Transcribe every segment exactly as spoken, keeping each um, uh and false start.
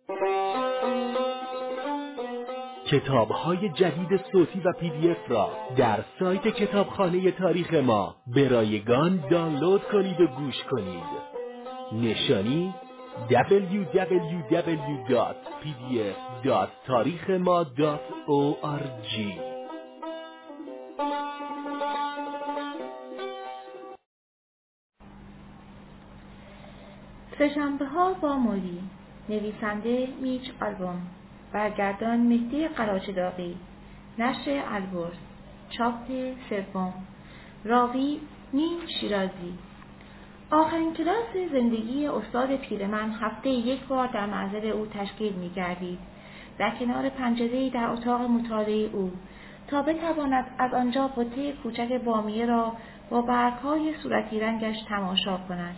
کتاب‌های جدید صوتی و پی دی اف را در سایت کتابخانه تاریخ ما به رایگان دانلود کنید و گوش کنید. نشانی دبلیو دبلیو دبلیو دات پی دی اف دات تاریخ ما دات او آر جی. سه‌شنبه ها با موری، نویسنده میچ آلبوم، برگردان مهدی قراچه‌داغی، نشر البرز، چاپ سوم، راوی نیم شیرازی. آخرین کلاس زندگی استاد پیرمن هفته یک بار در منزل او تشکیل می‌گردید، در کنار پنجره‌ای در اتاق مطالعه او، تا بتواند از آنجا بته کوچک بامیه را با برگ‌های صورتی رنگش تماشا کند.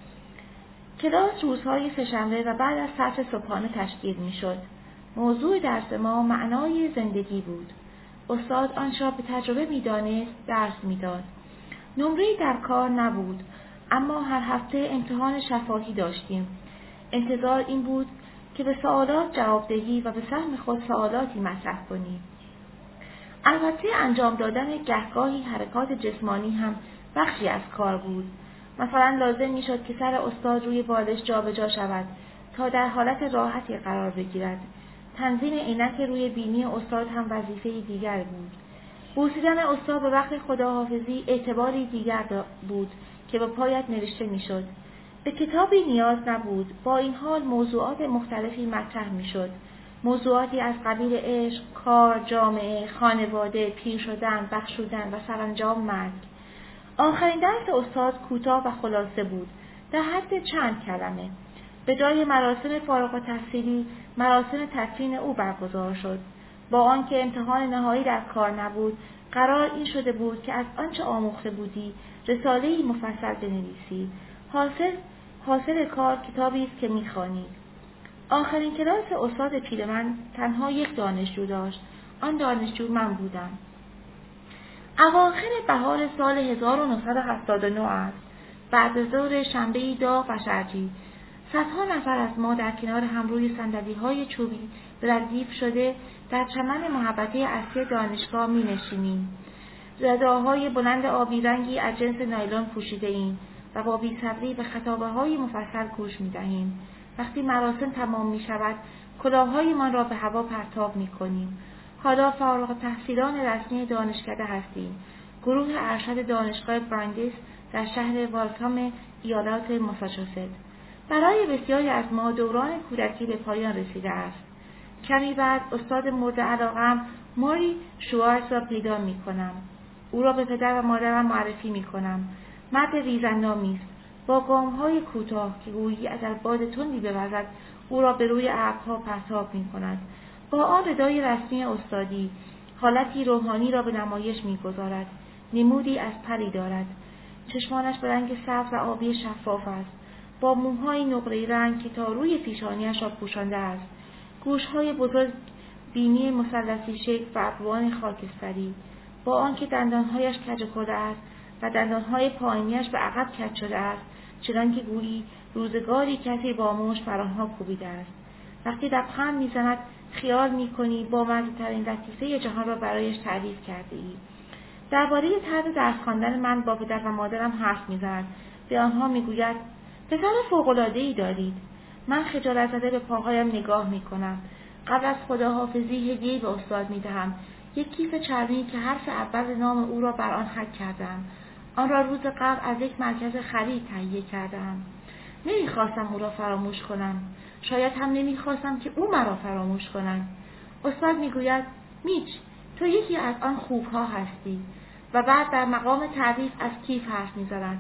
کلاس روزهای سه‌شنبه و بعد از سطر صبحانه تشکیل می‌شد. موضوع درس ما معنای زندگی بود. استاد آن را به تجربه می‌دانست درس می‌داد. نمره‌ای در کار نبود، اما هر هفته امتحان شفاهی داشتیم. انتظار این بود که به سوالات جواب دهی و به سهم خود سوالاتی مطرح کنی. البته انجام دادن گهگاهی حرکات جسمانی هم بخشی از کار بود. مثلا لازم میشد که سر استاد روی بالش جابجا شود تا در حالت راحتی قرار بگیرد. تنظیم عینک روی بینی استاد هم وظیفه دیگر بود. بوسیدن استاد به وقت خداحافظی اعتباری دیگر بود که به پایت نوشته میشد. به کتابی نیاز نبود، با این حال موضوعات مختلفی مطرح میشد. موضوعاتی از قبیل عشق، کار، جامعه، خانواده، پیر شدن، بخشودن و سرانجام مرگ. آخرین درس استاد کوتاه و خلاصه بود، در حد چند کلمه. به جای مراسم فارغ التحصیلی، مراسم تدفین او برگزار شد. با آنکه امتحان نهایی در کار نبود، قرار این شده بود که از آنچه آموخته بودی رساله‌ای مفصل بنویسی. حاصل حاصل کار کتابی است که می‌خوانید. آخرین کلاس استاد پیرمن تنها یک دانشجو داشت. آن دانشجو من بودم. اواخر بهار سال هزار و نهصد و هفتاد و نه است. بعد از ظهر شنبه‌ای داغ و شرجی، صدها نفر از ما در کنار هم روی صندلی‌های چوبی به ردیف شده در چمن محوطه اصلی دانشگاه می‌نشینیم. رداهای بلند آبی رنگی از جنس نایلون پوشیده ایم و با بی‌صبری به خطابه‌های مفصل گوش می‌دهیم. وقتی مراسم تمام می‌شود، کلاه‌هایمان را به هوا پرتاب می‌کنیم. حالا فارغ التحصیلان رسمی دانشکده هستیم. گروه ارشد دانشگاه براندیس در شهر والتام ایالات ماساچوست. برای بسیاری از ما دوران کودکی به پایان رسیده است. کمی بعد استاد مورد علاقه‌ام موری شوارتز را پیدا می‌کنم. او را به پدر و مادرم معرفی می‌کنم. مرد ریزندامی است، با گام‌های کوتاه که گویی اگر باد تندی بوزد او را به روی ابرها پرتاب می‌کند. با آن ردای رسمی استادی حالتی روحانی را به نمایش می‌گذارد. نمودی از پری دارد. چشمانش به رنگ سبز و آبی شفاف است، با موهای نقره‌ای رنگ که تا روی پیشانیش را پوشانده است. گوش‌های بزرگ، بینی مثلثی شکل و ابروان خاکستری. با آنکه دندانهایش کج خورده است و دندانهای پایینیش به عقب کج شده است، چنانکه گویی روزگاری کسی با مشت بر آنها کوبیده است. وقتی لبخند می‌زند خیال می‌کنی با مزه‌ترین لطیفه جهان را برایش تعریف کرده ای. درباره طرز درس خواندن من با پدر و مادرم حرف می‌زند. به آنها می‌گوید پسر فوق‌العاده‌ای دارید. من خجالت زده به پاهایم نگاه می‌کنم. قبل از خداحافظی هدیه‌ای به استاد می‌دهم. یک کیف چرمی که حرف اول نام او را بر آن حک کردم. آن را روز قبل از یک مرکز خرید تهیه کردم. نمی‌خواستم او را فراموش کنم. شاید هم نمی‌خواستم که او مرا فراموش کند. استاد می‌گوید میچ، تو یکی از آن خوب‌ها هستی. و بعد در مقام تعریف از کیف حرف می‌زند.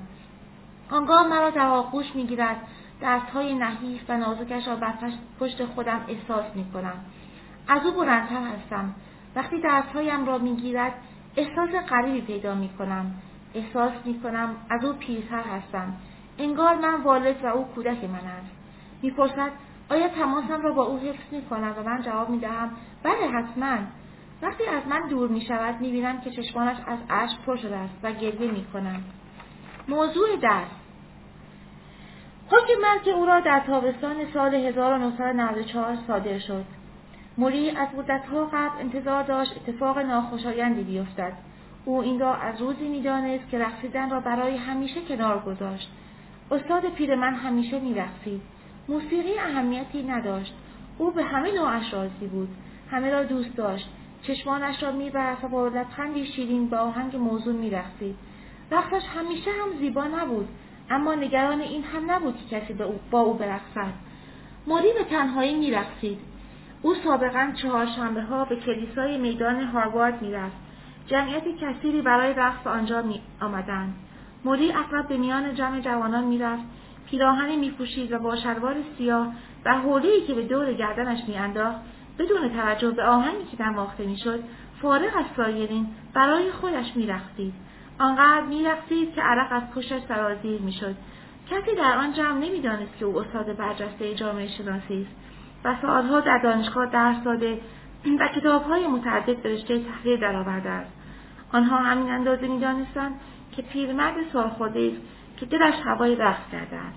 آنگاه مرا در آغوش می‌گیرد. دست‌های نحیف و نازکش را بر پشت خودم احساس می‌کنم. از او بلندتر هستم. وقتی دست‌هایم را می‌گیرد احساس غریبی پیدا می‌کنم. احساس می‌کنم از او پیرتر هستم. انگار من والد و او کودک من است. می‌پرسد آیا تماسم را با او حفظ می‌کند و من جواب می‌دهم بله حتماً. وقتی از من دور می‌شود می‌بینم که چشمانش از اشک پر شده است و گریه می‌کند. موضوع درس: حکم مرگ او را در تابستان سال هزار و نهصد و نود و چهار صادر شد. موری از مدتها قبل انتظار داشت اتفاق ناخوشایندی بیفتد. او این را از روزی می‌دانست که رقصیدن را برای همیشه کنار گذاشت. استاد پیرمرد همیشه می‌رقصید. موسیقی اهمیتی نداشت. او به همه نوعش راضی بود. همه را دوست داشت. چشمانش را می‌بست و با لبخندی شیرین با آهنگ موزون می‌رقصید. رقصش همیشه هم زیبا نبود، اما نگران این هم نبود که کسی به او با او برقصد. موری به تنهایی می‌رقصید. او سابقاً چهارشنبه‌ها به کلیسای میدان هاروارد می‌رفت. جمعیت کثیری برای رقص آنجا می آمدند. موری اغلب به میان جمع جوانان می‌رفت، پیراهنی می‌پوشید و با شلوار سیاه و حوله‌ای که به دور گردنش می‌انداخت، بدون توجه به آهنگی که دماغته می‌شد، فارغ از سایرین برای خودش می‌رقصید. آنقدر می‌رقصید که عرق از پشتش سرازیر می‌شد. کسی در آن جمع نمی‌دانست که او استاد برجسته جامعه شناسی است و سالها در دانشگاه درس داده و کتاب‌های متعدد به رشته تحریر درآورده است. آنها همین اندازه می‌دانستند که پیرمرد سالخورده است که دلش هوای رقص کرده است.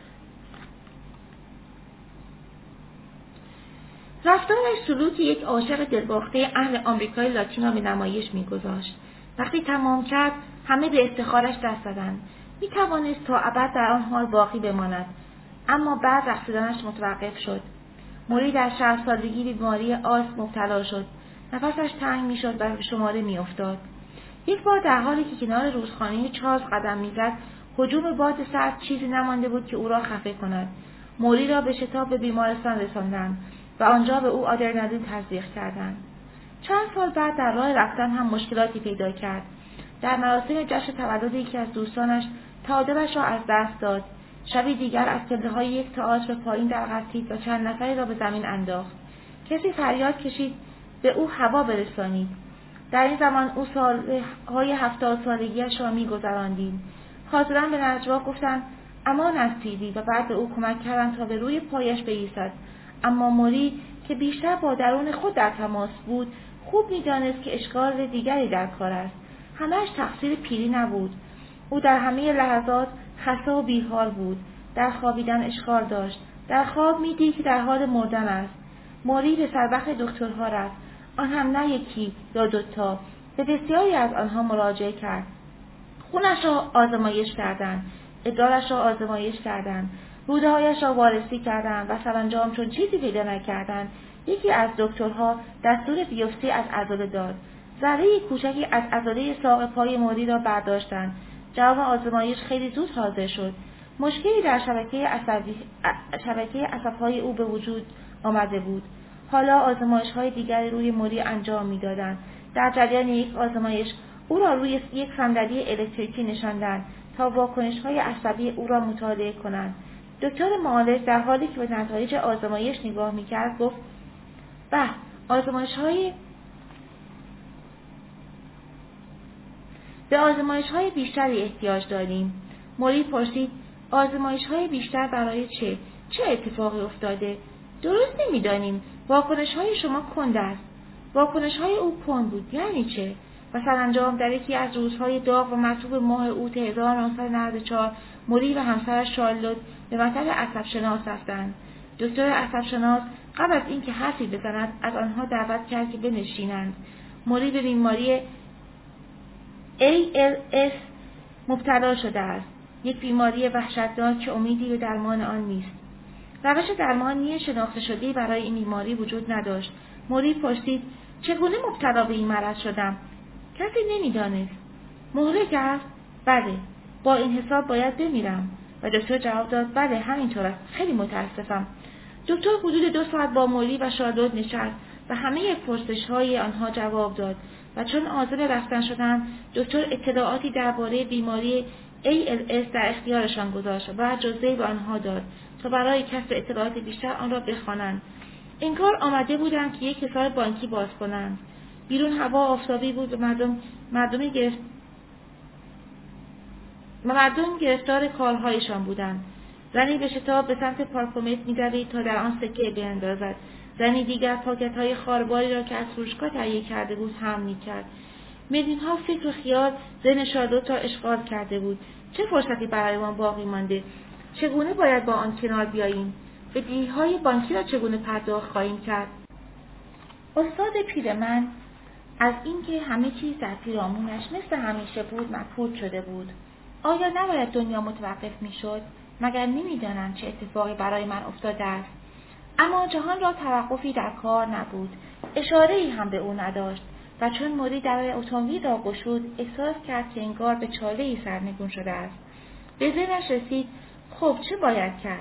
رفتارش سلوک یک عاشق دلباخته اهل آمریکای لاتین را به نمایش می‌گذاشت. وقتی تمام کرد، همه به افتخارش دست زدند. می‌توانست تا ابد در آن حال باقی بماند، اما بعد رقصیدنش متوقف شد. موری در شصت سالگی به بیماری آسم مبتلا شد. نفسش تنگ می‌شد و به شماره می‌افتاد. یک بار در حالی که کنار رودخانه چارلز قدم می‌زد، هجوم باد سرد چیزی نمانده بود که او را خفه کند. موری را به شتاب به بیمارستان رساندند و آنجا به او آدرنالین تزریق کردند. چند سال بعد در راه رفتن هم مشکلاتی پیدا کرد. در مراسم جشن تولد یکی از دوستانش تعادلش را از دست داد. شبی دیگر از پله‌های یک تئاتر به پایین درغلتید و چند نفری را به زمین انداخت. کسی فریاد کشید به او هوا برسانید. در این زمان او سالهای هفتاد سالگیش را می‌گذراندید. حاضران به نجوا گفتند امان از پیری و بعد به او کمک کردند تا به روی پایش بایستد. اما موری که بیشتر با درون خود در تماس بود، خوب می‌دانست که اشکال دیگری در کار است. همه‌اش تقصیر پیری نبود. او در همه لحظات خسته و بیحال بود. در خوابیدن اشکال داشت. در خواب می‌دید که در حال مردن است. موری به سربخت دکترها رفت. آن هم نه یکی یا دوتا. به بسیاری از آنها مراجعه کرد. خونش را آزمایش کردند. ادرارش را آزمایش کردند. روده‌هایش را وارسی کردند و سرانجام چون چیزی پیدا نکردند، یکی از دکترها دستور بیوپسی از عضله داد. ذره کوچکی از عضله ساق پای موری را برداشتند. جواب آزمایش خیلی زود حاضر شد. مشکلی در شبکه عصبی شبکه عصب‌های او به وجود آمده بود. حالا آزمایش‌های دیگری روی موری انجام می‌دادند. در جریان یک آزمایش او را روی یک صندلی الکتریکی نشاندند تا واکنش‌های عصبی او را مطالعه کنند. دکتر معالج در حالی که به نتایج آزمایش نگاه می‌کرد گفت: به، آزمایش‌های به آزمایش‌های بیشتری احتیاج داریم. موری پرسید: آزمایش‌های بیشتر برای چه؟ چه اتفاقی افتاده؟ درست نمی‌دانیم. واکنش‌های شما کند است. واکنش‌های او کند بود. یعنی چه؟ و سرانجام در یکی از روزهای داغ و مرطوب ماه اوت هزار و نهصد و نود و چهار موری و همسرش شارلوت به مطب عصب‌شناس رفتند. دکتر عصب‌شناس قبل از اینکه حرفی بزند از آنها دعوت کرد که بنشینند. موری به بیماری ای ال اس مبتلا شده است. یک بیماری وحشتناک که امیدی به درمان آن نیست. روش درمانی شناخته شده‌ای برای این بیماری وجود نداشت. موری پرسید: چگونه مبتلا به این مرض شدم؟ کسی نمی‌دانست. مهلک است؟ بله. با این حساب باید بمیرم. و دکتر جواب داد: بله همینطور است. خیلی متاسفم. دکتر حدود دو ساعت با موری و شارلوت نشست و همه پرسش‌های آنها جواب داد و چون عازم رفتن شدند، دکتر اطلاعاتی درباره بیماری ای ال اس در اختیارشان گذاشت و جزوه‌ای به آنها داد تا برای کسب اطلاعات بیشتر آن را بخوانند. انگار آمده بودند که یک حساب بانکی باز کنند. بیرون هوا آفتابی بود و مردم مردم گرفت و مردم گرفتار کارهایشان بودند. زنی به شتاب به سمت پارکومت می‌دوید تا در آن سکه بیندازد. زنی دیگر پاکت‌های خارباری را که از فروشگاه تهیه کرده بود حمل می‌کرد. میلیون‌ها فکر و خیال ذهن شارلوت را اشغال کرده بود. چه فرصتی برایمان باقی مانده؟ چگونه باید با آن کنار بیاییم؟ به دیهای بانکی را چگونه پرداخت خواهیم کرد؟ استاد پیرمرد از اینکه همه چیز در پیرامونش مثل همیشه بود مبهوت شده بود. آیا نباید دنیا متوقف میشد؟ مگر نمیدانند چه اتفاقی برای من افتاده است؟ اما جهان را توقفی در کار نبود. اشاره‌ای هم به او نداشت و چون موری در اتومبیل را گشود احساس کرد که انگار به چاله‌ای سرنگون شده است. به ذهنش رسید خب چه باید کرد؟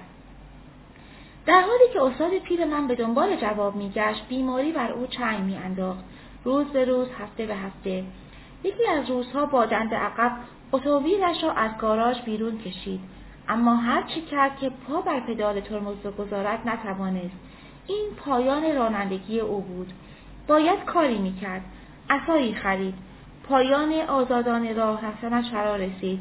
در حالی که استاد پیر من به دنبال جواب میگشت بیماری بر او چنگ میانداخت. روز به روز، هفته به هفته. یکی از روزها با دند عقب اتومبیلش را از گاراژ بیرون کشید، اما هر چی کرد که پا بر پدال ترمز بگذارد نتوانست. این پایان رانندگی او بود. باید کاری میکرد. عصایی خرید. پایان آزادانه راه رفتنش فرا رسید.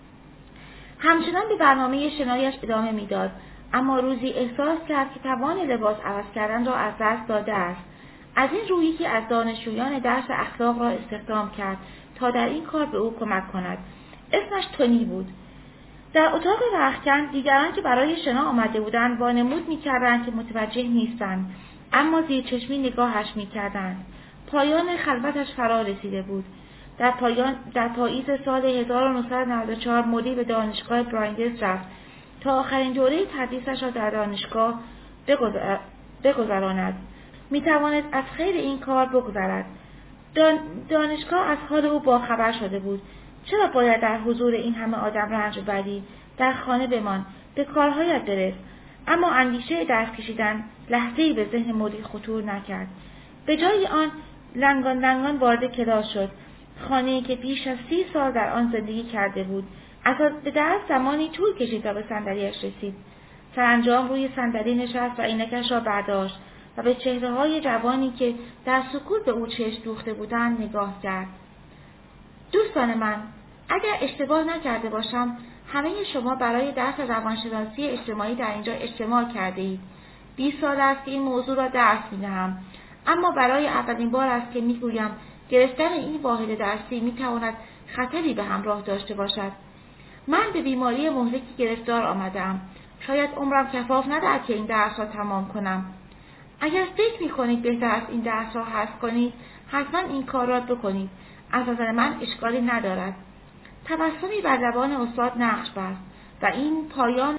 همچنان به برنامه شنایش ادامه میداد، اما روزی احساس کرد که توان لباس عوض کردن را از دست داده است. از این رو یکی از دانشجویان درس اخلاق را استخدام کرد تا در این کار به او کمک کند. اسمش تونی بود. در اتاق رختکن دیگران که برای شنا آمده بودند وانمود می‌کردند که متوجه نیستند، اما زیر چشمی نگاهش می‌کردند. پایان خلوتش فرا رسیده بود. در پایان در پاییز سال هزار و نهصد و نود و چهار موری به دانشگاه برایندز رفت تا آخرین دوره تدریسش را در دانشگاه بگذر... بگذراند. می‌توانست از خیر این کار بگذرد. دان... دانشگاه از حال او باخبر شده بود. چرا باید در حضور این همه آدم رنج بری؟ در خانه بمان، به کارهایت برس. اما اندیشه درس کشیدن لحظه‌ای به ذهن موری خطور نکرد. به جای آن لنگان لنگان وارد کلاس شد. خانه‌ای که بیش از سی سال در آن زندگی کرده بود. از به درس زمانی طول کشید تا به صندلی‌اش رسید. سرانجام روی صندلی نشست و عینکش را برداشت و به چهره‌های جوانی که در سکوت به او چشم دوخته بودند نگاه کرد. دوستان من، اگر اشتباه نکرده باشم، همه شما برای درس روانشناسی اجتماعی در اینجا اجتماع کرده اید. بیست سال است که این موضوع را درس می‌دهم، اما برای اولین بار است که می‌گویم گرفتن این واحد درسی می‌تواند خطری به همراه داشته باشد. من به بیماری مهلکی گرفتار آمدم. شاید عمرم کفاف ندهد که این درس را تمام کنم. اگر فکر می‌کنید بهتر است این درس را حذف کنید، حتما این کار را بکنید. از نظر من اشکالی ندارد. تبسمی بر زبان استاد نقش بست و این پایان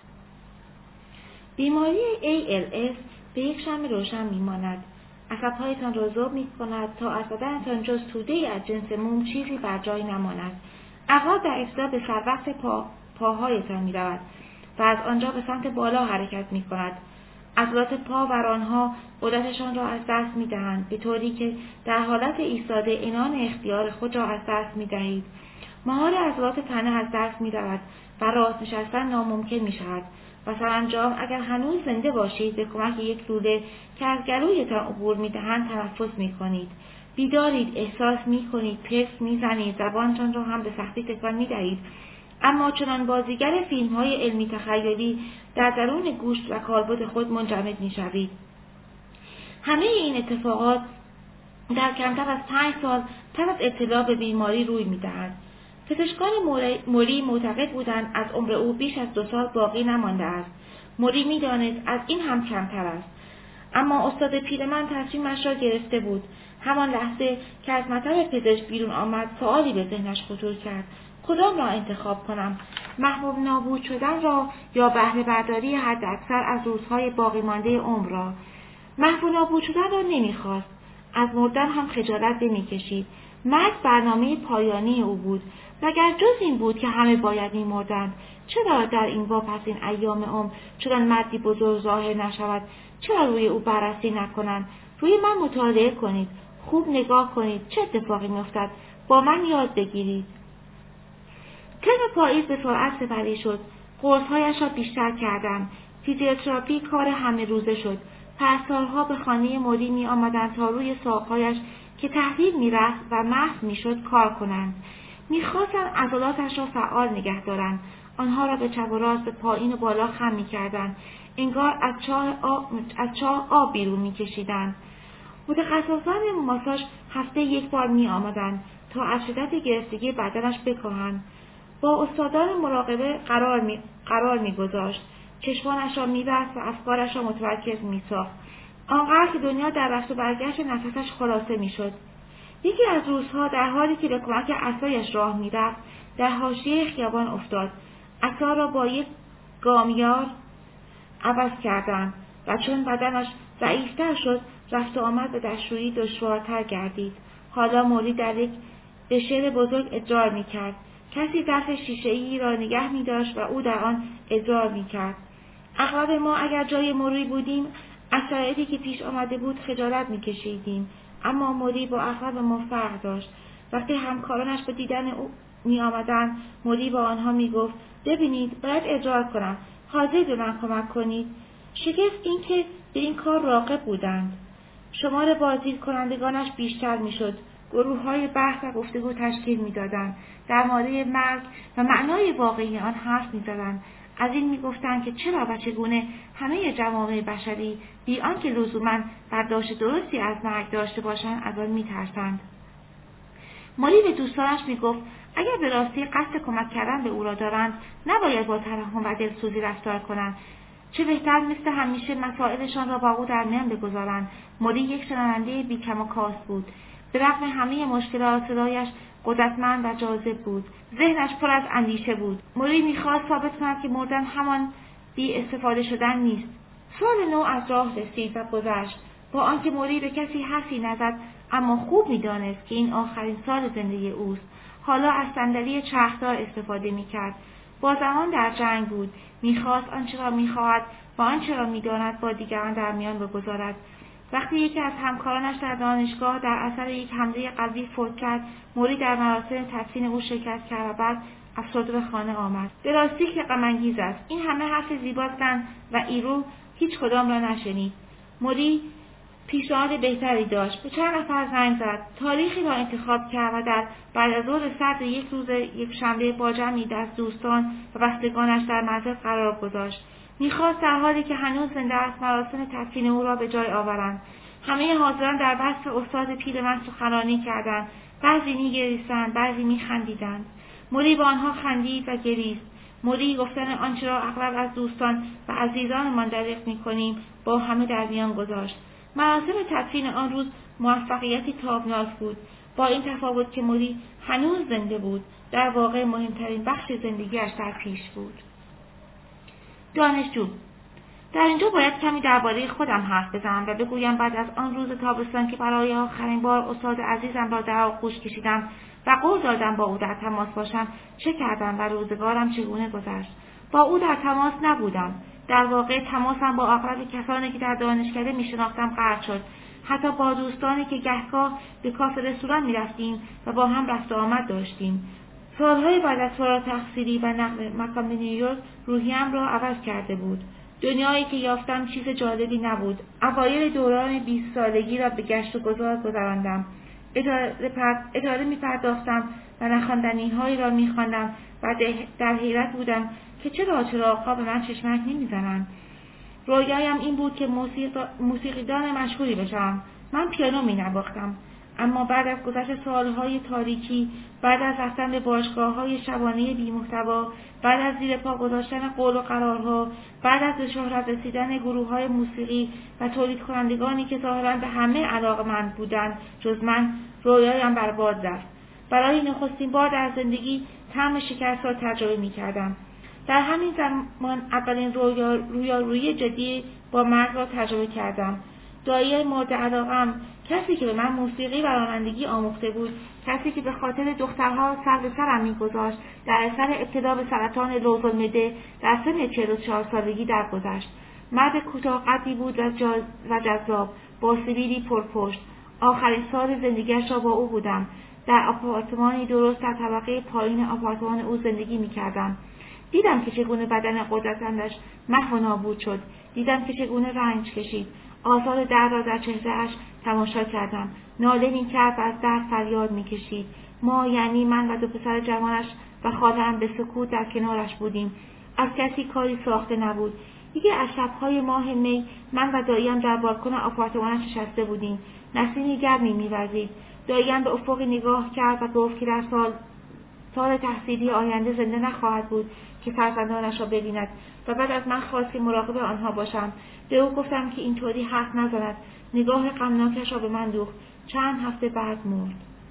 بیماری ای ال اس به یک شمع روشن می‌ماند. عصب‌هایتان را ذوب می‌کند تا از بدنتان جز توده‌ای از جنس موم چیزی بر جای نماند. عقاب در ابتدا به سروقت پا، پاهایتان می‌رود و از آنجا به سمت بالا حرکت می‌کند. عضلات پا و رانها قدرتشان را از دست می‌دهند، به طوری که در حالت ایستاده عنان اختیار خود را از دست می‌دهید. مهار عضلات تنه از دست می‌رود و راست نشستن ناممکن می‌شود و سرانجام اگر هنوز زنده باشید به کمک یک لوله که از گلویتان عبور می‌دهند تنفس می‌کنید. بیدارید، احساس می‌کنید، پس می‌زنید، زبانتان را هم به سختی تکان می‌دهید. اما چنان بازیگر فیلم‌های علمی تخیلی در درون گوشت و کالبد خود منجمد می‌شوید. همه این اتفاقات در کمتر از پنج سال پس از ابتلا به بیماری روی می‌دهد. پزشکان موری معتقد بودند از عمر او بیش از دو سال باقی نمانده است. موری می‌دانست از این هم کمتر است. اما استاد پیرمرد تصمیمش را گرفته بود. همان لحظه که از مطب پزشک بیرون آمد سؤالی به ذهنش خطور کرد. کدام را انتخاب کنم؟ محبوب نابود شدن را یا بهره برداری حداکثر از روزهای باقی مانده عمر را؟ محبوب نابود شدن را نمی‌خواست. از مردن هم خجالت نمی‌کشید. مرگ برنامه پایانی او بود. مگر جز این بود که همه باید می‌مردند؟ چرا در این واپسین ایام عمر چنان مردی بزرگ ظاهر نشود؟ چرا روی او بررسی نکنند؟ روی من مطالعه کنید. خوب نگاه کنید چه اتفاقی می‌افتد. با من یاد بگیرید. ترم پاییز به سرعت سپری شد. قرص‌هایش را بیشتر کردم. فیزیوتراپی کار همه روزه شد. پرستارها به خانه موری می آمدند تا روی ساق‌هایش که تحلیل می رفت و محو می شد کار کنند. می خواستند عضلاتش را فعال نگه دارند. آنها را به چپ و راست به پایین و بالا خم می کردند. انگار از چاه آب, از چاه آب بیرون می کشیدند. متخصصان ماساژ هفته یک بار می آمدند تا از شدت گرفتگی بدنش بکاهند. با استادان مراقبه قرار می قرار می‌گذاشت. چشمانش را می‌بست و افکارش را متمرکز می‌ساخت. آنقدر که دنیا در رفت و برگشت نفسش خلاصه می‌شد. یکی از روزها در حالی که به کمک عصایش راه می‌رفت، در حاشیه خیابان افتاد. عصا را با یک گامیار عوض کردند و چون بدنش ضعیفتر شد، رفت و آمد به دستشویی دشوارتر گردید. حالا موری در یک بشر بزرگ ادرار می‌کرد. کسی ظرف شیشه‌ای را نگه می‌داشت و او در آن ادرار می‌کرد. اغلب ما اگر جای موری بودیم، از شرایطی که پیش آمده بود خجالت می‌کشیدیم، اما موری با اغلب ما فرق داشت. وقتی همکارانش به دیدن او می‌آمدند، موری با آنها می‌گفت: ببینید، باید ادرار کنم، حاضر به من کمک کنید؟ شگفت این که به این کار راغب بودند. شمار بازدید کنندگانش بیشتر می‌شد. گروه‌های بحث و گفتگو تشکیل می‌دادند. در مورد مرگ و معنای واقعی آن حرف می‌زدند. از این می‌گفتند که چرا و چگونه همه جوامع بشری بی آنکه لزوماً برداشت درستی از مرگ داشته باشند از آن می‌ترسند. موری به دوستانش می‌گفت اگر به راستی قصد کمک کردن به او را دارند، نباید با ترحم و دلسوزی رفتار کنند. چه بهتر مثل همیشه مسائلشان را با او در میان بگذارند. موری یک شنونده بی‌کم و کاست بود. به رغم همه مشکلات صدایش قدرتمند و جاذب بود. ذهنش پر از اندیشه بود. موری می‌خواست ثابت کند که مردن همان بی استفاده شدن نیست. سال نو از راه رسید و گذشت. با آنکه موری به کسی حرفی نزد، اما خوب می‌دانست که این آخرین سال زندگی اوست. حالا از صندلی چرخدار استفاده می‌کرد. با زمان در جنگ بود. می‌خواست آنچه را می‌خواهد و آنچه را می‌داند با دیگران در میان بگذارد. وقتی یکی از همکارانش در دانشگاه در اثر یک حمله قلبی فوت کرد، موری در مراسم تدفین او شرکت کرد و بعد افسرده به خانه آمد. به راستی که غم‌انگیز است. این همه حرف زیبا زدند و ایرو هیچ کدام را نشنید. موری پیشنهاد بهتری داشت. به چند نفر زنگ زد. تاریخی را انتخاب کرد و در بعد از ظهر سرد یک روز یکشنبه با جمعی از دوستان و بستگانش در منزل قرار گذاشت. می‌خواست در حالی که هنوز زنده است مراسم تدفین او را به جای آورند. همه حاضران در وصف استاد پیرمرد سخنرانی کردند. بعضی می‌گریستند، بعضی می‌خندیدند. موری با آنها خندید و گریست. موری گفتن آنچه را اغلب از دوستان و عزیزانمان دریغ می‌کنیم با همه در میان گذاشت. مراسم تدفین آن روز موفقیتی تابناک بود، با این تفاوت که موری هنوز زنده بود. در واقع مهمترین بخش زندگیش در پیش بود. دانشجو: در اینجا باید کمی درباره خودم حرف بزنم و بگویم بعد از آن روز تابستان که برای آخرین بار استاد عزیزم را در آغوش کشیدم و قول دادم با او در تماس باشم، چه کردم و روزگارم چگونه گذشت. با او در تماس نبودم. در واقع تماسم با اغلب کسانی که در دانشکده میشناختم قطع شد. حتی با دوستانی که گهگاه به کافه رستوران میرفتیم و با هم رفت و آمد داشتیم. سالهای بعد از فارغ التحصیلی و نقل مکان به نیویورک روحیم را عوض کرده بود. دنیایی که یافتم چیز جالبی نبود. اوایل دوران بیست سالگی را به گشت و گذار گذراندم. اداره می پرداختم و نخواندنی‌هایی را می خواندم و در حیرت بودم که چرا چراغ‌ها به من چشمک نمی زنند. رویایم این بود که موسیقی موسیقیدان مشهوری بشم. من پیانو می نواختم. اما بعد از گذشت سالهای تاریکی، بعد از رفتن به باشگاه‌های شبانه بی‌محتوا، بعد از زیر پا گذاشتن قول و قرارها، بعد از به شهرت رسیدن گروه‌های موسیقی و تولید کنندگانی که ظاهراً به همه علاقه‌مند بودند جز من، رویایم برباد رفت. برای نخستین بار در زندگی طعم شکست را تجربه می‌کردم. در همین زمان اولین رویارویی جدی با مرگ را تجربه کردم. دایی مورد علاقه‌ام، کسی که به من موسیقی و رانندگی آموخته بود، کسی که به خاطر دخترها سر به سرم می‌گذاشت، در اثر ابتلا به سرطان لوزالمعده در سن چهل و چهار سالگی درگذشت. مرد کوتاه قدی بود و جذاب، با سبیلی پرپشت. آخرین سال زندگیش را با او بودم. در آپارتمانی درست در طبقه پایین آپارتمان او زندگی می‌کردم. دیدم که چگونه بدن قدرتمندش محو و نابود شد. دیدم که چگونه رنج کشید. آثار درد را در چهره‌اش تماشا کردم. ناله می‌کرد و از درد فریاد می‌کشید. ما، یعنی من و دو پسر جوانش و خاله‌ام، به سکوت در کنارش بودیم. از کسی کاری ساخته نبود. یکی از شب‌های ماه می، من و داییم در بالکن آپارتمانش نشسته بودیم. نسیم گرمی می‌وزید. داییم به افق نگاه کرد و گفت که در سال سال تحصیلی آینده زنده نخواهد بود که فرزندانش را ببیند و بعد از من خواست که مراقب آنها باشم. به او گفتم که اینطوری حرف نزند. نگاه غمناکش را به من دوخت. چند هفته بعد مرد.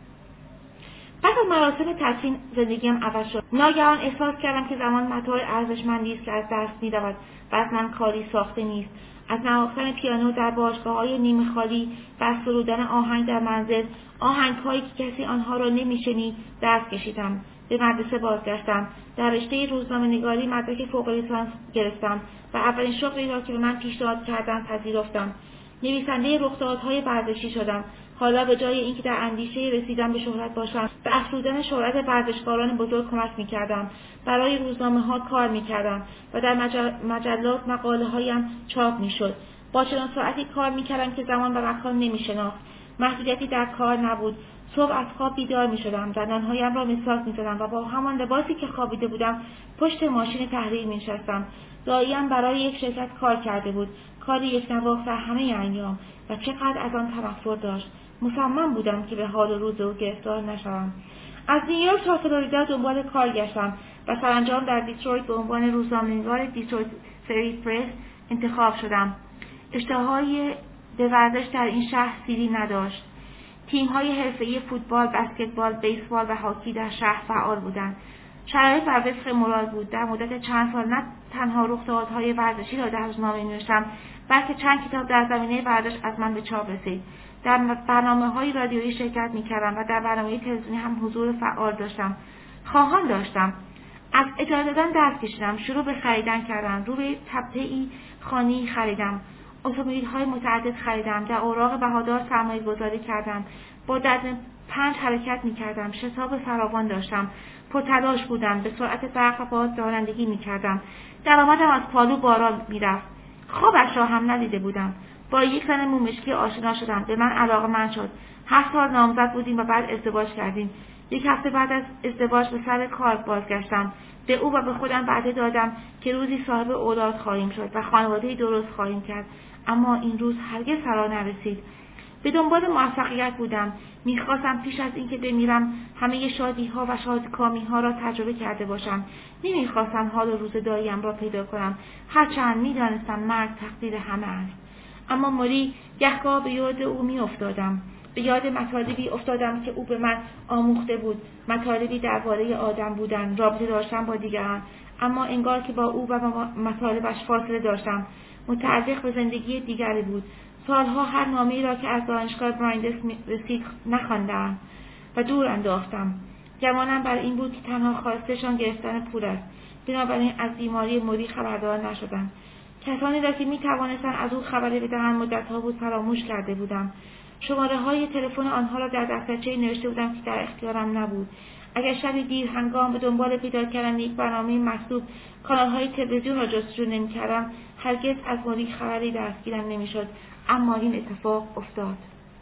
بعد از مراسم تدفین زندگیم عوض شد. ناگهان احساس کردم که زمان متاع ارزشمندی است که از دست می‌رود و از من کاری ساخته نیست. از نواختن پیانو در باشگاه‌های نیمه خالی و از سرودن آهنگ در منزل، آهنگ‌هایی که کسی آنها را نمی‌شنید، دست کشیدم. به مدرسه بازگشتم. در رشته روزنامه‌نگاری مدرک فوق لیسانس گرفتم و اولین شغلی را که به من پیشنهاد کردند پذیرفتم. نویسنده رخدادهای ورزشی شدم. حالا به جای اینکه در اندیشه رسیدن به شهرت باشم، به افزودن شهرت ورزشکاران بزرگ کمک می‌کردم. برای روزنامه‌ها کار می‌کردم و در مجلات مقاله‌هایم چاپ می‌شد. با چنان ساعتی کار می‌کردم که زمان و مکان نمی‌شناخت. محدودیتی در کار نبود. صبح از خواب بیدار می‌شدم، دندانهایم را مسواک می‌زدم و با همان لباسی که خوابیده بودم پشت ماشین تحریر می‌نشستم. داییم برای یک شرکت کار کرده بود، کاری یکنواخت در همه ایام، و چقدر از آن تنفر داشت. مصمم بودم که به حال و روز او گرفتار نشوم. از نیویورک تا فلوریدا دنبال کار گشتم و سرانجام در دیترویت به عنوان روزنامه‌نگار دیترویت فری پرس انتخاب شدم. اشتهایی به ورزش در این شهر سیری نداشت. تیم‌های حرفه‌ای فوتبال، بسکتبال، بیسبال و هاکی در شهر فعال بودند. شرایط بر وفق مراد بود. در مدت چند سال نه تنها رخدادهای ورزشی را در روزنامه نوشتم، بلکه چند کتاب در زمینه ورزش از من به چاپ رسید. در برنامه‌های رادیویی شرکت می‌کردم و در برنامه تلویزیونی هم حضور فعال داشتم. خواهان داشتم. از اجاره دادن دست کشیدم. شروع به خریدن کردم. روی تپه‌ای خانه‌ای خریدم. اتومبیل‌های متعدد خریدم. در اوراق بهادار سرمایه‌گذاری کردم. با دست پنج حرکت می‌کردم. شتاب فراوان داشتم. پرتلاش بودم. به سرعت برق و باد رانندگی می‌کردم. درآمدم از پالو باران می‌رفت. خوابش را هم ندیده بودم. با یک زن مومشکی آشنا شدم. به من علاقه‌مند شد. هفت سال نامزد بودیم و بعد ازدواج کردیم. یک هفته بعد از ازدواج به سر کار بازگشتم. به او و به خودم وعده دادم که روزی صاحب اولاد خواهیم شد و خانواده‌ای درست خواهیم کرد. اما این روز هرگز فرا نرسید. به دنبال موفقیت بودم. میخواستم پیش از اینکه بمیرم همه شادی‌ها و شادکامی‌ها را تجربه کرده باشم. نمیخواستم حال و روز داییم را پیدا کنم، هرچند میدانستم مرگ تقدیر همه است. اما موری گهگاه به یاد او میافتادم. به یاد مطالبی افتادم که او به من آموخته بود، مطالبی درباره آدم بودن، رابطه داشتن با دیگران، اما انگار که با او و با مطالبش فاصله داشتم. متعلق به زندگی دیگری بود. سالها هر نامه‌ای را که از دانشگاه برایندس رسید نخواندم و دور انداختم. گمانم بر این بود که تنها خواستشان گرفتن پول است. بنابراین از بیماری موری خبردار نشدم. کسانی را که می توانستند از او خبری بدهند مدت‌ها بود فراموش کرده بودم. شماره های تلفن آنها را در دفترچه‌ای نوشته بودم که در اختیارم نبود. اگر شبی دیر هنگام به دنبال پیدا کردن یک برنامه محسوب کانال‌های تلویزیون را جستجو نمی‌کردم، هرگز از موری خبری دستگیرم نمی‌شد. اما این اتفاق افتاد.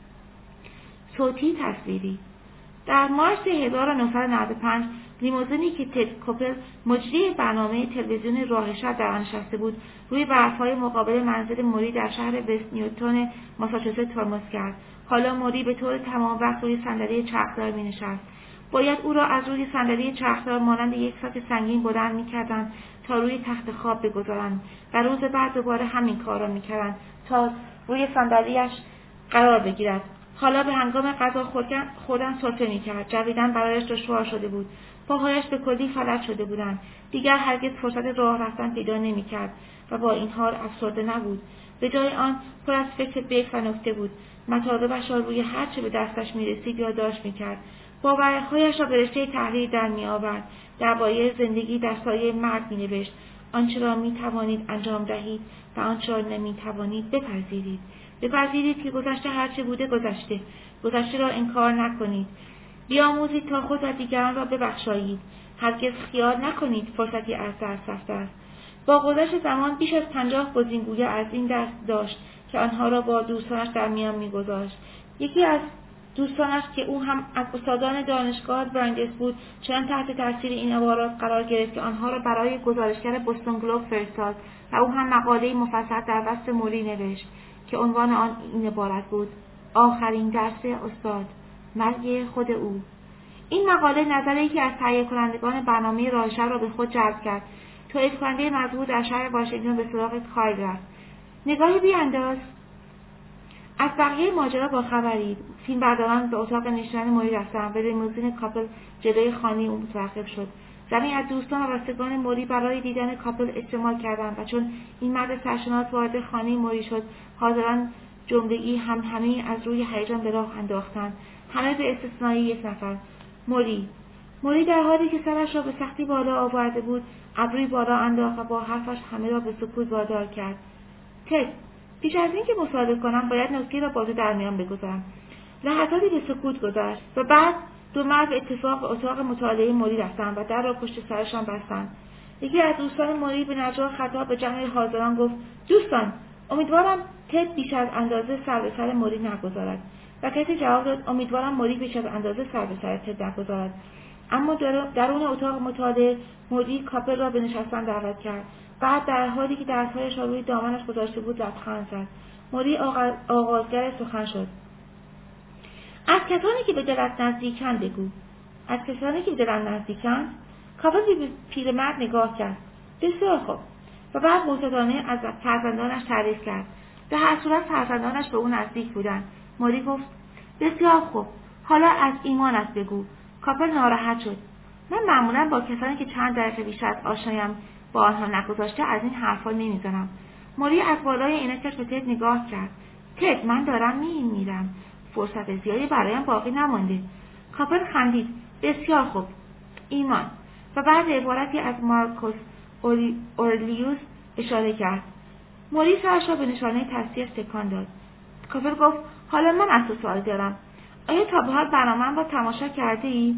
صوتی تصویری. در مارس هزار و نهصد و نود و پنج لیموزینی که تد کوپل مجری برنامه تلویزیون راه شب در آن نشسته بود روی برف‌های مقابل منزل موری در شهر وست نیوتون ماساچوست ترمز کرد. حالا موری به طور تمام وقت روی صندلی چرخدار می‌نشست. باید او را از روی صندلی چرخدار مانند یک ساک سنگین بلند می‌کردند تا روی تخت خواب بگذارند و روز بعد دوباره همین کار را می‌کردند تا روی صندلی‌اش قرار بگیرد. حالا به هنگام غذا خوردن خوردن سرفه می‌کرد. جویدن برایش دشوار شده بود. پاهایش به کلی فلج شده بودند. دیگر هرگز فرصت راه رفتن پیدا نمی‌کرد و با این حال افسرده نبود. به جای آن پر از فکر بیک و نکته بود. مطالبش را روی هر چه به دستش می‌رسید یادداشت می‌کرد. باورهایش را به رشته تحریر در می‌آورد. درباره زندگی در سایه مرگ می‌نوشت. آنچه را می‌توانید انجام دهید و آنچه را نمی‌توانید بپذیرید. بپذیرید که گذشته هرچه بوده گذشته. گذشته را انکار نکنید. بیاموزید تا خود و دیگران را ببخشایید. هرگز خیال نکنید فرصتی از دست رفته است. با گذشت زمان بیش از پنجاه گزینگوی از این دست داشت که آنها را با دوستانش در میان می‌گذاشت. یکی از دوستانش که او هم از استادان دانشگاه برایندس بود چنان تحت تاثیر این عبارات قرار گرفت که آنها را برای گزارشگر بوستون گلوب فرستاد و او هم مقاله‌ای مفصل در وصف موری نوشت که عنوان آن این عبارت بود: آخرین درس استاد، مرگ خود او. این مقاله نظر یکی از تهیه کنندگان برنامه راه شب را به خود جلب کرد. تولید کننده مطبوع در شهر واشنگتن به سراغ کایل رفت. نگاهی بیانداز. از بقیه ماجرا باخبری. فیلمبرداران به اتاق نشیمن موری رفتند و لیموزین کاپل جلوی خانه او متوقف شد. زنی از دوستان و بستگان موری برای دیدن کاپل اجتماع کردند و چون این مرد سرشناس وارد خانه موری شد، حاضران جملگی هم همه از روی هیجان به راه انداختند. همه به استثنای یک نفر، موری. موری در حالی که سرش را به سختی بالا آورده بود، ابروی بالا انداخت و با حرفش همه را به سکوت وادار کرد. تد، پیش از این که مصاحبه کنم باید نکته را با تو در میان بگذارم. لحظاتی به سکوت گذشت و بعد دو مرد به اتفاق به اتاق مطالعه موری رفتند و در را پشت سرشان بستند. یکی از دوستان موری به نجوا خطاب به جمع حاضران گفت: دوستان، امیدوارم تد بیش از اندازه سر به سر موری نگذارد. و کسی جواب داد: امیدوارم موری بیش از اندازه سر به سر تد نگذارد. اما درون اتاق مطالعه موری کاپل را به نشستن دعوت کرد. بعد در حالی که دستهایش را روی دامنش گذاشته بود لبخند زد. موری آغازگر سخن شد: از کسانی که به دلت نزدیکند بگو. از کسانی که به دلت نزدیکند؟ کاپل به پیرمرد نگاه کرد. بسیار خوب. و بعد محتاطانه از فرزندانش تعریف کرد. به هر صورت فرزندانش به او نزدیک بودند. موری گفت: بسیار خوب. حالا از ایمانت بگو. کاپل ناراحت شد. من معمولا با کسانی که چند دقیقه بیشتر از آشنایم با آنها نگذاشته از این حرفا نمیزنم. موری از بالای عینکش به تد نگاه کرد. تد، من دارم میمیرم. فرصت زیادی برایم باقی نمانده. کاپل خندید. بسیار خوب. ایمان. و بعد عبارتی از مارکوس اورلیوس اشاره کرد. موری سرش را به نشانه تصدیق تکان داد. کاپل گفت: حالا من از تو سوال دارم. آیا تا به حال برنامه‌ام را تماشا کرده ای؟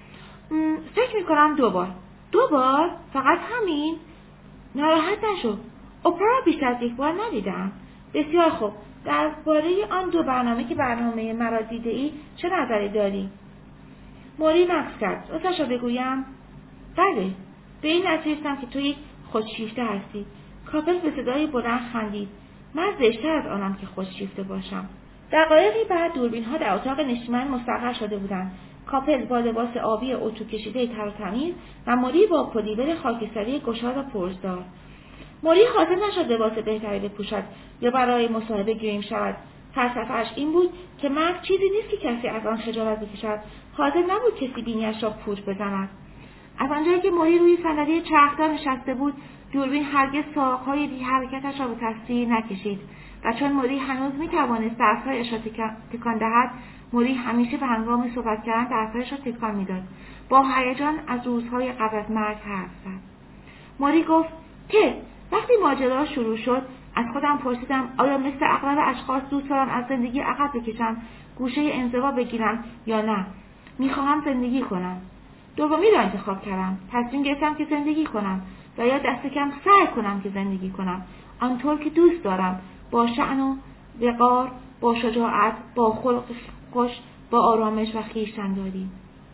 فکر میکنم دو بار. دو بار؟ فقط همین؟ ناراحت نشو. اپرا بیشتر از یک بار ندیدم. بسیار خوب. درباره آن دو برنامه که برنامه مرا دیده ای چه نظری داری؟ موری مکث کرد. راستش را بگویم؟ بله. به این نتیجه رسیدم که تو یک خودشیفته هستی. کاپل به صدای بلند خندید. من زشتر از آنم که خودشیفته باشم. دقایقی بعد دوربین‌ها در اتاق نشیمن مستقر شده بودند. کاپل با لباس آبی اتو کشیده تر و تمیز و موری با پلیور خاکستری گشاد و پرزدار. موری حاضر نشد لباس بهتری بپوشد یا برای مصاحبه گریم شود. فلسفه‌اش این بود که مرگ چیزی نیست که کسی از آن خجالت بکشد. حاضر نبود کسی بینیش را پوچ بزند. از آنجایی که موری روی صندلی چرخدار نشسته بود، دوربین هرگز ساق‌های بی حرکتش را به تصویر نکشید و چون موری هنوز می‌توانست دست‌هایش را تکان دهد، موری همیشه به هنگام صحبت کردن دست‌هایش را تکان می‌داد. با هیجان از روزهای قبل از مرگ حرف زد. موری گفت: که وقتی ماجرا شروع شد از خودم پرسیدم آیا مثل اغلب اشخاص دوست دارم از زندگی عقب بکشم، گوشه انزوا بگیرم یا نه. می‌خواهم زندگی کنم. دومی را انتخاب کردم. تصمیم گرفتم که زندگی کنم و یا دست کم سعی کنم که زندگی کنم آنطور که دوست دارم، با شأن و وقار، با شجاعت، با خلق خوش، با آرامش و خویشتن‌داری.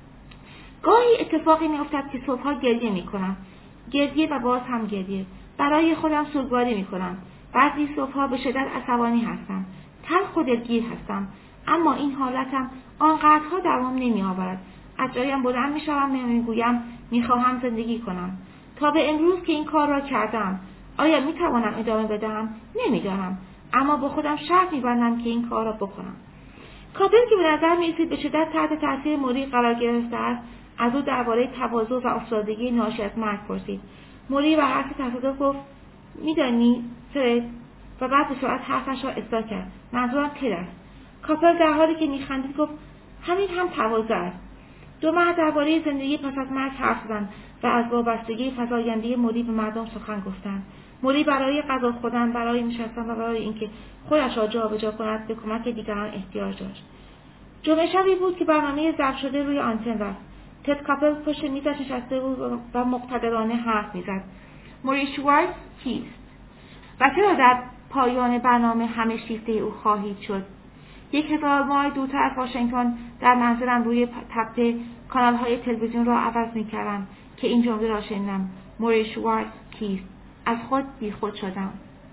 گاهی اتفاقی می‌افتد که صبح‌ها گریه می‌کنم. گریه و باز هم گریه. برای خودم سوگواری می‌کنم. بعضی صبح‌ها به شدت عصبانی هستم. تلخ و دلگیر هستم. اما این حالتم آنقدرها دوام نمی‌آورد. از جایم بلند می‌شوم و می‌گویم می‌خواهم زندگی کنم. تا به امروز که این کار را کردم، آیا می‌توانم ادامه بدهم؟ نمی‌دانم. اما با خودم شرط می‌بندم که این کار را بکنم. کاپل که به نظر می‌رسید به شدت تحت تاثیر موری قرار گرفته است، از او درباره تواضع و افتادگی ناشی از مرگ پرسید. موری و حرف تصادف گفت: می‌دانی فرد؟ و بعد به سرعت حرفش را اصلاح کرد. منظورم تد است. کاپل در حالی که می‌خندید گفت: همین هم تواضع است. دو مرد درباره زندگی پس از مرگ حرف زدند و از وابستگی فزاینده موری به مردم سخن گفتند. موری برای غذا خوردن، برای نشستن و برای اینکه خودش را جابجا کند به کمک دیگران احتیاج داشت. جمعه شبی بود که برنامه ضبط شده روی آنتن رفت. تد کاپل پشت میزش نشسته بود و مقتدرانه حرف میزد. موری شوارتز کیست؟ و چرا در پایان برنامه همه شیفته او خواهید شد؟ یک هزار مایل دورتر از واشنگتن در منزلم روی تپه کانال‌های تلویزیون را عوض می‌کردم که این جمله را شنیدم: موری شوارتز کیست؟ از خود بیخود شدم.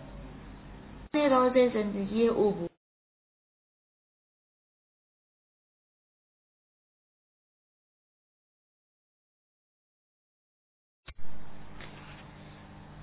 راز زندگی او بود.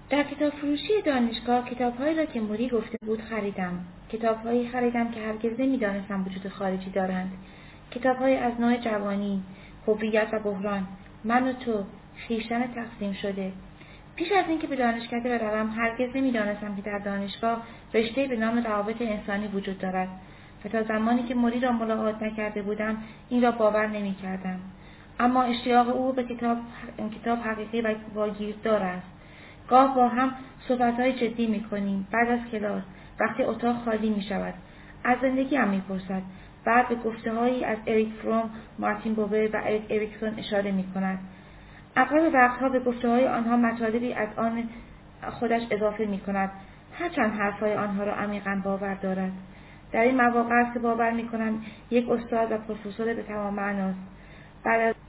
در کتاب فروشی دانشگاه کتاب‌هایی را که موری گفته بود خریدم. کتاب‌هایی خریدم که هرگز نمی‌دانستم وجود خارجی دارند. کتاب‌های از نوع جوانی، هویت و بحران، من و تو، خویشتن تقسیم شده. پیش از اینکه به دانشکده بروم هرگز نمی‌دانستم که در دانشگاه رشته‌ای به نام روابط انسانی وجود دارد و تا زمانی که موری را ملاقات نکرده بودم این را باور نمی‌کردم. اما اشتیاق او به کتاب کتاب حقیقی و واگیردار است. گاه با هم صحبت‌های جدی می‌کنیم. بعد از کلاس وقتی اتاق خالی می‌شود از زندگی هم می‌پرسد. بعد به گفته‌هایی از اریک فروم، مارتین بوبر و اریک اریکسون اشاره می‌کند. اغلب وقتها به گفته‌های آنها مطالبی از آن خودش اضافه می‌کند، هرچند حرف‌های آنها را عمیقاً باور دارد. در این مواقع است که باور می‌کنم یک استاد و پروفسور به تمام معناست. بعد از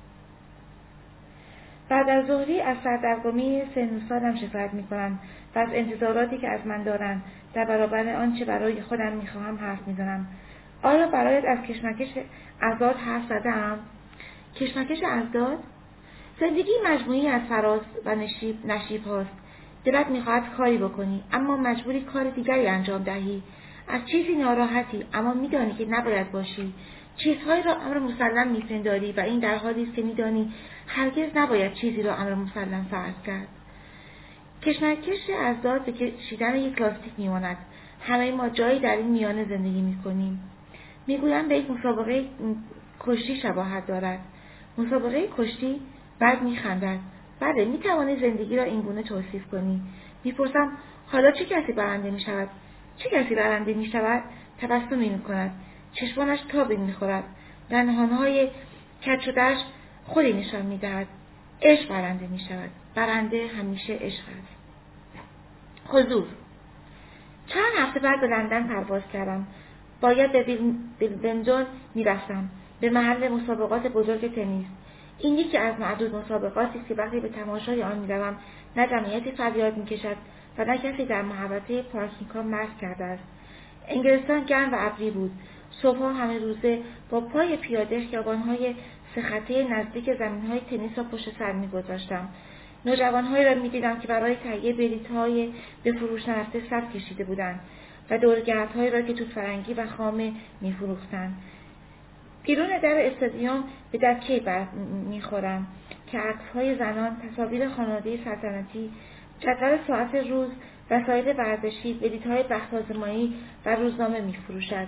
بعد از ظهری از سردرگمی سن و سالم شکایت می‌کنم و از انتظاراتی که از من دارند در برابر آنچه برای خودم می‌خواهم حرف می‌زنم. آیا برایت از کشمکش اعضاد حرف زده‌ام؟ کشمکش اعضاد؟ زندگی مجموعی از فراز و نشیب نشیب هاست. دلت می‌خواهد کاری بکنی اما مجبوری کار دیگری انجام دهی. از چیزی ناراحتی اما می‌دانی که نباید باشی. چیزهایی را امر مسلم می‌پنداری و این در حالی است که می‌دانی هرگز نباید چیزی را امر مسلم فرض کرد. کشمکش اعضاد به کشیدن یک لاستیک می‌ماند. همه ما جایی در این میانه زندگی می‌کنیم. می‌گویم به یک مسابقه کشتی شباهت دارد. مسابقه کشتی؟ بعد می‌خندد. بله، می‌توانی زندگی را این گونه توصیف کنی. می‌پرسم حالا چه کسی برنده می‌شود؟ چه کسی برنده می‌شود؟ تبسمی می‌کند. چشمانش تابی می‌خورد. در نهان‌های کج شده‌اش خودی نشان می‌دهد. عشق برنده می‌شود. برنده همیشه عشق است. حضور. چند هفته بعد به لندن پرواز کردم. باید به ویمبلدون می‌رفتم، به محل مسابقات بزرگ تنیس. این یکی از معدود مسابقاتی است که وقتی به تماشای آن می‌روم نه جمعیتی فریاد می‌کشد و نه کسی در محوطه پارکینگ‌ها مست کرده است. انگلستان گرم و ابری بود. صبح‌ها همه روزه با پای پیاده خیابان‌های سه خطه نزدیک زمین‌های تنیس را پشت سر می‌گذاشتم. نوجوان‌هایی را می‌دیدم که برای تهیه بلیط‌های به فروش نرفته صف کشیده بودند و دورگردهایی را که توت فرنگی و خامه می‌فروختند. بیرون در استادیوم به دکه بر می‌خورم که عکس‌های زنان، تصاویر خانواده سلطنتی، جدول ساعت روز، وسایل ورزشی، بلیط‌های بخت‌آزمایی و روزنامه می‌فروشد.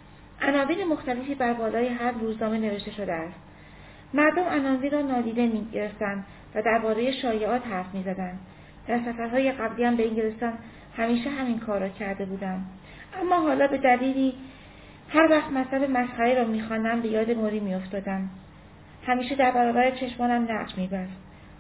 عناوین مختلفی بر بالای هر روزنامه نوشته شده است. مردم عناوین را نادیده می‌گرفتند و درباره شایعات حرف می‌زدند. در سفرهای قبلی هم به انگلستان همیشه همین کار را کرده بودم. اما حالا به دلیلی هر وقت مطلب مسخره را می‌خواندم به یاد موری می‌افتادم. همیشه در برابر چشمانم نقش می‌بست.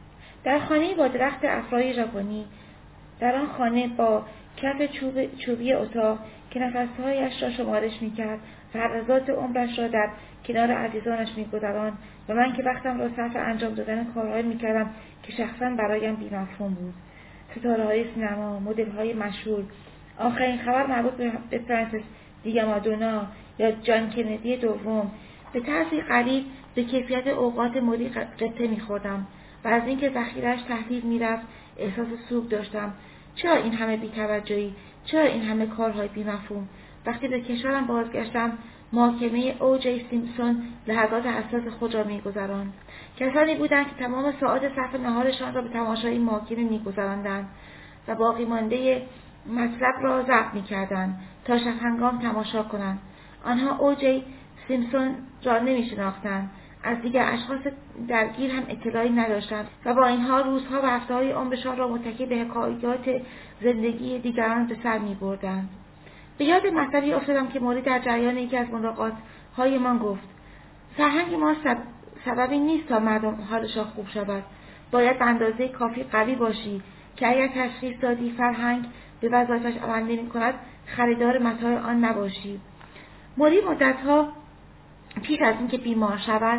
در خانه‌ای با درخت افرای ژاپنی، در آن خانه با کف چوب چوبی اتاق که نفس‌هایش را شمارش می‌کرد و لحظات عمرش را در کنار عزیزانش می‌گذراند و من که وقتم را صرف انجام دادن کارهایی می‌کردم که شخصاً برایم بی‌مفهوم بود. ستاره‌های سینما، مدل‌های مشهور، آخرین خبر مربوط به فرانسیس دیگه مادونا یا جان کندی دوم، به طرزی غریب به کیفیت اوقات موری قطعه می‌خوردم و از اینکه ذخیره‌اش تهدید می‌رفت احساس سوگ داشتم. چرا این همه بی‌توجهی؟ چرا این همه کارهای بی‌مفهوم؟ وقتی به کشورم بازگشتم، محاکمه او جی سیمپسون لحظات حساس خود را می‌گذراند. کسانی بودند که تمام ساعات صرف نهارشان را به تماشای محاکمه می‌گذراندند و باقی مانده مطلب را ضبط می‌کردند تا شب هنگام تماشا کنند. آنها او جی سیمپسون را نمی‌شناختند، از دیگر اشخاص درگیر هم اطلاعی نداشتند و با اینها روزها و هفته‌های عمرشان را متکی به حکایات زندگی دیگران به سر می‌بردند. به یاد مطلبی افتادم که موری در جریان یکی از ملاقات‌هایمان گفت: فرهنگ ما سب... سببی نیست تا مردم حالشان خوب شود. باید به اندازه کافی قوی باشی که اگر تشخیص دادی فرهنگ به وظایفش عمل نمی‌کند خریدار متاع آن نباشی. موری مدت‌ها پیش از اینکه بیمار شود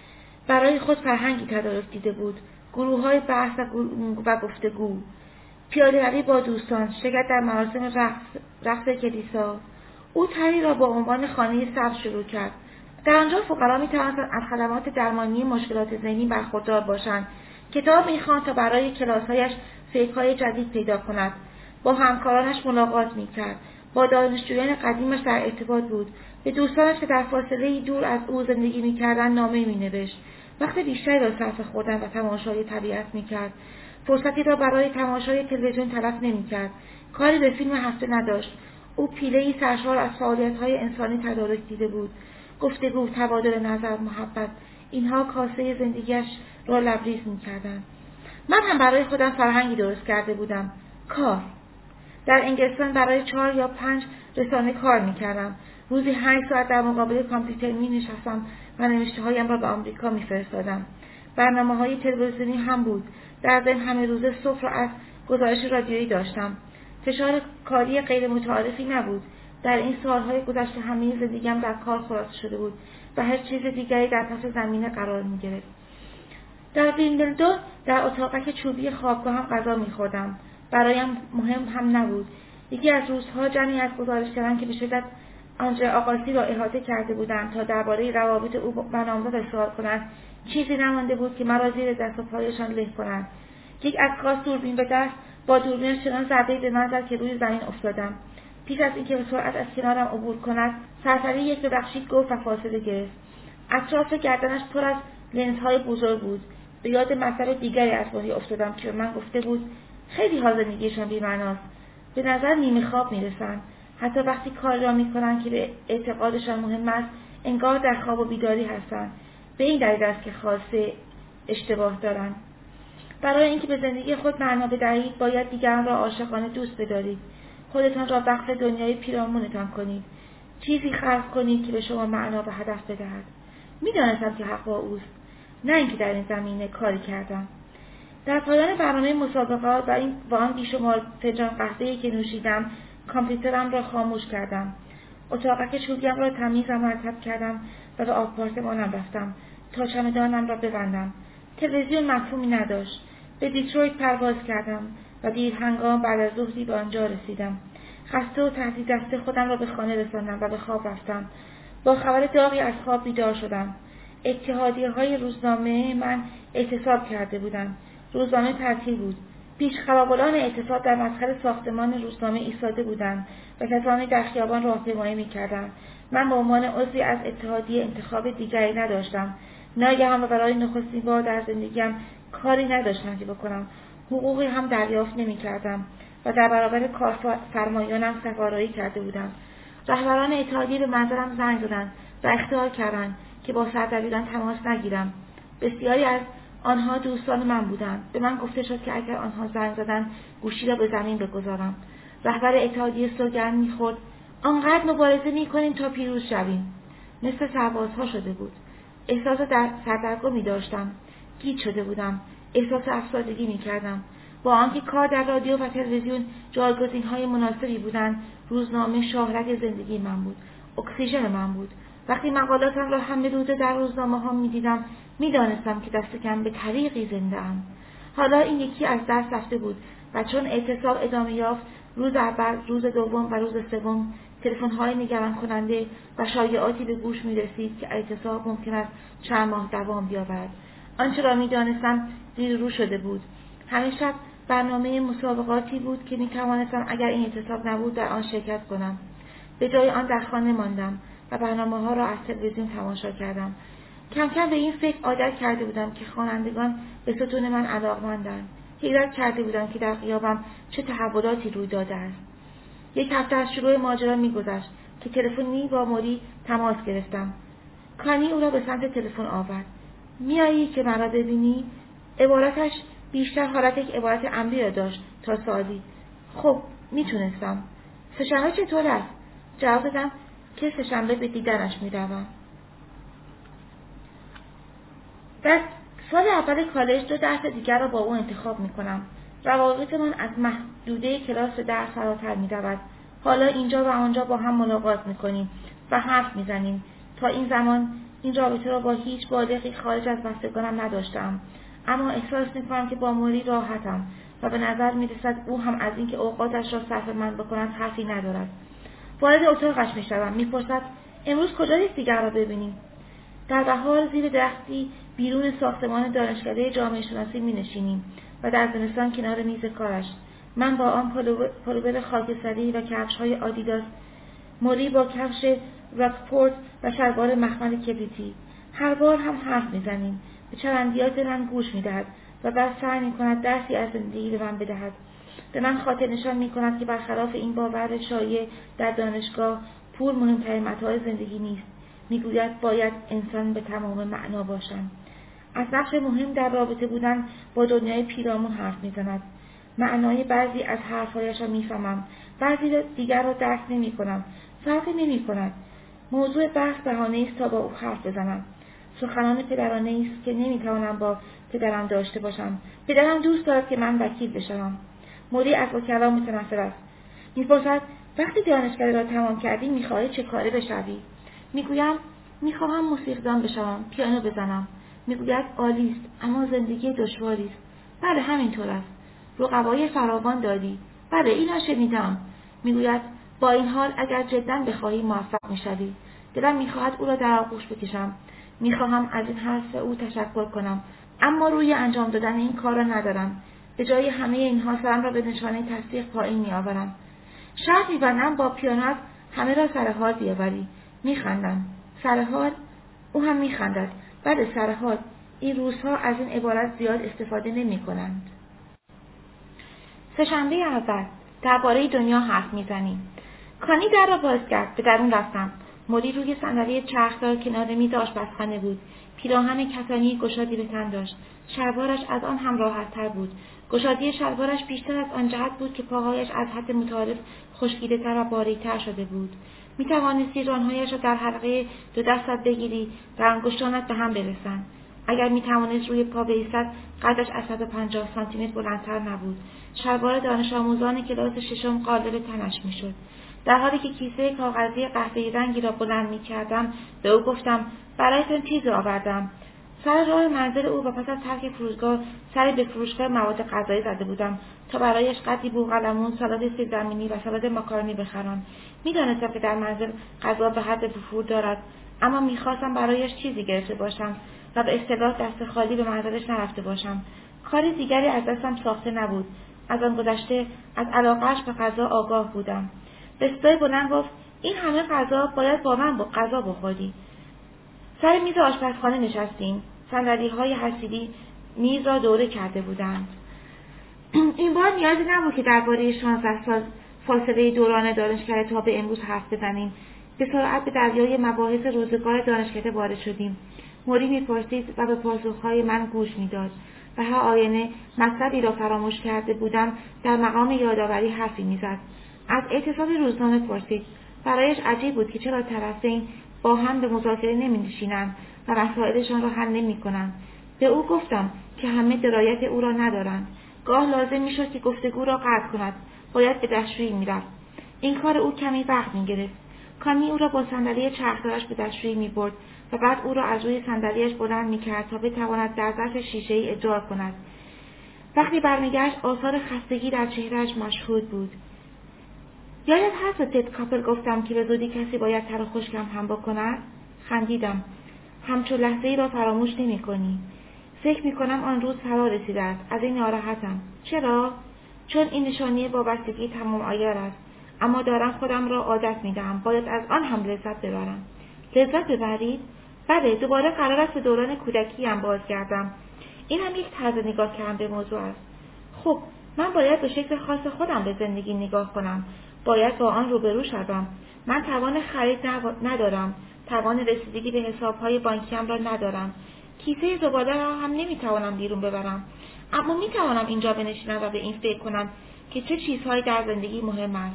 برای خود فرهنگی تدارک دیده بود: گروه‌های بحث و, و گفتگو، پیاده‌روی با دوستان، شرکت در مراسم رقص رقص کلیسا. او طرحی را با عنوان خانه سبز شروع کرد. در آنجا فقرا می‌توانند از خدمات درمانی مشکلات ذهنی برخوردار باشند. کتاب می‌خواند تا برای کلاس‌هایش فکرهای جدید پیدا کند. با همکارانش ملاقات میکرد. با دانشجویان قدیمش در ارتباط بود. به دوستانش که در فاصله دور از او زندگی میکردند نامه مینوشت. وقت بیشتری را صرف خوردن و تماشای طبیعت میکرد. فرصتی را برای تماشای تلویزیون تلف نمیکرد. کاری به فیلم هفته نداشت. او پیله‌ای سرشار از فعالیت‌های انسانی تدارک دیده بود. گفتگو، تبادل نظر، محبت، اینها کاسه زندگیش را لبریز می‌کردند. من هم برای خودم فرهنگی درست کرده بودم. کار. در انگلستان برای چهار یا پنج رسانه کار می‌کردم. روزی هشت ساعت در مقابل کامپیوتر می‌نشستم و نوشته‌هایم را به آمریکا می‌فرستادم. برنامه‌های تلویزیونی هم بود. در ضمن همه روزه صبح را از گزارش رادیویی داشتم. فشار کاری غیر متعارفی نبود. در این سالهای گذشته همه زندگیم در کار خلاصه شده بود و هر چیز دیگری در پس زمینه قرار می‌گرفت. در ویمبلدون در اتاقک چوبی خوابگاه هم غذا می‌خوردم. برایم مهم هم نبود. یکی از روزها جمعی از گزارشگران که به شدت آنجا آقاسی را احاطه کرده بودند تا درباره روابط او با نامزد سوال کنند، چیزی نمانده بود که مرا زیر دست و پایشان له کنند. یک عکاس دوربین به دست با دوربین چنان ضربه‌ای به من زد که روی زمین افتادم. پیش از اینکه به سرعت از کنارم عبور کند، سرسری یک ببخشید گفت و فاصله گرفت. اطراف گردنش پر از لنزهای بزرگ بود. به یاد مطلب دیگری از ماری افتادم که به من گفته بود خیلی ها زندگیشان بی‌معناست. به نظر نیمه خواب میرسند. حتی وقتی کاری را میکنند که به اعتقادشان مهم است، انگار در خواب و بیداری هستند. به این دلیل است که خاصه اشتباه دارند. برای اینکه به زندگی خود معنا بدهید، باید دیگران را عاشقانه دوست بدارید. خودتان را وقف دنیای پیرامونتان کنید. چیزی خلق کنید که به شما معنا و هدف بدهد. می‌دانستم که حق با اوست، نه اینکه در این زمینه کاری کردم. در پایان برنامه مسابقات و این با آن بیشمار فنجان قهوه‌ای که نوشیدم، کامپیوترم را خاموش کردم. اتاقک چوبیم را تمیز و مرتب کردم و به آپارتمانم رفتم تا چمدانم را ببندم. تلویزیون مفهومی نداشت. به دیترویت پرواز کردم و دیر هنگام بعد از ظهری به آنجا رسیدم. خسته و تحت دست خودم را به خانه رساندم و به خواب رفتم. با خبر داغی از خواب بیدار شدم. اتحادیه‌های روزنامه من اعتصاب کرده بودند. روزنامه تعطیل بود. پیشخوابان اعتصاب در مدخل ساختمان روزنامه ایستاده بودند و کسانی در خیابان راهپیمایی می‌کردند. من به عنوان عضوی از اتحادیه انتخاب دیگری نداشتم. ناگهان و برای نخستین بار در زندگیم کاری نداشتم که بکنم. حقوقی هم دریافت نمی‌کردم و در برابر کارفرمایانم سفارایی کرده بودم. رهبران اتحادیه به منزلم زنگ زدند و اخطار کردند که با سردبیران تماس نگیرم. بسیاری از آنها دوستان من بودند. به من گفته شد که اگر آنها زنگ زدند گوشی را به زمین بگذارم. رهبر اتحادیه سوگند می‌خورد آنقدر مبارزه می‌کنیم تا پیروز شویم. مثل سربازها شده بود. احساس در سردرگمی داشتم. گیج شده بودم. احساس افسردگی می‌کردم. با آنکه کار در رادیو و تلویزیون جایگزین‌های مناسبی بودند، روزنامه شاهرگ زندگی من بود. اکسیژن من بود. وقتی مقالاتم را همه روزه در روزنامه‌ها می‌دیدم، می‌دانستم که دست کم به طریقی زنده‌ام. حالا این یکی از دست رفته بود و چون اعتصاب ادامه یافت، روز اول، روز دوم و روز سوم تلفن‌های نگران کننده و شایعاتی به گوش می‌رسید که اعتصاب ممکن است چند ماه دوام بیاورد. آنچه را می‌دانستم زیر رو شده بود. همه شب برنامه مسابقاتی بود که می‌توانستم اگر این اعتصاب نبود در آن شرکت کنم. به جای آن در خانه ماندم و برنامه‌ها را از تلویزیون تماشا کردم. کم کم به این فکر عادت کرده بودم که خوانندگان به ستون من علاقه‌مندند. حیرت کرده بودم که در غیابم چه تحولاتی روی داده است. یک هفته از شروع ماجرا می‌گذشت که تلفنی با موری تماس گرفتم. کانی او را به سمت تلفن آورد. میایی که مرا ببینی؟ عبارتش بیشتر حالت یک عبارت امری را داشت تا سوالی. خب میتونستم. سه‌شنبه چطور است؟ جواب دادم که سه‌شنبه به دیدنش میروم. در سال اول کالج دو درس دیگر را با او انتخاب میکنم. روابط من از محدوده کلاس درس فراتر میرود. حالا اینجا و آنجا با هم ملاقات میکنیم و حرف میزنیم. تا این زمان این رابطه را با هیچ بالغی خارج از بستگانم نداشتم. اما احساس میکنم که با موری راحتم و به نظر میرسد او هم از اینکه اوقاتش را صرف من بکند حرفی ندارد. وارد اتاقش میشوم. میپرسد امروز کجایید دیگر را ببینیم؟ در بهار زیر درختی بیرون ساختمان دانشکده جامعه شناسی می نشینیم. و در زمستان کنار میز کارش، من با آن پلوور خاکستری و کفش‌های آدیداس، موری با کفش راکپورت و شلوار مخمل کبریتی. هر بار هم حرف میزنیم. به چرندیات من گوش میدهد و بعد سعی میکند درسی از زندگی به من بدهد. به من خاطر نشان میکند که برخلاف این باور شایع در دانشگاه، پول مهمترین متاع زندگی نیست. میگوید باید انسان به تمام معنا باشم. از نقش مهم در رابطه بودن با دنیای پیرامون حرف میزند. معنای بعضی از حرفهایش را میفهمم، بعضی دیگر را درک نمیکنم. فرقی نمیکند. موضوع بحث بهانه است تا با او حرف بزنم. سخنان پدرانه است که نمیتوانم با پدرم داشته باشم. پدرم دوست دارد که من وکیل بشوم. موری از وکلا متنفر است. میپرسد وقتی دانشگاهی را تمام کردی میخواهی چه کاره بشوی؟ میگویم میخواهم موسیقیدان بشوم، پیانو بزنم. میگوید عالی است، اما زندگی دشواری است. بله همینطور است. رقبای فراوان داری. بله اینو شنیدم. میگوید با این حال اگر جدا بخواهی موفق میشوی. دلم میخواهد او را در آغوش بکشم. میخواهم از این حرف او تشکر کنم، اما روی انجام دادن این کار را ندارم. به جای همه اینها سرم را به نشانه تصدیق پایین میآورم. شرط می‌بندم با پیانوت همه را سر حال بیاوری. میخندم. سر حال؟ او هم میخندد. بله سر حال. این روزها از این عبارت زیاد استفاده نمی‌کنند. سه‌شنبه اول درباره دنیا حرف میزنیم. کانی در را باز کرد. به درون رفتم. موری روی صندلی چرخدار کنار میز آشپزخانه بود. پیراهن کتانی گشادی به تن داشت. شلوارش از آن هم راحت‌تر بود. گشادی شلوارش بیشتر از آن جهت بود که پاهایش از حد متعارف خشکیده‌تر و باریک‌تر شده بود. می‌توانستی ران‌هایش را در حلقه دو دستت بگیری و انگشتانت به هم برسند. اگر می‌توانست روی پا بایستد، قدش از صد و پنجاه سانتی متر بلندتر نبود. شلوار دانش آموزان کلاس ششم قالب تنش می‌شد. در حالی که کیسه کاغذی قهوه‌ای رنگی را بلند می‌کردم، به او گفتم برایتان چیزی آوردم. سر راه منزل او و پس از ترک فرودگاه سری به فروشگاه مواد غذایی زده بودم تا برایش قدری بوقلمون، سالاد سیب زمینی و سالاد ماکارونی بخرم. می‌دانستم که در منزل غذا به حد وفور دارد، اما می‌خواستم برایش چیزی گرفته باشم و به اصطلاح دست خالی به منزلش نرفته باشم. کاری دیگری از دستم ساخته نبود. از آن گذشته از علاقه‌اش به غذا آگاه بودم. به صدای بلند گفت این همه غذا باید با من با غذا بخوری. سر میز آشپزخانه نشستیم. صندلی‌های حصیری میز را دوره کرده بودند. این بار نیازی نبود که درباره شانزده سال فاصله دوران دانشکده تا به امروز حرف بزنیم. به سرعت به دریای مباحث روزگار دانشکده وارد شدیم. موری می‌پرسید و به پاسخ‌های من گوش می‌داد و هر آینه مطلبی را فراموش کرده بودم در مقام یادآوری حرفی می‌زد. از اعتصاب روزنامه پرسید. برایش عجیب بود که چرا طرفین با هم به مذاکره نمی‌نشینند و مسائلشان را حل نمی‌کنند. به او گفتم که همه درایت او را ندارند. گاه لازم می‌شد که گفتگو را قطع کند. باید به دستشویی می‌رفت. این کار او کمی وقت می‌گرفت. کانی او را با صندلی چرخدارش به دستشویی می‌برد و بعد او را از روی صندلیاش بلند می‌کرد تا بتواند در ظرف شیشه‌ای ادرار کند. وقتی برمیگشت آثار خستگی در چهره‌اش مشهود بود. یادت هست به تد کاپل گفتم که به زودی کسی باید تر و خشکم هم بکند؟ خندیدم. همچون لحظه ای را فراموش نمی کنی. فکر می کنم آن روز فرا رسیده است. از این ناراحتم. چرا؟ چون این نشانی وابستگی تمام عیار است. اما دارم خودم را عادت می دهم. باید از آن هم لذت ببرم. لذت ببرید؟ بله، دوباره قرار است به دوران کودکیم بازگردم. این هم یک طرز نگاه کردن به موضوع است. خب، من باید به شکل خاص خودم به زندگی نگاه کنم. باید با آن روبرو شوم. من توان خرید ندارم. توان رسیدگی به حساب‌های بانکیم را ندارم. کیسه زباله را هم نمیتوانم بیرون ببرم. اما میتوانم اینجا بنشینم و به این فکر کنم که چه چیزهایی در زندگی مهم است.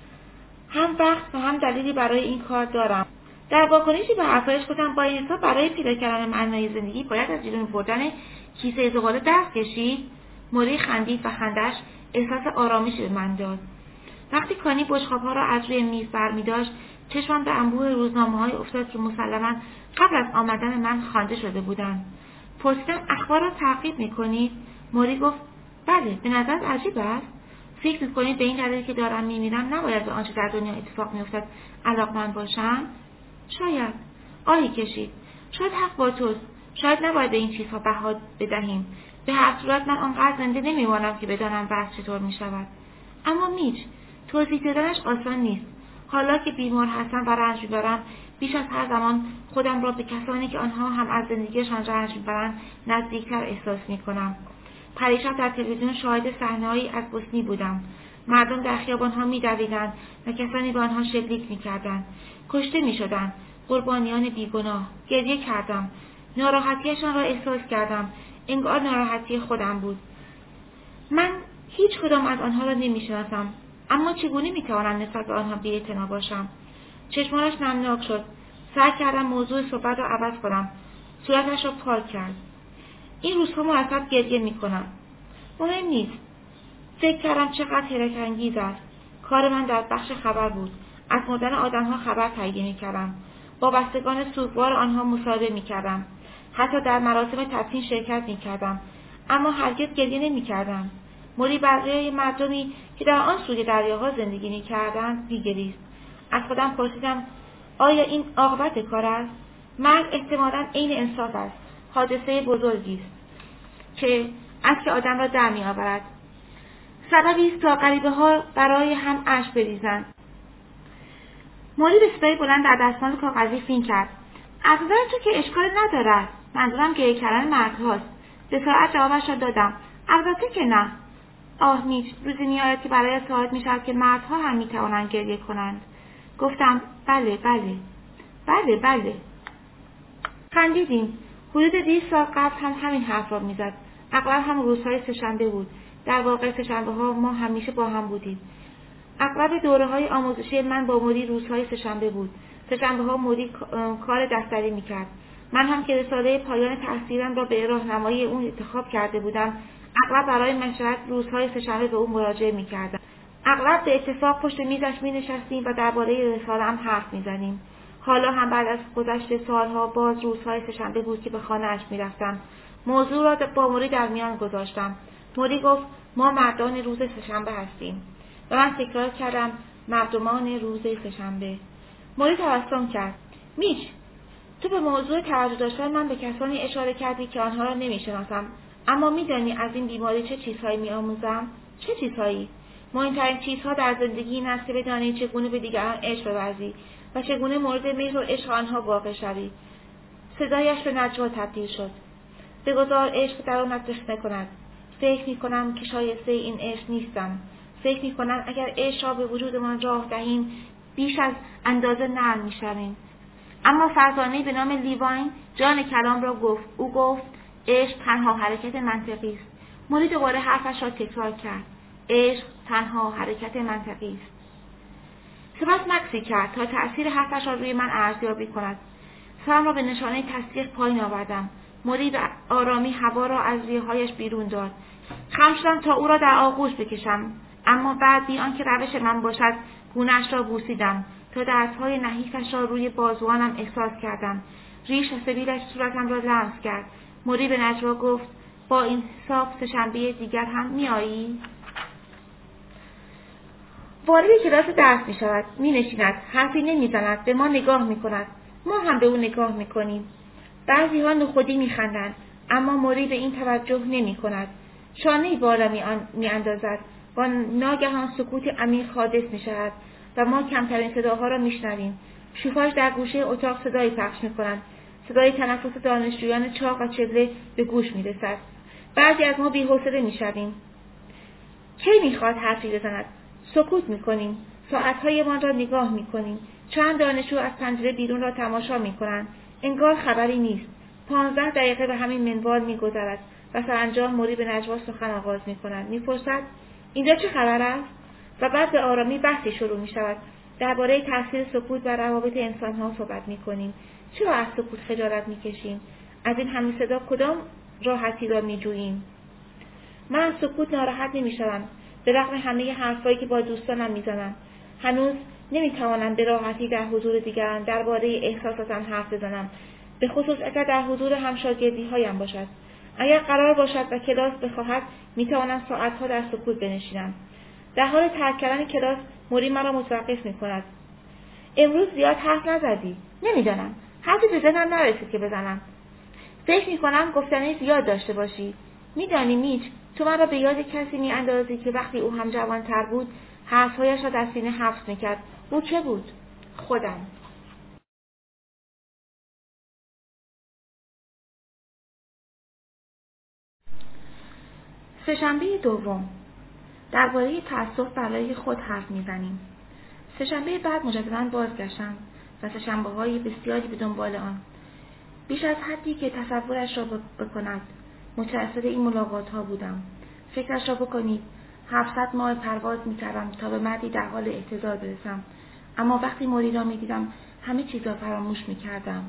هم وقت و هم دلیلی برای این کار دارم. در واکنشی به حرفایش گفتم با این حساب برای پیدا کردن معنای زندگی باید از بیرون بردن کیسه زباله دست کشید. موری خندید و خندش احساس آرامشی به من داد. وقتی کانی بشقاب‌ها را از روی میز برمی‌داشت، چشمم به انبوه روزنامه‌های افتاد که مسلماً قبل از آمدن من خوانده شده بودند. پرسیدم اخبار را تعقیب می‌کنید؟ موری گفت بله، به نظرت عجیب است؟ فکر می‌کنید به این دلیل که دارم می‌میرم نباید به آنچه در دنیا اتفاق می‌افتد علاقمند باشم؟ شاید. آهی کشید. شاید حق با توست. شاید نباید به این چیزها بها بدهیم. به هر صورت من آنقدر زنده نمیمانم که بدانم وضع چطور می شود. اما میچ، توضیح دادنش آسان نیست. حالا که بیمار هستم و رنج میبرم، بیش از هر زمان خودم را به کسانی که آنها هم از زندگیشان رنج میبرند نزدیکتر احساس میکنم. پریشب در تلویزیون شاهد صحنه‌هایی از بوسنی بودم. مردم در خیابانها می‌دویدند و کسانی به آنها شلیک می‌کردند. کشته می‌شدند. قربانیان بیگناه. گریه کردم. ناراحتیشان را احساس کردم. انگار ناراحتی خودم بود. من هیچ کدام از آنها را نمی‌شناسم. اما چگونه می‌توانم نسبت به آنها بی‌اعتنا باشم؟ چشمانش نمناک شد. سعی کردم موضوع صحبت را عوض کنم. صورتش را پاک کرد. این روزها مرتب گریه می‌کنم. مهم نیست. فکر کردم چقدر حیرت انگیز است. کار من در بخش خبر بود. از مردن آدم‌ها خبر تهیه می‌کردم. با بستگان سوگوار آنها مصاحبه می‌کردم. حتی در مراسم تدفین شرکت می‌کردم. اما هرگز گریه نمی‌کردم. موری بقیه مردمی که در آن سوی دریاها زندگی می‌کردند می‌گریست. از خودم پرسیدم آیا این عاقبت کار است؟ مرگ احتمالاً عین انصاف است. حادثه بزرگی است که اشک آدم را در می‌آورد. سببی است تا غریبه‌ها برای هم اشک بریزند. موری به صدای بلند در دستمال کاغذی فین کرد. از نظر تو که اشکال ندارد. منظورم گریه کردن مردهاست. به سرعت جوابش را دادم. البته که نه. آه میچ، روزی میآید که برای ثابت می‌شود که مردها هم می‌توانند گریه کنند. گفتم بله بله بله بله. خندیدیم. حدود بیست سال قبل هم همین حرف را می‌زد. اغلب هم روزهای سه‌شنبه بود. در واقع سه‌شنبه‌ها ما همیشه با هم بودیم. اغلب دوره‌های آموزشی من با موری روزهای سه‌شنبه بود. سه‌شنبه‌ها موری کار دفتری می‌کرد. من هم که رساله پایان تحصیلم را به راهنمایی اون انتخاب کرده بودم، اغلب برای مشورت روزهای سه‌شنبه به او مراجعه می‌کردم. اغلب به اتفاق پشت میزش می‌نشستیم و درباره رساله‌ام حرف می‌زدیم. حالا هم بعد از گذشت سالها باز روزهای سه‌شنبه بود که به خانه‌اش می‌رفتم. موضوع را با موری در میان گذاشتم. موری گفت ما مردان روز سه‌شنبه هستیم. و من تکرار کردم مردمان روز سه‌شنبه. موری تبسم کرد. میچ، تو به موضوع توجه داشتن من به کسانی اشاره کردی که آنها را نمی‌شناسم. اما می‌دانی از این بیماری چه چیزهایی می‌آموزم؟ چه چیزهایی؟ مهمترین چیزها در زندگی این است که بدانی چگونه به دیگران عشق بورزی و چگونه مورد مهر و عشق آنها واقع شوی. صدایش به نجوا تبدیل شد. بگذار عشق درونت رخنه کند. فکر می‌کنم که شایسته این عشق نیستم. فکر می‌کنم اگر عشق را به وجودمان راه دهیم بیش از اندازه نرم می‌شویم. اما فرزانه‌ای به نام لیواین جان کلام را گفت. او گفت عشق تنها حرکت منطقی است. موری دوباره حرفش را تکرار کرد. عشق تنها حرکت منطقی است. سپس مکسی کرد تا تأثیر حرفش را روی من ارزیابی کند. سرم را به نشانه تصدیق پایین آوردم. موری به آرامی هوا را از ریه‌هایش بیرون داد. خم شدم تا او را در آغوش بکشم، اما بعد بی آنکه روش من باشد گونه‌اش را بوسیدم تا دست‌های نحیفش را روی بازوانم احساس کردم. ریش سبیلش صورتم را لمس کرد. موری به نجوا گفت با این حساب سه‌شنبه دیگر هم می‌آیی؟ وارد کلاس درس می‌شود، می‌نشیند، حرفی نمی‌زند، به ما نگاه می‌کند. ما هم به او نگاه می‌کنیم. بعضی‌ها نخودی می‌خندند، اما موری به این توجه نمی‌کند. شانه‌ای بالا می‌اندازد و ناگهان سکوت عمیق حادث می‌شود و ما کمترین صداها را می‌شنویم. شوفاژ در گوشه اتاق صدایی پخش می‌کند. صدای تنفس دانشجویان چاق و چبله به گوش می‌رسد. بعضی از ما بی‌حوصله می‌شویم. کی می‌خواد حرفی بزند؟ سکوت می‌کنیم. ساعت‌هایمان را نگاه می‌کنیم. چند دانشجو از پنجره بیرون را تماشا می‌کنند. انگار خبری نیست. پانزده دقیقه به همین منوال می‌گذرد و سرانجام موری به نجوا سخن آغاز می‌کند. می‌پرسد اینجا چه خبر است؟ و بعد به آرامی بحثی شروع می‌شود. درباره تاثیر سکوت بر روابط انسان‌ها صحبت می‌کنیم. چرا از سکوت خجالت می‌کشیم؟ از این همه صدا کدام راحتی را می‌جوییم؟ من از سکوت ناراحت نمی‌شوم، به رغم همه حرفایی که با دوستانم می‌زنم. هنوز نمی‌توانم به راحتی در حضور دیگران درباره احساساتم حرف بزنم، به خصوص اگر در حضور همشاگردی‌هایم باشد. اگر قرار باشد و کلاس بخواهد، می‌توانم ساعت‌ها در سکوت بنشینم. در حال ترک کردن کلاس موری مرا متوقف می‌کند. امروز زیاد حرف نزدی. نمی‌دانم. حرفی به ذهنم نرسید که بزنم. فکر می‌کنم گفتنی زیاد داشته باشی. میدانی میچ، تو مرا به یاد کسی میاندازی که وقتی او هم جوانتر بود حرفهایش را در سینه حبس میکرد. او که بود؟ خودم. سه‌شنبه دوم. درباره تأسف برای خود حرف میزنیم. سه‌شنبه بعد مجدداً بازگشتم و سه‌شنبه‌های بسیاری به دنبال آن. بیش از حدی که تصورش را بکند متأثر این ملاقات‌ها بودم. فکرش را بکنید، هفتصد ماه پرواز می‌کردم تا به مردی در حال احتضار برسم، اما وقتی موری را می‌دیدم همه چیز را فراموش می‌کردم.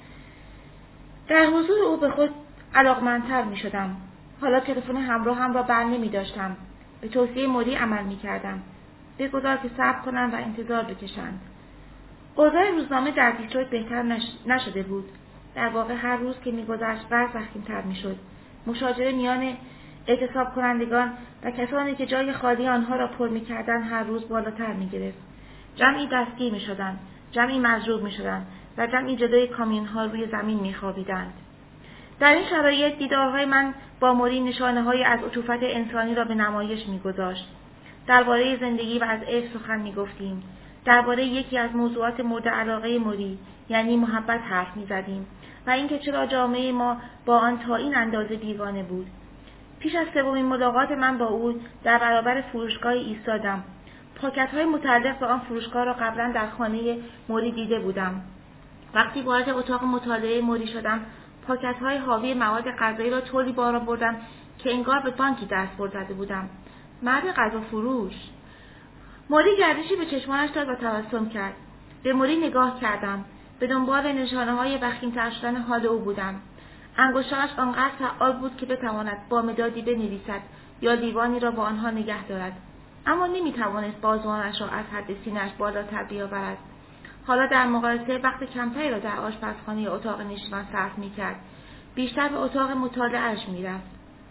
در حضور او به خود علاقمندتر می‌شدم. حالا تلفن همراه هم را بر نمی‌داشتم. به توصیه موری عمل می‌کردم. بگذار که صبر کنم و انتظار بکشند. اوضاع روزنامه در دیترویت بهتر نش... نشده بود. در واقع هر روز که می‌گذشت وضع وخیم‌تر می‌شد. مشاجره میان اعتصاب کنندگان و کسانی که جای خالی آنها را پر می‌کردند هر روز بالاتر می‌گرفت. جمعی دستگیر می‌شدند، جمعی مضروب می‌شدند و جمعی جلوی کامیون‌ها روی زمین می‌خوابیدند. در این شرایط دیدارهای من با موری نشانه‌هایی از عطوفت انسانی را به نمایش می‌گذاشت. درباره زندگی و از عشق سخن می‌گفتیم. درباره یکی از موضوعات مورد علاقه موری، یعنی محبت، حرف می‌زدیم و اینکه چرا جامعه ما با آن تا این اندازه بیگانه بود. پیش از سومین ملاقات من با او در برابر فروشگاه ایستادم. پاکت‌های متعلق به آن فروشگاه را قبلا در خانه موری دیده بودم. وقتی وارد اتاق مطالعه موری شدم، پاکت‌های حاوی مواد غذایی را طوری بار آوردم که انگار به بانکی دست بر زده بودم. مرد غذا فروش. موری گردشی به چشمانش داد و تبسم کرد. به موری نگاه کردم. به دنبال نشانه‌های وخیم‌تر شدن حال او بودم. انگشتانش آنقدر فعال بود که بتواند با مدادی بنویسد یا لیوانی را با آنها نگه دارد، اما نمی‌توانست بازوانش را از حد سینه‌اش بالاتر بیاورد. حالا در مقایسه وقت کمتری را در آشپزخانه اتاق نشیمن صرف می‌کرد. بیشتر به اتاق مطالعه‌اش می‌رفت.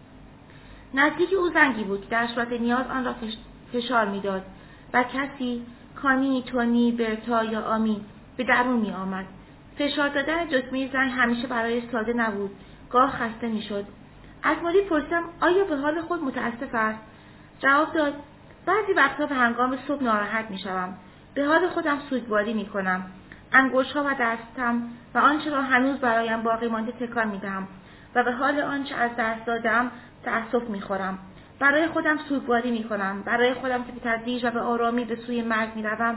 نزدیک او زنگی بود که در صورت نیاز آن را فشار می‌داد و کسی، کانی، تونی، برتا یا آمی به درون می‌آمد. فشار دادن دکمه زنگ همیشه برای ساده نبود. گاه خسته می‌شد. از موری پرسیدم آیا به حال خود متأسف است؟ جواب داد بعضی وقتا به هنگام صبح ناراحت می‌شوم. به حال خودم سوگواری می‌کنم. انگشت‌ها و دستم و آنچه را هنوز برایم باقی مانده تکان می‌دهم و به حال آنچه از دست دادم تأسف می‌خورم. برای خودم سوگواری می‌کنم. برای خودم که به تدریج و به آرامی به سوی مرگ می‌روم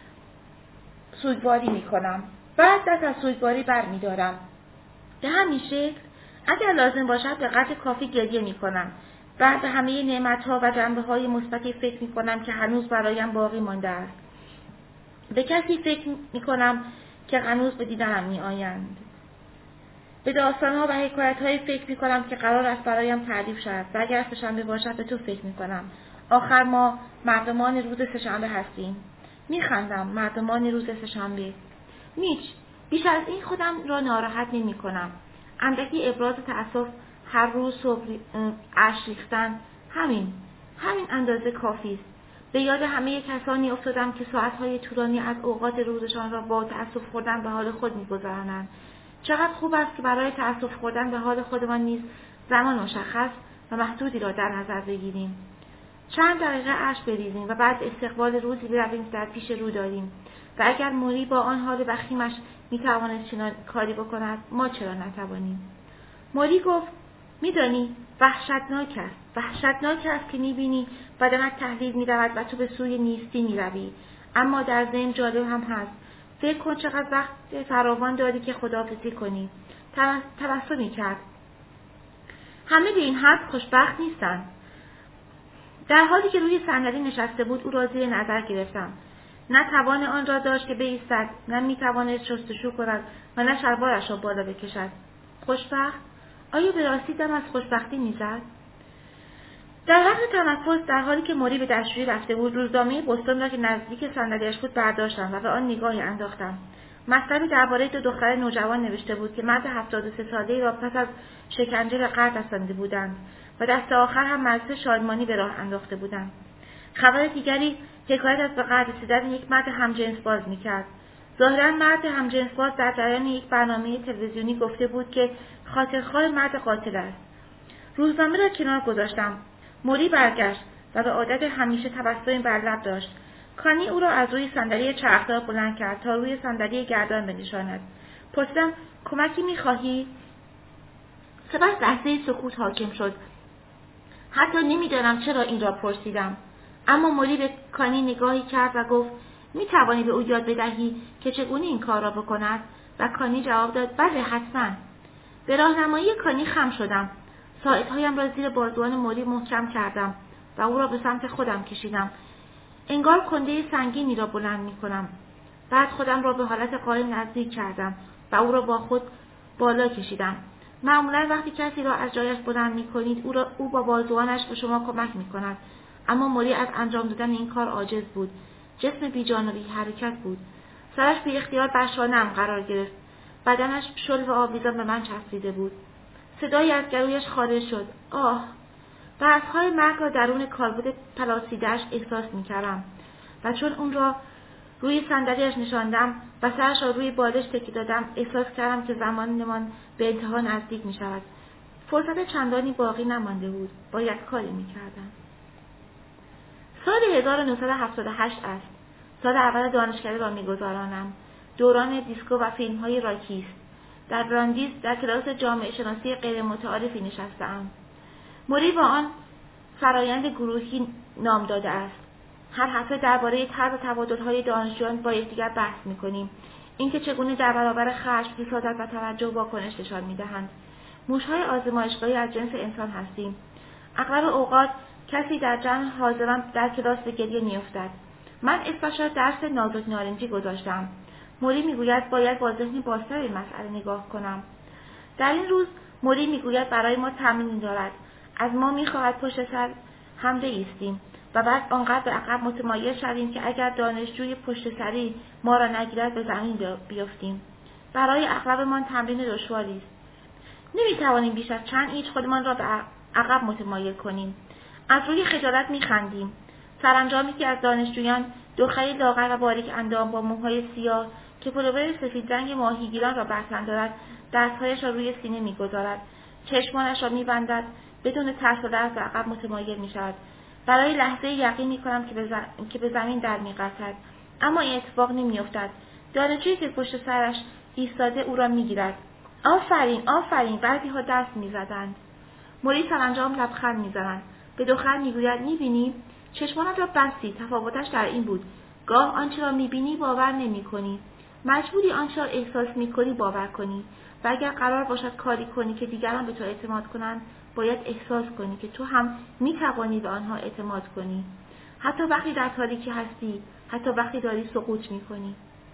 سوگواری می‌کنم. بعد دست از سوگواری بر می‌دارم. به همین شکل اگر لازم باشد به قدر کافی گریه می‌کنم. بعد به همه نعمت‌ها و جنبه‌های مثبتی فکر می‌کنم که هنوز برایم باقی مانده است. به کسی فکر می‌کنم که هنوز به دیدنم می‌آیند. به داستان‌ها و حکایت‌های فکر می‌کنم که قرار است برایم تعریف شود و اگر سه‌شنبه باشد به تو فکر می‌کنم. آخر ما مردمان روز سه‌شنبه هستیم. می‌خندم. مردمان روز سه‌شنبه. میچ، بیش از این خودم را ناراحت نمی‌کنم. اندکی ابراز تأسف هر روز صبح اشک ریختن، همین همین اندازه کافی است. به یاد همه کسانی افتادم که ساعت‌های طولانی از اوقات روزشان را با تأسف خوردن به حال خود می‌گذرانند. چقدر خوب است که برای تأسف خوردن به حال خودمان نیز زمان مشخص و محدودی را در نظر بگیریم. چند دقیقه اشک بریزیم و بعد استقبال روزی برویم که در پیش رو داریم. و اگر موری با آن حال وخیمش می‌تواند چنان کاری بکند، ما چرا نتوانیم؟ موری گفت می‌دانی وحشتناک است. وحشتناک است که می‌بینی بدنت تحلیل می‌رود و تو به سوی نیستی می‌روی. اما در ضمن جالب هم هست. فکر کن چقدر وقت فراوان داری که خداحافظی کنی. تبسمی کرد. همه به این حد خوشبخت نیستند. در حالی که روی صندلی نشسته بود او را زیر نظر گرفتم. نه توان آن را داشت که بایستد، نه می‌توانست شستشو کند و نه شلوارش را بالا بکشد. خوشبخت؟ آیا به راستی دم از خوشبختی می‌زد؟ در وقت تنفس در حالی که موری به دستشویی رفته بود روزنامه بوستون را که نزدیک صندلی‌اش بود برداشتم و به آن نگاهی انداختم. مطلبی درباره دو دختر نوجوان نوشته بود که مرد هفتاد و سه ساله‌ای را پس از شکنجه به قتل رسانده بودند و دست آخر هم مجلس شادمانی به راه انداخته بودند. خبر دیگری حکایت از به قتل رسیدن یک مرد همجنس باز می‌کرد. ظاهراً مرد همجنس باز در جریان یک برنامه تلویزیونی گفته بود که خاطرخواه مرد قاتل است. روزنامه را کنار گذاشتم. موری برگشت و به عادت همیشه تبسمی بر لب داشت. کانی او را از روی صندلی چرخدار بلند کرد تا روی صندلی گردان بنشاند. پرسیدم کمکی می‌خواهی؟ سپس لحظه سکوت حاکم شد. حتی نمی‌دانم چرا این را پرسیدم. اما موری به کانی نگاهی کرد و گفت می‌توانی به او یاد بدهی که چگونه این کار را بکند؟ و کانی جواب داد بله حتما. به راهنمایی کانی خم شدم. ساعدهایم را زیر بازوان موری محکم کردم و او را به سمت خودم کشیدم. انگار کنده سنگینی را بلند می‌کنم. بعد خودم را به حالت قائم نزدیک کردم و او را با خود بالا کشیدم. معمولا وقتی کسی را از جایش بلند می‌کنید او را او با بازوانش به شما کمک می‌کند. اما موری از انجام دادن این کار عاجز بود. جسم بیجان و بی حرکت بود. سرش بی اختیار بر شانه‌ام قرار گرفت. بدنش شل و آویزان به من چسبیده بود. صدایی از گلویش خارج شد. آه! برف‌های مرگ را درون کالبد پلاسیده‌اش احساس می‌کردم و چون اون را روی صندلی‌اش نشاندم و سرش را روی بالش تکیه دادم احساس کردم که زمانمان به انتها نزدیک می‌شود. فرصت چندانی باقی نمانده بود. باید کاری می‌کردم. سال هزار و نهصد و هفتاد و هشت است. سال اول دانشکده را می‌گذرانم. دوران دیسکو و فیلم‌های راکی است. در براندیز در کلاس جامعه شناسی غیر متعارفی نشسته‌ام. موری با آن فرایند گروهی نام داده است. هر هفته درباره طرز تبادل‌های دانشجویان با یکدیگر بحث می‌کنیم. اینکه چگونه در برابر خشم، حسادت و توجه واکنش نشان می‌دهند. موش‌های آزمایشگاهی از جنس انسان هستیم. اغلب اوقات کسی در جمع حاضران در کلاس به گریه می‌افتد. من اسمش را درس نازک نارنجی گذاشتم. موری میگوید باید با ذهن بازتر به مسئله نگاه کنم. در این روز موری میگوید برای ما تمرین دارد. از ما میخواهد پشت سر هم بایستیم و بعد آنقدر به عقب متمایل شویم که اگر دانشجوی پشت سری ما را نگیرد به زمین بیفتیم. برای اغلبمان تمرین دشواری است. نمیتوانیم بیش از چند اینچ خودمان را به عقب متمایل کنیم. از روی خجالت میخندیم. سرانجامی که از دانشجویان دختری لاغر و باریک اندام با موهای سیاه که پلوور سفید رنگ ماهیگیران را بر تن دارد دستهایش را روی سینه میگذارد، چشمانش را میبندد، بدون ترس و لرز به عقب متمایل میشود. برای لحظه یقین میکنم که به, ز... که به زمین در میقطد، اما این اتفاق نمیافتد. دانشجویی که پشت سرش ایستاده او را میگیرد. آفرین آفرین بعضیها دست میزدند. موری سرانجام لبخند میزند. به دختر میگوید میبینی چشمانت را بستی. تفاوتش در این بود گاه آنچه را میبینی باور نمیکنی. مجبوری آنچه را احساس میکنی باور کنی و اگر قرار باشد کاری کنی که دیگران به تو اعتماد کنند باید احساس کنی که تو هم میتوانی به آنها اعتماد کنی، حتی وقتی در تاریکی هستی، حتی وقتی داری سقوط میکنی.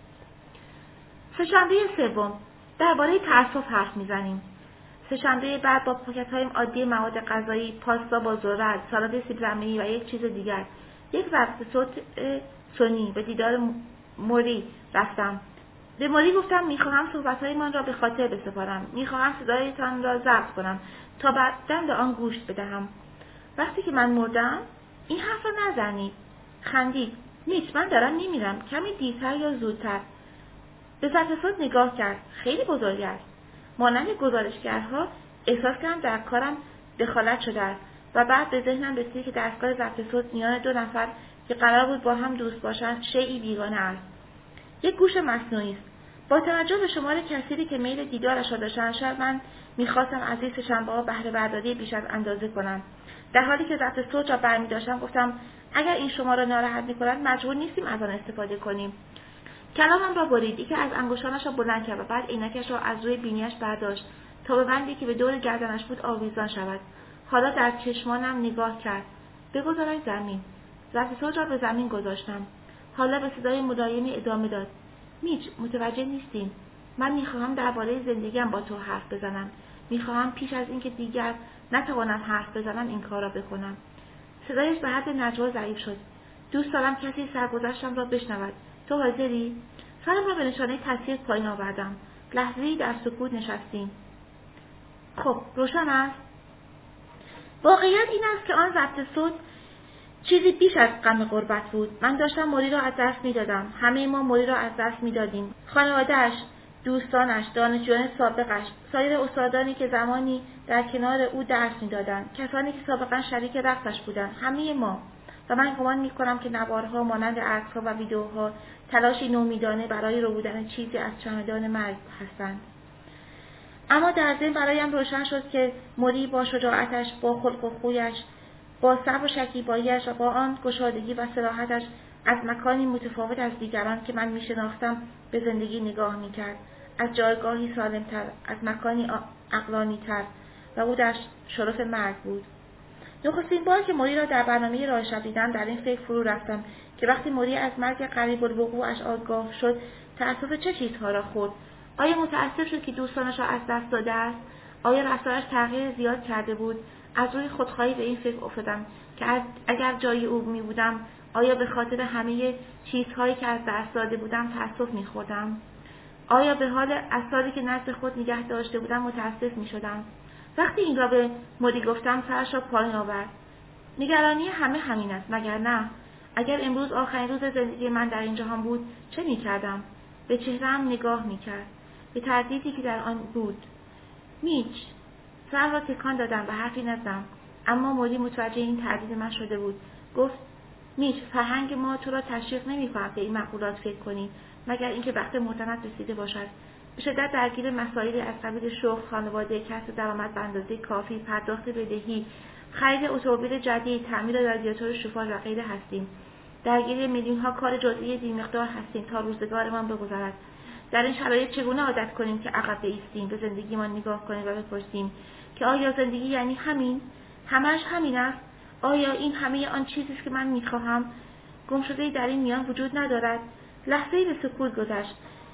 سه‌شنبه سوم درباره تأسف حرف میزنیم. سه‌شنبه بعد با پاکت‌های عادی مواد غذایی، پاستا با ذرت، سالاد سیب زمینی و یک چیز دیگر، یک ضبط صوت سونی به دیدار موری رفتم. به موری گفتم میخواهم صحبت‌هایمان را به خاطر بسپارم. میخواهم صدایتان را ضبط کنم تا بعداً به آن گوش بدهم. وقتی که من مردم این حرف را نزنید. خندید. نیست، من دارم میمیرم. کمی دیرتر یا زودتر. به ضبط صوت نگاه کرد. خیلی بزرگ است. مانند گزارشگرها احساس کردم در کارم دخالت شده است و بعد به ذهنم رسید که دستگاه ضبط صوت میان دو نفر که قرار بود با هم دوست باشند شیئی بیگانه است. یک گوش مصنوعی است. با توجه به شمار کثیری که میل دیدارش را داشتند شاید من میخواستم از این سه‌شنبه‌ها بهره برداری بیش از اندازه کنم. در حالی که ضبط صوت را برمی داشتم گفتم اگر این شما را ناراحت میکند مجبور نیستیم از آن استفاده کنیم. کلامم را برید. یکی از انگشتانش را بلند کرد و بعد عینکش را از روی بینیش برداشت تا به بندی که به دور گردنش بود آویزان شود. حالا در چشمانم نگاه کرد. بگذارش زمین. ضبط صوت را به زمین گذاشتم. حالا به صدای ملایمی ادامه داد. میچ، متوجه نیستیم. من میخواهم درباره زندگیم با تو حرف بزنم. میخواهم پیش از اینکه دیگر نتوانم حرف بزنم این کار را بکنم. صدایش به حد نجوا ضعیف شد. دوست دارم کسی سرگذشتم را بشنود. تو حاضری؟ سرم را به نشانه تاثیر پایین آوردم. لحظه‌ای در سکوت نشستیم. خب، روشن است؟ واقعیت این است که آن ضبط صوت چیزی بیش از غم غربت بود. من داشتم موری را از دست می‌دادم. همه ما موری را از دست می‌دادیم. خانواده‌اش، دوستانش، دانشجویان سابقش، سایر استادانی که زمانی در کنار او درس می‌دادند، کسانی که سابقا شریک رقصش بودند، همه ما. و من گمان می‌کنم که نوارها مانند عکس‌ها و ویدئوها تلاشی نومیدانه برای ربودن چیزی از چمدان مرگ هستند. اما در ذهن برایم روشن شد که موری با شجاعتش، با خلق و خویش، با صبر و شکیبایی‌اش و با آن گشادگی و صراحتش از مکانی متفاوت از دیگران که من می‌شناختم به زندگی نگاه می‌کرد، از جایگاهی سالم‌تر، از مکانی عقلانی‌تر، و او در شرف مرگ بود. نخستین بار که موری را در برنامه راه شب دیدم در این فکر فرو رفتم که وقتی موری از مرگ قریب الوقوعش آگاه شد تأسف چه چیزها را خورد. آیا متأسف شد که دوستانش را از دست داده است؟ آیا رفتارش تغییر زیاد کرده بود؟ از روی خودخواهی به این فکر افتادم که اگر جای او می بودم آیا به خاطر همه چیزهایی که از دست داده بودم تأسف می خوردم؟ آیا به حال اسراری که نزد خود نگه داشته بودم متأسف می شدم؟ وقتی این را به موری گفتم سرش را پایین آورد. نگرانی همه همین است، مگر نه؟ اگر امروز آخرین روز زندگی من در این جهان بود چه می کردم؟ به چهره‌ام نگاه می کرد، به تردیدی که در آن بود. میچ، سر را تکان دادم و حرفی نزدم، اما موری متوجه این تردید من شده بود. گفت: میچ، فرهنگ ما تو را تشویق نمی‌کند به این معقولات فکر کنی، مگر اینکه وقت مردنت رسیده باشد. به شدت درگیر مسائلی از قبیل شغل، خانواده، کسب درآمد به اندازه کافی، پرداخت بدهی، خرید اتومبیل جدید، تعمیر رادیاتور شفاف و غیره هستیم. درگیر میلیون‌ها کار جزئی بی‌مقدار هستیم تا روزگارمان بگذرد. در این شرایط چگونه عادت کنیم که عقب بایستیم، به زندگیمان نگاه کنیم و بپرسیم که آیا زندگی یعنی همین؟ همش همین است؟ آیا این همه آن چیزی است که من می‌خواهم؟ گمشده‌ای در این میان وجود ندارد؟ لحظه‌ای به سکوت گذشت.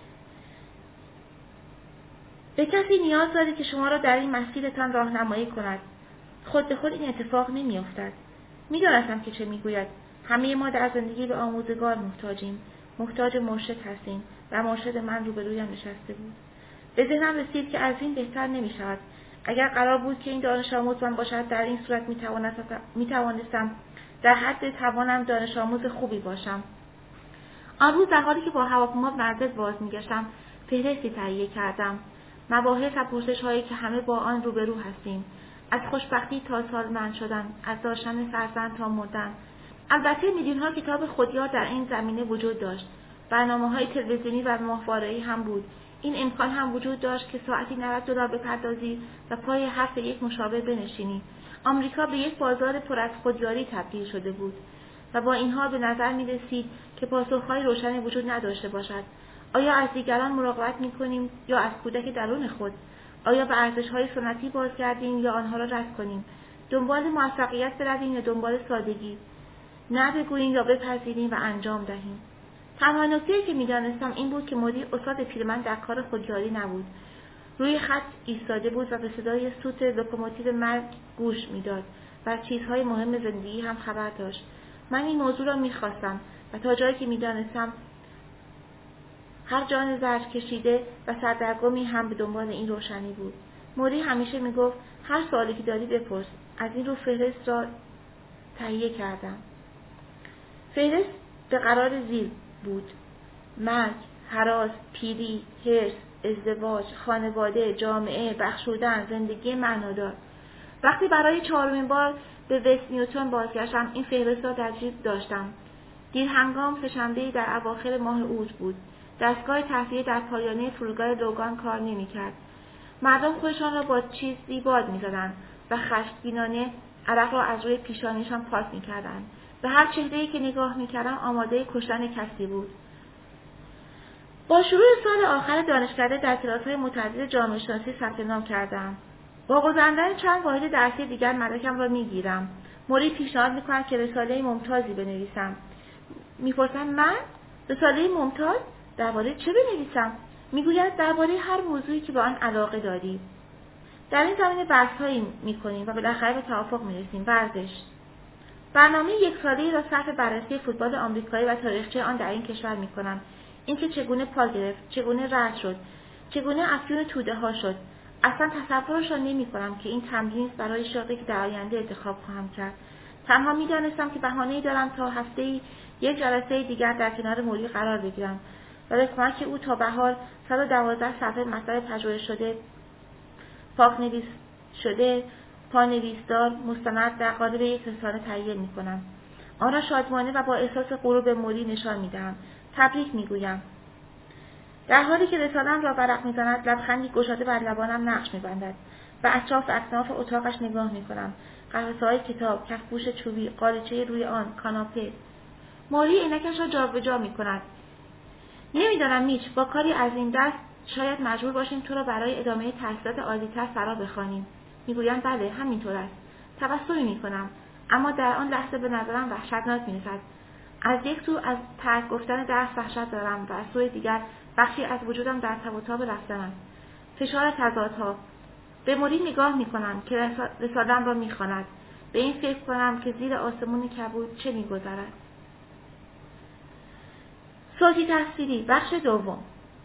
به کسی نیاز دارید که شما را در این مسیرتان راهنمایی کند. خود به خود این اتفاق نمی‌افتد. می‌دانستم که چه می‌گوید. همه ما در زندگی به آموزگار محتاجیم. محتاج مرشد هستیم و مرشد من روبرویم نشسته بود. به ذهنم رسید که از این بهتر نمی‌شود. اگر قرار بود که این دانش آموز من باشد، در این صورت می‌توانستم در حد توانم دانش آموز خوبی باشم. آن روز در حالی که با هواپیما منزل باز می‌گشتم، فهرستی تهیه کردم. مباحث و پرسش‌هایی که همه با آن روبرو هستیم، از خوشبختی تا سالمند شدن، از داشتن فرزند تا مردن. البته میلیون‌ها کتاب خودیار در این زمینه وجود داشت. برنامه‌های تلویزیونی و ماهواره‌ای هم بود. این امکان هم وجود داشت که ساعتی نود دلار بپردازی و پای حرف یک مشاور بنشینی. آمریکا به یک بازار پر از خودیاری تبدیل شده بود و با اینها به نظر می رسید که پاسخ‌های روشنی وجود نداشته باشد. آیا از دیگران مراقبت می‌کنیم یا از کودک درون خود؟ آیا به ارزش‌های سنتی بازگردیم یا آنها را رد کنیم؟ دنبال موفقیت برویم یا دنبال سادگی؟ نه بگوییم یا بپذیریم و انجام دهیم؟ تنها نکته‌ای که می‌دانستم این بود که موری استاد پیرمرد در کار خودیاری نبود. روی خط ایستاده بود و به صدای سوت لوکوموتیو مرگ گوش می‌داد و از چیزهای مهم زندگی هم خبر داشت. من این موضوع را می‌خواستم و تا جایی که می‌دانستم هر جان زرد کشیده و سردرگمی هم به دنبال این روشنی بود. موری همیشه می‌گفت هر سوالی که داری بپرس. از این رو فهرست را تهیه کردم. فهرست به قرار زیر بود: مرگ، هراس، پیری، حرص، ازدواج، خانواده، جامعه، بخشودن، زندگی معنادار. وقتی برای چهارمین بار به وست نیوتن بازگشتم این فهرست را در جیب داشتم. دیر هنگام سه‌شنبه‌ای در اواخر ماه اوت بود. دستگاه تهویه در پایانه فرودگاه لوگان کار نمی‌کرد. مردم خودشان را با چیزی باد می‌زدند و خشمگینانه عرق را از روی پیشانیشان پاک می‌کردند. به هر چهره‌ای که نگاه می‌کردم آماده کشتن کسی بود. با شروع سال آخر دانشکده در کلاس‌های متعدد جامعه شناسی ثبت نام کردم. با گذراندن چند واحد درسی دیگر مدرکم را می‌گیرم. موری پیشنهاد می‌کند که رساله ممتازی بنویسم. می‌پرسم من؟ رساله ممتاز؟ درباره چه بنویسم؟ میگوید درباره هر موضوعی که به آن علاقه داری. در این زمینه بحث‌هایی می‌کنیم و بالاخره به توافق می‌رسیم. ورزش. برنامه یک ساله‌ای را صرف بررسی فوتبال آمریکایی و تاریخچه آن در این کشور می‌کنم. اینکه چگونه پا گرفت، چگونه رد شد، چگونه افیون توده‌ها شد. اصلا تصورش را نمی‌کنم که این تمرین برای شغلی که در آینده انتخاب خواهم کرد. تنها می‌دانستم که بهانه‌ای دارم تا هفته‌ای یک جلسه دیگر در کنار موری قرار بگیرم. و به کمک او تا بهار صد و دوازده صفحه مطلب پژوهش شده، پاک نویس شده، پانویسدار، مستند در قالب یک رساله تهیه می‌کنم. آن را شادمانه و با احساس غرور به موری نشان می‌دهم. تبریک می‌گویم. در حالی که رساله‌ام را ورق می‌زند، لبخندی گشاده بر لبانم نقش می‌بندد. به اطراف اکناف اتاقش نگاه می‌کنم. قفسه‌های کتاب، کفپوش چوبی، قالیچه روی آن، کاناپه. موری عینکش را جابجا می‌کند. نمی‌دانم میچ، با کاری از این دست شاید مجبور باشیم تو را برای ادامه تحصیلات عالی‌تر فرا بخوانیم. میگویم بله، همینطور است. تبسمی می‌کنم، اما در آن لحظه به نظرم وحشتناک می‌رسد. از یک سو از ترک گفتن درس وحشت دارم و از سوی دیگر بخشی از وجودم در تب و تاب رفتن است. فشار تضادها. به موری نگاه می‌کنم که رساله‌ام را می‌خواند. به این فکر کنم که زیر آسمون کبود چه می‌گذرد. صوتی تصویری بخش دوم.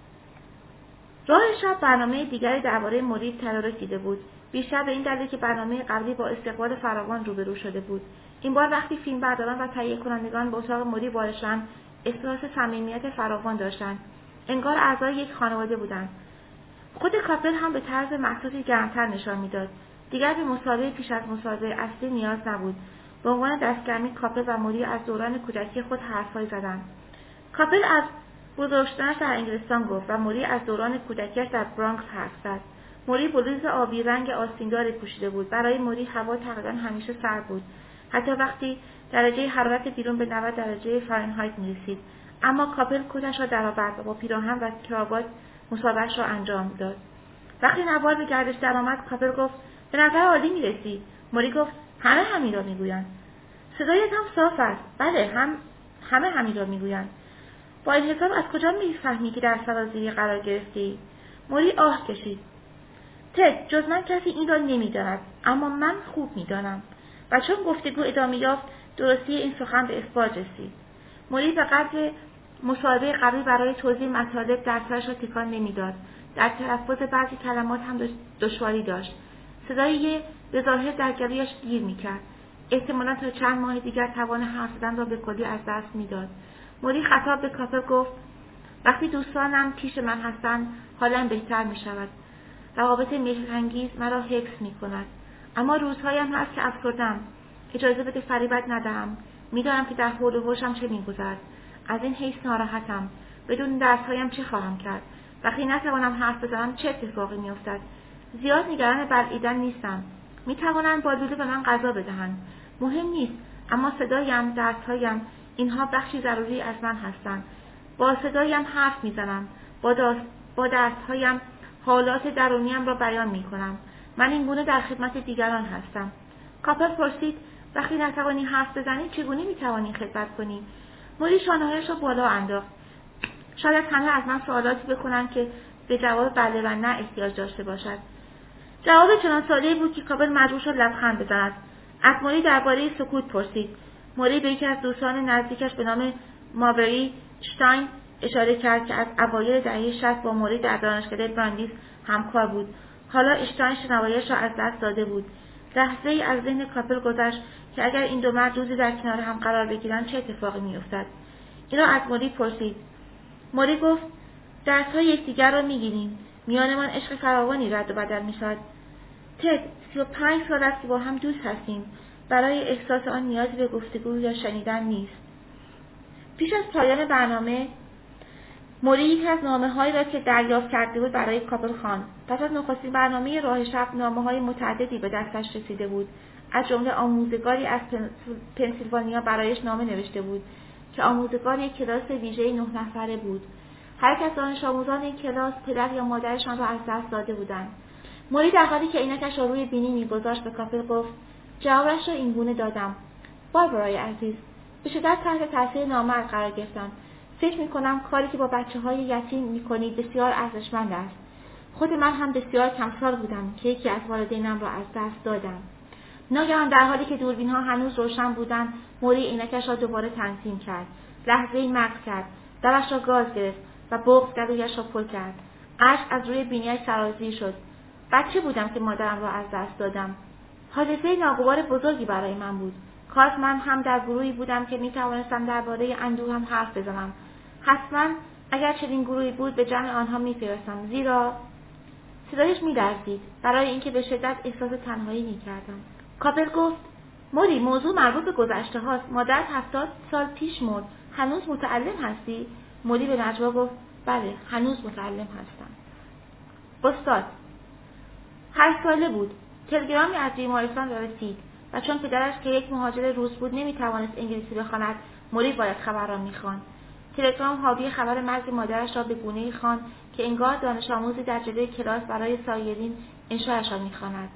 راه شب برنامه دیگری درباره موری تدارک دیده بود. بیشتر به این دلیل که برنامه قبلی با استقبال فراوان روبرو شده بود. این بار وقتی فیلمبرداران و تهیه کنندگان به اتاق موری وارد احساس صمیمیت فراوان داشتند. انگار اعضای یک خانواده بودند. خود کاپل هم به طرز محسوسی گرمتر نشان میداد. دیگر به مسابقه پیش از مسابقه اصلی نیاز نبود. به عنوان دستگرمی کاپل و موری از دوران کودکی خود حرف‌هایی زدند. کاپل از بزرگ شدنش در انگلستان گفت و موری از دوران کودکیش در برانکس حرف زد. موری بلوز آبی رنگ آستینداری پوشیده بود. برای موری هوا تقریبا همیشه سرد بود، حتی وقتی درجه حرارت بیرون به نود درجه فارنهایت می‌رسید. اما کاپل کتش را درآورد و با پیراهن و کراوات مسابقه‌اش را انجام داد. وقتی نوار به گردش درآمد، کاپل گفت به نظر عالی می‌رسی. موری گفت همه همین را می‌گویند. صدایت هم صاف است. بله، هم همه همین را می‌گویند. با این حساب از کجا می‌فهمی که در سرازیری قرار گرفتی؟ موری آه کشید. تد، جز من کسی این را نمی‌داند، اما من خوب می‌دانم. و چون گفتگو ادامه یافت، درستی این سخن به اثبات رسید. موری به قدر مصاحبه قبلی برای توضیح مطالب درسش را تکان نمی‌داد. در تلفظ بعضی کلمات هم دشواری داشت. صدای به ظاهر در گلویش گیر می‌کرد. احتمالاً تا چند ماه دیگر توان حرف زدن را به کلی از دست می‌داد. موری خطاب به کاپل گفت وقتی دوستانم پیش من هستند حالم بهتر می‌شود. روابط مهرانگیز مرا حفظ می‌کند. اما روزهایم هست که افسردم. اجازه بده فریبت ندهم. می‌دانم که در حول و حوشم چه می‌گذرد. از این حیث ناراحتم. بدون درس‌هایم چه خواهم کرد؟ وقتی نتوانم حرف بزنم چه اتفاقی می‌افتد؟ زیاد نگران بلعیدن نیستم. می‌توانند با لوله به من غذا بدهند. مهم نیست، اما صدایم، درس‌هایم، اینها بخشی ضروری از من هستند. با صدایم حرف می‌زنم. با داست با درس‌هایم حالات درونیم را بیان می‌کنم. من این گونه در خدمت دیگران هستم. کاپل پرسید وقتی نتوانی حرف بزنی چگونه می‌توانی خدمت کنی؟ موری شانه‌هایش را بالا انداخت. شاید همه از من سوالاتی بکنند که به جواب بله و نه احتیاج داشته باشد. جواب چنان ساده‌ای بود که کاپل مجبور شد لبخند بزند. از موری درباره سکوت پرسید. موری به یکی از دوستان نزدیکش به نام مابری شتاین اشاره کرد که از اوایل دهه شصت با موری در دانشکده براندیس همکار بود. حالا اشتاین شنوایی‌اش را از دست داده بود. لحظه‌ای از ذهن کاپل گذشت که اگر این دو مرد روزی در کنار هم قرار بگیرند چه اتفاقی می‌افتد. این را از موری پرسید. موری گفت درس‌های یکدیگر را می‌گیریم. میانمان عشق فراوانی رد و بدل می‌شود. تد، سی و پنج سال است که با هم دوست هستیم. برای احساس آن نیازی به گفتگو یا شنیدن نیست. پیش از پایان برنامه موری یکی از نامه‌هایی را که دریافت کرده بود برای کاپل خواند. پس از نخستین برنامه راه شب نامه‌های متعددی به دستش رسیده بود. از جمله آموزگاری از پنسیلوانیا برایش نامه نوشته بود که آموزگار یک کلاس ویژه نه نفره بود. هر یک از دانش آموزان این کلاس پدر یا مادرشان را از دست داده بودند. موری در حالی که عینکش را روی بینی می‌گذاشت به کاپل گفت جوابش را این گونه دادم. باربارای عزیز، به شدت تحت تاثیر نامه قرار گرفتم. فکر می‌کنم کاری که با بچه‌های یتیم می‌کنید بسیار ارزشمند است. خود من هم بسیار کمسال بودم که یکی از والدینم را از دست دادم. ناگهان در حالی که دوربین‌ها هنوز روشن بودند، موری عینکش را دوباره تنظیم کرد. لحظه‌ای مکث کرد، لبش را گاز گرفت و بغض گلویش را پر کرد. اشک از روی بینی‌اش سرازیر شد. بچه بودم که مادرم را از دست دادم. حادثه ناگوار بزرگی برای من بود. کاش من هم در گروهی بودم که می‌توانستم درباره اندوهم حرف بزنم. حتما اگر چنین گروهی بود به جمع آنها می‌فرستم، زیرا صدایش می‌لرزید برای اینکه به شدت احساس تنهایی می‌کردم. کاپل گفت: موری، موضوع مربوط به گذشته هاست. مادرت هفتاد سال پیش مرد. هنوز متعلم هستی؟ موری به نجوا گفت: بله، هنوز متعلم هستم. استاد هشت ساله بود. تلگرامی از بیمارستان رسید و چون پدرش که یک مهاجر روس بود نمیتوانست انگلیسی بخواند، موری باید خبر را میخواند. تلگرام حاوی خبر مرگ مادرش را به گونه‌ای خواند که انگار دانش آموزی در جلوی کلاس برای سایرین انشاءش را میخواند.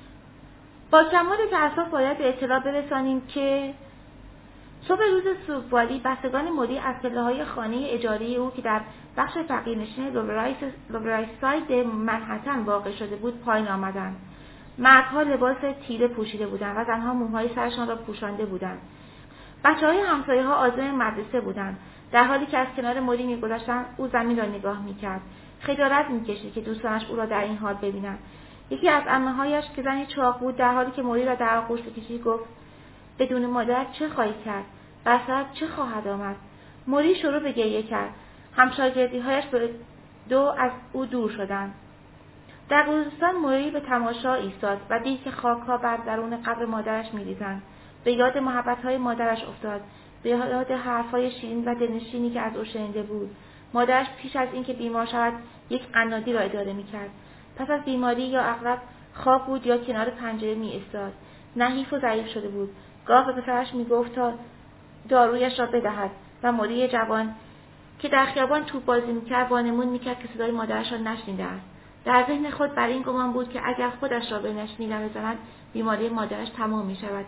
با کمال تأسف باید به اطلاع برسانیم که صبح روز سوگواری بستگان موری از پله‌های خانه اجاری او که در بخش فقیرنشین لوور ساید منهتن واقع شده بود پایین آمدند. مردها لباس تیره پوشیده بودند و زنها موهای سرشان را پوشانده بودند. بچه‌های همسایه‌ها عازم مدرسه بودند. در حالی که از کنار موری می‌گذشتند، او زمین را نگاه می‌کرد. خجالت می‌کشید که دوستانش او را در این حال ببینند. یکی از عمه‌هایش که زنی چاق بود در حالی که موری را در آغوش می‌کشید گفت: بدون مادر چه خواهی کرد؟ بسرت چه خواهد آمد؟ موری شروع به گریه کرد. همشاگردی‌هایش به دو از او دور شدند. در گورستان موری به تماشا ایستاد و دید که خاک‌ها بر درون قبر مادرش می‌ریزند. به یاد محبت‌های مادرش افتاد، به یاد حرف‌های شیرین و دلنشینی که از او شنیده بود. مادرش پیش از اینکه بیمار شود یک قنادی را اداره می‌کرد. پس از بیماری یا اغلب خواب بود یا کنار پنجره می‌ایستاد. نحیف و ضعیف شده بود. گاه به پسرش می‌گفت تا دارویش را بدهد و موری جوان که در خیابان توپ بازی می‌کرد وانمود می‌کرد که صدای مادرش را نشنیده است. در ذهن خود بر این گمان بود که اگر خودش را به نشنیدن بزند بیماری مادرش تمام می‌شود.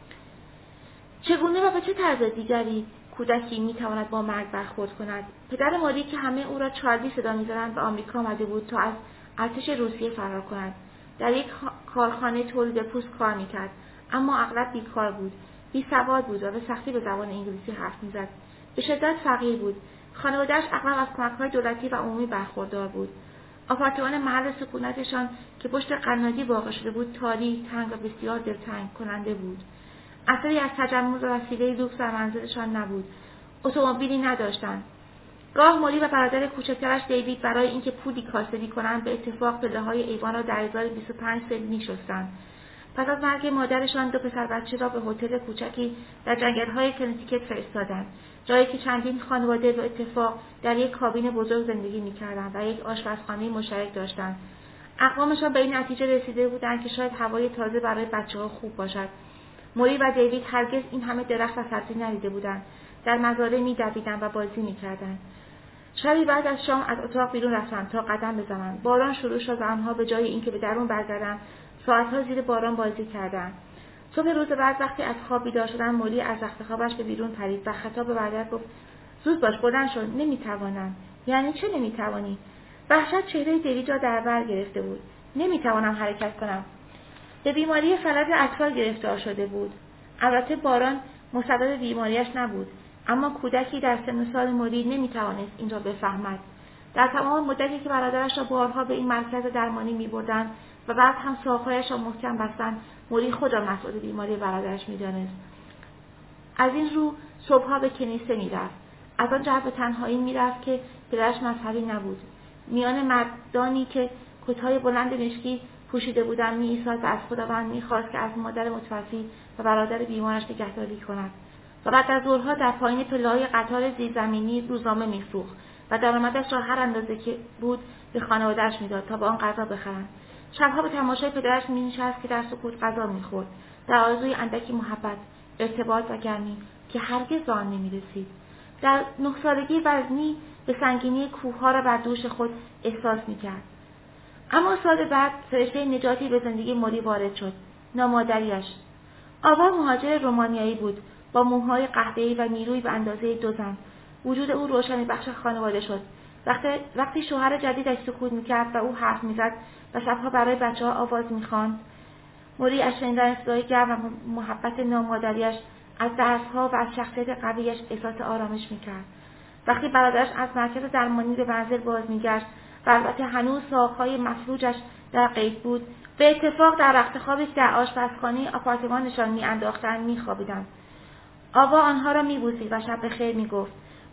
چگونه و به چه طرز دیگری کودکی می‌تواند با مرگ برخورد کند؟ پدر موری که همه او را چارلی صدا می‌زدند به آمریکا آمده بود تا از ارتش روسیه فرار کند. در یک کارخانه تولید پوست کار می‌کرد، اما اغلب بیکار بود. بی‌سواد بود و به سختی به زبان انگلیسی حرف می‌زد. به شدت فقیر بود. خانواده‌اش اغلب از کمک‌های دولتی و عمومی برخوردار بود. آپارتمان محل سکونتشان که پشت قنادی واقع شده بود تاریک، تنگ و بسیار دلتنگ کننده بود. اثری از تجمل و وسیله لوکس در منزلشان نبود. اتومبیلی نداشتند. گاه موری و برادر کوچکترش دیوید برای اینکه پولی کاسبی کنند به اتفاق پله‌های ایوان را در ازای بیست و پنج سنت می‌شستند. پس از مرگ مادرشان دو پسر بچه را به هتل کوچکی در جنگل‌های کنتیکت فرستادند، جایی که چندین خانواده به اتفاق در یک کابین بزرگ زندگی می‌کردند و یک آشپزخانه مشترک داشتند. اقوامشان به این نتیجه رسیده بودند که شاید هوای تازه برای بچه‌ها خوب باشد. موری و دیوید هرگز این همه درخت و سبزی ندیده بودند. در مزارع می‌دویدند و بازی می‌کردند. شبی بعد از شام از اتاق بیرون رفتند تا قدم بزنند. باران شروع شد و آنها به جای اینکه به درون برگردند، ساعت‌ها زیر باران بازی کردند. صبح روز بعد وقتی از خواب بیدار شدند، موری از رخت خوابش به بیرون پرید و خطاب به برادر گفت: زود باش، بلند شو، نمی‌توانم. یعنی چه نمی‌توانی؟ وحشت چهره دیوید را در بر گرفته بود. نمی‌توانم حرکت کنم. به بیماری فلج اطفال گرفتار شده بود. البته باران مسبب بیماریش نبود، اما کودکی در سن سال موری نمی‌توانست این را بفهمد. در تمام مدتی که برادرش را بارها به این مرکز درمانی می‌بردند و بعد هم ساق‌هایش را محکم بستند، موری خود را مسئول بیماری برادرش می‌دانست. از این رو صبح‌ها به کنیسه می‌رفت. از آن جهت به تنهایی می‌رفت که پدرش مذهبی نبود. میان مردانی که کت‌های بلند مشکی پوشیده بودند می‌ایستاد و از خداوند می‌خواست که از مادر متوفی و برادر بیمارش نگهداری کند. و بعد از ظهرها در پایین پله‌های قطار زیرزمینی روزنامه می‌فروخت و درآمدش را هر اندازه که بود به خانواده‌اش می‌داد تا با آن غذا بخرند. شب‌ها به تماشای پدرش می‌نشست که در سکوت غذا می‌خورد، در آرزوی اندکی محبت، ارتباط و گرمی که هرگز به آن نمی‌رسید. در نه سالگی وزنی به سنگینی کوه‌ها را بر دوش خود احساس می‌کرد. اما سال بعد فرشته نجاتی به زندگی موری وارد شد، نامادری‌اش. آوا مهاجر رومانیایی بود، با موهای قهوه‌ای و نیرویی به اندازه دو زن. وجود او روشنی بخش خانواده شد. وقتی وقتی شوهر جدیدش سکوت می‌کرد و او حرف می‌زد و شب‌ها برای بچه‌ها آواز می‌خواند، موری از شنیدن صدای گرم و محبت نامادری‌اش، از درس‌ها و از شخصیت قوی‌اش احساس آرامش می‌کرد. وقتی برادرش از مرکز درمانی به منزل باز می‌گشت و البته هنوز ساق‌های مفلوجش در قید بود، به اتفاق در رخت خوابی که در آشپزخانه آپارتمانشان می‌انداختند می‌خوابیدند. آوا آنها را می‌بوسید و شب بخیر می‌گفت.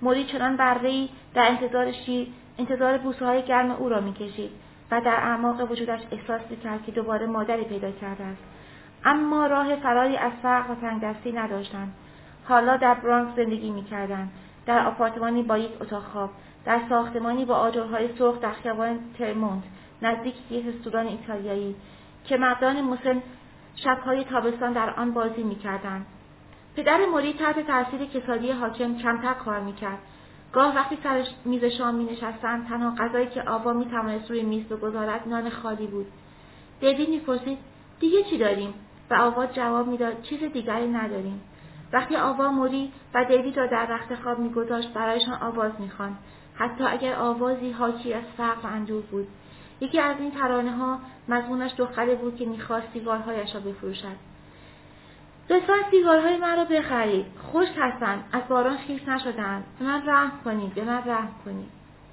موری چنان بره‌ای در انتظار شیر، انتظار بوسه‌های گرم او را می‌کشید و در اعماق وجودش احساس می‌کرد که دوباره مادری پیدا کرده است. اما راه فراری از فقر و تنگدستی نداشتند. حالا در برانکس زندگی می‌کردند، در آپارتمانی با یک اتاق خواب، در ساختمانی با آجرهای سرخ در خیابان ترمونت نزدیک یک رستوران ایتالیایی که مردان مسن شب‌های تابستان در آن بازی می‌کردند. پدر موری تحت تاثیر کسادی حاکم کمتر کار می‌کرد. گاه وقتی سر میز شام می‌نشستند، تنها غذایی که آوا می‌توانست روی میز بگذارد نان خالی بود. دیوید می‌پرسید دیگه چی داریم؟ و آوا جواب می‌داد چیز دیگری نداریم. وقتی آوا موری و دیوید را در رخت خواب می‌گذاشت، برایشان آواز می‌خواند، حتی اگر آوازی حاکی از فقر و اندوه بود. یکی از این ترانه‌ها مضمونش دختری بود که می‌خواست سیگارهایش را بفروشد. لطفاً سیگارهای من را بخرید. خشک هستند، از باران خیس نشده‌اند. به من رحم کنید، به من رحم کنید.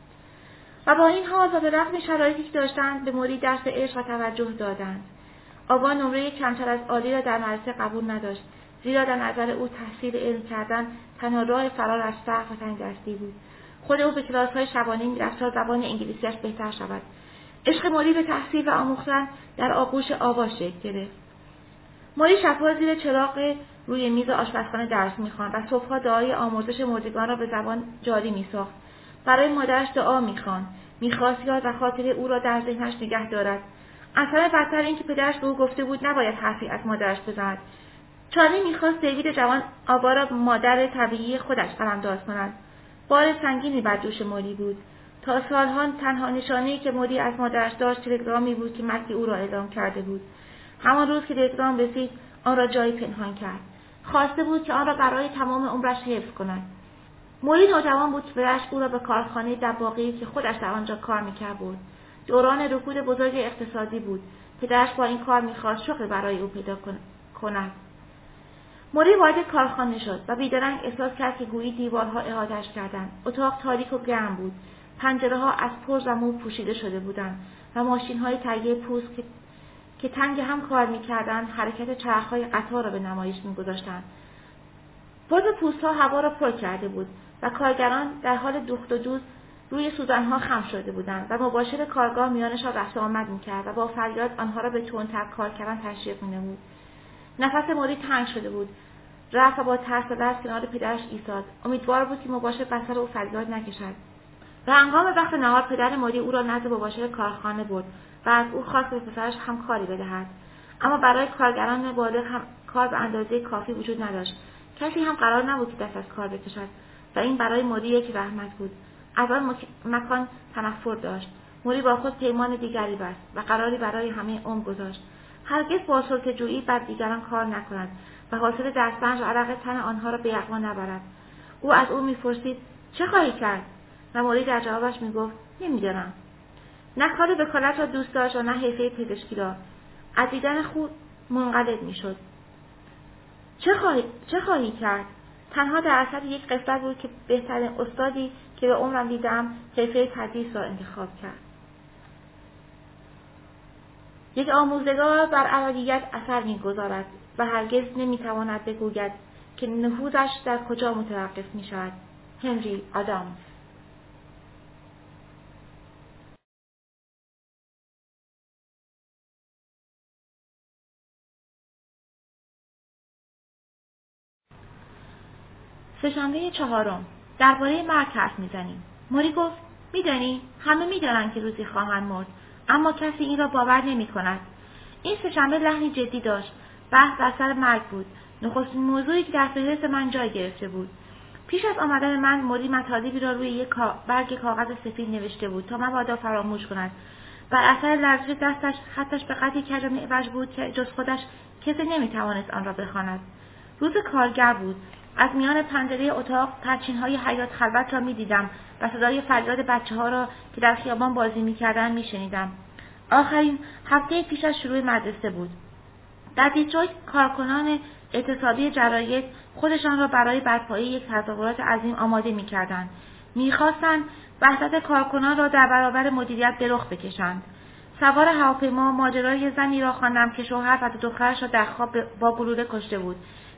و با این حال و به رغم شرایطی که داشتند، به موری درس عشق و توجه دادند. آوا نمره کمتر از عالی را در مدرسه قبول نداشت، زیرا در نظر او تحصیل علم کردن تنها راه فرار از فقر و تنگدستی بود. خود او به کلاس‌های شبانه می‌رفت تا زبان انگلیسیش بهتر شود. عشق موری به تحصیل و آموختن در آغوش آوا شکل گرفت. موری شب‌ها زیر چراغ روی میز آشپزخانه درس می‌خواند و صبح‌ها دعای آمرزش مردگان را به زبان جاری می‌ساخت. برای مادرش دعا می‌خواند، می‌خواست یاد و خاطره او را در ذهنش نگه دارد. از همه بدتر این که پدرش به او گفته بود نباید حرفی از مادرش بزند. چارلی می‌خواست دیوید جوان آوا را مادر طبیعی خودش قلمداد کند. بار سنگینی بر دوش موری بود. تا سال‌ها تنها نشانه‌ای که موری از مادرش داشت تلگرامی بود که مرگ او را اعلام کرده بود. همان روز که تلگرام رسید، آن را جایی پنهان کرد. خواسته بود که آن را برای تمام عمرش حفظ کند. موری نوجوان بود که پدرش او را به کارخانه دباغی که خودش در آنجا کار می‌کرد برد. دوران رکود بزرگ اقتصادی بود. پدرش با این کار می‌خواست شغل برای او پیدا کند. موری وارد کارخانه شد و بیدرنگ احساس کرد که گویی دیوارها احاطه‌اش کردند. اتاق تاریک و گرم بود. پنجره‌ها از پرز و مو پوشیده شده بودند و ماشین‌های تهیه پوست که که تنگ هم کار می‌کردند، حرکت چرخ‌های قطار را به نمایش می‌گذاشتند. باد پوست‌ها هوا را پر کرده بود و کارگران در حال دوخت و دوز روی سوزن‌ها خم شده بودند و مباشر کارگاه میانشان رفت و آمد می‌کرد و با فریاد آنها را به تندتر کار کردن تشویق می‌نمود. نفس موری تنگ شده بود. رفت و با ترس و لرز کنار پدرش ایستاد. امیدوار بود که مباشر بسر او فریاد نکشد. و هنگام وقت نهار پدر موری او را نزد مباشر کارخانه برد و از او خواست به پسرش هم کاری بدهد. اما برای کارگران بالغ هم کار به اندازه کافی وجود نداشت. کسی هم قرار نبود که دست از کار بکشد و این برای موری یک رحمت بود. از آن مکان تنفر داشت. موری با خود پیمان دیگری بست و قراری برای همه عمر گذاشت. هرگز با سلطه‌جویی بر دیگران کار نکند و حاصل دستنج و عرق تن آنها را به یغما نبرد. او از او می‌پرسید چه خواهی کرد؟ و موری در جوابش می‌گفت نمی‌دانم. نه کار وکالت را دوست داشت و نه حرفه پزشکی را. از دیدن خود منقلب می‌شد. چه خواهی چه خواهی کرد؟ تنها در اثر یک قسمت بود که بهترین استادی که به عمرم دیدم حرفه تدریس را انتخاب کرد. یک آموزگار بر ابدیت اثر می‌گذارد و هرگز نمی‌تواند بگوید که نفوذش در کجا متوقف می‌شود. هنری آدامز. سه‌شنبه چهارم. درباره مرگ حرف می‌زنیم. موری گفت می‌دانی همه می‌دانند که روزی خواهند مرد، اما کسی این را باور نمی‌کند. این سه‌شنبه لحنی جدی داشت. بحث بر سر مرگ بود. نخستین موضوعی که در فهرست من جای گرفته بود. پیش از آمدن من موری مطالبی را روی یک برگ کاغذ سفید نوشته بود تا مبادا فراموش کند. بر اثر لرزش دستش خطش به قدری کج و معوج بود که جز خودش کسی نمی‌توانست آن را بخواند. روز کارگر بود. از میان پنجره اتاق پرچین‌های حیاط خلوت را می‌دیدم و صدای فریاد بچه‌ها را که در خیابان بازی می‌کردند می‌شنیدم. آخرین هفته پیش از شروع مدرسه بود. در دیترویت کارکنان اعتصابی جراید خودشان را برای برپایی یک تظاهرات عظیم آماده می‌کردند. می‌خواستند وحدت کارکنان را در برابر مدیریت به رخ بکشند. سوار هواپیما ماجرای زنی را خواندم که شوهر و دخترش را در خواب با گلوله کشته بود.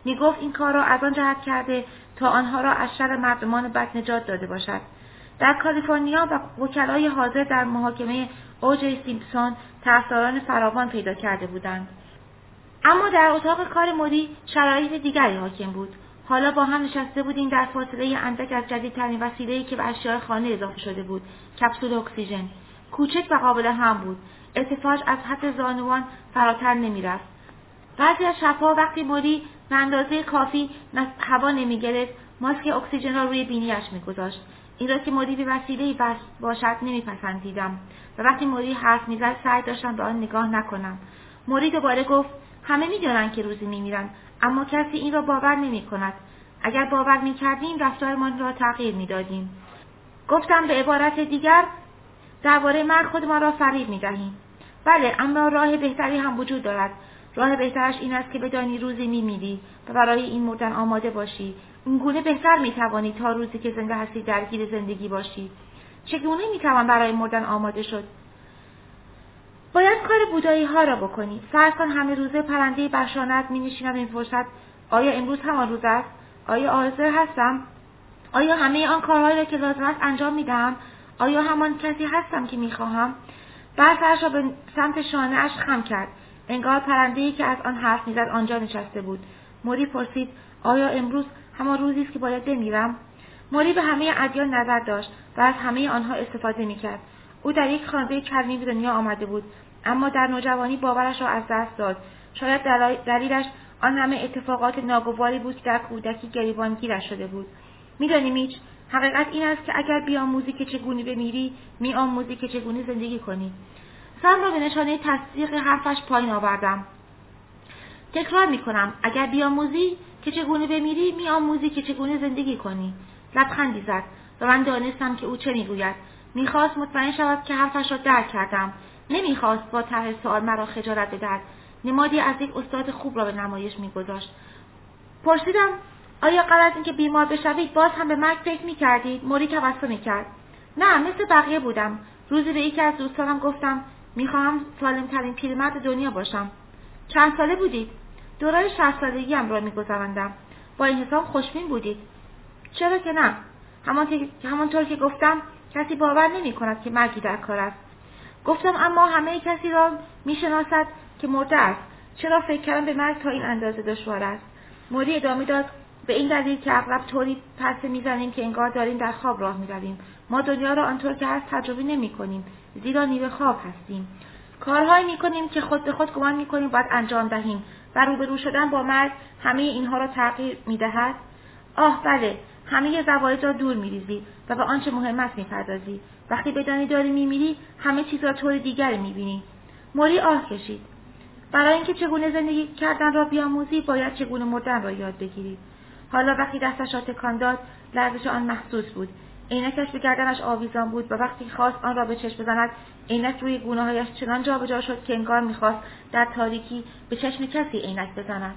میگفت این کار را از آن جهت کرده تا آنها را از شر مردمان بد نجات داده باشد. در کالیفرنیا و وکلای حاضر در محاکمه اوجی سیمپسون طرفداران فراوان پیدا کرده بودند. اما در اتاق کار موری شرایط دیگری حاکم بود. حالا با هم نشسته بودیم در فاصله اندک از جدیدترین وسیله‌ای که به اشیاء خانه اضافه شده بود، کپسول اکسیژن. کوچک و قابل حمل بود. ارتفاعش از حد زانوان فراتر نمی‌رفت. بعضی از شب‌ها وقتی موری به اندازه کافی هوا نمی‌گرفت، ماسک اکسیژن را روی بینیش می‌گذاشت. این را که موری به وسیله‌ای بس باشد نمی‌پسندیدم و وقتی موری حرف می‌زد سعی داشتم به آن نگاه نکنم. موری دوباره گفت همه می‌دانند که روزی می‌میرند، اما کسی این را باور نمی‌کند. اگر باور می‌کردیم رفتارمان را تغییر می‌دادیم. گفتم به عبارت دیگر درباره مرگ خودمان را فریب می‌دهیم. بله، اما راه بهتری هم وجود دارد. راه بهترش این است که بدانی روزی می‌میری و برای این مردن آماده باشی. اینگونه بهتر می‌توانی تا روزی که زنده هستی درگیر زندگی باشی. چگونه می‌توان برای مردن آماده شد؟ باید کار بودایی ها را بکنی. فرض کن همه روزه پرنده بر شانه‌ات می‌نشینم می‌پرسد آیا امروز همان روز است؟ آیا حاضر هستم؟ آیا همه آن کارهایی را که لازم است انجام می‌دهم؟ آیا همان کسی هستم که می‌خواهم؟ بعد سرش را به سمت شانه‌اش خم کرد. انگار پرنده‌ای که از آن حرف می‌زد آنجا نشسته بود. موری پرسید آیا امروز همان روزی است که باید بمیرم؟ موری به همه ادیان نظر داشت و از همه آنها استفاده می‌کرد. او در یک خانواده کریمی به دنیا آمده بود، اما در نوجوانی باورش را از دست داد. شاید دلیلش آن همه اتفاقات ناگواری بود که در کودکی گریبانگیرش شده بود. می‌دانی میچ، حقیقت این است که اگر بیاموزی که چگونه بمیری، می‌آموزی که چگونه زندگی کنی. سرم را به نشانه تصدیق حرفش پایین آوردم. تکرار می‌کنم، اگر بیاموزی که چگونه بمیری، می‌آموزی که چگونه زندگی کنی. لبخندی زد و من دانستم که او چه می‌گوید. می‌خواست مطمئن شود که حرفش را درک کردم. نمی‌خواست با طرح سوال مرا خجالت بدهد. نمادی از یک استاد خوب را به نمایش می‌گذاشت. پرسیدم آیا قبل از اینکه بیمار بشوید باز هم به مرگ فکر می‌کردید؟ موری تبسم کرد. نه، مثل بقیه بودم. روزی به یکی از دوستانم گفتم می‌خواهم سالم‌ترین پیرمرد دنیا باشم. چند ساله بودید؟ دوران شصت سالگی‌ام را می‌گذراندم. با این حساب خوشبین بودید؟ چرا که نه. همانطور که گفتم کسی باور نمی‌کند که مرگی در کار است. گفتم اما همه کسی را می‌شناسد که مرده است. چرا فکر کردن به مرگ تا این اندازه دشوار است؟ موری ادامه داد به این دلیل که اغلب طوری پرسه می‌زنیم که انگار داریم در خواب راه می‌رویم. ما دنیا را آنطور که هست تجربه نمی‌کنیم، زیرا نیمه خواب هستیم. کارهایی می‌کنیم که خود به خود گمان می‌کنیم باید انجام دهیم و روبرو شدن با مرگ همه اینها را تغییر می‌دهد. آه بله، همه زوایای را دور می‌ریزی و به آنچه مهم است می‌پردازی. وقتی بدانی داری می‌میری، همه چیز را طور دیگری می‌بینی. موری آه کشید. برای اینکه چگونه زندگی کردن را بیاموزی، باید چگونه مردن را یاد بگیری. حالا وقتی دستش را تکان داد، لرزش آن محسوس بود. عینکش به گردنش آویزان بود و وقتی خواست آن را به چشم بزند، عینک روی گونه‌هایش چنان جابجا شد که انگار می‌خواست در تاریکی به چشم کسی عینک بزند.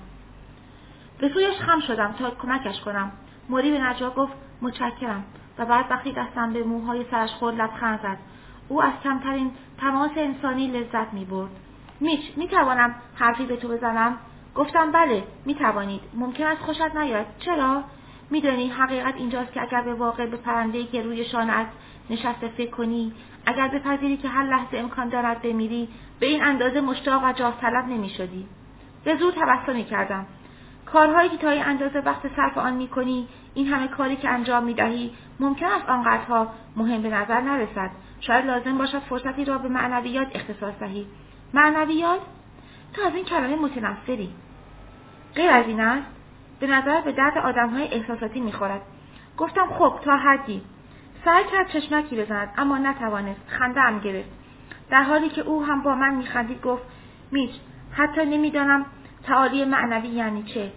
به سویش خم شدم تا کمکش کنم. موری به نجوا گفت متشکرم و بعد وقتی دستم به موهای سرش خورد لبخند زد. او از کمترین تماس انسانی لذت می‌برد. میچ، می‌توانم حرفی به تو بزنم؟ گفتم بله، می‌توانید. ممکن است خوشت نیاید. چرا؟ می‌دانی حقیقت اینجاست که اگر به واقع به پرنده‌ای که روی شانه‌ات نشسته فکر کنی، اگر بپذیری که هر لحظه امکان دارد بمیری، به این اندازه مشتاق و جاه طلب نمی‌شدی. به زور تبسم کردم. کارهایی که تا این اندازه وقت صرف آن می‌کنی، این همه کاری که انجام می‌دهی، ممکن است آنقدرها مهم به نظر نرسد. شاید لازم باشد فرصتی را به معنویات اختصاص دهی. معنویات؟ تو از این کلمه متنفری. غیر از این است؟ به نظر به درد آدم‌های احساساتی می‌خورد. گفتم خب تا حدی. سعی کرد چشمکی بزند اما نتوانست. خنده‌ام گرفت. در حالی که او هم با من می‌خندید گفت میچ، حتی نمی‌دانم تعالی معنوی یعنی چه.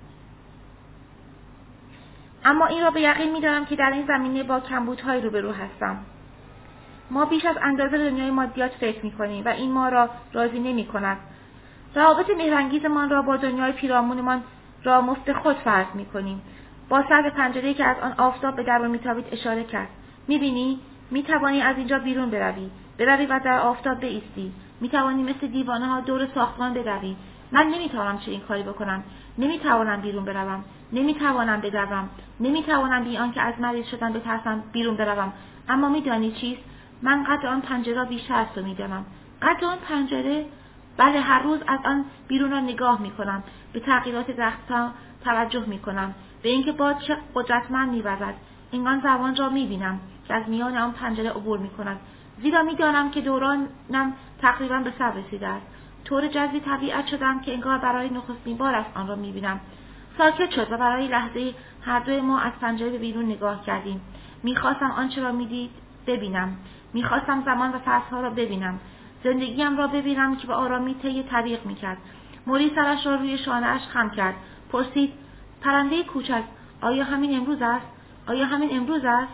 اما این را به یقین می‌دانم که در این زمینه با کمبودهای روبرو هستم. ما بیش از اندازه به دنیای مادیات فکر می‌کنیم و این ما را راضی نمی‌کند. روابط مهرانگیزمان را با دنیای پیرامونمان را مفت خود فرض می‌کنیم. با سر به پنجره‌ای که از آن آفتاب به درون می‌تابید اشاره کرد. می‌بینی؟ می‌توانی از اینجا بیرون بروی. بروی و در آفتاب بایستی. می‌توانی مثل دیوانه‌ها دور ساختمان بدوی. من نمیتوانم چنین کاری بکنم. نمیتوانم بیرون بروم. نمیتوانم بدوم. نمیتوانم بی آنکه از مریض شدن بترسم بیرون بروم. اما میدانی چیست؟ من قدر آن پنجره را بیشتر از تو میدانم. قدر آن پنجره؟ بله، هر روز از آن بیرون را نگاه میکنم. به تغییرات درختها توجه میکنم. به اینکه باد چه قدرتمند میوزد. انگار زبان را میبینم که از میان آن پنجره عبور میکند. زیرا میدانم که دورانم تقریبا به سر رسیده است. طور جذبی طبیعت شدم که انگار برای نخستین بار است آن را میبینم. ساکت شد و برای لحظه هر دوی ما از پنجره به بیرون نگاه کردیم. میخواستم آنچه را میدید ببینم. میخواستم زمان و فصلها را ببینم. زندگیم را ببینم که به آرامی طی طریق میکرد. موری سرش را روی شانه‌اش خم کرد. پرسید: پرنده کوچک، آیا همین امروز است؟ آیا همین امروز است؟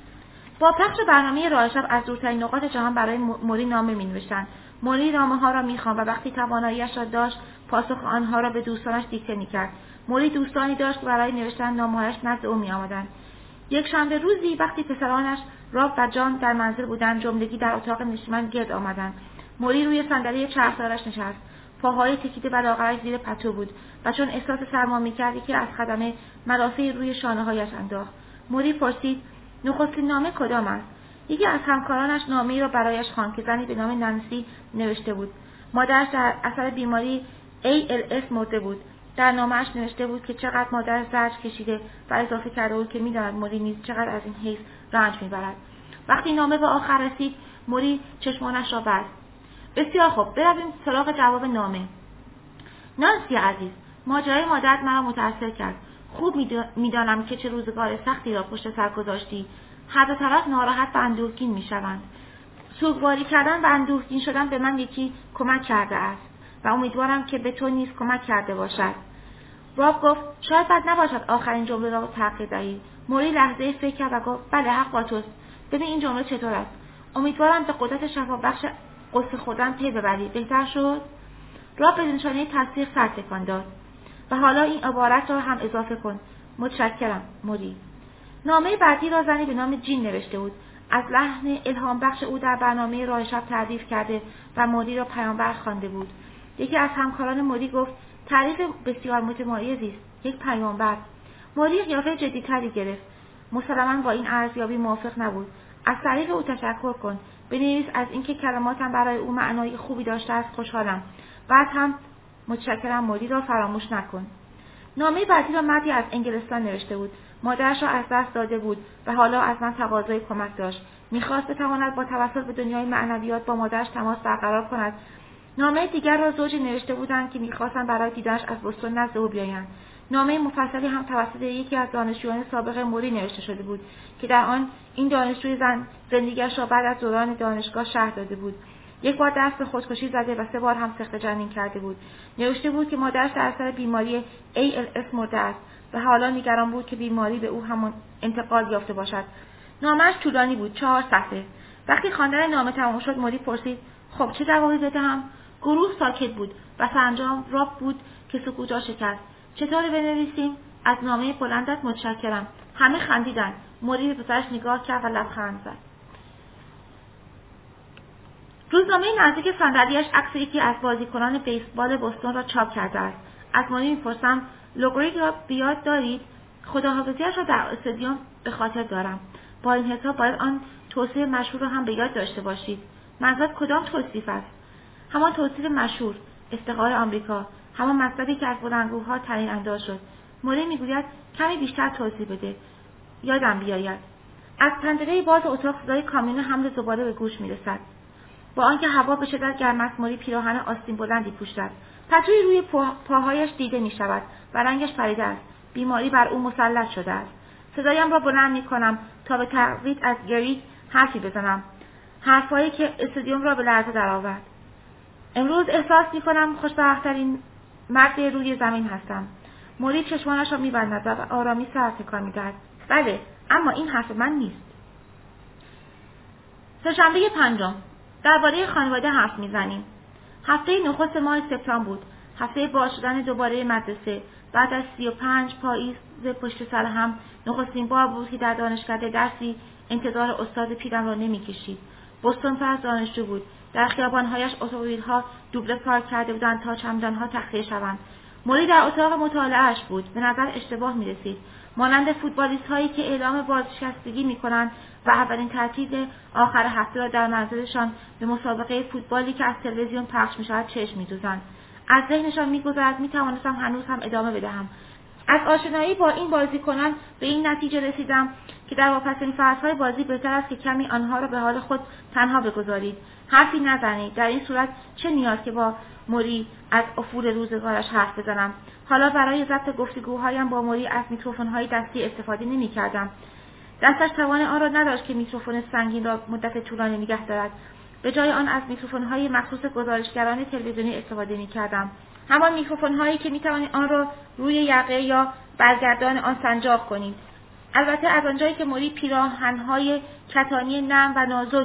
با پخش برنامه راه شب از دورترین نقاط جهان برای موری نامه می‌نوشتند. موری نامه‌ها را می‌خواند و وقتی توانایی‌اش را داشت، پاسخ آنها را به دوستانش دیکته می‌کرد. موری دوستانی داشت که برای نوشتن نامه‌هایش نزد او می‌آمدند. یک شنبه روزی وقتی پسرانش راب و جان در منزل بودند، جملگی در اتاق نشیمن گرد آمدند. موری روی صندلی چرخدارش نشست. پاهای تکیده و لاغرش زیر پتو بود و چون احساس سرما می‌کرد یکی از خدمه ملافه‌ای روی شانه‌هایش انداخت. موری پرسید: نخستین نامه کدام است؟ یکی از همکارانش نامه‌ای را برایش خواند که زنی به نام نانسی نوشته بود. مادرش در اثر بیماری ای ال اس مرده بود. در نامه‌اش نوشته بود که چقدر مادرش زجر کشیده و اضافه کرده بود که می‌داند موری نیز چقدر از این حیث رنج می‌برد. وقتی نامه به آخر رسید، موری چشمانش را بست. بسیار خوب، برویم سراغ جواب نامه. نانسی عزیز، ماجرای مادرت مرا متأثر کرد. خوب می‌دانم که چه روزگار سختی را پشت سر گذاشتی. هر دو طرف ناراحت و اندوهگین می‌شوند. سوگواری کردن و اندوهگین شدن به من یکی کمک کرده است و امیدوارم که به تو نیز کمک کرده باشد. راب گفت: شاید بد نباشد آخرین جمله را تغییر دهی. موری لحظه فکر کرد و گفت: بله، حق با توست. ببین این جمله چطور است. امیدوارم به قدرت شفابخش قصه خودم پی ببری. بهتر شد؟ راب به نشانه تصدیق سر تکان داد. و حالا این عبارت را هم اضافه کن. متشکرم، موری. نامه بعدی را زنی به نام جین نوشته بود. از لحن الهام بخش او در برنامه راه شب تعریف کرده و موری را پیامبر خوانده بود. یکی از همکاران موری گفت: تعریف بسیار متمایزی است. یک پیامبر. موری قیافه جدی‌تری گرفت. مسلماً با این ارزیابی موافق نبود. از طریق او تشکر کن. بنویس از اینکه کلماتم برای او معنای خوبی داشته است خوشحالم. بعد هم متشکرم موری را فراموش نکن. نامه بعدی را مردی از انگلستان نوشته بود. مادرش را از دست داده بود و حالا از من تقاضای کمک داشت. می‌خواست بتواند با توسل به دنیای معنویات با مادرش تماس برقرار کند. نامه دیگر را زوجی نوشته بودند که می‌خواستند برای دیدنش از بوستون نزد او بیایند. نامه مفصلی هم توسط یکی از دانشجویان سابق موری نوشته شده بود که در آن این دانشجوی زن زندگیش را بعد از دوران دانشگاه شرح داده بود. یک بار دست به خودکشی زده و سه بار هم سقط جنین کرده بود. نوشته بود که مادرش در اثر بیماری ای ال اس مرده است و حالا نگران بود که بیماری به او هم انتقال یافته باشد. نامه‌اش طولانی بود، چهار صفحه. وقتی خواندن نامه تمام شد، موری پرسید: خب چه جوابی بدهم؟ گروه ساکت بود و سرانجام راب بود که سکوت را شکست. چطوری بنویسیم؟ از نامه بلندت متشکرم. همه خندیدند. موری به پسرش نگاه کرد و لبخند زد. روزنامه نزدیک صندلیاش عکس یکی از بازیکنان بیسبال بوستون را چاپ کرده است. از موری می‌پرسم: لوگریگ را بیاد دارید؟ خداحافظی‌اش را در استادیوم به خاطر دارم. با این حساب باید آن توصیف مشهور را هم به یاد داشته باشید. منظورت کدام توصیف است؟ همان توصیف مشهور، استقلال آمریکا، همان مطلبی که از بلندگوها تعیین انداز شد. موری میگوید کمی بیشتر توضیح بده. یادم بیاید. از پنجره باز اتاق صدای کامیون حمل زباله به گوش میرسد. با آنکه هوا به شدت گرم است، موری پیراهن آستین بلندی پوشیده. پتوی روی پاهایش دیده می شود و رنگش پریده است. بیماری بر او مسلط شده است. صدایم را بلند می کنم تا به تقلید از گریگ حرفی بزنم. حرفایی که استادیوم را به لرزه درآورد. امروز احساس می کنم خوشبخت‌ترین مرد روی زمین هستم. موری چشمانش را می بندد و به آرامی سر تکان می دهد. بله، اما این حرف من نیست. سه‌شنبه پنجم. درباره خانواده حرف میزنیم. هفته نخست ماه سپتامبر بود. هفته باز شدن دوباره مدرسه. بعد از سی و پنج پاییز پشت سر هم نخستین بار بود که در دانشکده درسی انتظار استاد پیرم را نمیکشید. بوستون پر از دانشجو بود. در خیابان‌هایش اتومبیل‌ها دوبله پارک کرده بودند تا چمدان‌ها تخلیه شوند. موری در اتاق مطالعه‌اش بود. به نظر اشتباه می‌رسید. مانند فوتبالیست‌هایی که اعلام بازنشستگی می‌کنند و اولین تعطیل آخر هفته را در منزلشان به مسابقه فوتبالی که از تلویزیون پخش می‌شود چشم می‌دوزند. از ذهنشان می‌گذرد می‌توانستم هنوز هم ادامه بدهم. از آشنایی با این بازیکنان به این نتیجه رسیدم که در واپسین فصل‌های بازی بهتر است که کمی آنها را به حال خود تنها بگذارید. حرفی نزنید. در این صورت چه نیاز که با موری از افول روزگارش حرف بزنم. حالا برای ضبط گفتگوهایم با موری از میکروفون‌های دستی استفاده نمی‌کردم. دستش توان آن را نداشت که میکروفون سنگین را مدت طولانی نگه دارد. به جای آن از میکروفون‌های مخصوص گزارشگران تلویزیونی استفاده می‌کردم. همان میکروفون‌هایی که می‌توانید آن را روی یقه یا برگردان آن سنجاق کنید. البته از آنجایی که موری پیراهن‌های کتانی نرم و نازک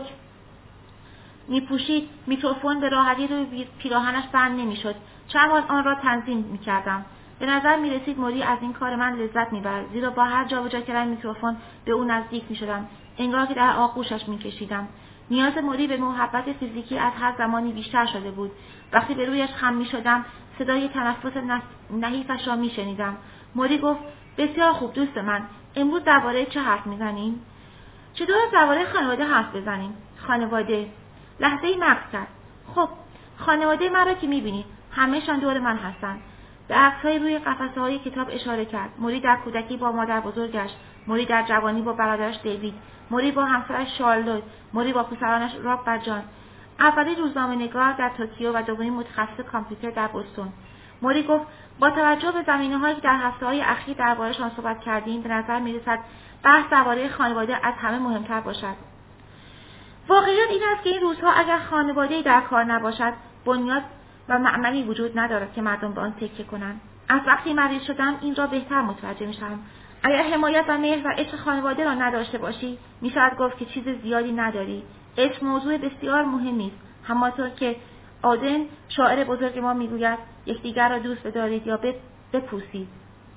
می‌پوشید، میکروفون به راحتی روی پیراهنش بند نمی‌شد. چند بار آن را تنظیم می‌کردم. به نظر می‌رسید موری از این کار من لذت می‌برد، زیرا با هر جا و جا کردن میکروفون به او نزدیک می‌شدم، انگار که در آغوشش می‌کشیدم. نیاز موری به محبت فیزیکی از هر زمانی بیشتر شده بود. وقتی به رویش خم می‌شدم، صدای تنفس نحیفش را می‌شنیدم. موری گفت: بسیار خوب دوست من، امروز درباره چه حرف می‌زنیم؟ چطور درباره خانواده حرف بزنیم؟ خانواده. لحظه‌ای مکث کرد. خب، خانواده من را که می‌بینی، همه‌شان دور من هستند. به عکس‌های روی قفسه‌های کتاب اشاره کرد. موری در کودکی با مادر بزرگش، موری در جوانی با برادرش دیوید، موری با همسرش شارلوت، موری با پسرانش راب و جان. اولی روزنامه‌نگار در توکیو و دومی متخصص کامپیوتر در بوستون. موری گفت: با توجه به زمینه‌هایی که در هفته‌های اخیر درباره‌شان صحبت کردیم، به نظر می‌رسد بحث درباره خانواده از همه مهمتر باشد. واقعیت این است که این روزها اگر خانواده‌ای در کار نباشد، بنیاد و معملی وجود ندارد که مردم به آن تکیه کنند. از وقتی مریض شدم این را بهتر متوجه می‌شوم. اگر حمایت و مهر و عشق خانواده را نداشته باشی، می‌شود گفت که چیز زیادی نداری. عشق موضوع بسیار مهمی است، همانطور که آدن شاعر بزرگ ما میگوید: یکدیگر را دوست بدارید یا بپوسید.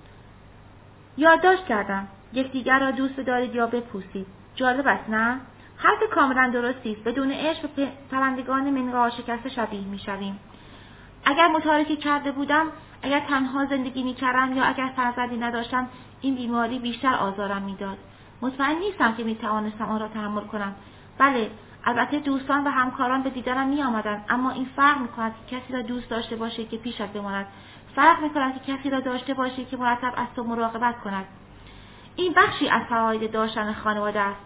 یادداشت کردم: یکدیگر را دوست بدارید یا بپوسید. جالب است نه؟ حرف کاملا درستی است. بدون عشق به پرندگان منقار شکسته شبیه می‌شویم. اگر متارکه کرده بودم، اگر تنها زندگی می‌کردم یا اگر فرزندی نداشتم، این بیماری بیشتر آزارم می‌داد. مطمئن نیستم که می‌توانستم آن را تحمل کنم. بله، البته دوستان و همکاران به دیدنم می‌آمدند، اما این فرق می‌کند که کسی را دوست داشته باشی که پیشت بماند. فرق می‌کند که کسی را داشته باشی که مرتب از تو مراقبت کند. این بخشی از فواید داشتن خانواده است.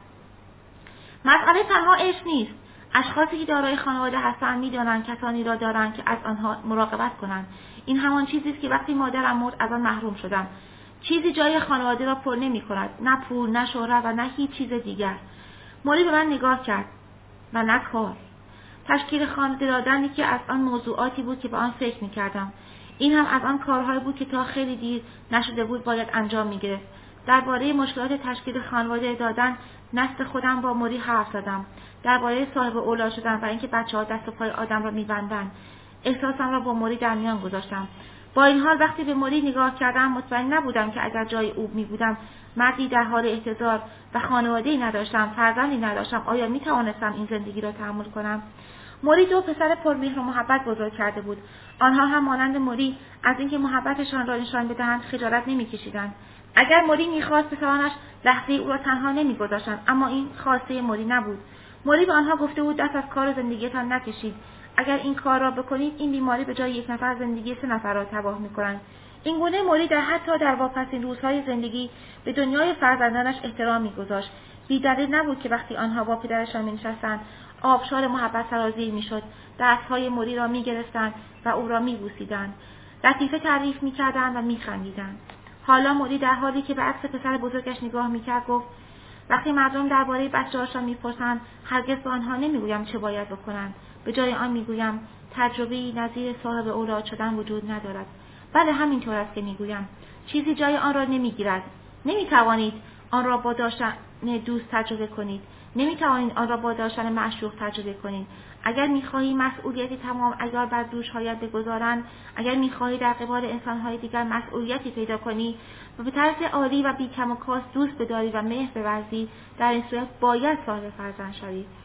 مسئله تنها عشق نیست. اشخاصی که دارای خانواده هستند می‌دانند کسانی را دارند که از آنها مراقبت کنند. این همان چیزی است که وقتی مادرم مرد از آن محروم شدم. چیزی جای خانواده را پر نمی‌کند، نه پول، نه شهرت و نه هیچ چیز دیگر. موری به من نگاه کرد و نه کار. تشکیل خانواده دادن یکی از آن موضوعاتی بود که به آن فکر می‌کردم. این هم از آن کارهایی بود که تا خیلی دیر نشده بود باید انجام می‌گرفت. درباره مشکلات تشکیل خانواده دادن نسل خودم با موری حرف زدم. درباره صاحب اولاد شدن و اینکه بچه‌ها دست و پای آدم را می‌بندند. احساسم را با موری در میان گذاشتم. با این حال وقتی به موری نگاه کردم مطمئن نبودم که اگر جای او می‌بودم، مردی در حال احتضار و خانواده‌ای نداشتم، فرزندی نداشتم، آیا می‌توانستم این زندگی را تحمل کنم؟ موری دو پسر پرمهر و محبت بزرگ کرده بود. آنها هم مانند موری از اینکه محبتشان را نشان بدهند خجالت نمی‌کشیدند. اگر موری می‌خواست پسرانش لحظه او را تنها نمی‌گذاشتند، اما این خواسته موری نبود. موری به آنها گفته بود دست از کار زندگیتان نکشید. اگر این کار را بکنید این بیماری به جای یک نفر زندگی سه نفر را تباه می‌کند. این گونه موری در حتی در واپسین روزهای زندگی به دنیای فرزندانش احترام می‌گذاشت. بی‌دلیل نبود که وقتی آنها با پدرشان می‌نشستند، آبشار محبت سرازیر می‌شد. دست‌های موری را می‌گرفتند و او را می‌بوسیدند. لطیفه تعریف می‌کردند و می‌خندیدند. حالا موری در حالی که به عکس پسر بزرگش نگاه می‌کرد گفت: وقتی مردم درباره بچه‌هاشان می‌پرسند، هرگز به آنها نمی‌گویم چه باید بکنند. به جای آن می‌گویم تجربه‌ای نظیر صاحب اولاد شدن وجود ندارد. بله، همینطور است که می‌گویم. چیزی جای آن را نمی‌گیرد. نمی‌توانید آن را با داشتن دوست تجربه کنید. نمی‌توانید آن را با داشتن معشوق تجربه کنید. اگر می‌خواهی مسئولیتی تمام عیار بر دوش‌هایت بگذارند، اگر می‌خواهی در قبال انسان‌های دیگر مسئولیتی پیدا کنی و به طرز عالی و بی‌کم و کاست دوست بداری و مهر بورزی، در این صورت باید صاحب فرزند شوی.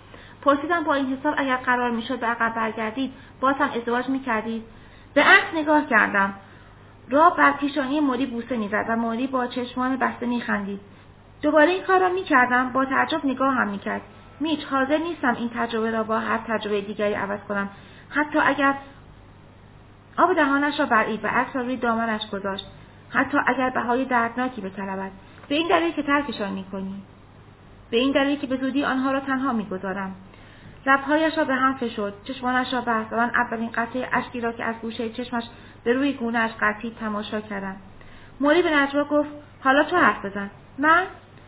پرسیدم با این حساب اگر قرار میشد به عقب برگردید باز هم ازدواج میکردید؟ به عکس نگاه کردم. راب بر پیشانی موری بوسه میزد و موری با چشمان بسته میخندید. دوباره این کار را میکردم. با تعجب نگاه هم میکرد. میچ، حاضر نیستم این تجربه را با هر تجربه دیگری عوض کنم، حتی اگر آب دهانش را برید و عکس را روی دامنش گذاشت، حتی اگر بهای دردناکی بطلبد. به این دلیل که ترکشان میکنی، به این دلیل که به زودی آنها را تنها میگذارم. لبهایش را به هم فشرد، چشمانش را بست و من اولین قطره اشکی را که از گوشه چشمش به روی گونه‌اش قطید تماشا کردم. موری به نجوا گفت: حالا تو حرف بزن. من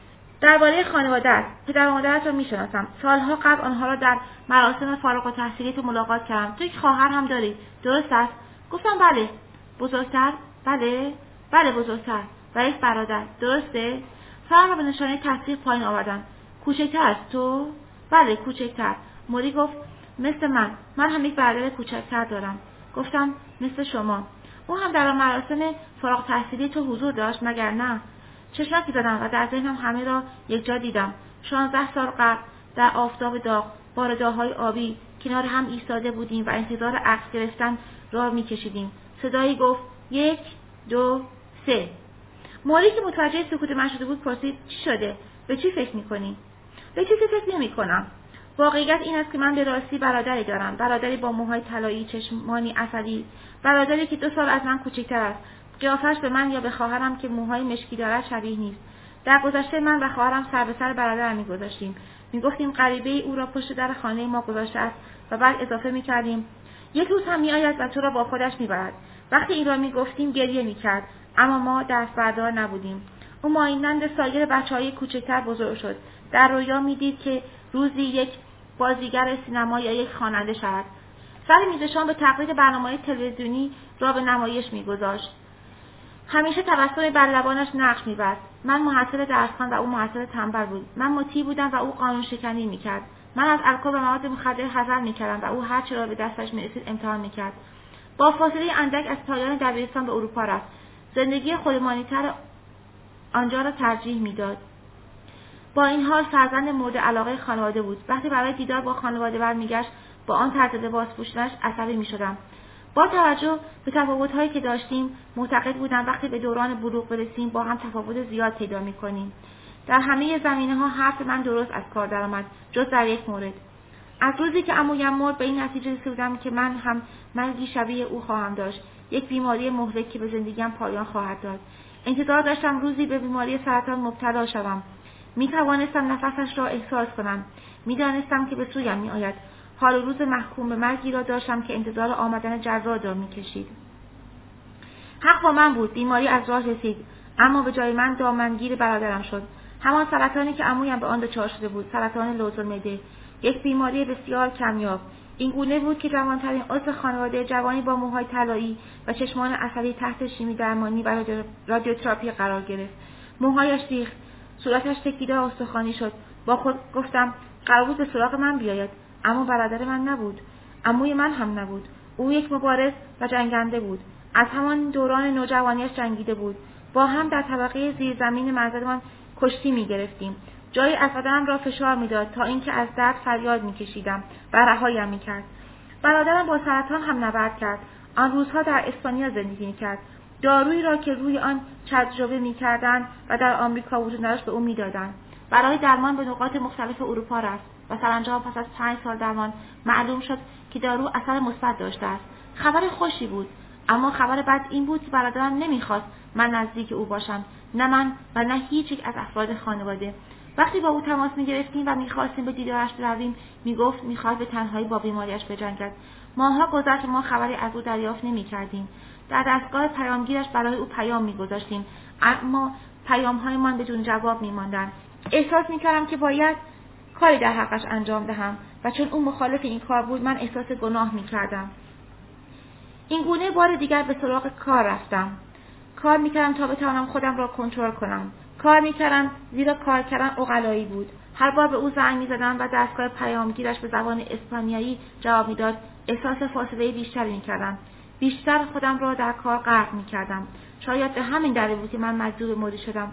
درباره خانواده است. پدر و مادرت را میشناسم. سالها قبل آنها را در مراسم فارغ التحصیلی تو ملاقات کردم. تو یک خواهر هم داری، درست است؟ گفتم بله. بزرگتر؟ بله. بله بزرگتر. و یک برادر، درسته؟ سرم را به نشانه تصدیق پایین آوردم. کوچکتر از تو؟ بله کوچکتر. موری گفت: مثل من. من هم یک برادر کوچکتر دارم. گفتم: مثل شما. او هم در مراسم فارغ التحصیلی تو حضور داشت مگر نه؟ چشمکی زدم و در ذهنم همه را یک جا دیدم. شانزده سال قبل در آفتاب داغ با رداهای آبی کنار هم ایستاده بودیم و انتظار عکس گرفتن را می‌کشیدیم. صدایی گفت: یک، دو، سه. موری که متوجه سکوت من شده بود پرسید: چی شده؟ به چی فکر می‌کنی؟ به چیزی فکر نمی‌کنم. واقعیت این است که من به راستی برادری دارم، برادری با موهای طلایی، چشمانی عسلی، برادری که دو سال از من کوچکتر است. قیافش به من یا به خواهرم که موهای مشکی دارد شبیه نیست. در گذشته من و خواهرم سر به سر برادرم می‌گذاشتیم. می‌گفتیم غریبه او را پشت در خانه ما گذاشته است و بعد اضافه می‌کردیم: یک روز هم می‌آید و تو را با خودش می‌برد. وقتی این را می‌گفتیم گریه می‌کرد، اما ما دست بردار نبودیم. او مانند سایر بچه‌های کوچکتر بزرگ شد. در رویا می‌دید که روزی یک بازیگر سینما یا یک خواننده شود. سر میزشان به تقلید برنامه‌های تلویزیونی را به نمایش می‌گذاشت. همیشه تبسم بر لبانش نقش می‌بست. من محصل درسخوان و او محصل تنبل بود. من مطیع بودم و او قانون شکنی می‌کرد. من از الکل و مواد مخدر حذر می‌کردم و او هر چه را به دستش می‌رسید امتحان می‌کرد. با فاصله اندک از پایان دبیرستان به اروپا رفت. زندگی خودمانی‌تر آنجا را ترجیح می‌داد. با این حال فرزند مورد علاقه خانواده بود. وقتی برای دیدار با خانواده برمیگشت با آن طرز لباس پوشیدنش عصبی می‌شدم. با توجه به تفاوت‌هایی که داشتیم معتقد بودم وقتی به دوران بلوغ برسیم با هم تفاوت زیاد پیدا می‌کنیم. در همه زمینه‌ها حرف من درست از کار درآمد جز در یک مورد. از روزی که عمویم مرد به این نتیجه رسیدم که من هم مرگی شبیه او خواهم داشت، یک بیماری مهلک که به زندگیم پایان خواهد داد. انتظار داشتم روزی به بیماری سرطان مبتلا شوم. می توانستم نفسش را احساس کنم. می دانستم که به سویم می آید. حال و روز محکوم به مرگی را داشتم که انتظار آمدن جزا را می کشید. حق با من بود. بیماری از راه رسید. اما به جای من دامنگیر برادرم شد. همان سرطانی که عمویم به آن دچار شده بود. سرطان لوزالمعده. یک بیماری بسیار کمیاب. این گونه بود که جوانترین عضو خانواده، جوانی با موهای طلایی و چشمان عسلی تحت شیمی درمانی و رادیوتراپی قرار گرفت. موهایش ریخت. صورتش تکیده و استخوانی شد. با خود گفتم قرار بود به سراغ من بیاید، اما برادر من نبود. عموی من هم نبود. او یک مبارز و جنگنده بود. از همان دوران نوجوانیش جنگیده بود. با هم در طبقه زیرزمین منزلمان کشتی می گرفتیم. جایی از بدنم را فشار میداد تا اینکه از درد فریاد میکشیدم و رهایم میکرد. برادرم با سرطان هم نبرد کرد. آن روزها در اسپانیا زندگی میکرد. دارویی را که روی آن تجربه میکردند و در آمریکا وجود نداشت به او میدادند. برای درمان به نقاط مختلف اروپا رفت و سرانجام پس از پنج سال درمان معلوم شد که دارو اثر مثبت داشته است. خبر خوشی بود، اما خبر بد این بود که برادرم نمیخواست من نزدیک او باشم، نه من و نه هیچ یک از افراد خانواده. وقتی با او تماس می‌گرفتیم و می‌خواستیم به دیدارش برویم، می‌گفت می‌خواد به تنهایی با بیماریش بجنگد. ماها گذشت ما خبری از او دریافت نمی‌کردیم. در دستگاه پیامگیرش برای او پیام می‌گذاشتیم، اما پیام‌هایمان بدون جواب می‌ماندند. احساس می‌کردم که باید کاری در حقش انجام دهم و چون او مخالف این کار بود من احساس گناه می‌کردم. این گونه بار دیگر به سراغ کار رفتم. کار می‌کردم تا بتوانم خودم را کنترل کنم. کار می‌کردم زیرا کار کردن عقلایی بود. هر بار به او زنگ می‌زدم و دستگاه پیامگیرش به زبان اسپانیایی جواب می‌داد، احساس فاصله بیشتری می‌کردم. بیشتر خودم را در کار غرق می‌کردم. شاید به همین دلیل بود که من مجذوب موری شدم.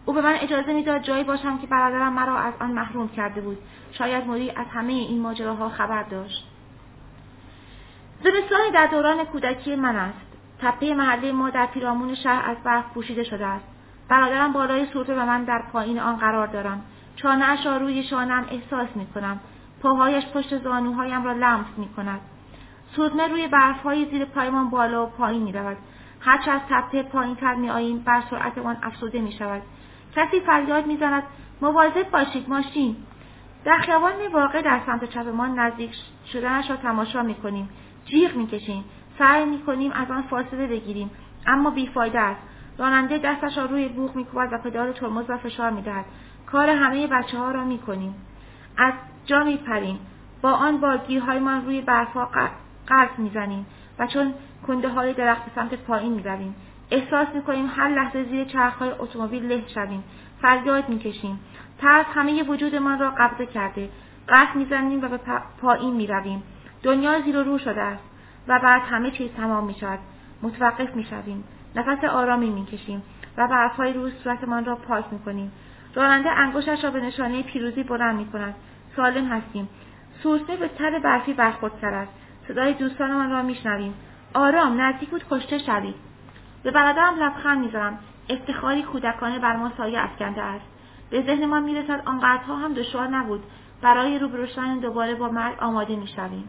او به من اجازه میداد جایی باشم که برادرم مرا از آن محروم کرده بود. شاید موری از همه این ماجراها خبر داشت. زمستانی در دوران کودکی من است. تپه محله ما در پیرامون شهر از برف پوشیده شده است. برادرم بالای سورفه و من در پایین آن قرار دارم. چانه‌اش را روی شانه‌ام احساس می‌کنم. پاهایش پشت زانوهایم را لمس می‌کند. سورفه روی برف‌های زیر پایمان بالا و پایین می‌رود. هرچه از تپه پایین‌تر می‌آییم بر سرعتمان افزوده می‌شود. کسی فریاد می‌زند مواظب باشید ماشین. در خیابان واقع در سمت چپمان نزدیک شدنش را تماشا می‌کنیم. جیغ می‌کشیم. سعی می‌کنیم از آن فاصله بگیریم، اما بیفایده است. راننده دستش را روی بوق می‌کوبد و پدال ترمز را فشار می‌دهد. کار همه بچه‌ها را می‌کنیم. از جا می‌پریم. با آن بادگیرهایمان روی برف‌ها قلط می‌زنیم و چون کنده‌های درخت به سمت پایین می‌رویم. احساس می‌کنیم هر لحظه زیر چرخ‌های اتومبیل له شویم. فریاد می‌کشیم. ترس همه وجودمان را قبضه کرده. قلط می‌زنیم و به پایین می‌رویم. دنیا زیر و رو شده است و بعد همه چیز تمام می‌شود. متوقف می‌شویم. نفس آرامی می‌کشیم و برف‌های روی صورتمان را پاک می‌کنیم. راننده انگشتش را به نشانه پیروزی بلند می‌کند. سالم هستیم. سورسه به تل برفی برخورد کرده است. صدای دوستانمان را می‌شنویم. آرام، نزدیک بود کشته شوید. به برادرم لبخند می‌زنم. افتخاری کودکانه بر ما سایه افکنده است. به ذهنمان می‌رسد آنقدرها هم دشوار نبود. برای روبرو شدن دوباره با مرگ آماده می‌شویم.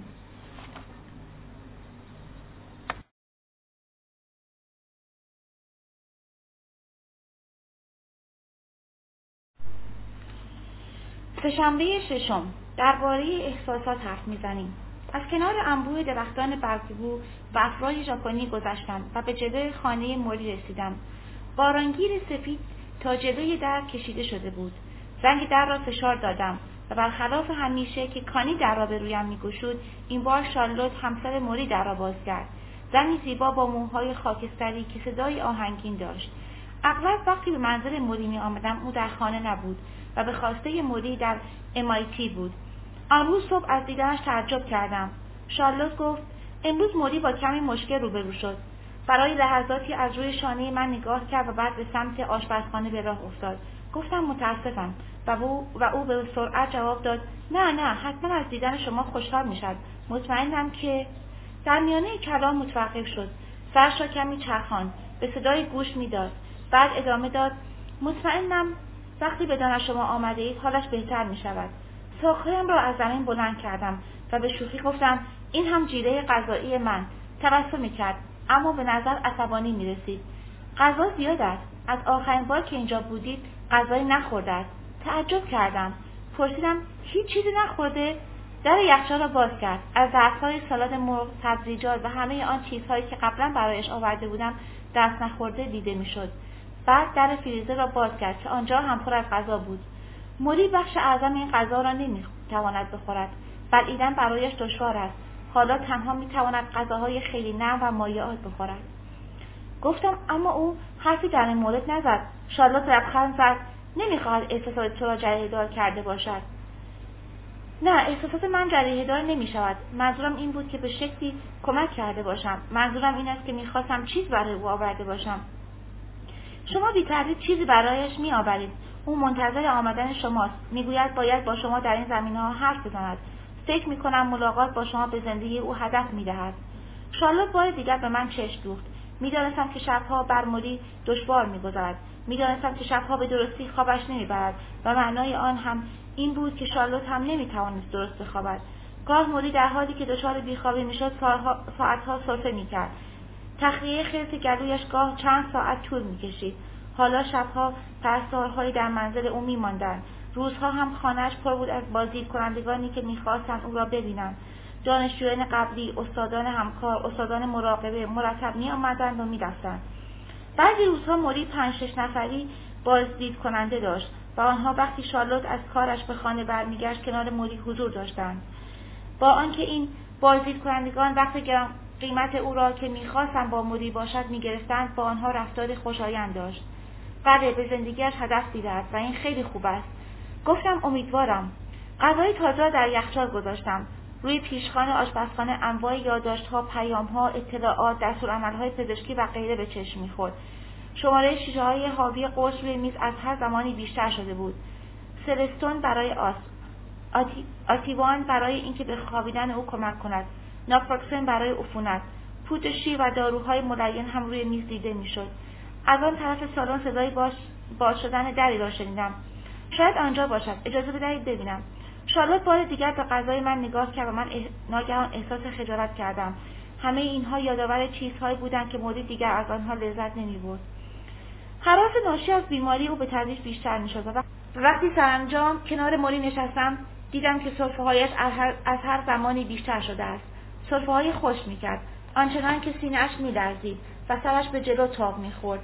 سه‌شنبه ششم درباره احساسات حرف می‌زنیم. از کنار انبوه درختان برگ‌بو و افرای ژاپنی گذشتم و به جلوی خانه موری رسیدم. بارانگیر سفید تا جلوی در کشیده شده بود. زنگ در را فشار دادم و برخلاف همیشه که کانی در را به رویم می‌گشود، این بار شارلوت همسر موری در را باز کرد. زنی زیبا با موهای خاکستری که صدای آهنگین داشت. اغلب وقتی به منزل موری می آمدم او در خانه نبود و به خواسته موری در ام آی تی بود. آن روز صبح از دیدنش تعجب کردم. شارلوت گفت امروز موری با کمی مشکل روبرو شد. برای لحظاتی از روی شانه من نگاه کرد و بعد به سمت آشپزخانه به راه افتاد. گفتم متاسفم و او, و او به سرعت جواب داد نه نه حتما از دیدن شما خوشحال میشد. مطمئنم که در میانه کلام متوقف شد. سرش را کمی چرخاند. به صدای گوش میداد. بعد ادامه داد مطمئنم وقتی بدان شما آمده اید حالش بهتر می شود. ساقهایم را از زمین بلند کردم و به شوخی گفتم این هم جیره غذایی من. تبسم می کرد اما به نظر عصبانی می رسید. غذا زیاد است. از آخرین بار که اینجا بودید غذایی نخورده است. تعجب کردم. پرسیدم هیچ چیزی نخورده؟ در یخچال را باز کرد. از ظرف‌های سالاد مرغ، سبزیجات و همه آن چیزهایی که قبلا برایش آورده بودم دست نخورده دیده می شد. بعد در فریزر را باز کرد که آنجا هم پر از غذا بود. موری بخش اعظم این غذا را نمی‌تواند بخورد. بلعیدن برایش دشوار است. حالا تنها می‌تواند غذاهای خیلی نرم و مایعات بخورد. گفتم اما او حرفی در این مورد نزد. شارلوت لبخند زد. نمی‌خواهد احساسات تو را جریحه‌دار کرده باشد. نه، احساسات من جریحه‌دار نمی‌شود. منظورم این بود که به شکلی کمک کرده باشم. منظورم این است که می‌خواستم چیز برای او آورده باشم. شما بی تردید چیزی برایش می آورید. او منتظر آمدن شماست. میگوید باید با شما در این زمینه‌ها حرف بزند. فکر می کنم ملاقات با شما به زندگی او هدف می دهد. شارلوت بار دیگر به من چشم دوخت. می دانستم که شبها بر موری دشوار می گذرد. می دانستم که شبها به درستی خوابش نمی برد و معنای آن هم این بود که شارلوت هم نمی توانست درست بخوابد. گاه موری در حالی که دچار بیخوابی می شد ساعتها سرفه می کرد. تخلیه خرس گلویش گاه چند ساعت طول می‌کشید. حالا شبها پرستارهایی در منزل او می‌ماندند. روزها هم خانه‌اش پر بود از بازدید کنندگانی که می‌خواستند او را ببینند. دانشجویان قبلی، استادان همکار، استادان مراقبه مرتب می‌آمدند و می‌رفتند. بعضی روزها موری پنج شش نفری بازدید کننده داشت و آنها وقتی شارلوت از کارش به خانه برمیگشت کنار موری حضور داشتند. با آنکه این بازدید کنندگان وقت گرم قیمت او را که می‌خواستند با موری باشد می‌گرفتند، با آنها رفتار خوشایند داشت. بله، به زندگیش هدف دیده است و این خیلی خوب است. گفتم امیدوارم. غذای تازه را در یخچال گذاشتم. روی پیشخوان آشپزخانه انواع یادداشت‌ها، پیام‌ها، اطلاعات، دستورالعمل‌های پزشکی و غیره به چشم می‌خورد. شماره شیشه های حاوی قرص روی میز از هر زمانی بیشتر شده بود. سلستون برای آس، آتی، آتیوان برای اینکه به خوابیدن او کمک کند، ناپروکسن برای عفونت، پودر شیر و داروهای ملین هم روی میز دیده میشد. از آن طرف سالن صدای باز, باز شدن دری را شنیدم. شاید آنجا باشد. اجازه بدهید ببینم. شارلوت بار دیگر به غذای من نگاه کرد و من اه... ناگهان احساس خجالت کردم. همه اینها یادآور چیزهایی بودند که موری دیگر از آنها لذت نمی‌برد. هراس ناشی از بیماری او به تدریج بیشتر می‌شد و وقتی سرانجام کنار موری نشستم دیدم که سرفه‌هایش از هر... از هر زمانی بیشتر شده است. سرفه‌های خوش می‌کرد، آنچنان که سینه‌اش می‌لرزید و سرش به جلو تاب می‌خورد.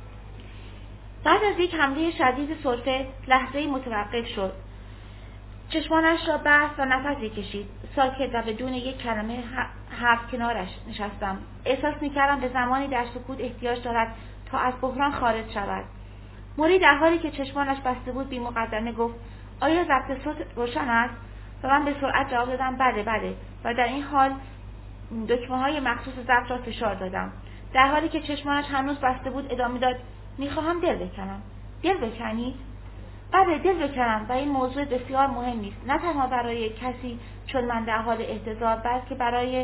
بعد از یک حمله شدید سرفه لحظه‌ای متوقف شد. چشمانش را بست و نفسی کشید. ساکت و بدون یک کلمه حرف کنارش نشستم. احساس می‌کردم به زمانی در سکوت احتیاج دارد تا از بحران خارج شود. موری در حالی که چشمانش بسته بود بی مقدمه گفت: آیا ضبط صوت روشن است؟ و من به سرعت جواب دادم بله بله و در این حال دکمه‌های مخصوص ضبط را فشار دادم. در حالی که چشمانش هنوز بسته بود ادامه داد: می‌خواهم دل بکنم. دل بکنید؟ بله دل بکنم و این موضوع بسیار مهمی است، نه تنها برای کسی چون من در حال احتضار، بلکه برای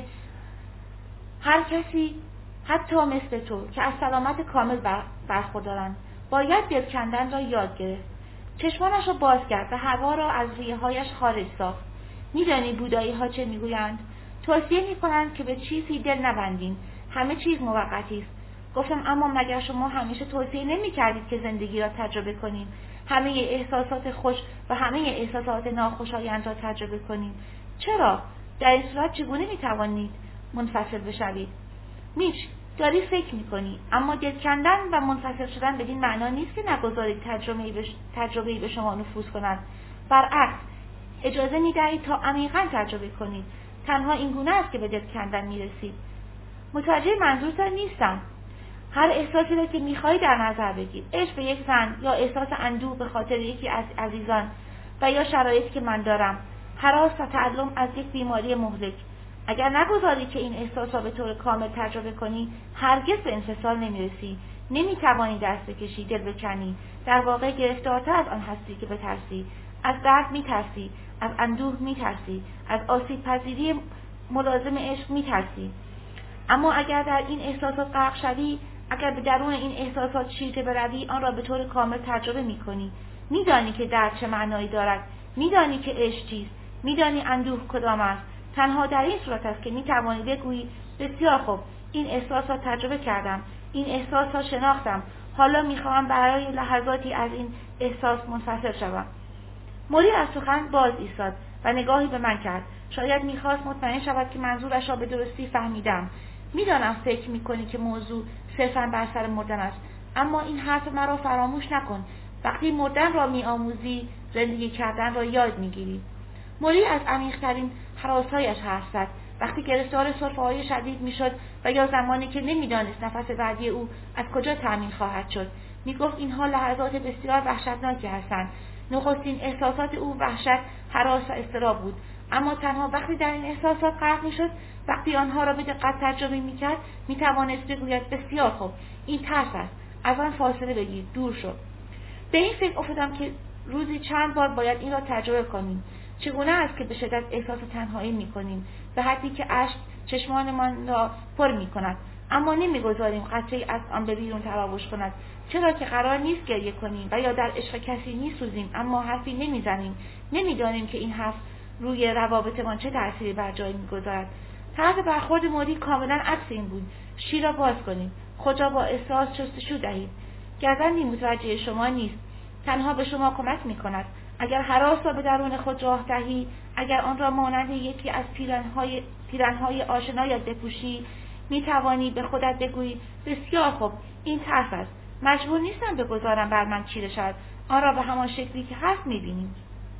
هر کسی حتی مثل تو که از سلامت کامل بر... برخوردارند. باید دل کندن را یاد گرفت. چشمانش را باز کرد و هوا را از ریه هایش خارج ساخت. میدانی بودایی ها چه میگویند؟ توصیه میکنند که به چیزی دل نبندین. همه چیز موقتی است. گفتم اما مگر شما همیشه توصیه نمیکردید که زندگی را تجربه کنیم؟ همه احساسات خوش و همه احساسات ناخوشایند را تجربه کنیم. چرا؟ در این صورت چگونه میتوانید منفصل بشوید؟ میچ، داری فکر میکنی، اما دل کندن و منفصل شدن بدین معنا نیست که نگذارید تجربه‌ای به, تجربه‌ای به شما نفوذ کنند. برعکس، اجازه میدهید تا عمیقاً تجربه کنید. تنها این گونه است که به دل کندن میرسید. متوجه منظورتان نیستم. هر احساسی را که میخواهی در نظر بگیر، عشق به یک زن یا احساس اندوه به خاطر یکی از عزیزان و یا شرایطی که من دارم، هراس و تعلم از یک بیماری مهلک. اگر نگذاری که این احساس را به طور کامل تجربه کنی، هرگز به انفصال نمیرسی. نمیتوانی دست بکشی، دل بکنی. در واقع گرفتارتر از آن هستی که بترسی. از درد میترسی، از اندوه میترسی، از آسیب پذیری ملازم عشق میترسی. اما اگر در این احساسات غرق شوی، اگر به درون این احساسات شیرده بروی، آن را به طور کامل تجربه میکنی. میدانی که درد چه معنایی دارد، میدانی که عشق چیست، میدانی اندوه کدام است. تنها در این صورت است که میتوانی بگویی بسیار خوب، این احساس را تجربه کردم، این احساس را شناختم، حالا میخواهم برای لحظاتی از این احساس منفصل شوم. موری از سخن باز ایستاد و نگاهی به من کرد. شاید میخواست مطمئن شود که منظورش را به درستی فهمیدم. میدانم فکر میکنی که موضوع صرفاً بر سر مردن است، اما این حرف مرا فراموش نکن. وقتی مردن را میآموزی، زندگی کردن را یاد میگیری. موری از عمیق‌ترین هراس‌هایش حرف زد. وقتی گرفتار سرفه‌های شدید میشد و یا زمانی که نمیدانست نفس بعدی او از کجا تأمین خواهد شد، میگفت اینها لحظات بسیار وحشتناکی هستند. نخستین احساسات او وحشت، هراس و اضطراب بود، اما تنها وقتی در این احساسات غرق میشد، وقتی آنها را به دقت ترجمه میکرد، میتوانست بگوید بسیار خوب، این ترس است، از آن فاصله بگیر، دور شو. به این فکر افتادم که روزی چند بار باید این را تجربه کنیم. چگونه است که به شدت احساس تنهایی میکنیم، به حدی که اشک چشمانمان را پر میکند، اما نمیگذاریم قطره‌ای از آن به بیرون تراوش کند. چرا که قرار نیست گریه کنیم و یا در عشق کسی میسوزیم، اما حرفی نمیزنیم. نمیدانیم که این حرف روی روابطمان چه تأثیری بر جای میگذارد. طرز برخورد موری کاملا عکس این بود. شیر را باز کنید، خود را با احساس شستشو دهید. گردنی متوجه شما نیست، تنها به شما کمک میکند. اگر هراس را به درون خود راه دهی، اگر آن را مانند یکی از پیرنهای پیرنهای آشنا یاد بپوشی، میتوانی به خودت بگویی بسیار خوب، این ترس است، مجبور نیستم بگذارم بر من چیره شود، آن را به همان شکلی که هست میبینیم.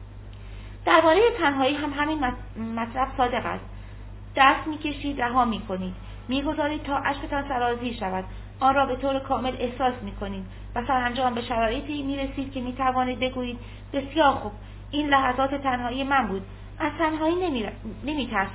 درباره تنهایی هم همین مطلب صادق است. دست میکشید، رها میکنید، میگذارید تا اشکتان سرازیر شود، آن را به طور کامل احساس میکنید و سرانجام به شرایطی میرسید که میتوانید بگویید بسیار خوب، این لحظات تنهایی من بود، از تنهایی نمی... نمیترسم،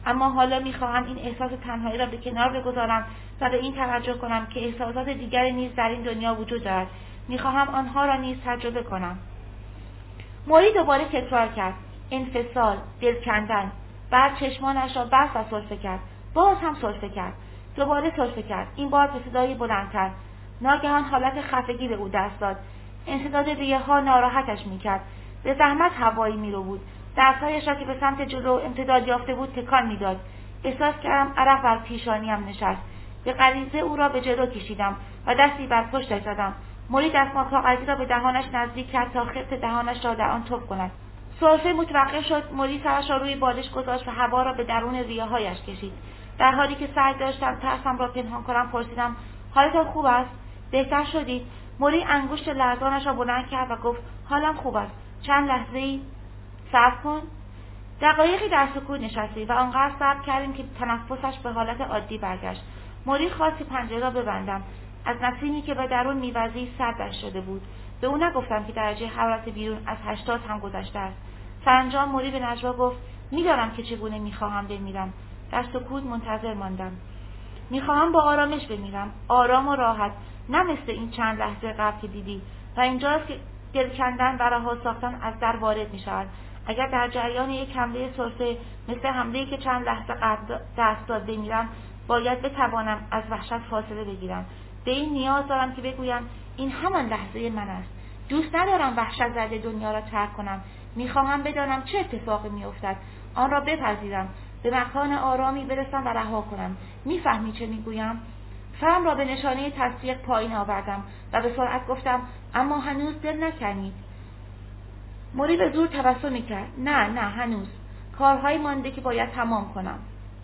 اما حالا میخواهم این احساس تنهایی را به کنار بگذارم و به این توجه کنم که احساسات دیگری نیز در این دنیا وجود دارد. میخواهم آنها را نیز تجربه کنم. موری دوباره تکرار کرد. انفصال، دل کندن. بعد چشمانش را بست و سرفه کرد. باز هم سرفه کرد. دوباره سرفه کرد. این بار به صدای بلندتر. ناگهان حالت خفگی به او دست داد. انسداد ریه‌ها ناراحتش میکرد. به زحمت هوایی میرو بود. دستهایش را که به سمت جلو امتداد یافته بود تکان میداد. احساس کردم عرق بر پیشانیم نشست. به غریزه او را به جلو کشیدم و دستی بر پشتش زدم. موری دستمال کاغذی را به دهانش نزدیک کرد تا خرس دهانش را در آن تف کند. سرفه متوقف شد. موری سرش را روی بالش گذاشت و هوا را به درون ریه‌هایش کشید. در حالی که سعی داشتم ترسم را پنهان کنم پرسیدم: حالتان خوب است؟ بهتر شدید؟ موری انگشت لرزانش را بلند کرد و گفت: حالم خوب است. چند لحظه‌ای صبر کن. دقایقی در سکوت نشستیم و آنقدر صبر کردیم که تنفسش به حالت عادی برگشت. موری خواست که پنجره را ببندم. از نسیمی که به درون می‌وزید سردش شده بود. به او نگفتم که درجه حرارت بیرون از هشتاد هم گذشته است. سرانجام موری به نجوا گفت: می‌دانم که چگونه می‌خواهم بمیرم. در سکوت منتظر ماندم. می‌خواهم با آرامش بمیرم، آرام و راحت، نه مثل این چند لحظه قبل که دیدی. و اینجاست که دل کندن و رها ساختن از در وارد می‌شود. اگر در جریان یک حمله سرفه مثل حمله‌ای که چند لحظه قبل دست داد بمیرم، باید بتوانم از وحشت فاصله بگیرم. به این نیاز دارم که بگویم این همان لحظه من است. دوست ندارم وحشت زده دنیا را ترک کنم. میخواهم بدانم چه اتفاقی میافتد، آن را بپذیرم، به مکان آرامی برسم و رها کنم. میفهمی چه میگویم؟ سرم را به نشانه تصدیق پایین آوردم و به سرعت گفتم: اما هنوز دل نکنید. موری به زور تبسمی کرد. نه نه هنوز کارهایی مانده که باید تمام کنم.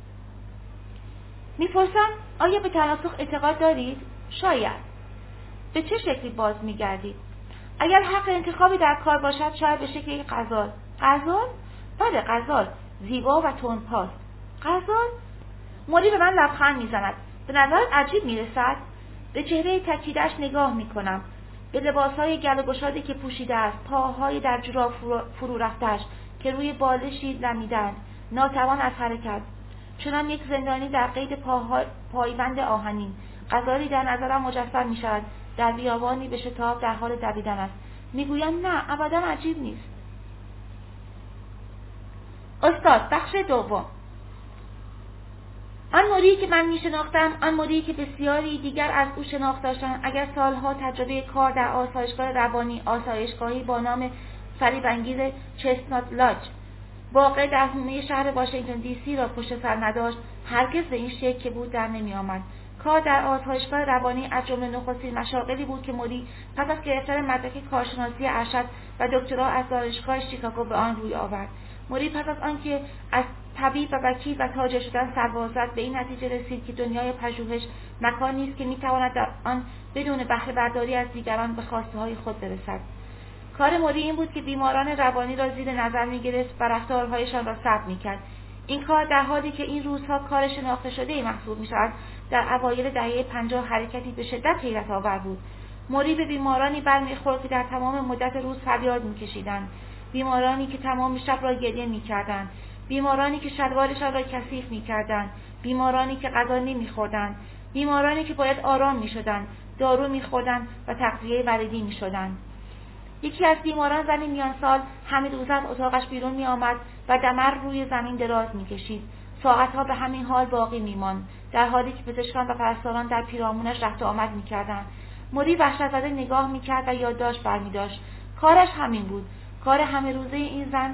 میپرسم: آیا به تناسخ اعتقاد دارید؟ شاید. به چه شکلی باز میگردید؟ اگر حق انتخابی در کار باشد شاید به شکل یک غزال. غزال؟ بله غزال، زیبا و تندپاست. غزال؟ موری به من لبخند میزند. به نظرت عجیب میرسد؟ به چهره تکیدش نگاه میکنم، به لباسهای گل و گشادی که پوشیده است، پاهای در جوراب فرو رفته‌اش که روی بالشی لمیدند، ناتوان از حرکت، چنان یک زندانی در قید پاهای پایبند آهنین. غزالی در نظرم مجسم میشود در بیابانی به شتاب در حال دویدن است. میگویم نه، ابدا عجیب نیست. استاد، بخش دوم. آن موری که من میشناختم، آن موری که بسیاری دیگر از او شناخت داشتند، اگر سالها تجربه کار در آسایشگاه روانی، آسایشگاهی با نام فریب‌انگیز چستنات لاج واقع در حومه شهر واشنگتن دی سی را پشت سر نداشت، هرگز به این شکل که بود در نمی آمد. کار در آسایشگاه روانی از جمله نخستین مشاغلی بود که موری پس از گرفتن مدرک کارشناسی ارشد و دکترا از دانشگاه شیکاگو به آن روی آورد. موری پس از آنکه از طبیب و وکیل و تاجر شدن سرباز زد به این نتیجه رسید که دنیای پژوهش مکانی است که میتواند در آن بدون بهره برداری از دیگران به خواسته های خود برسد. کار موری این بود که بیماران روانی را زیر نظر می‌گرفت و رفتارهایشان را ثبت می‌کرد. این کار در حالی که این روزها کار شناخته شده‌ای محسوب می‌شود، در اوایل دهه پنجاه حرکتی به شدت حیرت آور بود. موری به بیمارانی برمیخورد که در تمام مدت روز فریاد می‌کشیدند، بیمارانی که تمام شب را گریه می‌کردند، بیمارانی که شلوارشان را کثیف می‌کردند، بیمارانی که غذا نمی‌خوردند، بیمارانی که باید آرام می‌شدند، دارو می‌خوردند و تغذیه وریدی می‌شدند. یکی از بیماران، زنی میان سال، همین روز از اتاقش بیرون می آمد و دمر روی زمین دراز می کشید. ساعتها به همین حال باقی می ماند، در حالی که پزشکان و پرستاران در پیرامونش رفت و آمد می کردند. موری وحشت زده نگاه می کرد و یادداشت برمی داشت. کارش همین بود. کار همه روزه این زن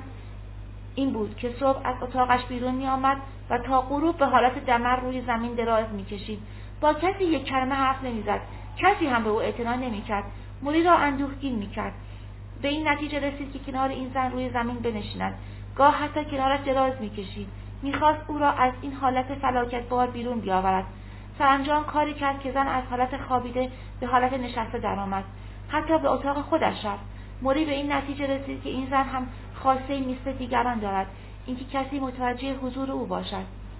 این بود که صبح از اتاقش بیرون می آمد و تا غروب به حالت دمر روی زمین دراز می کشید. با کسی یک کلمه حرف نمی زد. کسی هم به او اعتنا نمی کرد. موری را اندوهگین می کرد. به این نتیجه رسید که کنار این زن روی زمین بنشیند. گاه حتی کنارش دراز می‌کشید. می‌خواست او را از این حالت فلاکت‌بار بیرون بیاورد. سرانجام کاری کرد که زن از حالت خوابیده به حالت نشسته درآمد. حتی به اتاق خودش رفت. موری به این نتیجه رسید که این زن هم خواسته‌ای مثل دیگران دارد، اینکه کسی متوجه حضور او باشد.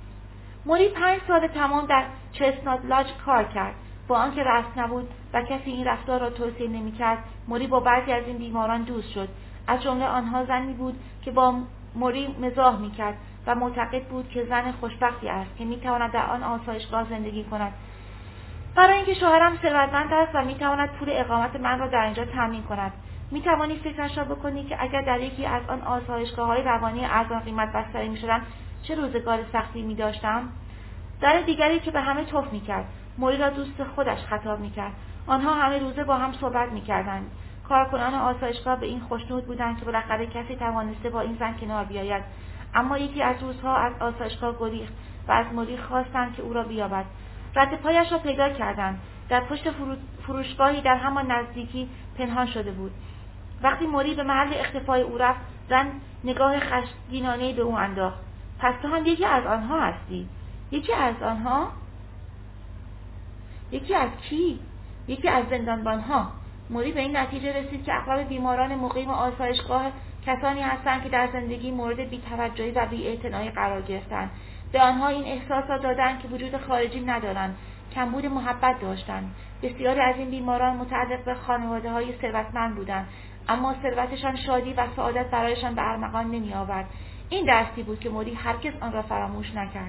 موری پنج سال تمام در چستنات لاج کار کرد. با آنکه رسم نبود و کسی این رفتار را توصیه نمی‌کرد، موری با بعضی از این بیماران دوست شد. از جمله آنها زنی بود که با موری مزاح می‌کرد و معتقد بود که زن خوشبختی است که میتواند در آن آسایشگاه زندگی کند. برای اینکه شوهرم ثروتمند است و میتواند پول اقامت من را در اینجا تامین کند. میتوانی فکرش را بکنی که اگر در یکی از آن آسایشگاه‌های روانی ارزان قیمت بستری میشدم چه روزگار سختی میداشتم؟ در دیگری که به همه توف میکرد، موری را دوست خودش خطاب میکرد. آنها همه روزه با هم صحبت میکردند. کارکنان آسایشگاه به این خوشنود بودند که بالاخره کسی توانسته با این زن کنار بیاید. اما یکی از روزها از آسایشگاه گریخت و از موری خواستند که او را بیابد. رد پایش را پیدا کردند. در پشت فروشگاهی در همان نزدیکی پنهان شده بود. وقتی موری به محل اختفای او رفت، زن نگاه خشمگینانه‌ای به او انداخت. پس تو هم یکی از آنها هستی؟ یکی از آنها؟ یکی از کی؟ یکی از زندانبانها. موری به این نتیجه رسید که اغلب بیماران مقیم آسایشگاه کسانی هستند که در زندگی مورد بی‌توجهی و بی‌اعتنایی قرار گرفتند. به آنها این احساس را دادند که وجود خارجی ندارند، کمبود محبت داشتند. بسیاری از این بیماران متعلق به خانواده‌های ثروتمند بودند، اما ثروتشان شادی و سعادت برایشان به ارمغان نمی آورد. این درسی بود که موری هرگز آن را فراموش نکرد.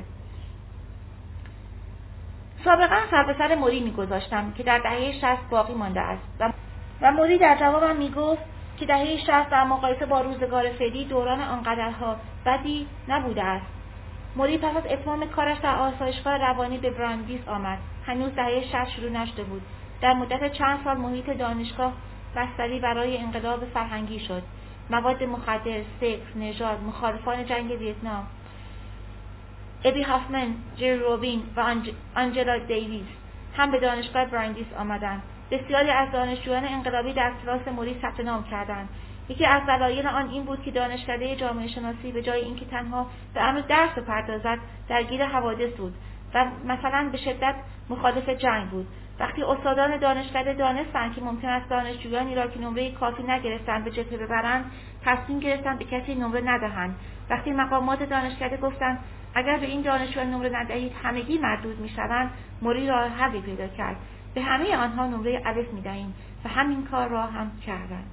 سابقا سر به سر موری می‌گذاشتم که در دهه شصت باقی مانده است و و موری در جوابم میگفت که دهه شصت در مقایسه با روزگار فعلی دوران آنقدرها بدی نبوده است. موری پس از اتمام کارش در آسایشگاه روانی به براندیس آمد. هنوز دهه شصت شروع نشده بود. در مدت چند سال محیط دانشگاه بستری برای انقلاب فرهنگی شد. مواد مخدر، سکس، نژاد، مخالفان جنگ ویتنام، ابی هافمن، جری روبین و آنج... آنجلا دیویس هم به دانشگاه براندیس آمدند. بسیاری از دانشجویان انقلابی در کلاس موری ثبت نام کردند. یکی از دلایل آن این بود که دانشکده جامعه شناسی به جای اینکه تنها به امر درس بپردازد، درگیر حوادث بود و مثلا به شدت مخالف جنگ بود. وقتی استادان دانشکده دانستند که ممکن است دانشجویانی را که نمره کافی نگرفتند به جبهه ببرند، تصمیم گرفتند به کسی نمره ندهند. وقتی مقامات دانشکده گفتند اگر به این دانشجویان نمره ندهید همگی مردود میشوند، موری راه حلی پیدا کرد. به همه آنها نمره الف میدهیم و همین کار را هم کردند.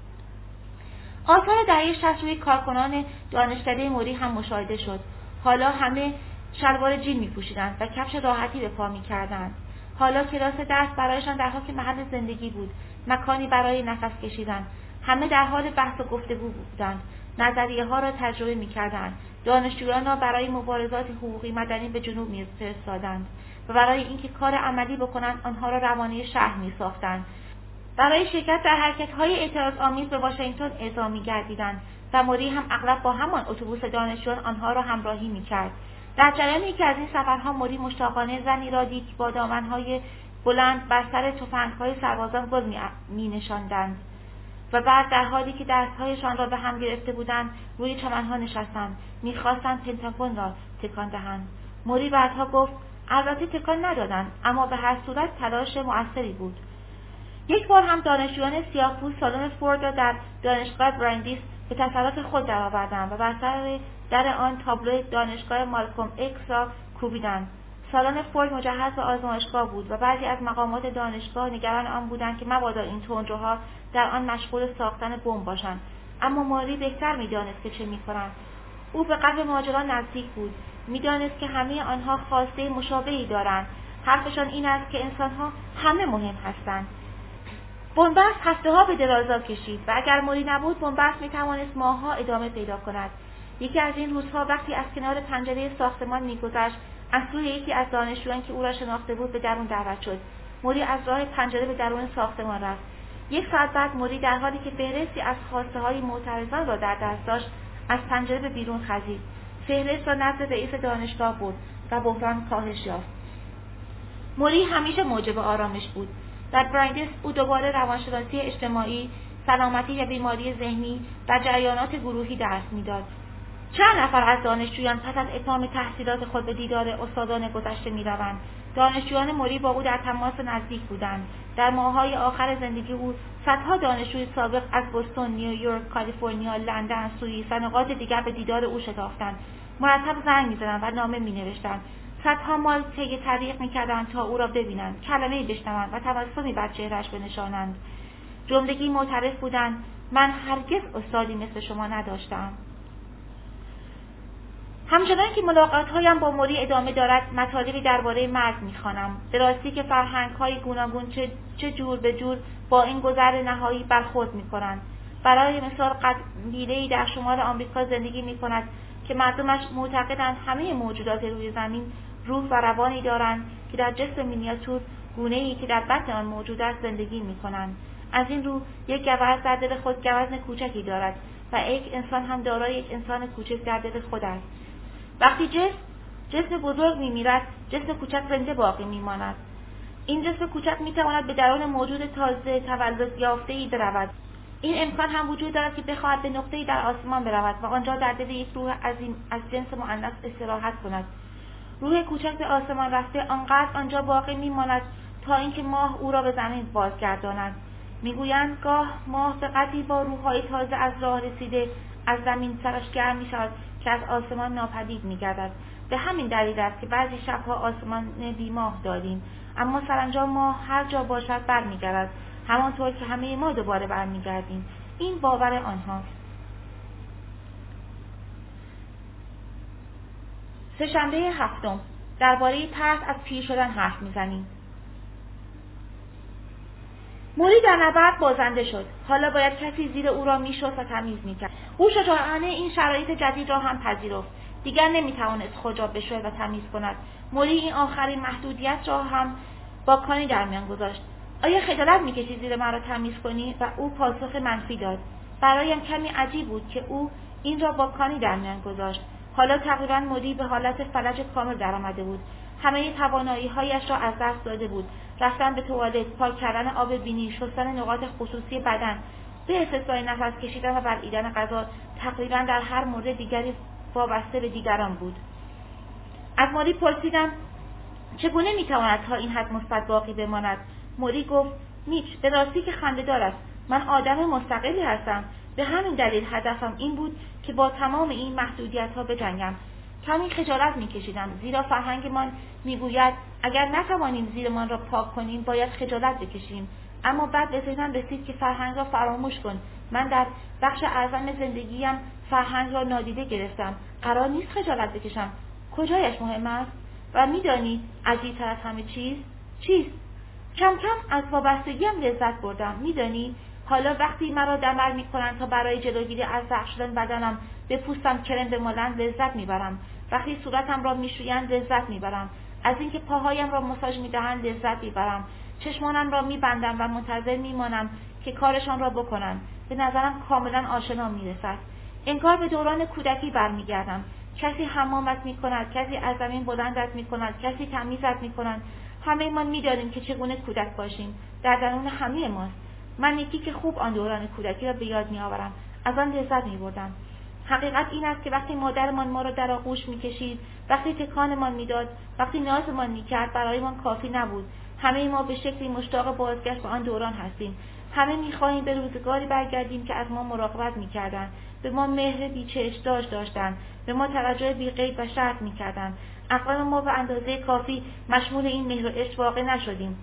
آثار دهه شصت روی کارکنان دانشکده موری هم مشاهده شد. حالا همه شلوار جین می‌پوشیدند و کفش راحتی به پا می‌کردند. حالا کلاس درس برایشان در حال محل زندگی بود، مکانی برای نفس کشیدن. همه در حال بحث و گفتگو بودند، نظریه‌ها را تجربه می‌کردند. دانشجویان را برای مبارزات حقوقی مدنی به جنوب می‌فرستادند و برای اینکه کار عملی بکنند آنها را روانه شهر می‌ساختند. برای شرکت در حرکت‌های اعتراض‌آمیز به واشنگتن اعزام می‌گردیدند و موری هم اغلب با همان اتوبوس دانشجویان آنها را همراهی می‌کرد. در جریان یکی از این سفرها موری مشتاقانه زنی را دید که با دامن‌های بلند بر سر تفنگ‌های سربازان گل می‌نشاندند و بعد در حالی که دست‌هایشان را به هم گرفته بودند روی چمن‌ها نشستند، می‌خواستند پنتاگون را تکان دهند. موری بعدها گفت البته تکان ندادند، اما به هر صورت تلاش مؤثری بود. یک بار هم دانشجویان سیاه‌پوست سالن فورد را در دانشگاه براندیس به تصرف خود درآوردند و بر سر در آن تابلو دانشگاه مالکوم ایکس را کوبیدند. سالن فورد مجهز به آزمایشگاه بود و بعضی از مقامات دانشگاه نگران آن بودند که مبادا این تندروها در آن مشغول ساختن بمب باشند. اما موری بهتر می‌دانست که چه می‌کنند. او به قلب ماجرا نزدیک بود. می‌دانست که همه آنها خواسته مشابهی دارند. حرفشان این است که انسان‌ها همه مهم هستند. بنبست هفته‌ها به درازا کشید و اگر موری نبود بنبست می‌توانست ماه‌ها ادامه پیدا کند. یکی از این روزها وقتی از کنار پنجره ساختمان می‌گذشت، از سوی یکی از دانشجویان که او را شناخته بود به درون دعوت شد. موری از راه پنجره به درون ساختمان رفت. یک ساعت بعد موری در حالی که فهرستی از خواسته‌های معترضان را در دست داشت، از پنجره به بیرون خزید. فهرست را نزد رئیس دانشگاه برد و بحران کاهش یافت. موری همیشه موجب آرامش بود. در براندیس او دوباره روانشناسی اجتماعی، سلامتی و بیماری ذهنی و جریانات گروهی درس می‌داد. چند نفر از دانشجویان پس از اتمام تحصیلات خود به دیدار استادان گذشته می‌روند. دانشجویان موری با او در تماس نزدیک بودند. در ماه‌های آخر زندگی او صدها دانشجوی سابق از بوستون، نیویورک، کالیفرنیا، لندن، سوئیس و نقاط دیگر به دیدار او شتافتند. مرتب زنگ می‌زدند و نامه می‌نوشتند. صدها مایل طی طریق می‌کردند تا او را ببینند، کلمه‌ای بشنوند و تبسمی بر چهره‌اش بنشانند. جملگی معترف بودند: من هرگز استادی مثل شما نداشتم. همچنان که ملاقات‌هایم با موری ادامه دارد، مطالبی درباره مرگ می‌خوانم. به راستی که فرهنگ‌های گوناگون چه, چه جور به جور با این گذر نهایی برخورد می‌کنند. برای مثال قبیله‌ای در شمال آمریکا زندگی می‌کند که مردمش معتقدند همه موجودات روی زمین روح و روانی دارند که در جسم مینیاتور گونه‌ای که در بطن آن موجود است زندگی می‌کنند. از این رو یک گوزن در دل خود گوزن کوچکی دارد و یک انسان هم دارای یک انسان کوچک در دل خود است. وقتی جسم جسم بزرگ می‌میرد، جسم کوچک زنده باقی می‌ماند. این جسم کوچک می‌تواند به درون موجود تازه تولد یافته‌ای برود. این امکان هم وجود دارد که بخواهد به نقطه‌ای در آسمان برود و آنجا در دل یک روح عظیم از جنس مؤنث استراحت کند. روح کوچک به آسمان رفته آنقدر آنجا باقی می‌ماند تا اینکه ماه او را به زمین بازگرداند. می‌گویند گاه ماه به قدری با روح‌های تازه از راه رسیده از زمین سرش گرم می‌شود که از آسمان ناپدید می‌گردد. به همین دلیل است که بعضی شب‌ها آسمان بی ماه داریم، اما سرانجام ماه هر جا باشد برمیگردد، همانطور که همه ما دوباره برمیگردیم. این باور آنهاست. سه‌شنبه هفتم، درباره ترس از پیر شدن حرف می‌زنیم. موری در نبرد بازنده شد. حالا باید کسی زیر او را می‌شست و تمیز می‌کرد. او شجاعانه این شرایط جدید را هم پذیرفت. دیگر نمی‌توانست خود را بشوید و تمیز کند. موری این آخرین محدودیت را هم با کانی در میان گذاشت. آیا خجالت می‌کشی زیر من را تمیز کنی؟ و او پاسخ منفی داد. برایم کمی عجیب بود که او این را با کانی در میان گذاشت. حالا تقریباً موری به حالت فلج کامل درآمده بود. همه توانایی‌هایش را از دست داده بود. رفتن به توالت، پاک کردن آب بینی، شستن نقاط خصوصی بدن، به استثنای نفس کشیدن و بلعیدن غذا، تقریباً در هر مورد دیگری وابسته به دیگران بود. از موری پرسیدم چگونه میتواند تا این حد مثبت باقی بماند؟ موری گفت میچ، به راستی که خنده‌دار است. من آدم مستقلی هستم. به همین دلیل هدفم این بود که با تمام این محدودیت‌ها بجنگم. کمی خجالت می‌کشیدم، زیرا فرهنگمان می‌گوید اگر نتوانیم زیرمان را پاک کنیم باید خجالت بکشیم. اما بعد به ذهنم رسید که فرهنگ را فراموش کن. من در بخش اعظم زندگیم فرهنگ را نادیده گرفتم. قرار نیست خجالت بکشم. کجایش مهم است؟ و می‌دانی عجیب‌تر از همه چیز چیست؟ کم کم از وابستگیم لذت بردم. می‌دانی حالا وقتی مرا دمر می‌کنند تا برای جلوگیری از زخم شدن بدنم به پوستم کرم بمالند لذت می‌برم. وقتی صورتم را می‌شویند لذت می‌برم. از اینکه پاهایم را ماساژ می‌دهند لذت می‌برم. چشمانم را می‌بندم و منتظر می‌مانم که کارشان را بکنند. به نظرم کاملا آشنا می‌رسد. انگار به دوران کودکی برمیگردم. کسی حمامت می‌کند، کسی از زمین بلندت می‌کند، کسی تمیزت می‌کند. همه ما می‌دانیم که چگونه کودک باشیم. در درون همه ماست. من یکی که خوب آن دوران کودکی را به یاد می‌آورم. از آن لذت می‌بردم. حقیقت این است که وقتی مادرمان ما را در آغوش می‌کشید، وقتی تکانمان می‌داد، وقتی نازمان می‌کرد، برایمان کافی نبود. همه ما به شکلی مشتاق بازگشت به آن دوران هستیم. همه می‌خواهیم به روزگاری برگردیم که از ما مراقبت می‌کردند، به ما مهر بی‌چشم داشت داشتند، به ما توجه بی‌قید و شرط می‌کردند. اقوام ما به اندازه کافی مشمول این مهر و عشق واقع نشدیم.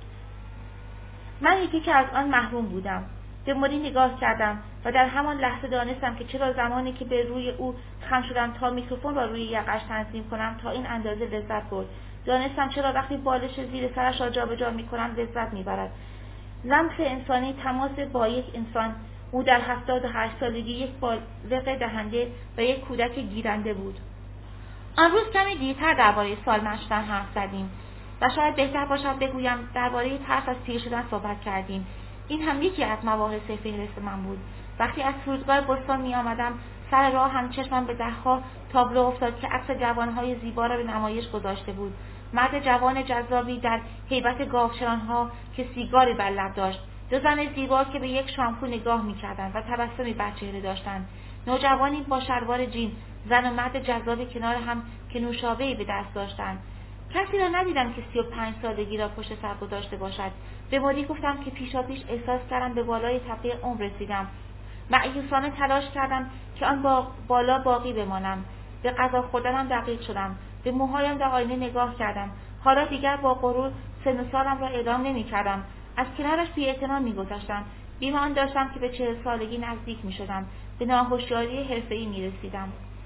من یکی که از آن محروم بودم. به موری نگاه کردم و در همان لحظه دانستم که چرا زمانی که به روی او خم شدم تا میکروفون را روی یقش تنظیم کنم تا این اندازه لذت برد. دانستم چرا وقتی بالش زیر سرش را جابجا میکنم لذت میبرد. لمس انسانی، تماس با یک انسان. او در هفتاد و هشت سالگی یک بالغ دهنده و یک کودک گیرنده بود. آن روز کمی دیرتر درباره سالمند شدن حرف زدیم و شاید بهتر باشد بگویم درباره ترس از پیر شدن صحبت کردیم. این هم یکی از مباحث فهرست من بود. وقتی از فرودگاه بوستون می آمدم، سر راه هم چشمم به دهها تابلو افتاد که عکس جوانهای زیبا را به نمایش گذاشته بود. مرد جوان جذابی در هیبت گاوچرانها که سیگاری بر لب داشت، دو زن زیبا که به یک شامپو نگاه می‌کردند و تبسمی بر چهره داشتند، نوجوانی با شلوار جین، زن و مرد جذاب کنار هم که نوشابه‌ای به دست داشتند. کسی را ندیدم که سی و پنج سالگی را پشت سر گذاشته باشد. به موری گفتم که پیشا پیش احساس کردم به بالای تپه عمر رسیدم. مأیوسانه تلاش کردم که آن با بالا باقی بمانم. به غذا خوردنم دقیق شدم. به موهایم در آینه نگاه کردم. حالا دیگر با غرور سن و سالم را اعلام نمی کردم. از کنارش بی‌اعتنا می گذاشتم. بیم آن داشتم که به چهل سالگی نزدیک می شدم. به ناهوشیاری حرفه‌ای می رسیدم.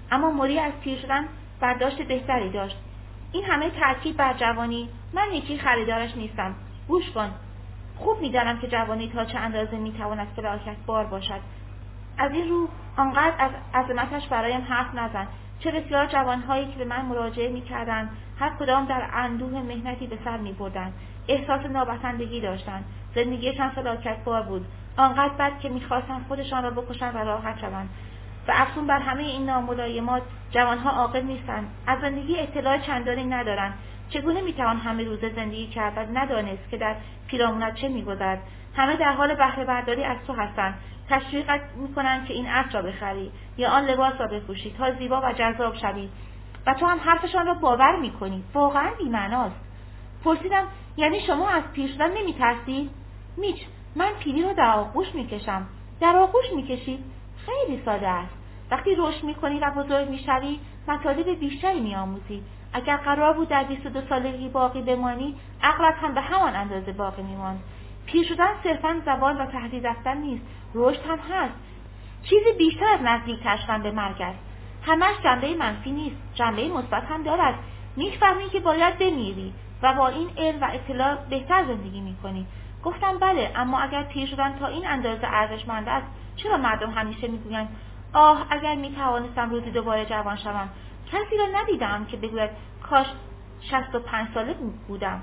اما موری از پیر شدن برداشت بهتری داشت. این همه تأکید بر جوانی، من یکی خریدارش نیستم. گوش کن. خوب می‌دانم که جوانی تا چه اندازه می‌تواند فلاکت بار باشد. از این رو آنقدر از عظمتش برایم حرف نزن. چه بسیار جوانهایی که به من مراجعه می‌کردند، هر کدام در اندوه مهنتی به سر می‌بردند، احساس نابسندگی داشتند، زندگیشان فلاکت بار بود، آنقدر بد که می‌خواستند خودشان را بکشند و راحت شوند. و افزون بر همه این ناملایمات، جوانها عاقل نیستند، از زندگی اطلاع چندانی ندارند. چگونه میتوان همه روزه زندگی کرد و ندانست که در پیرامونت چه میگذرد؟ همه در حال بهره برداری از تو هستند، تشویقت میکنند که این عطر را بخری یا آن لباس را بپوشی تا زیبا و جذاب شوی، و تو هم حرفشان را باور میکنی. واقعا بی‌معناست. پرسیدم یعنی شما از پیر شدن نمیترسید؟ میچ، من پیری را در آغوش میکشم. در آغوش میکشید؟ خیلی ساده است. وقتی رشد میکنی و بزرگ میشوی، مطالب بیشتری میآموزی. اگر قرار بود در بیست و دو سالگی باقی بمانی، عقلت هم به همان اندازه باقی میماند. پیر شدن صرفاً زوال و تهدید رفتن نیست، رشد هم هست. چیزی بیشتر از نزدیک کشیدن به مرگ است. همش جنبه منفی نیست، جنبه مثبت هم دارد. میفهمی که باید بمیری و با این علم و اطلاع بهتر زندگی میکنی. گفتم بله، اما اگر پیر شدن تا این اندازه ارزشمند است، چرا مردم همیشه میگویند آه اگر میتوانستم روزی دوباره جوان شوم؟ کسی را ندیدم که بگوید کاش شصت و پنج ساله بودم.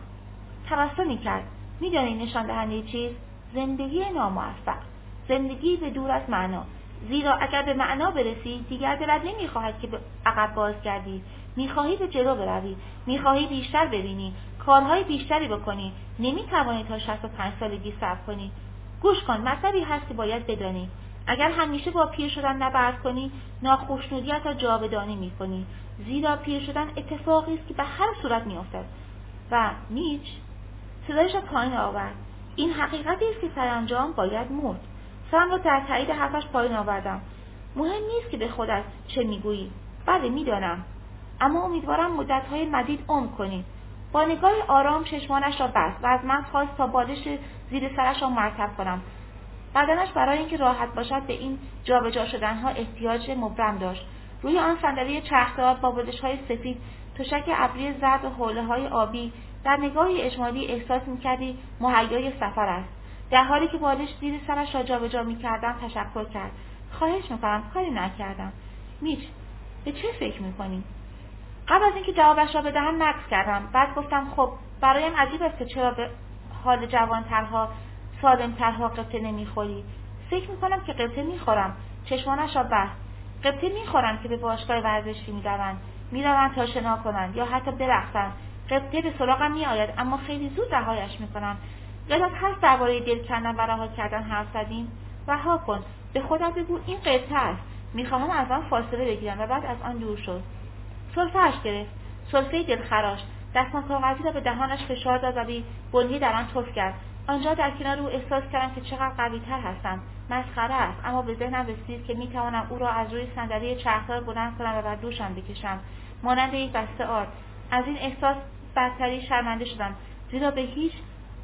تبسمی کرد. میدانی نشان دهنده چیز؟ زندگی ناموفق، زندگی به دور از معنا. زیرا اگر به معنا برسی، دیگر دلت نمیخواهد که به عقب بازگردی، میخواهی به جلو بروی، میخواهی بیشتر ببینی، کارهای بیشتری بکنی. نمیتوانی تا شصت و پنج سالگی صبر کنی. گوش کن، مطلبی هست که باید بدانی. اگر همیشه با پیر شدن نبرد کنی، ناخوشنودیت را جاودانی میکنی. زیرا پیر شدن اتفاقی است که به هر صورت میافتد. و میچ صدایش را پایین آورد. این حقیقتی است که سرانجام باید مرد. سرم را در تایید حرفش پایین آوردم. مهم نیست که به خودت چه میگویی. بله میدانم، اما امیدوارم مدت‌های مدید عمر کنی. با نگاه آرام چشمانش را بست و از من خواست تا بالش زیر سرش را مرتب کنم. بدنش برای اینکه راحت باشد به این جابجا شدنها احتیاج مبرم داشت. روی آن صندلی چرخدار با بالش‌های سفید، تشک ابری زرد و حوله‌های آبی، در نگاهی اجمالی احساس می‌کردی مهیای سفر است. در حالی که بالش زیر سرش را جابجا می‌کردم تشکر کرد. خواهش می‌کنم، کاری نکردم. میچ، به چه فکر می‌کنی؟ قبل از اینکه جوابش را بدهم مکث کردم. بعد گفتم خب برایم عجیب است که چرا به حال جوان‌ترها، سالم‌ترها قبطه نمی‌خوری. فکر می‌کنم که قبطه می‌خورم. چشمانش را بست. قبطه می‌خورم که به باشگاه ورزشی می‌روند، می‌روند تا شنا کنند یا حتی برقصند. قبطه به سراغم می‌آید، اما خیلی زود رهایش می‌کنم. یادت هست درباره دل کندن و رها کردن حرف زدیم؟ رها کن. به خودت بگو این قبطه است. می‌خواهم از آن فاصله بگیرم و بعد از آن دور شد. سرفه‌اش گرفت. سرفه دلخراش. دستمال کاغذی را به دهانش فشار داد و بنی در آن تف کرد. آنجا در کنار او احساس کردم که چقدر قوی‌تر هستم. مسخره است، اما به ذهنم رسید که می‌توانم او را از روی صندلی چرخدار بلند کنم و بر دوشم بکشم، مانند یک بسته آرد. از این احساس بدتری شرمنده شدم، زیرا به هیچ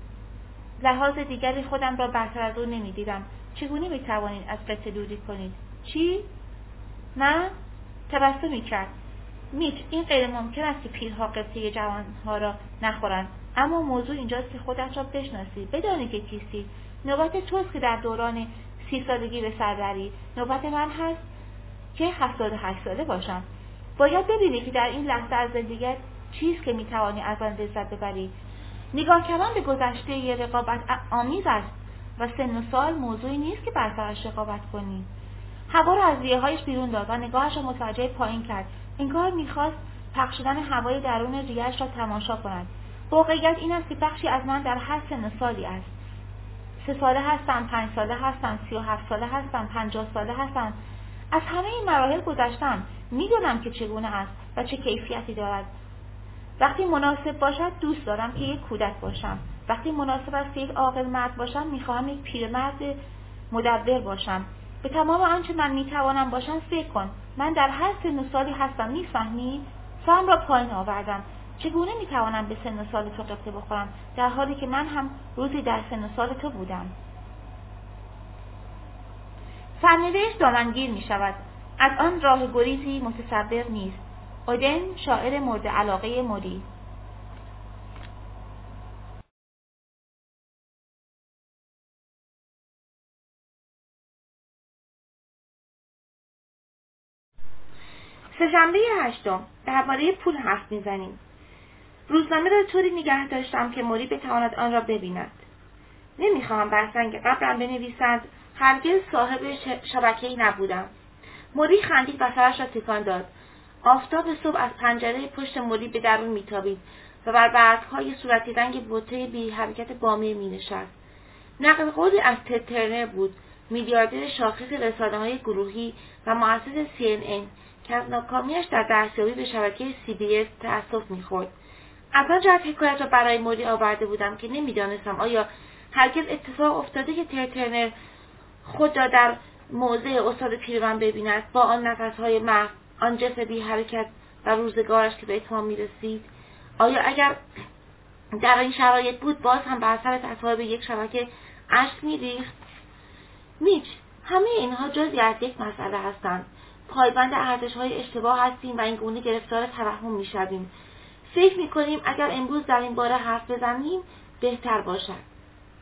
لحاظ دیگری خودم را برتر از او نمی‌دیدم. چگونه می‌توانید از قبطه دوری کنید؟ چی؟ من؟ تبسمی کرد. میچ، این غیر ممکن است که پیرها قبطه جوانها را نخورند. اما موضوع اینجاست که خودت را بشناسی، بدانی که کیستی. نوبت توست که در دوران سی سالگی به سر بری. نوبت من هست که هفتاد و هشت ساله باشم. باید ببینی که در این لحظه از زندگیت چیست که میتوانی از آن لذت ببری. نگاه کردن به گذشته یه رقابت آمیز است و سن و سال موضوعی نیست که بر سرش رقابت کنی. هوا را از ریه‌هایش بیرون داد و نگاهش را متوجه پایین کرد. انگار میخواست پخش شدن هوای درون ریه‌اش را تماشا کند. واقعیت این است که بخشی از من در هر سن و سالی است. سه ساله هستم، پنج ساله هستم، سی و هفت ساله هستم، پنجاه ساله هستم. از همه این مراحل گذشتم. میدونم که چگونه است و چه کیفیتی دارد. وقتی مناسب باشد دوست دارم که یک کودک باشم. وقتی مناسب است که یک عاقل مرد باشم، میخواهم یک پیرمرد مدبر باشم. به تمام آنچه من میتوانم باشم فکر کن. من در هر سن و سالی هستم، میفهمی؟ سرم را پایین آوردم. چگونه میتوانم به سن و سال تو قبطه بخورم در حالی که من هم روزی در سن و سال تو بودم؟ سرنوشت دامنگیر می شود. از آن راه گریزی متصور نیست. اودن، شاعر مورد علاقه موری. سه‌شنبه هشتم، درباره پول حرف میزنیم. روزنامه را طوری نگه داشتم که موری بتواند آن را ببیند. نمیخواهم بر سنگ قبرم بنویسند هرگز صاحب شبکه‌ای نبودم. موری خندید و سرش را تکان داد. آفتاب صبح از پنجره پشت موری به درون میتابید و بر برگ‌های صورتی رنگ بوته بی حرکت بامی مینشست. نقل قولی از تد ترنر بود، میلیاردر شاخص رسانه‌های گروهی و مؤسس سی ان ان که از ناکامیش در دستیابی به شبکه سی بی اس تأسف می‌خورد. از آن جهت حکایت را برای موری آورده بودم که نمی‌دانستم آیا هرگز اتفاق افتاده که تد ترنر خود را در موضع استاد پیرمرد ببیند، با آن نفس‌های محو، آن جسم بی حرکت و روزگارش که به اتمام می‌رسید. آیا اگر در این شرایط بود باز هم بر سر تصاحب یک شبکه اشک می‌ریخت؟ میچ، همه اینها جزئی از یک مسئله هستند. پایبند ارزش‌های اشتباه هستیم و این گونه گرفتار توهم می‌شویم. فکر می‌کنیم اگر امروز در این باره حرف بزنیم بهتر باشد.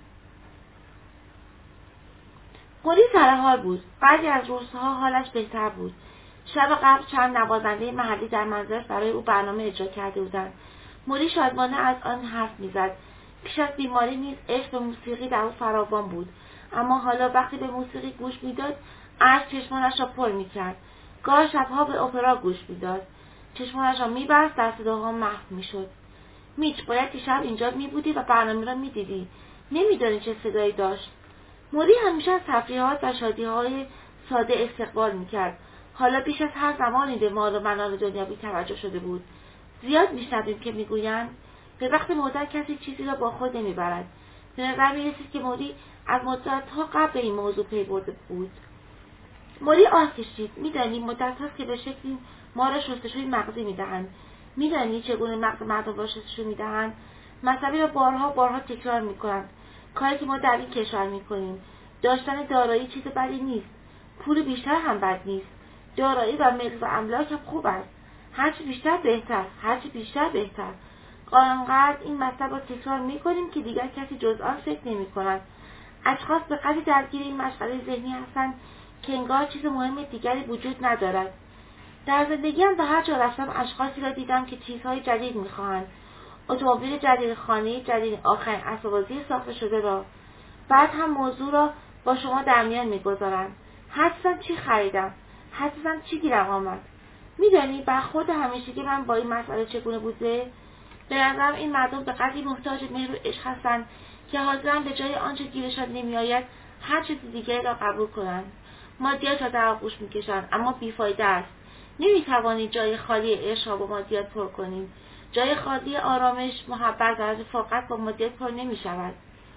موری سرحال بود. بعضی از روزها حالش بهتر بود. شب قبل چند نوازنده محلی در منزلش برای او برنامه اجرا کرده بودند. موری شادمانه از آن حرف می‌زد. پیش از بیماری نیز عشق به موسیقی در او فراوان بود، اما حالا وقتی به موسیقی گوش می‌داد، اشک چشمانش را پر می‌کرد. گاه شب‌ها به اپرا گوش می‌داد. چشمانش را می‌بست، در صداها محو می‌شد. میچ، باید دیشب اینجا می‌بودی و برنامه را می‌دیدی. نمی‌دانی چه صدایی داشت. موری همیشه از تفریحات و شادی‌های ساده استقبال می‌کرد. حالا بیش از هر زمانی به مال و منال دنیوی توجه شده بود. زیاد می‌شنویم که می‌گویند به وقت مرده کسی چیزی را با خود نمی‌برد. به نظر می‌رسید که موری از مدت‌ها قبل به این موضوع پی برده بود. موری آه کشید. می‌دانی مدت هاست که به شکلی ما را شستشوی مغزی می‌دهند. می‌دانی چگونه مغز مردم را شستشو می‌دهند؟ مسئله را بارها بارها تکرار می‌کنند. کاری که ما در این کشور می‌کنیم. داشتن دارایی چیز بدی نیست. پول بیشتر هم بد نیست. دارایی و ملک و املاک هم خوب است. هرچی بیشتر بهتر، هرچی بیشتر بهتر. آنقدر این مطلب را تکرار می‌کنیم که دیگر کسی جز آن فکر نمی‌کند. اشخاص به قدری درگیر این مشغله ذهنی هستند که انگار چیز مهم دیگری وجود ندارد. در زندگیم به هر جا رفتم اشخاصی را دیدم که چیزهای جدید می‌خواهند. اتومبیل جدید، خانه جدید، آخرین اسباب‌بازی ساخته شده را. بعد هم موضوع را با شما در میان می‌گذارند. حدساً چی خریدم؟ حدساً چی گیرم آمد؟ می‌دانی برخورد همیشگی من با این مسئله چگونه بوده؟ به نظرم این مردم به قدری محتاج مهر و عشق هستند که حاضرن به جای آنچه گیرشان نمی‌آید هر چیز دیگری را قبول کنند. مادیات را در آغوش می‌کشند، اما بیفایده است. نمی‌توانی جای خالی عشق را با مادیات پر کنی. جای خالی آرامش، محبت و رفاقت با مادیات پر نمی‌شود.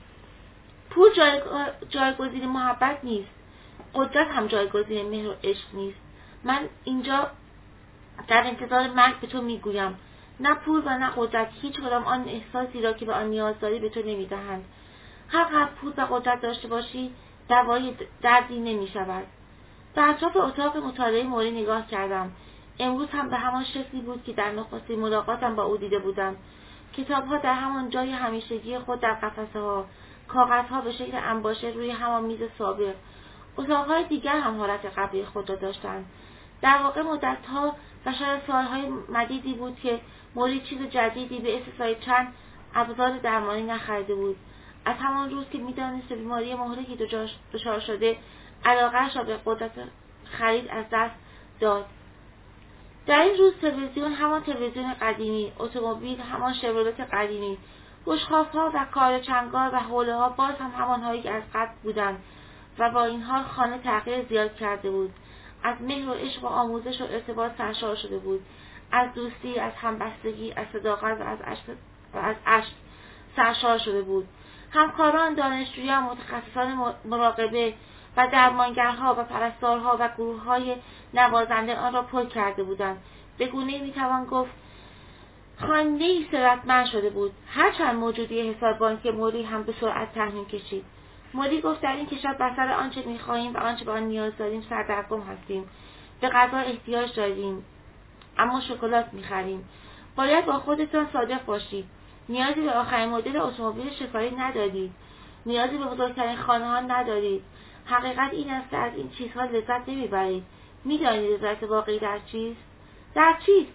پول جای... جایگزین محبت نیست. قدرت هم جایگزین مهر و عشق نیست. من اینجا در انتظار مرگ به تو میگویم، نه پول و نه قدرت هیچ کدام آن احساسی را که به آن نیاز داری به تو نمیدهند. هر قدر پول و قدرت داشته باشی دوای دردی نمیشود. به اطراف اتاق مطالعه موری نگاه کردم. امروز هم به همان شکلی بود که در نخستین ملاقاتم با او دیده بودم. کتاب‌ها در همان جای همیشگی خود در قفسه‌ها، کاغذها به شکل انباشه روی همان میز سابق. اتاق‌های دیگر هم حالت قبلی خود را داشتند. در واقع مدت‌ها و شاید سال‌های مدیدی بود که موری چیز جدیدی به استثنای چند ابزار درمانی نخریده بود. از همان روز که می‌دانست بیماری مهلکی دچار شده، علاقه‌اش را به قدرت خرید از دست داد. در این روز تلویزیون همان تلویزیون قدیمی، اتومبیل همان شورولت قدیمی، بشقاب‌ها و کارچنگ‌ها و حوله‌ها باز هم همان‌هایی که از قبل بودند و با این حال خانه تغییر زیاد کرده بود. از مهر و عشق و آموزش و ارتباط سرشار شده بود. از دوستی، از همبستگی، از صداقت و از عشق و از عشق سرشار شده بود. همکاران، دانشجویان، متخصصان مراقبه و درمانگرها و پرستارها و گروه‌های نوازنده آن را پر کرده بودند. به گونه‌ای می‌توان گفت خانه‌ای ثروتمند شده بود. هرچند موجودی حساب بانکی موری هم به سرعت تحریم کشید. موری گفت در این کشور بر سر آنچه می‌خواهیم و آنچه به آن نیاز داریم سردرگم هستیم. به غذا احتیاج داریم اما شکلات میخریم. باید با خودتان صادق باشید. نیازی به آخرین مدل اتومبیل شکاری ندارید. نیازی به بزرگترین خانه ها ندارید. حقیقت این است که از این چیزها لذت نمیبرید. میدانید لذت واقعی در چیست؟ در چیست؟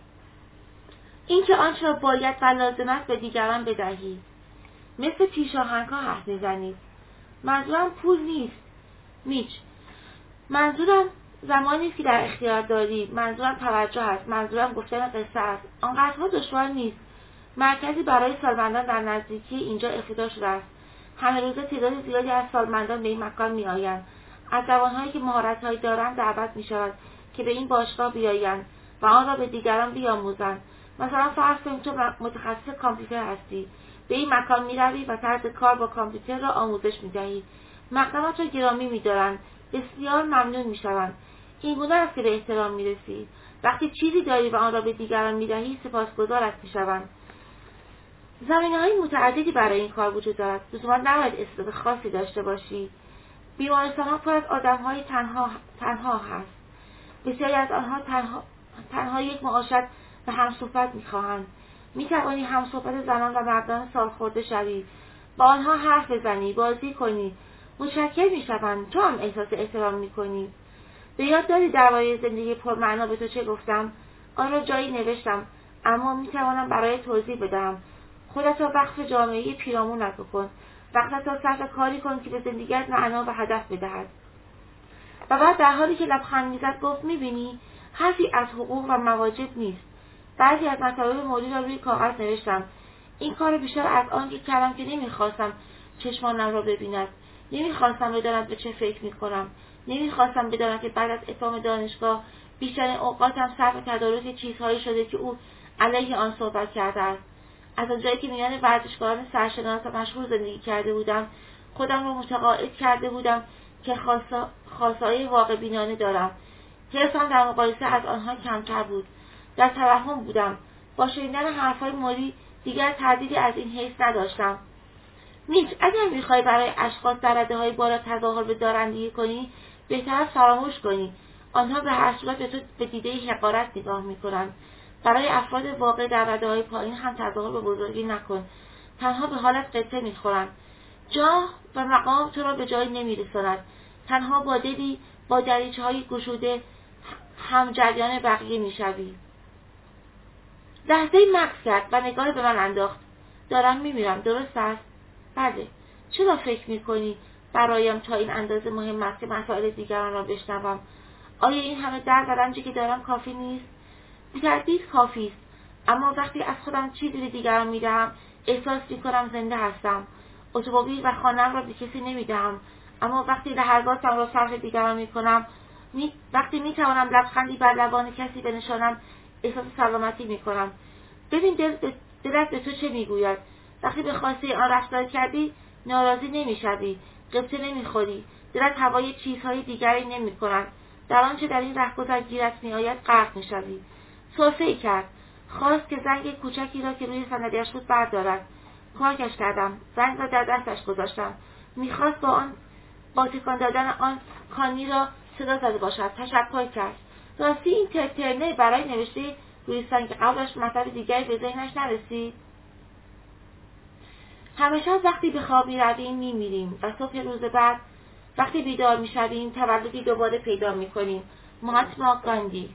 اینکه آنچه را باید و لازم است به دیگران بدهید. مثل پیشاهنگ‌ها حرف میزنید. منظورم پول نیست میچ. منظورم زمانی است که در اختیار دارید. منظورم توجه است. منظورم گفتن قصه است. آنقدرها دشوار نیست. مرکزی برای سالمندان در نزدیکی اینجا افتتاح شده است. همه روزه تعداد زیادی از سالمندان به این مکان میآیند. از جوانهایی که مهارت‌هایی دارند دعوت می‌شود که به این باشگاه بیایند و آن را به دیگران بیاموزند. مثلا فرض کنید تو متخصص کامپیوتر هستی. به این مکان می‌روی و طرز کار با کامپیوتر را آموزش می‌دهی. مقدمت را گرامی می‌دارند. بسیار ممنون می‌شوند. این گونه است که به احترام می‌رسی. وقتی چیزی داری و آن را به دیگران می‌دهی سپاسگزارت می‌شوند. زمینه‌های متعددی برای این کار وجود دارد. لزوما نباید استعداد خاصی داشته باشی. بیمارستان‌ها پر از آدم‌های تنها تنها هست. بسیاری از آنها تنها تنها یک معاشرت و همصحبت می‌خواهند. می‌توانی همصحبت زنان و مردان سالخورده شوی، با آنها حرف بزنی، بازی کنی. متشکر می‌شوند. تو هم احساس احترام می‌کنی. به یاد داری درباره زندگی پرمعنا به تو چه گفتم؟ آن را جایی نوشتم، اما می‌توانم برای توضیح بدهم. خودت را وقف جامعه پیرامونت بکن. وقتت را صرف کاری کن که به زندگیت معنا و هدف بدهد. و بعد در حالی که لبخند میزد گفت میبینی حرفی از حقوق و مواجب نیست. بعضی از مطالب موردی را روی کاغذ نوشتم. این کار بیشتر از آنجور کردم که نمیخواستم چشمانم را ببیند. نمیخواستم بداند به چه فکر میکنم. نمیخواستم بداند که بعد از اتمام دانشگاه بیشتر اوقاتم صرف تدارک چیزهایی شده که او علیه آن صحبت کرده است. از آنجایی که میان ورزشکاران سرشناس و مشهور زندگی کرده بودم، خودم را متقاعد کرده بودم که خاصه‌های واقع بینانه دارم. حرصم در مقایسه از آنها کمتر بود. در توهم بودم. با شنیدن حرفهای موری دیگر تردیدی از این حیث نداشتم. میچ، اگر میخوای برای اشخاص در رده‌های بالا تظاهر به دارندگی کنی، بهتر است فراموش کنی. آنها به هر صورت به تو به دیده حقارت نگاه میکنند. برای افراد واقع در رده‌های پایین هم تظاهر به بزرگی نکن. تنها به حالت قصه میخورند. جاه و مقام تو را به جایی نمیرساند. تنها با دلی با دریچه‌های گشوده هم جریان بقیه میشوی. لحظه مکث کرد و نگاه به من انداخت. دارم میمیرم، درست است؟ بله. چرا فکر میکنی برایم تا این اندازه مهم است که مسائل دیگران را بشنوم؟ آیا این همه درد و رنجی که دارم کافی نیست؟ بی‌تردید کافی است. اما وقتی از خودم چیزی به دیگران میدهم احساس میکنم زنده هستم. اتومبیل و خانه‌ام را به کسی نمیدهم، اما وقتی لحظاتم را صرف دیگران میکنم، می... وقتی میتوانم لبخندی بر لبان کسی بنشانم، احساس سلامتی میکنم. ببین دل... دلت به تو چه میگوید. وقتی به خواسته آن رفتار کردی ناراضی نمیشوی، قبطه نمیخوری، دلت هوای چیزهای دیگری نمیکند. در آنچه در این رهگذر گیرت میآید غرق میشوی. سرفه‌ای کرد. خواست که زنگ کوچکی را که روی صندلی‌اش بود بردارد. کمکش کردم. زنگ را در دستش گذاشتم. میخواست با آن با تکان دادن آن کانی را صدا زده باشد. تشکر کرد. راستی این ترترنه برای نوشته روی سنگ قبلش مطلب دیگری به ذهنش نرسید. همیشه وقتی به خواب می‌رویم می‌میریم و صبح روز بعد وقتی بیدار می‌شویم تولدی دوباره پیدا می‌کنیم. مهاتما گاندی.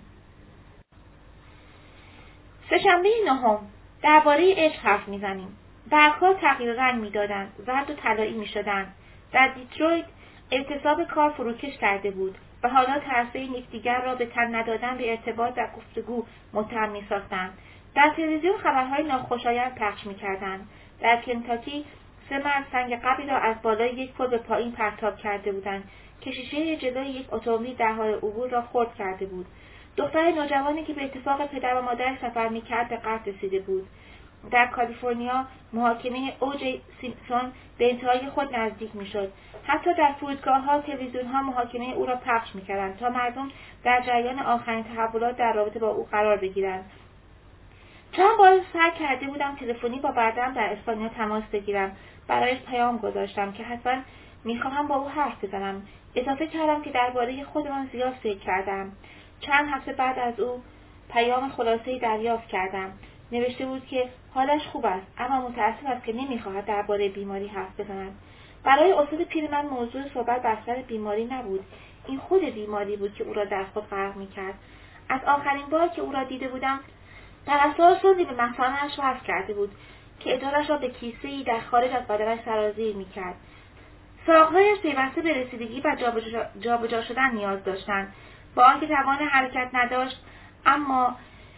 سه‌شنبه نهم درباره عشق حرف می‌زنیم. برگ‌ها تغییر رنگ می‌دادند، زرد و طلایی می‌شدند. در دیترویت اعتصاب کار فروکش کرده بود و حالا ترسه یکدیگر را به تن ندادن به ارتباط در گفتگو متهم می‌ساختند. در تلویزیون خبرهای ناخوشایند پخش می‌کردند. در کنتاکی سه مرد سنگ قبری را از بالای یک پل به پایین پرتاب کرده بودند که شیشه جلوی یک اتومبیل در حال عبور را خرد کرده بود. دختر نوجوانی که به اتفاق پدر و مادرش سفر می‌کرد به قتل رسیده بود. در کالیفرنیا محاکمه او جی سیمپسون به انتهای خود نزدیک می‌شد. حتی در فرودگاه‌ها تلویزیون‌ها محاکمه او را پخش می‌کردند تا مردم در جریان آخرین تحولات در رابطه با او قرار بگیرند. چند بار سعی کرده بودم تلفنی با برادرم در اسپانیا تماس بگیرم. برایش پیام گذاشتم که حتما می‌خواهم با او حرف بزنم. اضافه کردم که درباره خودمان زیاد فکر کردم. چند هفته بعد از او پیام خلاصه‌ای دریافت کردم. نوشته بود که حالش خوب است، اما متأسف است که نمی‌خواهد درباره بیماری حرف بزند. برای استاد پیر من موضوع صحبت بر بیماری نبود، این خود بیماری بود که او را در خود غرق می‌کرد. از آخرین بار که او را دیده بودم، پرستار سوزی به مثانه‌اش وصل کرده بود که ادرارش را به کیسه‌ای در خارج از بدنش سرازیر می‌کرد. ساق‌هایش پیوسته به رسیدگی و جابجا شدن نیاز داشتند. با آنکه توان حرکت نداشت، اما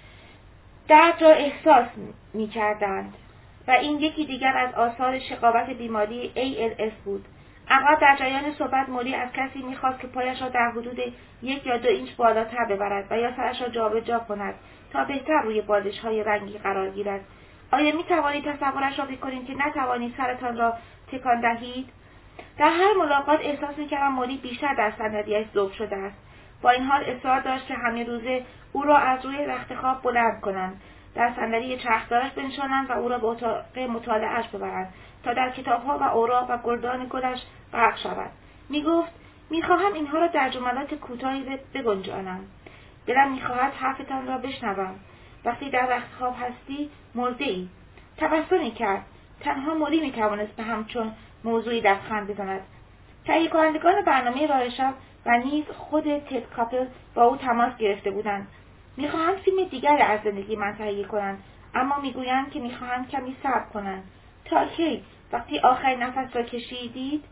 درد را احساس می‌کردند و این یکی دیگر از آثار شقاوت بیماری ای ال اس بود. اما در جریان صحبت موری از کسی می‌خواست که پایش را در حدود یک یا دو اینچ بالاتر ببرد و یا سرش را جابجا کند تا بهتر روی بالش‌های رنگی قرار گیرد. آیا می‌توانید تصورش را بکنید که نتوانید سرتان را تکان دهید؟ در هر ملاقات احساس می‌کردم موری بیشتر در صندلی‌اش ذوب شده است. با این حال اصرار داشت که همه روزه او را از روی رخت خواب بلند کنند، در صندلی چرخدارش بنشانند و او را به اتاق مطالعه‌اش ببرند تا در کتاب‌ها و اوراق و گلدان گلش غرق شود. می‌گفت می‌خواهم اینها را در جملات کوتاهی بگنجانم. دلم می‌خواهد حرفتان را بشنوم. وقتی در رخت خواب هستی مرده‌ای. تبسمی کرد. تنها موری می‌توانست به همچون موضوعی لبخند بزند. تهیه کنندگان برنامه راه شب و نیز خود تد کاپل با او تماس گرفته بودند. می‌خواهند فیلم دیگری از زندگی من تهیه کنند، اما می‌گویند که می‌خواهند کمی صبر کنند. تا کی؟ وقتی آخرین نفس را کشیدید؟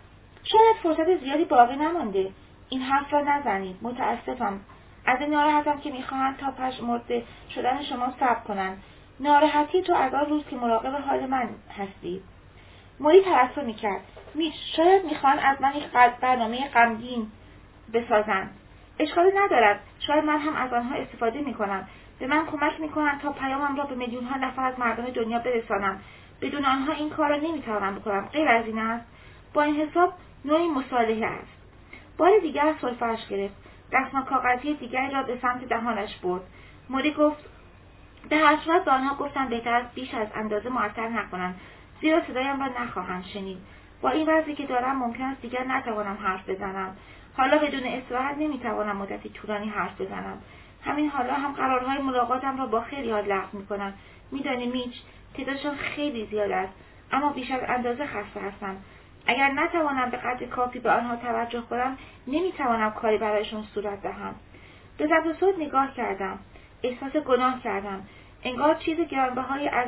شاید فرصت زیادی باقی نمانده. این حرف را نزنید. متاسفم. از این ناراحتم که می‌خواهند تا پژمرده شدن شما صبر کنند. ناراحتی تو از آن روز که مراقب حال من هستی. موری ترسو می‌کرد. میش شاید می‌خواهند از من یک برنامه غمگین بسازند. اشکالی ندارد. شاید من هم از آنها استفاده می‌کنم. به من کمک می‌کنند تا پیامم را به میلیون‌ها نفر از مردم دنیا برسانم. بدون آنها این کار را نمی‌توانم بکنم. غیر از این است. با این حساب نوعی مصالحه است. بار دیگر سرفه‌اش گرفت. دستمال کاغذی دیگری را به سمت دهانش برد. موری گفت به هر صورت به آنها گفتم بهتر است بیش از اندازه معطل نکنند، زیرا صدایم را نخواهند شنید. با این وضعی که دارم ممکن است دیگر نتوانم حرف بزنم. حالا بدون استراحت نمیتوانم مدتی طولانی حرف بزنم. همین حالا هم قرارهای ملاقاتم را با خیلی ها لغو میکنم. میدانی میچ، تعدادشان خیلی زیاد است، اما بیش از اندازه خسته هستم. اگر نتوانم به قدر کافی به آنها توجه کنم، نمیتوانم کاری برایشان صورت دهم. به ضبط و صوت نگاه کردم. احساس گناه کردم. انگار چیز گرانبهایی از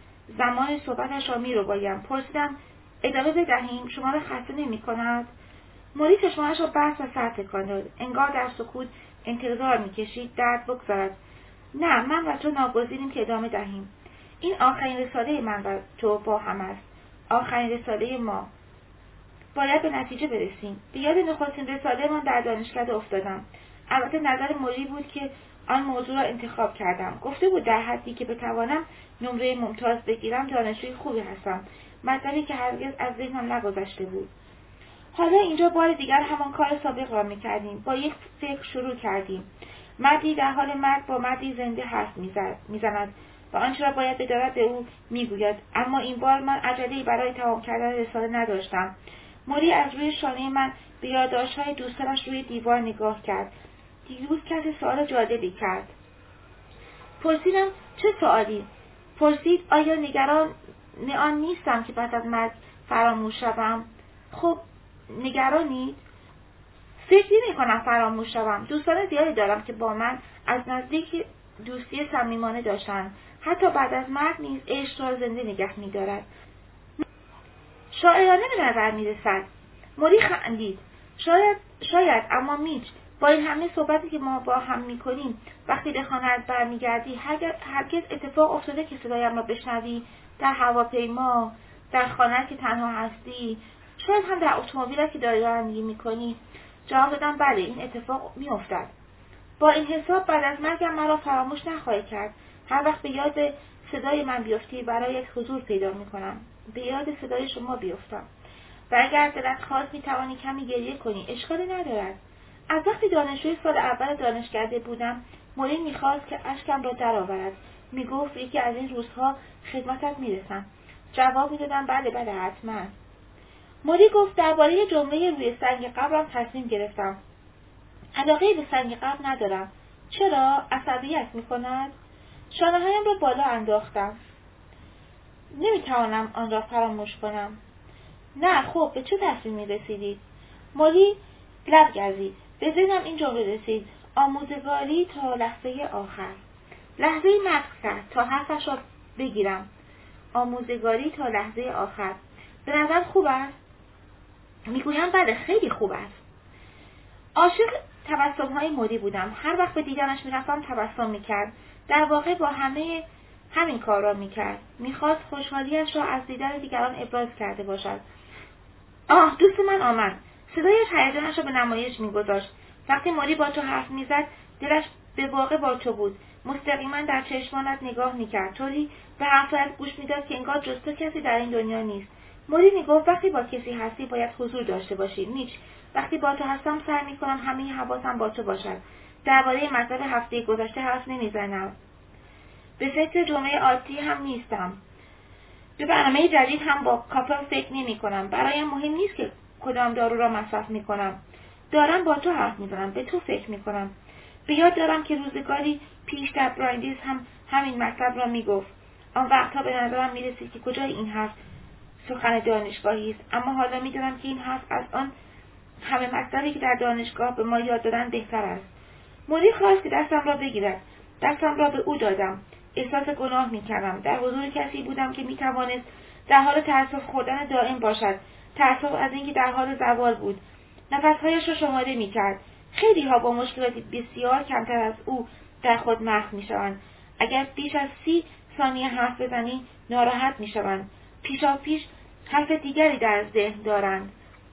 زمان صحبتش را می‌ربایم. پرسیدم ادامه بدهیم؟ شما را خسته نمی‌کند؟ موری چشمانش را بست و سر تکان داد. انگار در سکوت انتظار می‌کشید درد بگذرد. نه، من و تو ناگزیریم که ادامه دهیم. این آخرین رساله من و تو با هم است. آخرین رساله ما. باید به نتیجه برسیم. به یاد نخستین رساله من در دانشکده افتادم. البته نظر موری بود که آن موضوع را انتخاب کردم. گفته بود در حدی که بتوانم نمره ممتاز بگیرم دانشجوی خوبی هستم. مطلبی که هرگز از ذهنم نگذشته بود. حالا اینجا بار دیگر همان کار سابق را می‌کردیم. با یک فکر شروع کردیم. مردی در حال مرگ با مردی زنده حرف می‌زند و آنچه را باید بداند به او می‌گوید. اما این بار من عجله‌ای برای تمام کردن رساله نداشتم. موری از روی شانه من به یادداشت‌های دوستانش روی دیوار نگاه کرد. دیروز کسی سوال جالبی کرد. پرسیدم چه سوالی؟ پرسید آیا نگران آن نیستم که پس از مرگ فراموش شوم؟ خب نگرانید؟ فکر نمی‌کنم فراموش شوم. دوستان زیادی دارم که با من از نزدیک دوستی صمیمانه داشتند. حتی بعد از مرگ نیز عشق را زنده نگه می‌دارد. شاعرانه به نظر می‌رسد. موری خندید. شاید شاید اما میچ، با این همه صحبتی که ما با هم می‌کنیم، وقتی به خانه‌ات برمیگردی هرگز اتفاق افتاده که صدایم را بشنوی در هواپیما، در خانه‌ات که تنها هستی، شاید هم در اتومبیلت که داری رانندگی می‌کنی؟ جواب دادم بله، این اتفاق می‌افتد. با این حساب بعد از مرگم مرا فراموش نخواهی کرد. هر وقت به یاد صدای من بیفتی برایت حضور پیدا می‌کنم. به یاد صدای شما بیفتم. و اگر دلت خواست می‌توانی کمی گریه کنی، اشکالی ندارد. از وقتی دانشجوی سال اول دانشکده بودم، موری می‌خواست که اشکم را درآورد. می‌گفت یکی از این روزها خدمتت می‌رسم. جواب می‌دادم بله بله حتما. موری گفت درباره جمله روی سنگ قبرم تصمیم گرفتم. علاقه به سنگ قبر ندارم. چرا؟ عصبیت می‌کند؟ شانه‌هایم را بالا انداختم. نمی‌توانم آن را فراموش کنم. نه، خب به چه تصمیمی رسیدید؟ موری لب گزید. به ذهنم این جمله رسید: آموزگاری تا لحظه آخر. لحظه مکث کرد تا حرفش را بگیرم. آموزگاری تا لحظه آخر. به نظر خوب است؟ میگویم بله، خیلی خوب است. عاشق تبسم‌های موری بودم. هر وقت به دیدنش میرفتم تبسم میکرد. در واقع با همه همین کار را میکرد. میخواست خوشحالیش را از دیدن دیگران ابراز کرده باشد. آه، دوست من آمد. صدایش هیجانش را به نمایش میگذاشت. وقتی موری با تو حرف میزد دلش به واقع با تو بود. مستقیما در چشمانت نگاه میکرد، طوری به حرفت گوش میداد که انگار جز تو کسی در این دنیا نیست. موری میگفت وقتی با کسی هستی باید حضور داشته باشی. نیچ، وقتی با تو هستم سعی میکنم همه حواسم با تو باشد. درباره مطلب هفته گذشته حرف نمیزنم. به فکر جمعه عادی هم نیستم. به برنامه جدید هم با کاپل فکر نمی کنم. برایم مهم نیست که کدام دارو را مصرف می کنم. دارم با تو حرف می زنم. به تو فکر می کنم. به یاد دارم که روزگاری پیش در برایندیز هم همین مطلب را می گفت. آن وقتها به نظرم می رسید که کجای این حرف سخن دانشگاهی است. اما حالا می دانم که این حرف از آن همه مطلبی که در دانشگاه به ما یاد دادن بهتر است. موری خواست که دستم را بگیرد. دستم را به او دادم. احساس گناه می‌کردم. در حضور کسی بودم که می‌توانست در حال تأسف خوردن دائم باشد. تأسف از اینکه در حال زوال بود. نفس‌هایش را شماره می‌کرد. خیلی‌ها با مشکلاتی بسیار کمتر از او در خود محو می‌شوند. اگر بیش از سی ثانیه حرف بزنی ناراحت می‌شوند. پیشاپیش حرف دیگری در ذهن دارند.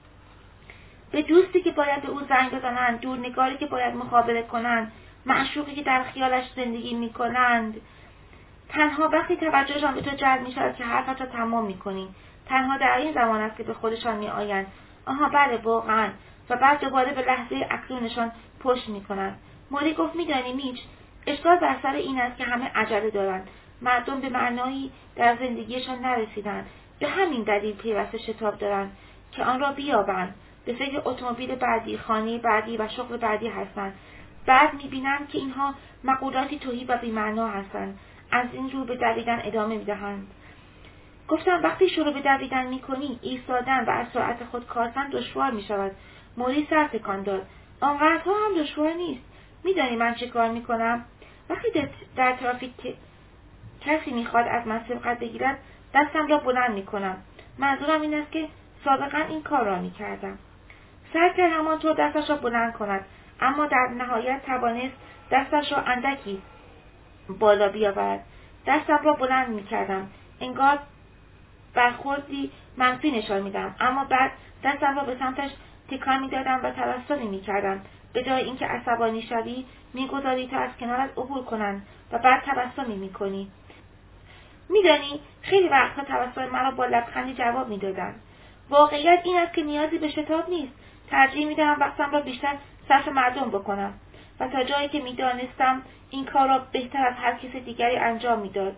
به دوستی که باید به او زنگ بزنند، دورنگاری که باید مخابره کنند، معشوقی که در خیالش زندگی می‌کنند. تنها وقتی توجهشان به تو جلب می‌شود که حرفت را تمام می‌کنی. تنها در این زمان است که به خودشان می‌آیند. آها بله واقعاً. و بعد دوباره به لحظه اکنونشان پشت می‌کنند. موری گفت می‌دانی میچ، اشکال بر سر این است که همه عجله دارند. مردم به معنایی در زندگیشان نرسیدند. به همین دلیل پیوسته شتاب دارند که آن را بیابند. به فکر اتومبیل بعدی، خانه بعدی و شغل بعدی هستند. بعد می‌بینند که اینها مقولاتی تهی و بی‌معنا هستند. از این رو به دویدن ادامه می‌دهند. گفتم وقتی شروع به دویدن می‌کنی، ایستادن و از سرعت خود کاستن دشوار می‌شود. موری سر تکان داد. آنقدرها هم دشوار نیست. می‌دانی من چه کار می‌کنم؟ وقتی در ترافیک کسی می‌خواد از من سبقت بگیرد، دستم را بلند می‌کنم. منظورم این است که سابقا این کار را می‌کردم. سعی کرد همانطور دستش را بلند کند، اما در نهایت توانست دستش را اندکی بالا بیاورد. دستم را بلند می‌کردم. انگار برخوردی منفی نشان می‌دم، اما بعد دستم را به سمتش تکان می‌دادم و تبسمی می‌کردم. به جای اینکه عصبانی شوی، می‌گذاری تا از کنارت عبور کنند و بعد تبسمی می‌کنی. می‌دانی خیلی وقتها تبسم مرا با لبخندی جواب می‌دادند. واقعیت این است که نیازی به شتاب نیست. ترجیح می‌دهم وقتم را بیشتر صرف مردم بکنم و تا جایی که می‌دانستم این کار را بهتر از هر کس دیگری انجام می‌داد.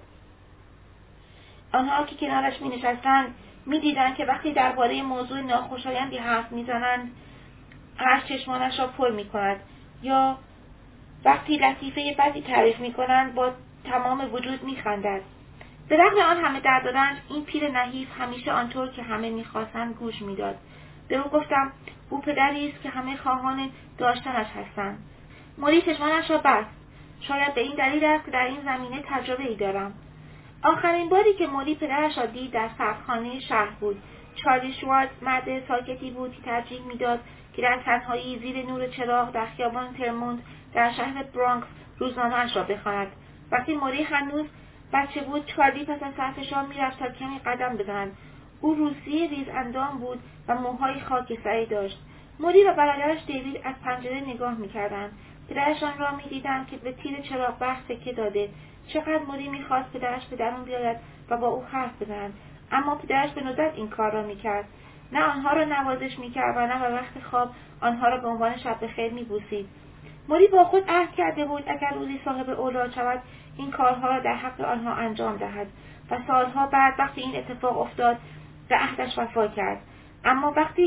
آنها که کنارش می‌نشستند می‌دیدند که وقتی درباره موضوع ناخوشایندی حرف می‌زنند، اشک چشمانش را پر می‌کند، یا وقتی لطیفه بدی تعریف می‌کنند با تمام وجود می‌خندد. به رغم آن همه درد و رنج، این پیر نحیف همیشه آنطور که همه می‌خواستند گوش می‌داد. به او گفتم او پدری است که همه خواهان داشتنش هستند. موری چشمانش را بست. شاید به این دلیل است که در این زمینه تجربه‌ای دارم. آخرین باری که موری پدرش را دید در سقف‌خانه شهر بود. چارلی شوارتز مرد ساکتی بود که ترجیح می‌داد که در تنهایی زیر نور چراغ در خیابان ترموند در شهر برانکس روزنامه‌اش را بخواند. وقتی موری هنوز بچه بود، چارلی پس از ساعت شام می‌رفت تا کمی قدم بزند. او روسیه ریز اندام بود و موهای خاکستری داشت. موری و برادرش دیوید از پنجره نگاه می‌کردند. پدرشان را می‌دیدند که به تیر چراغ برق تکیه داده. چقدر موری می‌خواست پدرش به درون بیاید و با او حرف بزنند، اما پدرش به ندرت این کار را می‌کرد. نه آنها را نوازش می‌کرد و نه به وقت خواب آنها را به عنوان شب بخیر می‌بوسید. موری با خود عهد کرده بود اگر روزی صاحب اولاد شود این کارها را در حق آنها انجام دهد و سالها بعد وقتی این اتفاق افتاد به عهدش وفا کرد. اما وقتی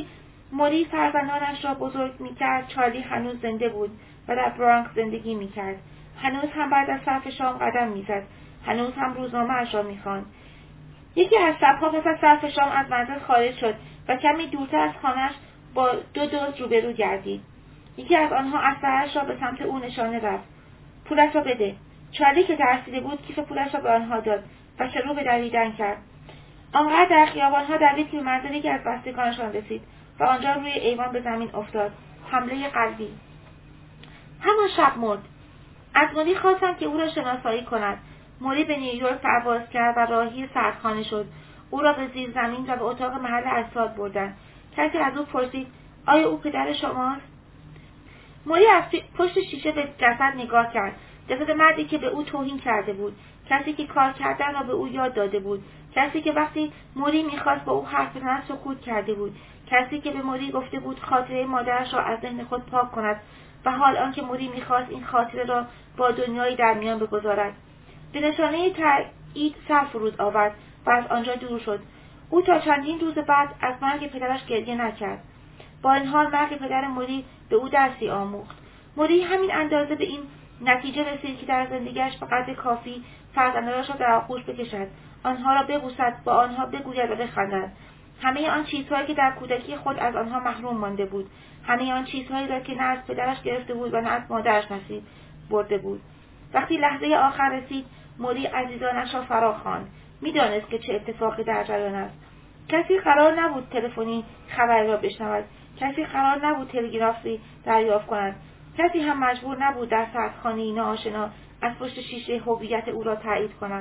موری فرزندانش را بزرگ میکرد. چارلی هنوز زنده بود و در برانکس زندگی میکرد. هنوز هم بعد از صرف شام قدم میزد. هنوز هم روزنامه اش را میخواند. یکی از شبها پس از صرف شام از منزل خارج شد و کمی دورتر از خانه‌اش با دو دزد روبرو گردید. یکی از آنها اسلحه‌اش را به سمت او نشانه رفت. پولش را بده. چارلی که ترسیده بود کیف پولش را به آنها داد و شروع به دویدن کرد. آنقدر در خیابانها دوید که به منزل یکی از بستگانشان رسید و آنجا روی ایوان به زمین افتاد. حمله قلبی. همان شب مرد. از موری خواستند که او را شناسایی کند. موری به نیویورک پرواز کرد و راهی سردخانه شد. او را به زیر زمین و به اتاق محل اجساد بردند. کسی از او پرسید آیا او پدر شماست؟ موری از پشت شیشه به جسد نگاه کرد. جسد مردی که به او توهین کرده بود. کسی که کار کردن را به او یاد داده بود. کسی که وقتی موری میخواست با او حرف بزند سکوت کرده بود. کسی که به موری گفته بود خاطره مادرش را از ذهن خود پاک کند و حال آنکه موری میخواست این خاطره را با دنیایی در میان بگذارد. به نشانه تایید سر فرود آورد و از آنجا دور شد. او تا چندین روز بعد از مرگ پدرش گریه نکرد. با این حال مرگ پدر موری به او درسی آموخت. موری همین اندازه به این نتیجه رسید که در زندگیش به قدر کافی فرزندانش را در آغوش بکشد، آنها را ببوسد، با آنها بگوید و بخندد. همه آن چیزهایی که در کودکی خود از آنها محروم مانده بود، همه آن چیزهایی را که نه از پدرش گرفته بود و نه از مادرش نصیب برده بود. وقتی لحظه آخر رسید، موری عزیزانش را فرا خواند. می‌دانست که چه اتفاقی در جریان است. کسی قرار نبود تلفنی خبری را بشنود. کسی قرار نبود تلگرافی دریافت کند. کسی هم مجبور نبود در سردخانه‌ای ناآشنا از پشت شیشه هویت او را تایید کند.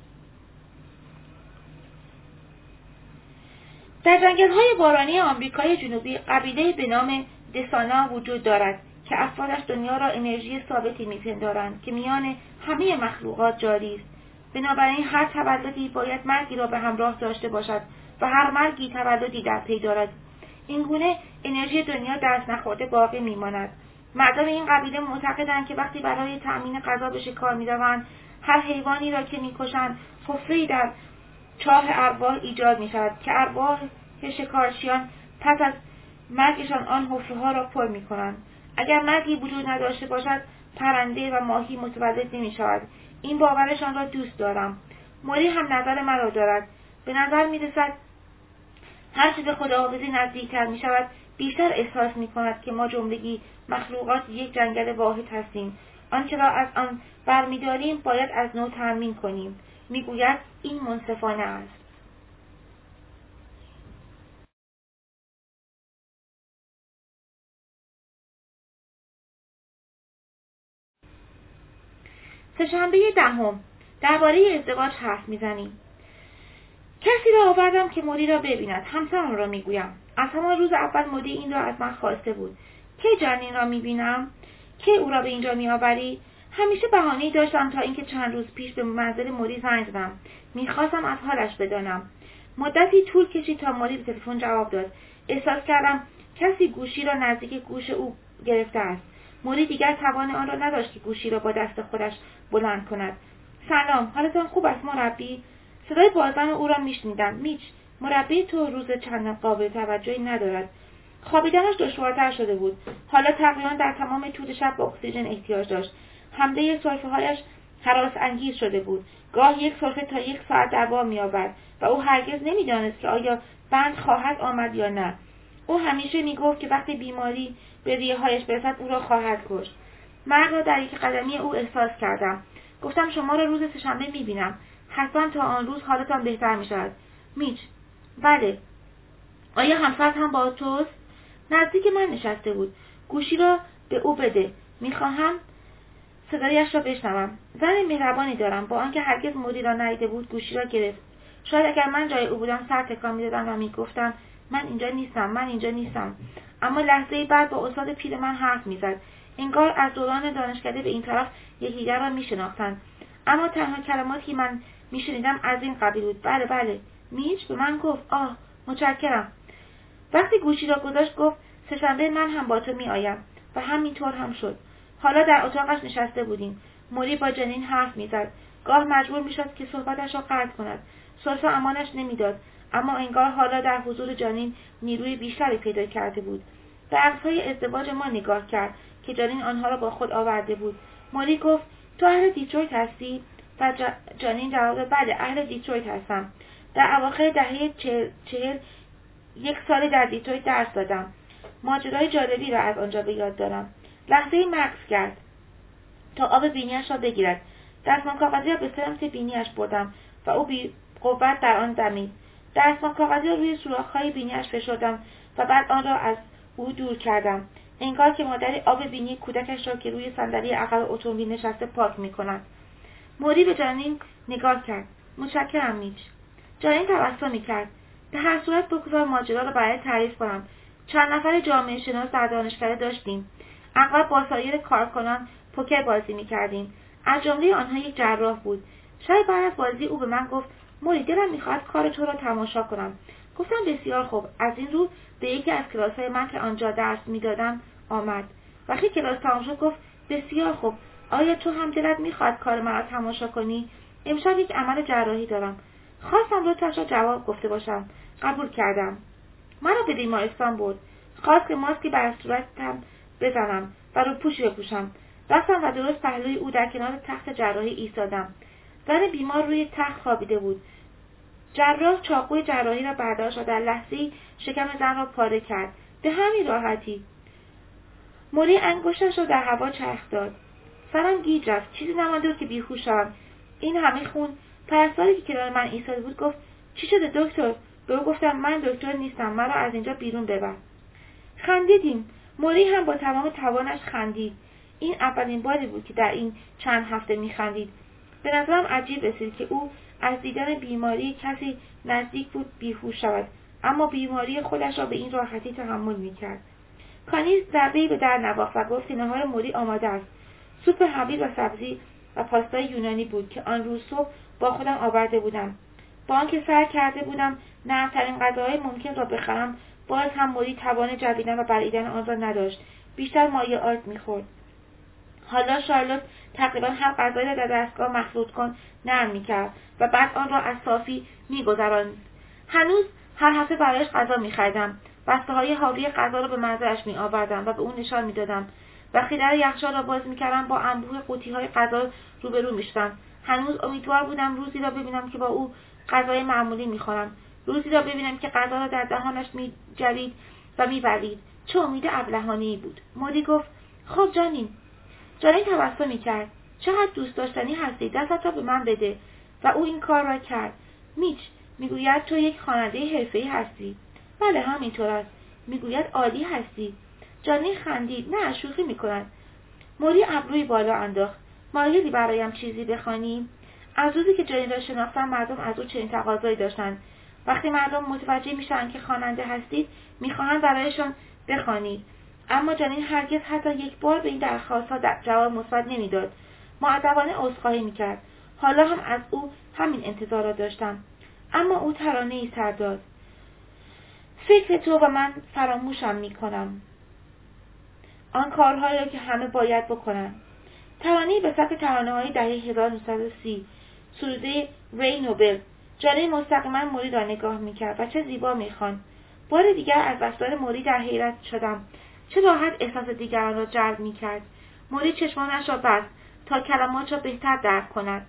در جنگل‌های بارانی آمریکای جنوبی قبیله‌ای به نام دسانا وجود دارد که افرادش دنیا را انرژی ثابتی می‌پندارند که میان همه مخلوقات جاری است. بنابراین هر تولدی باید مرگی را به همراه داشته باشد و هر مرگی تولدی در پی دارد. این گونه انرژی دنیا دست نخورده باقی می‌ماند. مردان این قبیله معتقدند که وقتی برای تأمین غذا به شکار می‌روند، هر حیوانی را که می‌کشند حفره‌ای در چاه ارواح ایجاد می‌شود که ارواح شکارچیان پس از مرگشان آن حفره‌ها را پر می‌کنند. اگر مرگی وجود نداشته باشد، پرنده و ماهی متولد نمی‌شود. این باورشان را دوست دارم. موری هم نظر مرا دارد. به نظر می‌رسد هرچه به خداحافظی نزدیکتر می‌شود، بیشتر احساس می‌کند که ما جملگی مخلوقات یک جنگل واحد هستیم. آنچه را از آن برمی‌داریم باید از نو تأمین کنیم. می‌گوید این منصفانه است. سه‌شنبه دهم درباره ازدواج حرف می‌زنیم. کسی را آوردم که موری را ببیند. همسرم را میگویم. از همان روز اول موری این را از من خواسته بود. کی جنین را میبینم؟ کی او را به اینجا میآوری؟ همیشه بهانه‌ای داشتم تا اینکه چند روز پیش به منزل موری زنگ زدم. میخواستم از حالش بدانم. مدتی طول کشید تا موری به تلفن جواب داد. احساس کردم کسی گوشی را نزدیک گوش او گرفته است. موری دیگر توان آن را نداشت که گوشی را با دست خودش بلند کند. سلام، حالتان خوب است مربی؟ صدای بازم او را میشنیدم. میچ، مربی تو روز چند قابل توجهی ندارد. خوابیدنش دشوارتر شده بود. حالا تقریبا در تمام طول شب به اکسیژن احتیاج داشت. حمله سرفه‌هایش هراس انگیز شده بود. گاه یک سرفه تا یک ساعت دوام می‌آورد و او هرگز نمی‌دانست که آیا بند خواهد آمد یا نه. او همیشه میگفت که وقتی بیماری به ریه‌هایش برسد او را خواهد کشت. مرگ را در یک قدمی او احساس کردم. گفتم شما را روز سه‌شنبه می‌بینم. حتما تا آن روز حالتان بهتر می‌شود. میچ: بله. آیا همسرت هم با توست؟ نزدیک من نشسته بود. گوشی را به او بده. می‌خواهم صدایش را بشنوم. زن مهربانی دارم. با آنکه هرگز موری را ندیده بود گوشی را گرفت. شاید اگر من جای او بودم سر تکان می‌دادم و می‌گفتم من اینجا نیستم، من اینجا نیستم. اما لحظه‌ای بعد با استاد پیر من حرف می‌زد. انگار از دوران دانشکده به این طرف یکدیگر را می‌شناختند. اما تنها کلماتی من می‌شنیدم از این قبیل بود. بله بله. میچ به من گفت آه متشکرم. وقتی گوشی را گذاشت گفت سه‌شنبه من هم با تو می‌آیم و همینطور هم شد. حالا در اتاقش نشسته بودیم. موری با جنین حرف می‌زد. گاه مجبور می‌شد که صحبتش را قطع کند. سرفه امانش نمی‌داد. اما انگار حالا در حضور جانین نیروی بیشتری پیدا کرده بود. به عکس‌های ازدواج ما نگاه کرد که جانین آنها را با خود آورده بود. موری گفت تو اهل دیترویت هستی؟ و جانین جواب داد بله اهل دیترویت هستم. در اواخر دهه چهل, چهل یک سال در دیترویت درس دادم. ماجرای جالبی را از آنجا به یاد دارم. لحظه‌ای مکث کرد تا آب بینیش را بگیرد. دستمال کاغذی را به سمت بینیش بردم و او بی قوت در آن دمید. دستمال کاغذی را روی سوراخ‌های بینیش فشردم و بعد آن را از او دور کردم. انگار که مادری آب بینی کودکش را که روی صندلی عقب اتومبیل نشسته پاک می‌کند. موری به جانین نگاه کرد. متشکرم میچ. جانین تبسمی کرد. به هر صورت بگذار ماجرا را برای تعریف کنم. چند نفر جامعه شناس در دانشکده داشتیم. اغلب با سایر کارکنان پوکر بازی می‌کردیم. از جمله آنها یک جراح بود. شاید بعد از بازی او به من گفت موری دلم می‌خواهد کار تو را تماشا کنم. گفتم بسیار خوب. از این رو به یکی از کلاس‌های من که آنجا درس می‌دادم آمد. وقتی کلاس تمام شد گفت بسیار خوب. آیا تو هم دلت می‌خواهد کار من را تماشا کنی؟ امشب یک عمل جراحی دارم. خواستم لطفش را جواب گفته باشم. قبول کردم. مرا به بیمارستان برد. خواست که ماسکی بر صورتم بزنم و روپوشی بپوشم. رفتم و درست پهلوی او در کنار تخت جراحی ایستادم. زن بیمار روی تخت خوابیده بود. جراح چاقوی جراحی را برداشت و در لحظه‌ای شکم زن را پاره کرد. به همین راحتی. موری انگشتش را در هوا چرخ داد. سرم گیج رفت. چیزی نمانده بود که بیهوش شوم. این همه خون. پرستاری که کنار من ایستاده بود گفت چی شده دکتر؟ به او گفتم من دکتر نیستم. مرا از اینجا بیرون ببر. خندیدیم. موری هم با تمام توانش خندید. این اولین باری بود که در این چند هفته میخندید. به نظرم عجیب رسید که او از دیدن بیماری کسی نزدیک بود بیهوش شود، اما بیماری خودش را به این راحتی تحمل میکرد. کانیز ضربه‌ای به در نواخت و گفت که نهار موری آماده است. سوپ حویج و سبزی و پاستای یونانی بود که آن روز صبح با خودم آورده بودم. با آنکه سعی کرده بودم نرم‌ترین غذاهای ممکن را بخرم، باز هم موری توان جویدن و بلعیدن آن را نداشت. بیشتر مایعات میخورد. حالا شارلوت تقریبا هر غذایی را در دستگاه مخلوط کن نرم میکرد و بعد آن را از صافی میگذراند. هنوز هر هفته برایش غذا میخریدم. بسته‌های حاوی غذا را به منزلش میآوردم و به او نشان میدادم. وقتی در یخچال را باز میکردم با انبوه قوطی‌های غذا روبرو میشدم. هنوز امیدوار بودم روزی را ببینم که با او غذای معمولی میخورم. روزی را ببینم که غذا را در دهانش میجوید و میبلید. چه امید ابلهانه‌ای بود. موری گفت خب جانین. جانین تبسمی کرد. چقدر دوست داشتنی هستی. دستت را به من بده. و او این کار را کرد. میچ میگوید تو یک خواننده حرفه‌ای هستی. بله همینطور است. میگوید عالی هستی. جانین خندید. نه شوخی میکند. موری ابروی بالا انداخت. مایلی برایم چیزی بخوانی؟ از روزی که جانین را شناختم مردم از او چنین تقاضایی داشتند. وقتی مردم متوجه میشن که خواننده هستید میخواهند برایشان بخوانید. اما جانین هرگز حتی یک بار به این درخواست‌ها جواب مثبت نمیداد. مؤدبانه عذرخواهی میکرد. حالا هم از او همین انتظار را داشتم. اما او ترانه‌ای سر داد. فکر تو و من فراموشم میکنم. آن کارهایی را که همه باید بکنن. ترانه‌ای به سبک ترانه‌های دهه هزار و نهصد و سی. سروده ری نوبل. جانین مستقیما موری را نگاه میکرد و چه زیبا میخواند. بار دیگر از رفتار موری در حیرت شدم. چه راحت احساس دیگران را جلب میکرد. موری چشمانش را بست تا کلمات را بهتر درک کند.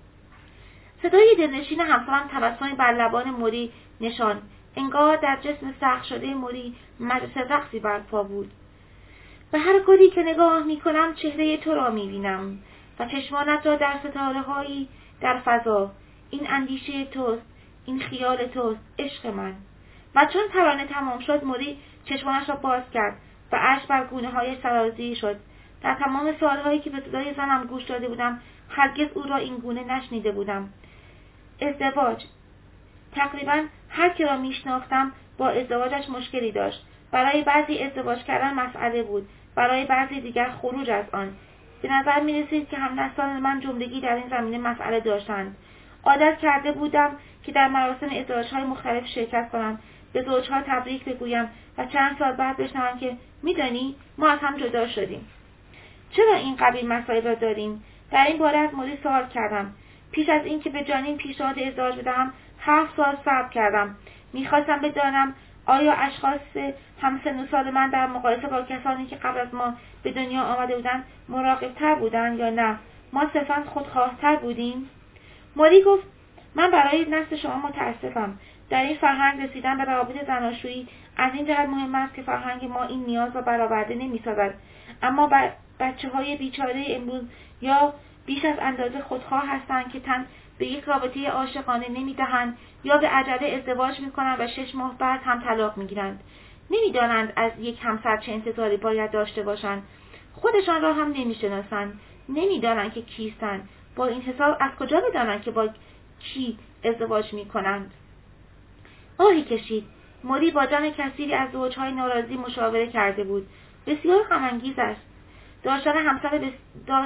صدای دلنشین همسرم تبسمی بر لبان موری نشان. انگار در جسم سخت شده موری مجلس رقصی برپا بود. به هر گلی که نگاه میکنم چهره تو را میبینم و چشمانت را در ستاره‌هایی در فضا. این اندیشه توست، این خیال توست، عشق من. و چون ترانه تمام شد موری چشمانش را باز کرد و اشک بر گونه‌های سرازی شد. در تمام سالهایی که به صدای زنم گوش داده بودم هرگز او را این گونه نشنیده بودم. ازدواج. تقریبا هر کی را میشناختم با ازدواجش مشکلی داشت. برای بعضی ازدواج کردن مسئله بود، برای بعضی دیگر خروج از آن. به نظر می رسید که همنسلان من جملگی در این زمینه مسئله داشتند. عادت کرده بودم که در مراسم ازدواج‌های مختلف شرکت کنم، به زوجها تبریک بگویم و چند سال بعد بشنوم که میدانی ما از هم جدا شدیم. چرا این قبیل مسائل را داریم؟ در این باره از موری سوال کردم. پیش از اینکه به جانین پیشنهاد ازدواج بدهم هفت سال صبر کردم. میخواستم بدانم آیا اشخاص همسن و سال من در مقایسه با کسانی که قبل از ما به دنیا آمده بودند مراقب‌تر بودند یا نه؟ ما صرفاً خودخواه‌تر بودیم؟ موری گفت من برای نسل شما متاسفم. در این فرهنگ رسیدن به روابط زناشویی از این جهت مهم است که فرهنگ ما این نیاز را برآورده نمی‌سازد. اما بچه‌های بیچاره امروز یا بیش از اندازه خودخواه هستند که تن به یک رابطه عاشقانه نمی‌دهند یا به عجله ازدواج می‌کنند و شش ماه بعد هم طلاق می‌گیرند. نمی‌دانند از یک همسر چه انتظاری باید داشته باشند. خودشان را هم نمی‌شناسند. نمی‌دانند که کیستند. با این حساب از کجا بدانند که با کی ازدواج می‌کنند؟ آهی کشید. موری با جمع کثیری از زوجهای ناراضی مشاوره کرده بود. بسیار غم‌انگیز است. داشتن همسر بس... دا...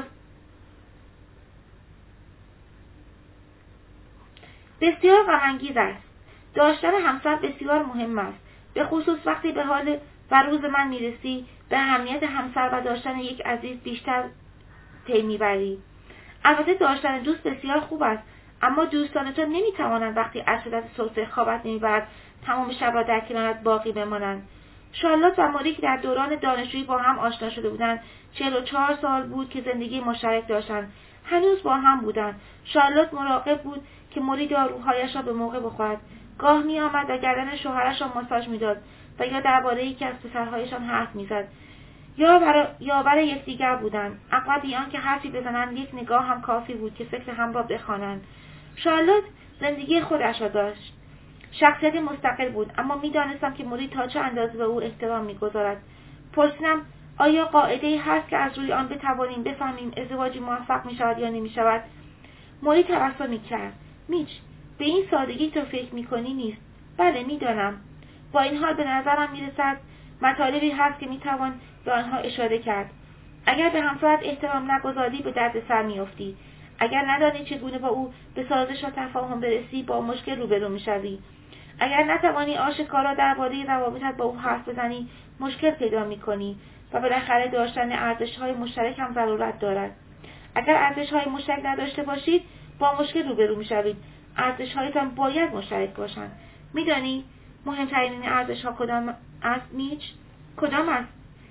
بسیار غم‌انگیز است. داشتن همسر بسیار مهم است. به خصوص وقتی به حال و روز من میرسی به اهمیت همسر و داشتن یک عزیز بیشتر پی میبری. البته داشتن دوست بسیار خوب است، اما دوستان تو نمیتوانند وقتی از شدت سلطه خوابت نمیبرد تمام شب را در کنارت باقی بمانند. شارلوت و موری که در دوران دانشجویی با هم آشنا شده بودند، چهل و چهار سال بود که زندگی مشترک داشتند. هنوز با هم بودند. شارلوت مراقب بود که موری داروهایش را به موقع بخورد. گاه می آمد و گردن شوهرش را ماساژ میداد و یا درباره یکی از پسرهایشان حرف میزد. یا برای یاور یکدیگر بودند. اغلب بی آنکه حرفی بزنند یک نگاه هم کافی بود که فکر هم را بخوانند. شارلوت زندگی خودش را داشت. شخصیت مستقل بود، اما میدانستم که موری تا چه اندازه به او احترام میگذارد. پرسیدم آیا قاعده‌ای هست که از روی آن بتوانیم بفهمیم ازدواجی موفق میشود یا نمیشود؟ موری تبسمی کرد. میچ، به این سادگی تو فکر میکنی نیست. بله میدانم. با این حال به نظرم میرسد مطالبی هست که میتوان به آنها اشاره کرد. اگر به همسرت احترام نگذاری به دردسر میافتی. اگر ندانی چگونه با او به سازش و تفاهم برسی با مشکل روبرو میشوی. اگر نتوانی آشکارا درباره روابطت با او حرف بزنی مشکل پیدا میکنی و بالاخره داشتن ارزش‌های مشترک هم ضرورت دارد. اگر ارزش‌های مشترک نداشته باشید با مشکل روبرو میشوید. ارزش‌هایتان باید مشترک باشند. میدانی مهمترین این ارزش‌ها کدام است میچ؟ کدام است؟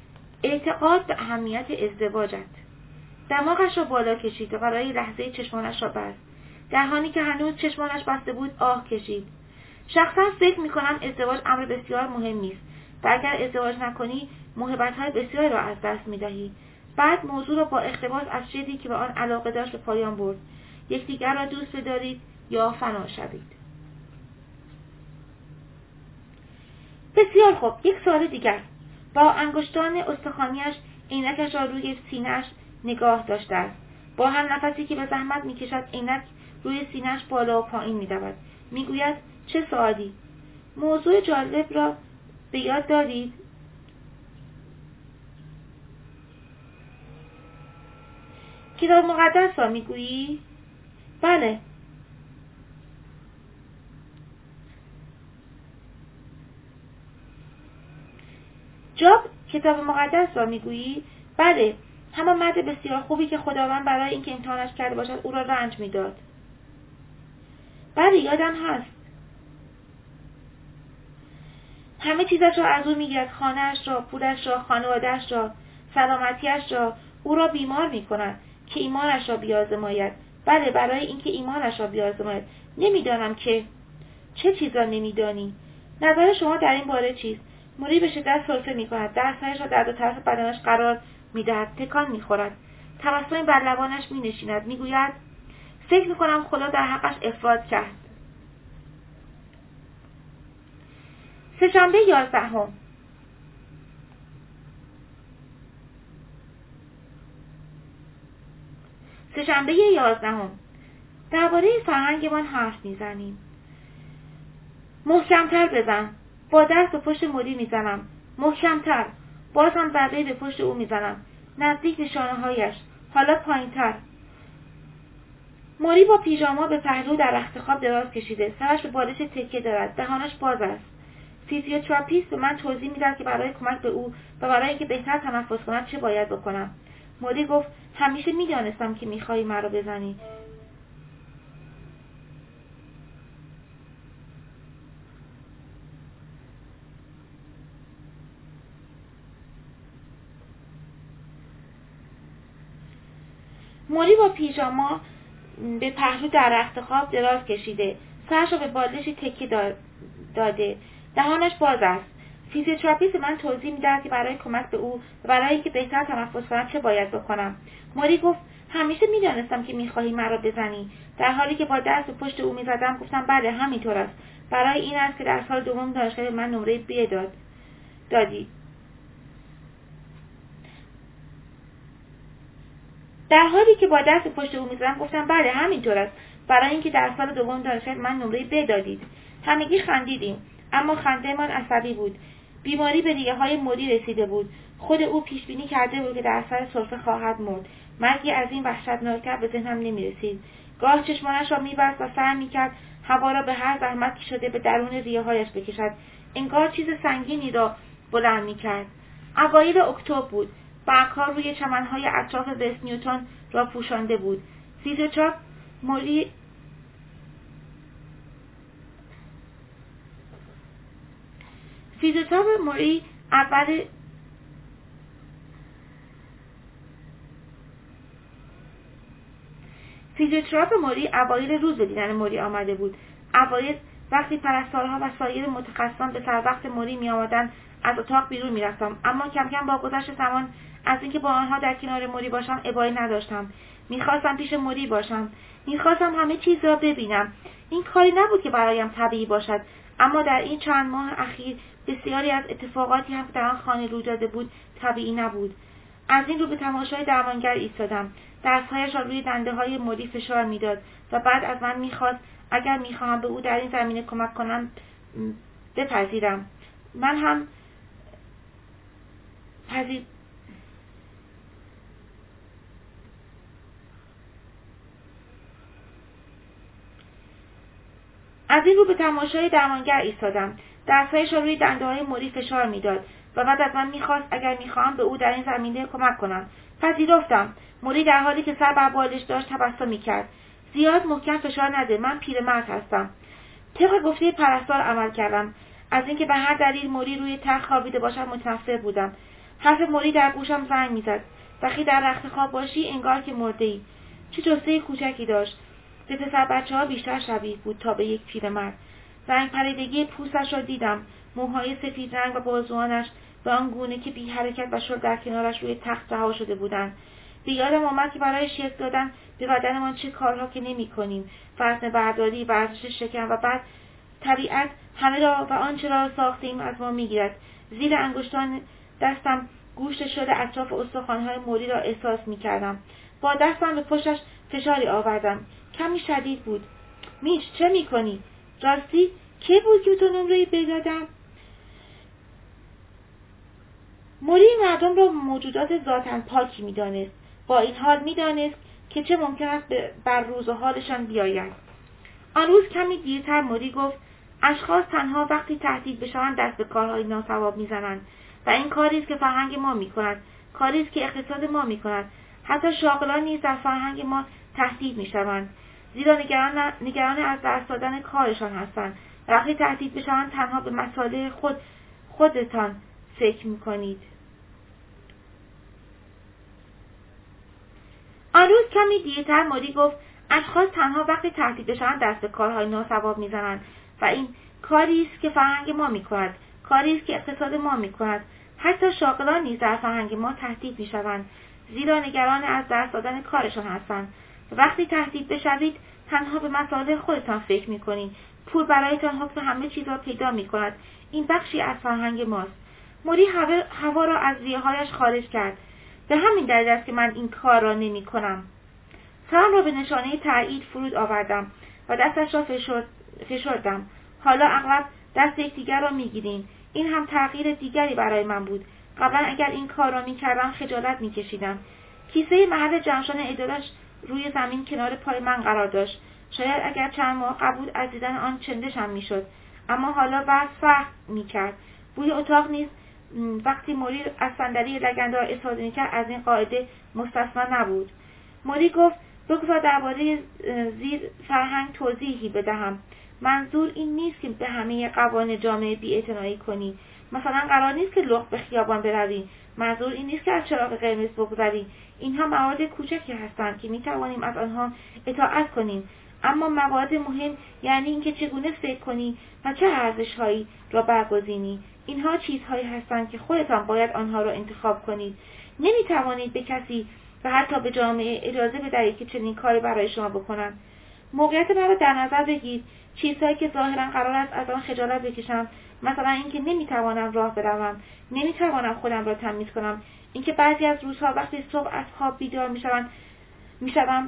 اعتقاد به اهمیت ازدواجت. دماغش را بالا کشید و برای لحظه چشمانش را بست. در حالی که هنوز چشمانش بسته بود آه کشید. شخصا فکر میکنم ازدواج امر بسیار مهمی است و اگر ازدواج نکنی موهبت‌های بسیاری را از دست میدهی. بعد موضوع را با اقتباس از چیزی که به آن علاقه داشت به پایان برد. یکدیگر را دوست بدارید یا فنا شوید. بسیار خوب. یک سوال دیگر. با انگشتان استخوانی‌اش عینکش را روی سینه‌اش نگاه داشته است. با هر نفسی که به زحمت میکشد عینک روی سینه‌اش بالا و پایین می‌دود. میگوید چه سوالی؟ موضوع جالب را به یاد دارید؟ کتاب مقدس را میگویی؟ بله. جاب کتاب مقدس را میگویی؟ بله. همان مرد بسیار خوبی که خداوند برای اینکه امتحانش کرده باشد او را رنج میداد. بله یادم هست. همه چیزش را از او میگیرد، خانه‌اش را، پولش را، خانواده‌اش را، سلامتی‌اش را. او را بیمار میکند که ایمانش را بیازماید. بله برای اینکه ایمانش را بیازماید. نمیدانم که چه چیز را نمیدانی. نظر شما در این باره چیست؟ موری به شدت سرفه میکند. دستهایش را در دو طرف بدنش قرار میدهد. تکان میخورد. تبسمی بر لبانش مینشیند. میگوید فکر میکنم خدا در حقش افراط کرد. سه‌شنبه یازدهم. سه‌شنبه یازدهم. درباره فرهنگمان حرف میزنیم. محکمتر بزن. با دست به پشت موری میزنم. محکمتر. باز هم ضربه به پشت او میزنم. نزدیک نشانه‌هایش. حالا پایینتر. موری با پیژاما به پهلو در رخت خواب دراز کشیده. سرش به بالش تکیه دارد. دهانش باز است. فیزیوتراپیست به من توضیح میداد که برای کمک به او و برای اینکه بهتر تنفس کند چه باید بکنم. موری گفت همیشه میدانستم که میخوایی مرا بزنی. موری با پیژاما به پهلو در رخت خواب دراز کشیده، سرش را به بالشی تکیه داده، دهانش باز است. فیزیوتراپیست من توضیح می‌دهد که برای کمک به او و برای اینکه بهتر تنفس کنم چه باید بکنم. موری گفت همیشه می‌دانستم که می‌خواهی مرا بزنی. در حالی که با دست به پشت او می‌زدم گفتم بله همینطور است. برای این است که در سال دوم دانشگاه به من نمره بی داد دادی. در حالی که با دست پشت او می‌زدم گفتم بله همینطور است. برای اینکه در سال دوم دانشگاه من نمره ب دادید. همگی خندیدیم، اما خنده‌مان عصبی بود. بیماری به ریه‌های موری رسیده بود. خود او پیش بینی کرده بود که در سر سرفه خواهد مرد. مرگی از این وحشتناکتر به ذهنم نمی‌رسید. گاه چشمانش را می‌بست و سعی می‌کرد هوا را به هر زحمتی شده به درون ریه‌هایش بکشد. انگار چیز سنگینی را بلند می‌کرد. اوایل اکتبر بود. برگ‌ها روی چمن‌های اطراف وست نیوتن را پوشانده بود. فیزیوتراپ موری فیزیوتراپ موری اول فیزیوتراپ موری اوایل روز به دیدن موری آمده بود. اوایل وقتی پرستارها و سایر متخصصان به سر وقت موری می آمدند از اتاق بیرون می رفتم، اما کم کم با گذشت زمان از اینکه با آنها در کنار موری باشم ابایی نداشتم. میخواستم پیش موری باشم. میخواستم همه چیز را ببینم. این کاری نبود که برایم طبیعی باشد، اما در این چند ماه اخیر بسیاری از اتفاقاتی هم که در آن خانه روی داده بود طبیعی نبود. از این رو به تماشای درمانگر ایستادم. دستهایش را روی دنده های موری فشار میداد و بعد از من میخواست اگر میخواهم به او در این زمینه کمک کنم بپذیرم. من هم پذیر از این رو به تماشای درمانگر ایستادم. دستهایش را روی دنده‌های موری فشار میداد و بعد از من میخواست اگر میخواهم به او در این زمینه کمک کنم. پذیرفتم. موری در حالی که سر بر بالش داشت تبسم میکرد. زیاد محکم فشار نده، من پیرمرد هستم. طبق گفته پرستار عمل کردم. از اینکه به هر دلیل موری روی تخت خوابیده باشد متنفر بودم. حرف موری در گوشم زنگ میزد. وقتی در رخت خواب باشی انگار که مرده‌ای. چه جثه کوچکی داشت. به پسر بچه ها بیشتر شبیه بود تا به یک پیرمرد. رنگ پریدگی پوستش را دیدم. موهای سفید رنگ و بازوانش به آن گونه که بی حرکت و شل در کنارش روی تخت رها شده بودند. به یادم آمد که برای شکل دادن به بدنمان چه کارها که نمی کنیم. وزن برداری، ورزش شکم و بعد طبیعت همه را و آنچه را ساختیم از ما میگیرد. زیر انگشتان دستم گوشت شده اطراف استخوان‌های موری را احساس میکردم. با دستم به پشتش فشاری آوردم. کمی شدید بود. میش چه میکنی؟ راستی کی بود که تو نمره بدادم؟ موری مردم را موجودات ذاتاً پاکی میدانست. با این حال میدانست که چه ممکن است بر روز و حالشان بیاید. آن روز کمی دیرتر موری گفت اشخاص تنها وقتی تهدید بشوند دست به کارهای ناصواب میزنند و این کاری است که فرهنگ ما میکند، کاری است که اقتصاد ما میکند. حتی شاغلان نیز در فرهنگ ما تهدید میشوند، زیرا نگران نگران از دست دادن کارشان هستند. وقتی تهدید بشوند تنها به مصالح خود خودتان فکر میکنید. آن روز کمی دیرتر موری گفت اشخاص تنها وقتی تهدید بشوند دست به کارهای ناصواب میزنند و این کاری است که فرهنگ ما میکند، کاری است که اقتصاد ما میکند. حتی شاغلان نیز در فرهنگ ما تهدید میشوند، زیرا نگران از دست دادن کارشان هستند. وقتی تهدید بشوید تنها به مصالح خودتان فکر میکنید. پول برایتان حکم همه چیز را پیدا میکند. این بخشی از فرهنگ ماست. موری هوا, هوا را از ریه‌هایش خارج کرد. به همین دلیل است که من این کار را نمی کنم. سرم را به نشانه تایید فرود آوردم و دستش را فشردم. حالا اغلب دست یکدیگر را میگیریم. این هم تغییر دیگری برای من بود. قبلا اگر این کار را میکردم خجالت میکشیدم. کیسه محل جمع‌شدن ادارش روی زمین کنار پای من قرار داشت. شاید اگر چند ماه قبل بود از دیدن آن چندشم میشد، اما حالا وضع فرق میکرد. بوی اتاق نیز وقتی موری از صندلی لگندار استفاده میکرد از این قاعده مستثنا نبود. موری گفت بگذار درباره زیر فرهنگ توضیحی بدهم. منظور این نیست که به همه قوانین جامعه بی‌اعتنایی کنی. مثلا قرار نیست که لخت به خیابان بروی. منظور این نیست که از چراغ قرمز بگذری. اینها موارد کوچکی هستند که میتوانیم از آنها اطاعت کنیم. اما موارد مهم یعنی اینکه چگونه فکر کنی و چه ارزش‌هایی را برگزینی. اینها چیزهایی هستند که خودتان باید آنها را انتخاب کنید. نمیتوانید به کسی و حتی به جامعه اجازه بدهید که چنین کاری برای شما بکنند. موقعیت من را در نظر بگیرید. چیزهایی که ظاهرا قرار است از آن خجالت بکشم، مثلا اینکه نمیتوانم راه بروم، نمیتوانم خودم را تمیز کنم، اینکه بعضی از روزها وقتی صبح از خواب بیدار میشوم میشوم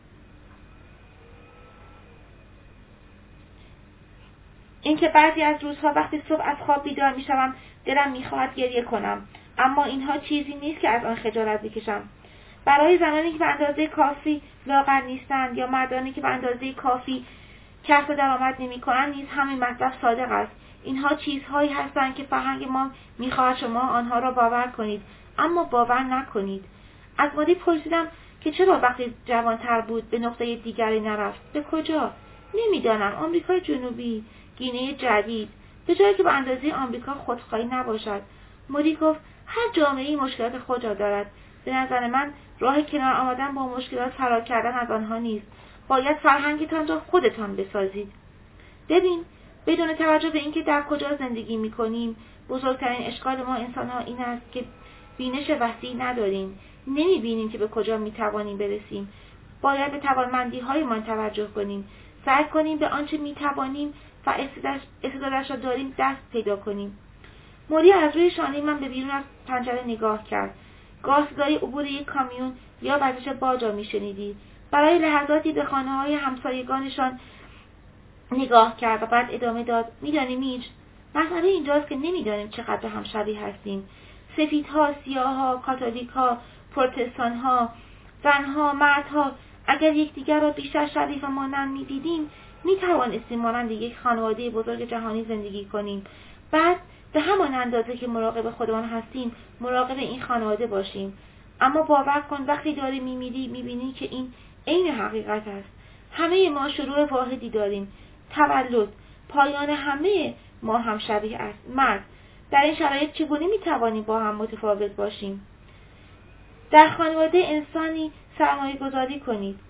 اینکه بعضی از روزها وقتی صبح از خواب بیدار میشوم دلم میخواهد گریه کنم، اما اینها چیزی نیست که از آن خجالت بکشم. برای زنانی که به اندازه کافی لاغر نیستند یا مردانی که به اندازه کافی کسب درآمد نمی‌کنند نیز همین مطلب صادق است. اینها چیزهایی هستند که فرهنگ ما می‌خواهد شما آنها را باور کنید، اما باور نکنید. از مادی پرسیدم که چرا وقتی جوان‌تر بود به نقطه دیگری نرفت. به کجا؟ نمی‌دانم. آمریکای جنوبی، گینه جدید، به جایی که به اندازه آمریکا خودخواهی نباشد. مادی گفت هر جامعه‌ای مشکلات خود را دارد. به نظر من راه کنار آمدن با مشکلات فرار کردن از آنها نیست. باید فرهنگتان را خودتان بسازید. ببین، بدون توجه به اینکه در کجا زندگی می‌کنیم، بزرگترین اشکال ما انسان‌ها این است که بینش وسیع نداریم. نمی‌بینیم که به کجا می‌توانیم برسیم. باید به توانمندی‌هایمان توجه کنیم. سعی کنیم به آنچه می‌توانیم و استعدادش را داریم دست پیدا کنیم. موری از روی شانه من به بیرون از پنجره نگاه کرد. گاه صدای عبور یک کامیون یا وزش باج را می‌شنیدی. برای لحظاتی به خانه‌های همسایگانشان نگاه کرد و بعد ادامه داد: می‌دانی میج، مسئله اینجاست که نمی‌دانیم چقدر هم شبیه هستیم. سفیدها، سیاه‌ها، کاتولیک‌ها، پروتستان‌ها، زن‌ها، مردها، اگر یکدیگر را بیشتر شبیه و مانند می‌دیدیم، می‌توانستیم مانند یک خانواده بزرگ جهانی زندگی کنیم. بعد به همان اندازه که مراقب خودمان هستیم، مراقب این خانواده باشیم. اما باور کن وقتی داری می‌میری می‌بینی که این عین حقیقت است. همه ما شروع واحدی داریم. تولد، پایان همه ما هم شبیه است. مرد، در این شرایط چگونه می‌توانیم با هم متفاوت باشیم؟ در خانواده انسانی سرمایه گذاری کنید.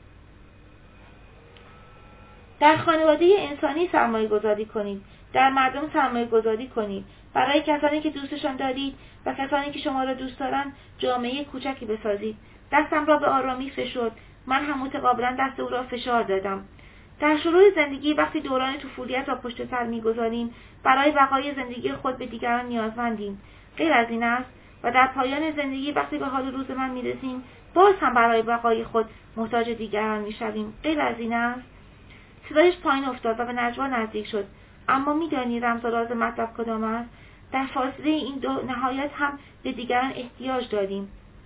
در خانواده انسانی سرمایه گذاری کنید. در مردم سرمایه گذاری کنید. برای کسانی که دوستشان دارید و کسانی که شما را دوست دارند جامعه کوچکی بسازید. دستم را به آرامی فشرد. من هم متقابلا دست او را فشار دادم. در شروع زندگی وقتی دوران طفولیت را پشت سر می‌گذاریم، برای بقای زندگی خود به دیگران نیازمندیم. غیر از این است و در پایان زندگی وقتی به حال روز من می‌رسیم، باز هم برای بقای خود محتاج دیگران می‌شویم. غیر از این است. صدایش پایین افتاد و به نجوا نزدیک شد. اما می‌دانی رمز و راز مطلب کدام است؟ در فاصله این دو نهایت هم به دیگران احتیاج داریم.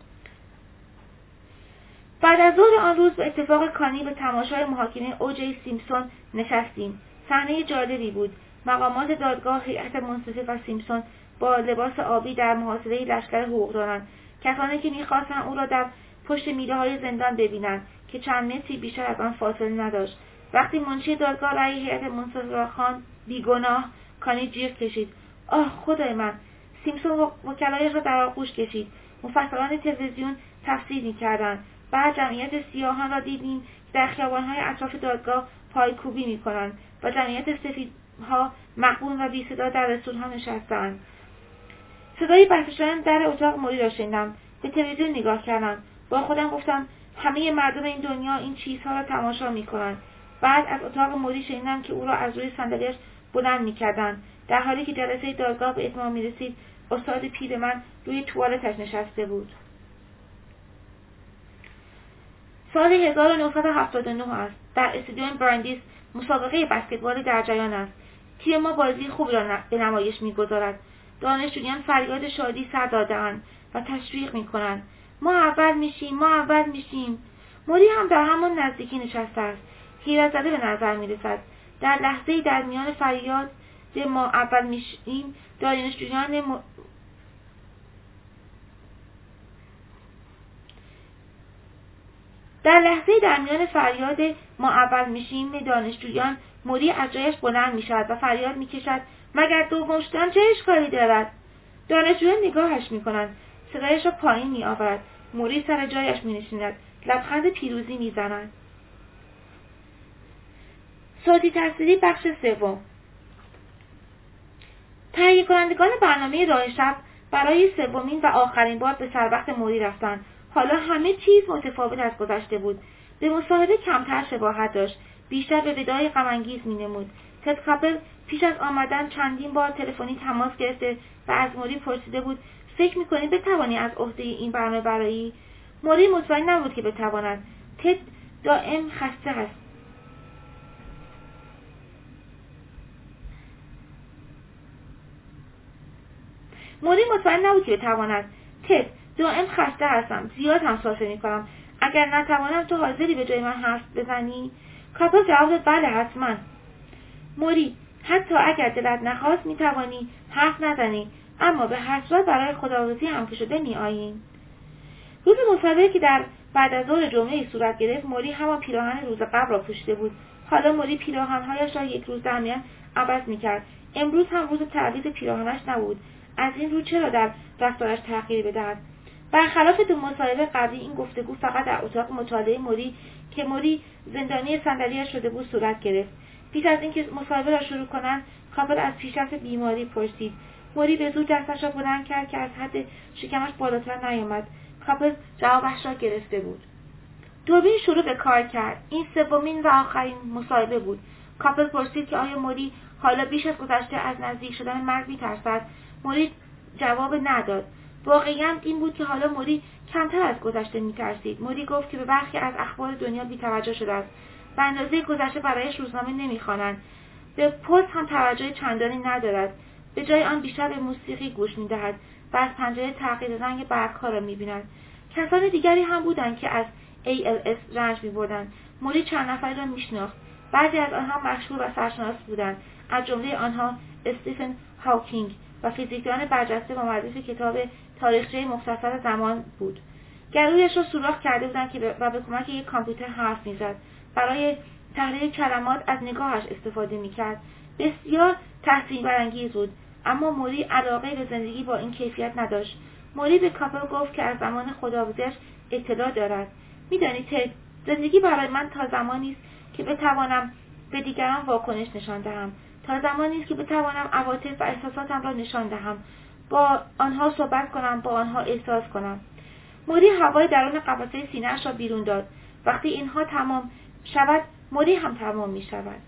بعد از ظهر آن روز به اتفاق کانی به تماشای محاکمه اوجی سیمپسون نشستیم. صحنه جالبی بود. مقامات دادگاه، هیئت منصفه و سیمپسون با لباس آبی در محاصره لشکر حقوقدانان، کسانی که می‌خواستند او را در پشت میله‌های زندان ببینند که چند متری بیشتر از آن فاصله نداشت. وقتی منشی دادگاه رأی هیئت منصفه را خواند، بیگناه، کانی جیغ کشید: آه خدای من! سیمپسون وکلایش را در آغوش کشید. مفسران تلویزیون تفسیر می‌کردند. بعد جمعیت سیاهان را دیدیم که در خیابان‌های اطراف دادگاه پایکوبی می‌کنند و جمعیت سفیدها مغبون و بی صدا در رستوران‌ها نشسته‌اند. صدای بسته شدن در اتاق موری را شنیدم. به تلویزیون نگاه کردم. با خودم گفتم همه مردم این دنیا این چیزها را تماشا می‌کنند. بعد از اتاق موری شنیدم که او را از روی صندلی‌اش بلند می‌کردند. در حالی که جلسه دادگاه به اتمام می‌رسید، استاد پیر من روی توالتش نشسته بود. سال هزار و نهصد و هفتاد و نه است. در استادیوم براندیس مسابقه بسکتبال در جریان است. تیم ما بازی خوب را به نمایش می‌گذارد. دانشجویان فریاد شادی سر داده‌اند و تشویق می‌کنند. ما اول میشیم، ما اول میشیم. موری هم در همان نزدیکی نشسته است. حیرت زده به نظر می‌رسد. در لحظه‌ای در میان فریاد ما اول میشیم، دانشجویان م... در لحظه در میان فریاد ما اول میشیم دانشجویان، موری از جایش بلند میشد و فریاد میکشد: مگر دوم شدن چه اشکالی دارد؟ دانشجویان نگاهش میکنند. صدایش را پایین میآورد. موری سر جایش مینشیند. لبخند پیروزی میزند. صوتی تصویری بخش سوم. تهیه کنندگان برنامه راه شب برای سومین و آخرین بار به سربخت موری رفتند. حالا همه چیز متفاوت از گذشته بود. به مصاحبه کمتر شباهت داشت. بیشتر به وداعی غم‌انگیز می‌نمود. تد کاپل پیش از آمدن چندین بار تلفنی تماس گرفته و از موری پرسیده بود فکر می‌کنی بتوانی از عهده این برنامه برایی؟ موری مطمئن نبود که بتواند. تد دائم خسته است. موری مطمئن نبود که بتواند. تد دائم خسته هستم. زیاد هم سرفه می‌کنم. اگر نتوانم تو حاضری به جای من حرف بزنی؟ کاپل جواب داد بله حتما. موری حتی اگر دلت نخواست میتوانی حرف نزنی، اما به هر صورت برای خداحافظی هم که شده میآییم. روز مصاحبه که در بعد از ظهر جمعه صورت گرفت، موری همان پیراهن روز قبل را پوشیده بود. حالا موری پیراهن‌هایش را یک روز در میان عوض میکرد. امروز هم روز تعویض پیراهنش نبود. از این رو چرا در رفتارش تغییری بدهد؟ برخلاف دو مصاحبه قبلی، این گفتگو فقط در اتاق مطالعه موری که موری زندانی صندلی‌اش شده بود صورت گرفت. پیش از اینکه مصاحبه را شروع کنند، کاپل از پیشرفت بیماری پرسید. موری به زور دستش را بلند کرد که از حد شکمش بالاتر نیامد. کاپل جوابش را گرفته بود. دوربین شروع به کار کرد. این سومین و آخرین مصاحبه بود. کاپل پرسید که آیا موری حالا بیش از گذشته از نزدیک شدن مرگ می‌ترسد؟ موری جواب نداد. واقعاً این بود که حالا موری کمتر از گذشته می‌ترسید. موری گفت که به برخی از اخبار دنیا بی‌توجه شده است. به اندازه گذشته برایش روزنامه نمی‌خوانند. به پست هم توجه چندانی ندارد. به جای آن بیشتر به موسیقی گوش می‌دهد و از پنجره تغییر رنگ برگ‌ها را می‌بیند. کسان دیگری هم بودند که از ای ال اس رنج می‌بردند. موری چند نفری را می‌شناخت. بعضی از آنها مشهور و سرشناس بودند. از جمله آنها استیفن هاکینگ و فیزیکدان برجسته و مؤلف کتاب تاریخچه مختصر زمان بود. گلویش را سوراخ کرده بودند که و به کمک یک کامپیوتر حرف می‌زد. برای تحلیل کلمات از نگاهش استفاده می‌کرد. بسیار تحسین برانگیز بود، اما موری علاقه به زندگی با این کیفیت نداشت. موری به کاپل گفت که از زمان خداحافظی‌اش اطلاع دارد. می‌دانی تد، زندگی برای من تا زمانی است که بتوانم به دیگران واکنش نشان دهم، تا زمانی است که بتوانم عواطف و احساساتم را نشان دهم، با آنها صحبت کنم، با آنها احساس کنم. موری هوای درون قفسه سینه‌اش را بیرون داد. وقتی اینها تمام شود، موری هم تمام می شود.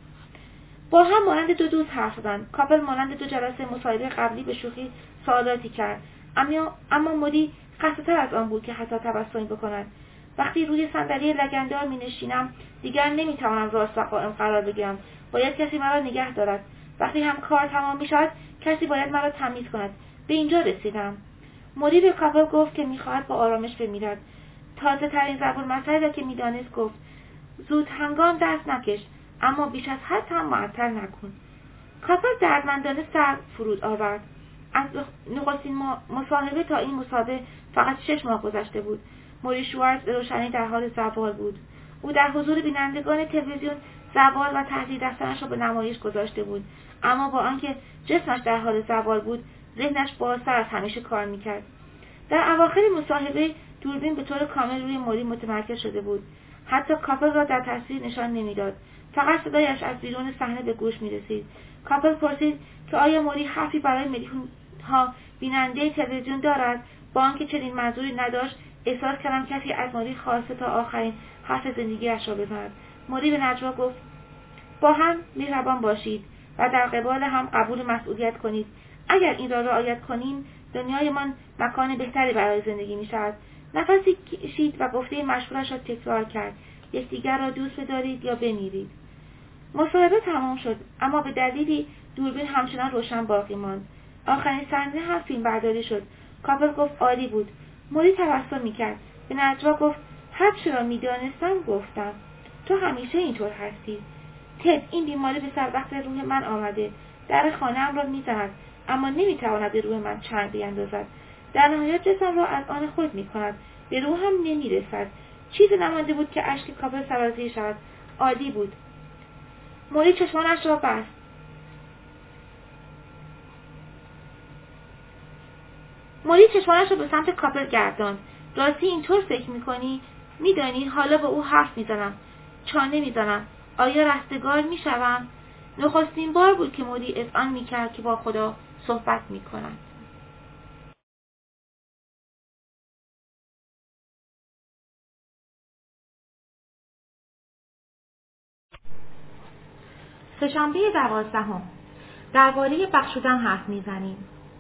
با هم مانند دو دوست حرف زدند. کاپل مانند دو جلسه مصاحبه قبلی به شوخی سوالاتی کرد، اما اما موری خسته‌تر از آن بود که حتی تبسمی بکند. وقتی روی صندلی لگن‌دار می‌نشینم، دیگر نمی‌توانم راست و قائم قرار بگیرم. باید کسی مرا نگه دارد. وقتی هم کار تمام می‌شود، کسی باید مرا تمیز کند. به اینجا رسیدم. موری به کاپل گفت که می‌خواهد با آرامش بمیرد. تازه‌ترین ضرب المثلی را که می‌دانست گفت: زود هنگام دست نکش، اما بیش از حد هم معطل نکن. کاپل دردمندانه سر فرود آورد. از نخستین مصاحبه تا این مصاحبه فقط شش ماه گذشته بود. موری شوارتز به روشنی در حال زوال بود. او در حضور بینندگان تلویزیون زوال و تهدید دستنش را به نمایش گذاشته بود، اما با آنکه جسمش در حال زوال بود، ذهنش بازتر از همیشه کار میکرد. در اواخر مصاحبه دوربین به طور کامل روی موری متمرکز شده بود. حتی کاپل را در تصویر نشان نمیداد. فقط صدایش از بیرون صحنه به گوش میرسید. کاپل پرسید که آیا موری حرفی برای میلیون ها بیننده تلویزیون دارد. با آنکه چنین منظوری نداشت، احساس کردم کسی از موری خواسته تا آخرین حرف زندگیش را بزند. موری به نجوا گفت: با هم مهربان باشید و در قبال هم قبول مسئولیت کنید. اگر این را رعایت کنیم، دنیایمان مکان بهتری برای زندگی می شود. نفسی کشید و گفته مشهورش را تکرار کرد: یکدیگر را دوست بدارید یا بمیرید. مصاحبه تمام شد، اما به دلیلی دوربین همچنان روشن باقی ماند. آخرین صحنه هم فیلم برداری شد. کاپل گفت عالی بود. موری تبسم می‌کرد. به نجوا گفت: هر چه را می‌دانستم گفتم. تو همیشه اینطور هستی. تد، این بیماری به سربخت روح من آمده. در خانه‌ام را می‌زند، اما نمی‌تواند به روح من چنگ بیندازد. در نهایت جسم را از آن خود می‌کند، به روحم نمی‌رسد. چیزی نمانده بود که اشک کاپل سرازیر شود. عالی بود. موری چشمانش را بست. موری چشمانش را به سمت کاپل گرداند. راستی اینطور فکر میکنی؟ میدانی حالا با او حرف میزنم، چانه میزنم، آیا رستگار میشوم؟ نخستین بار بود که موری اذعان میکرد که با خدا صحبت میکند. سه‌شنبه دوازدهم. درباره بخشودن حرف میزنیم.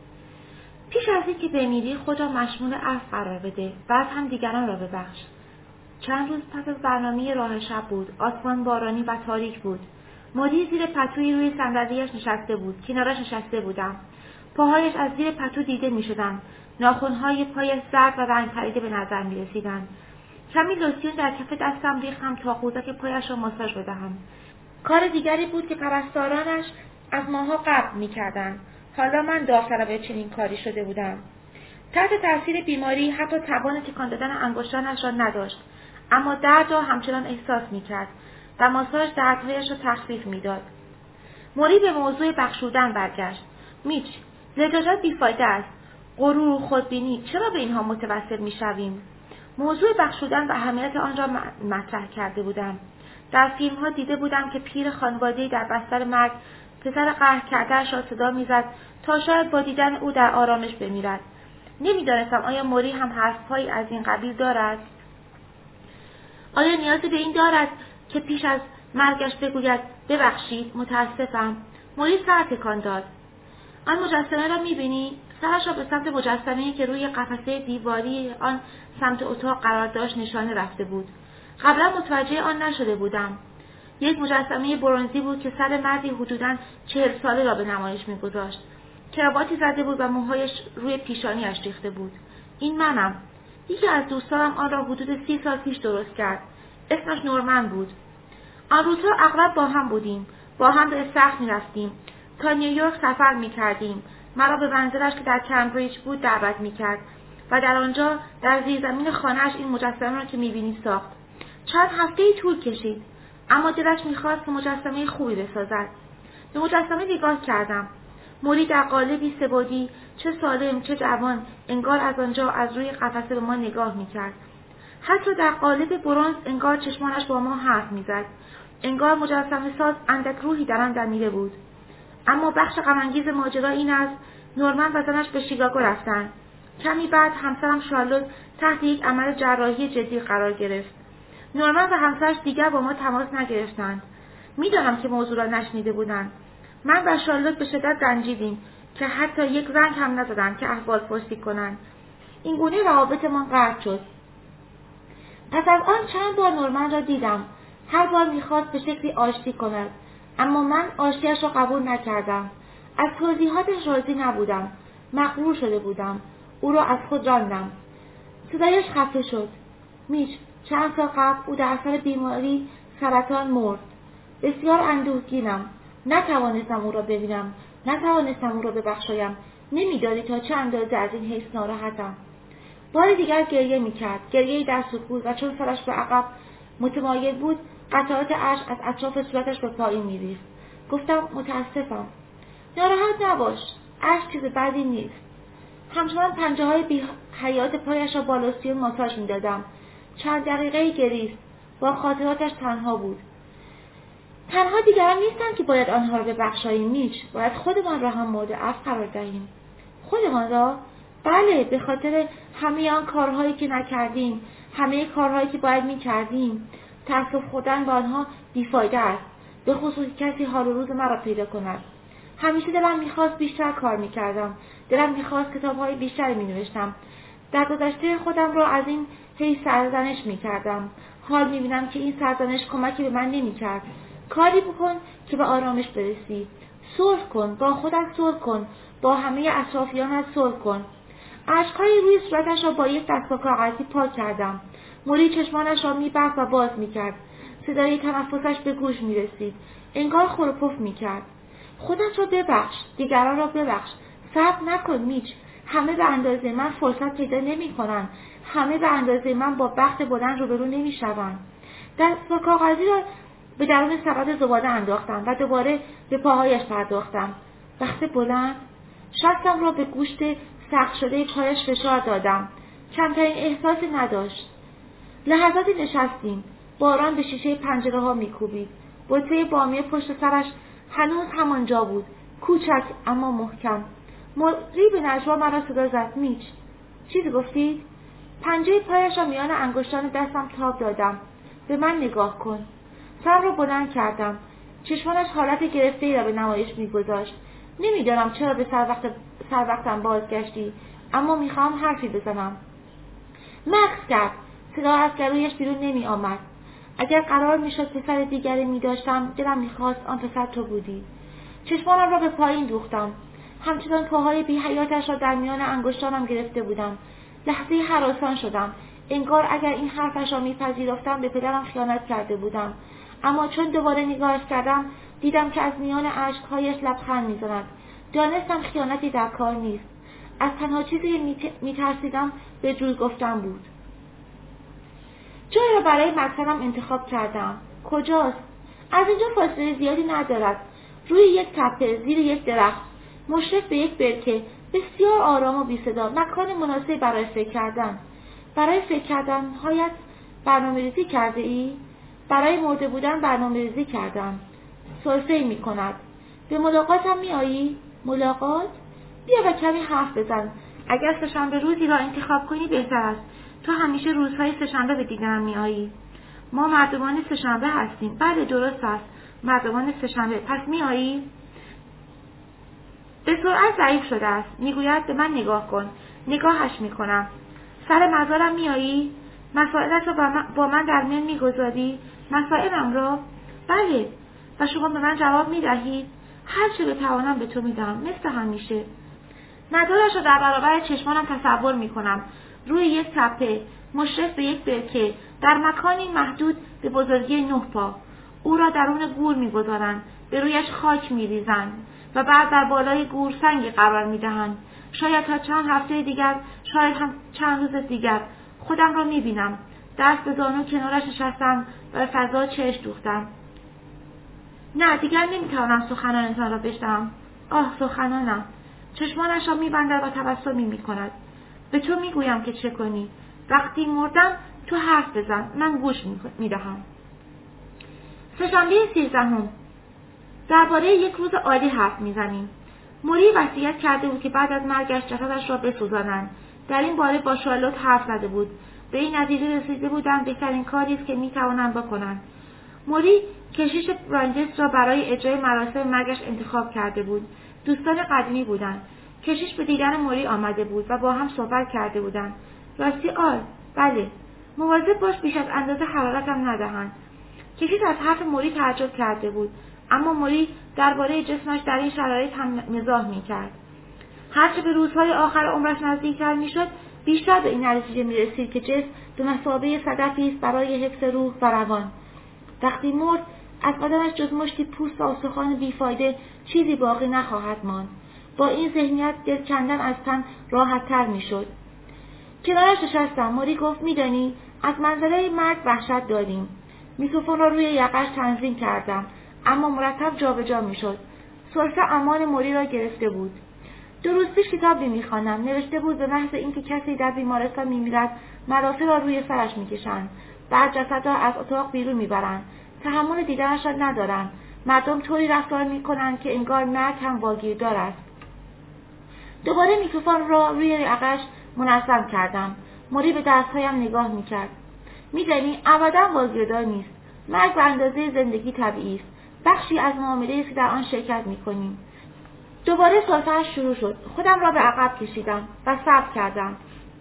پیش از این که بمیری خود را مشمول عفو قرار بده، بعد هم دیگران را ببخش. چند روز پس از برنامه راه شب بود. آسمان بارانی و تاریک بود. موری زیر پتویی روی صندلی‌اش نشسته بود. کنارش نشسته بودم. پاهایش از زیر پتو دیده می‌شدند. ناخن‌های پایش زرد و رنگ پریده به نظر می‌رسیدند. کمی لوسیون در کف دستم ریختم تا قوزک پایش را ماساژ بدهم. کار دیگری بود که پرستارانش از ماها قبل می‌کردند. حالا من داوطلب چنین کاری شده بودم. تحت تاثیر بیماری حتی توان تکان دادن انگشتانش را نداشت، اما درد را همچنان احساس می‌کرد و ماساژ دردهایش را تخفیف می‌داد. موری به موضوع بخشودن برگشت. میچ، لجاجت بیفایده است. غرور و خودبینی، چرا به اینها متوسل می‌شویم؟ موضوع بخشودن و اهمیت آن را مطرح کرده بودم. در فیلم‌ها دیده بودم که پیر خانواده‌ای در بستر مرگ پسر قهر کرده‌اش را صدا می‌زد تا شاید با دیدن او در آرامش بمیرد. نمی‌دانستم آیا موری هم حرف‌هایی از این قبیل دارد؟ آیا نیازی به این دارد که پیش از مرگش بگوید ببخشید، متاسفم؟ موری سر تکان داد. آن مجسمه را می‌بینی؟ سرش را به سمت مجسمه‌ای که روی قفسه دیواری آن سمت اتاق قرار داشت نشانه رفته بود. قبلا متوجه آن نشده بودم. یک مجسمه برنزی بود که سر مردی حدوداً چهل ساله را به نمایش می‌گذاشت. کراواتی زده بود و موهایش روی پیشانی‌اش ریخته بود. این منم. یکی از دوستانم آن را حدود سی سال پیش درست کرد. اسمش نورمن بود. آن روزها اغلب با هم بودیم. با هم به استخر می‌رفتیم. تا نیویورک سفر می‌کردیم. مرا به منزلش که در کمبریج بود دعوت می‌کرد و در آنجا در زیرزمین خانه‌اش این مجسمه را که می‌بینی ساخت. چند هفته‌ای طول کشید، اما دلش می‌خواست که مجسمه خوبی بسازد. به مجسمه نگاه کردم. موری در قالبی سه‌بعدی، چه سالم چه جوان، انگار از آنجا از روی قفسه به ما نگاه می‌کرد. حتی در قالب برنز انگار چشمانش با ما حرف می‌زد. انگار مجسمه ساز اندک روحی در آن دمیده بود. اما بخش غم‌انگیز ماجرا این است نورمن و زنش به شیکاگو رفتند. کمی بعد همسرم شارلوت تحت یک عمل جراحی جدی قرار گرفت. نورمن و همسرش دیگر با ما تماس نگرفتند. می‌دانم که موضوع را نشنیده بودند. من و شارلوت به شدت رنجیدیم که حتی یک زنگ هم نزدند که احوالپرسی کنند. این گونه روابطمان قطع شد. پس از آن چند بار نورمن را دیدم. هر بار می‌خواست به شکلی آشتی کند، اما من آشتیش را قبول نکردم. از توضیحاتش راضی نبودم. مغرور شده بودم. او را از خود راندم. صدایش خفه شد. میچ، چند سال قبل او در اثر بیماری سرطان مرد. بسیار اندوهگینم. نتوانستم او را ببینم. نتوانستم او را ببخشایم. نمی‌دانی تا چه اندازه از این حیث ناراحتم. بار دیگر گریه می‌کرد. گریه‌ای در سکوت و چون سرش به عقب متمایل بود، قطرات اشک از اطراف صورتش به پایین می‌ریخت. گفتم متاسفم. ناراحت نباش. اشک چیز بدی نیست. همچنان پنجه‌های بی حیات پایش را با لوسیون ماساژ می‌دادم. چند دقیقه‌ای گریست. با خاطراتش تنها بود. تنها دیگران نیستند که باید آنها را ببخشاییم میچ. باید خودمان را هم مورد عفو قرار دهیم. خودمان را؟ بله، به خاطر همه آن کارهایی که نکردیم، همه کارهایی که باید می‌کردیم. تأسف خوردن با آنها بیفایده است، به خصوص کسی حال و روز مرا پیدا کند. همیشه دلم می‌خواست بیشتر کار می‌کردم. دلم می‌خواست کتاب‌های بیشتری می‌نوشتم. در گذشته خودم را از این حیث سرزنش می‌کردم. حال می‌بینم که این سرزنش کمکی به من نمی‌کرد. کاری بکن که به آرامش برسی. صلح کن، با خودت صلح کن، با همه اطرافیانت صلح کن. اشک‌های روی صورتش را با یک دستگاه کاغذی پاک کردم. موری چشمانش را می‌بست و باز می‌کرد. صدای تنفسش به گوش می‌رسید. انگار خور و پف می‌کرد. خودت را ببخش، دیگران را ببخش. صبر نکن میچ. همه به اندازه من فرصت پیدا نمی‌کنند. همه به اندازه من با بخت بلند روبرو نمی‌شوند. دستگاه کاغذی را به درون سبد زباله انداختم و دوباره به پاهایش پرداختم. بخت بلند؟ شستم را به گوشت سخت شده پایش فشار دادم. کمترین احساسی نداشت. لحظاتی نشستیم. باران به شیشه پنجره ها میکوبید. بطری بامی پشت سرش هنوز همانجا بود. کوچک اما محکم. موری به نجوا مرا صدا زد. میچ، چیزی گفتید؟ پنجه پایش را میان انگشتان دستم تاب دادم. به من نگاه کن. سرم را بلند کردم. چشمانش حالت گرفته‌ای را به نمایش می‌گذاشت. نمی‌دانم چرا به سر وقت سر وقتم بازگشتی، اما می‌خواهم حرفی بزنم. مکث کرد. صدا از گلویش بیرون نمی‌آمد. اگر قرار می‌شد پسر دیگری می‌داشتم، دلم می‌خواست آن پسر تو بودی. چشمانم را به پایین دوختم. همچنان پاهای بی‌حیاتش را در میان انگشتانم گرفته بودم. لحظه‌ای هراسان شدم. انگار اگر این حرفش را می‌پذیرفتم به پدرم خیانت کرده بودم. اما چون دوباره نگاهش کردم، دیدم که از میان اشک‌هایش لبخند می‌زند. دانستم خیانتی در کار نیست. از تنها چیزی می‌ترسیدم به جوی گفتن بود. جایی را برای مطلبم انتخاب کردم. کجاست؟ از اینجا فاصله زیادی ندارد. روی یک تپه، زیر یک درخت، مشرف به یک برکه، بسیار آرام و بی صدا، مکان مناسب برای فکر کردن. برای فکر کردن هایت برنامه‌ریزی کرده ای؟ برای مرده بودن برنامه‌ریزی کردم. سرفه‌ای می کند. به ملاقاتم می آیی؟ ملاقات؟ بیا و کمی حرف بزن. اگر سه‌شنبه روزی را انتخاب کنی بهتر است. تو همیشه روزهای سه‌شنبه به دیدنم می آیی. ما مردمان سه‌شنبه هستیم. بله درست است. مردمان سه‌شنبه. پس می آیی؟ به سرعت ضعیف شده است. میگوید به من نگاه کن. نگاهش می کنم. سر مزارم می آیی؟ مسائلت را با من, با من در میان می گذاری؟ مسائلم را؟ بله. و شما به من جواب می دهید؟ هر چه بتوانم به تو می دهم. مثل همیشه. مزارش را در برابر چشمانم تصور می کنم. روی یک تپه، مشرف به یک برکه، در مکانی محدود به بزرگی نه پا. او را درون گور می گذارند. به رویش خاک می ریزند. و بعد در بالای گور سنگی قرار می دهند. شاید تا چند هفته دیگر، شاید هم چند روز دیگر. خودم را می بینم. دست به زانو کنارش نشستم و به فضا چشم دوختم. نه دیگر نمی توانم سخنانتان را بشنوم. آه سخنانم. چشمانش را می بندد و تبسمی می کند. به تو می گویم که چه کنی. وقتی مردم تو حرف بزن. من گوش می دهم. سه‌شنبه سیزدهم. درباره یک روز عالی حرف میزنیم. موری وصیت کرده بود که بعد از مرگش جسدش را بسوزانند. در این باره با شارلوت حرف زده بود. به این نتیجه رسیده بودند بهترین کاری است که میتوانند بکنند. موری کشیش برانجس را برای اجرای مراسم مرگش انتخاب کرده بود. دوستان قدیمی بودند. کشیش به دیدن موری آمده بود و با هم صحبت کرده بودند. راستی آل، بله. مواظب باش بیش از اندازه حرارتم ندهند. کشیش از حرف موری تعجب کرده بود. اما موری درباره جسمش در این شرایط هم مزاح می‌کرد. هرچه به روزهای آخر عمرش نزدیکتر می‌شد، بیشتر به این نتیجه می‌رسید که جسم به مثابه صدفی است برای حفظ روح و روان. وقتی مرد، از بدنش جز مشتی پوست و استخوان بیفایده چیزی باقی نخواهد ماند. با این ذهنیت دل کندن از تن راحت‌تر می‌شد. کنارش نشستم. موری گفت می‌دانی از منظره مرگ وحشت داریم. میکروفون را روی یقه‌اش تنظیم کردم. اما مرتب جابجا میشد. سرفه امان موری را گرفته بود. دو روز پیش کتابی میخوانم. نوشته بود به محض اینکه کسی در بیمارستان میمیرد، مراسم را روی سرش میکشند. بعد جسد را از اتاق بیرون میبرند. تحمل دیدنش را ندارند. مردم طوری رفتار میکنند که انگار مرگ هم واگیردار است. دوباره میکروفون را روی یقه‌اش منظم کردم. موری به دستهایم نگاه میکرد. میدانی ابدا واگیردار نیست. مرگ به اندازه زندگی طبیعی است. بخشی از معامله‌ای است که در آن شرکت می‌کنیم. دوباره صحبتش شروع شد. خودم را به عقب کشیدم و صبر کردم.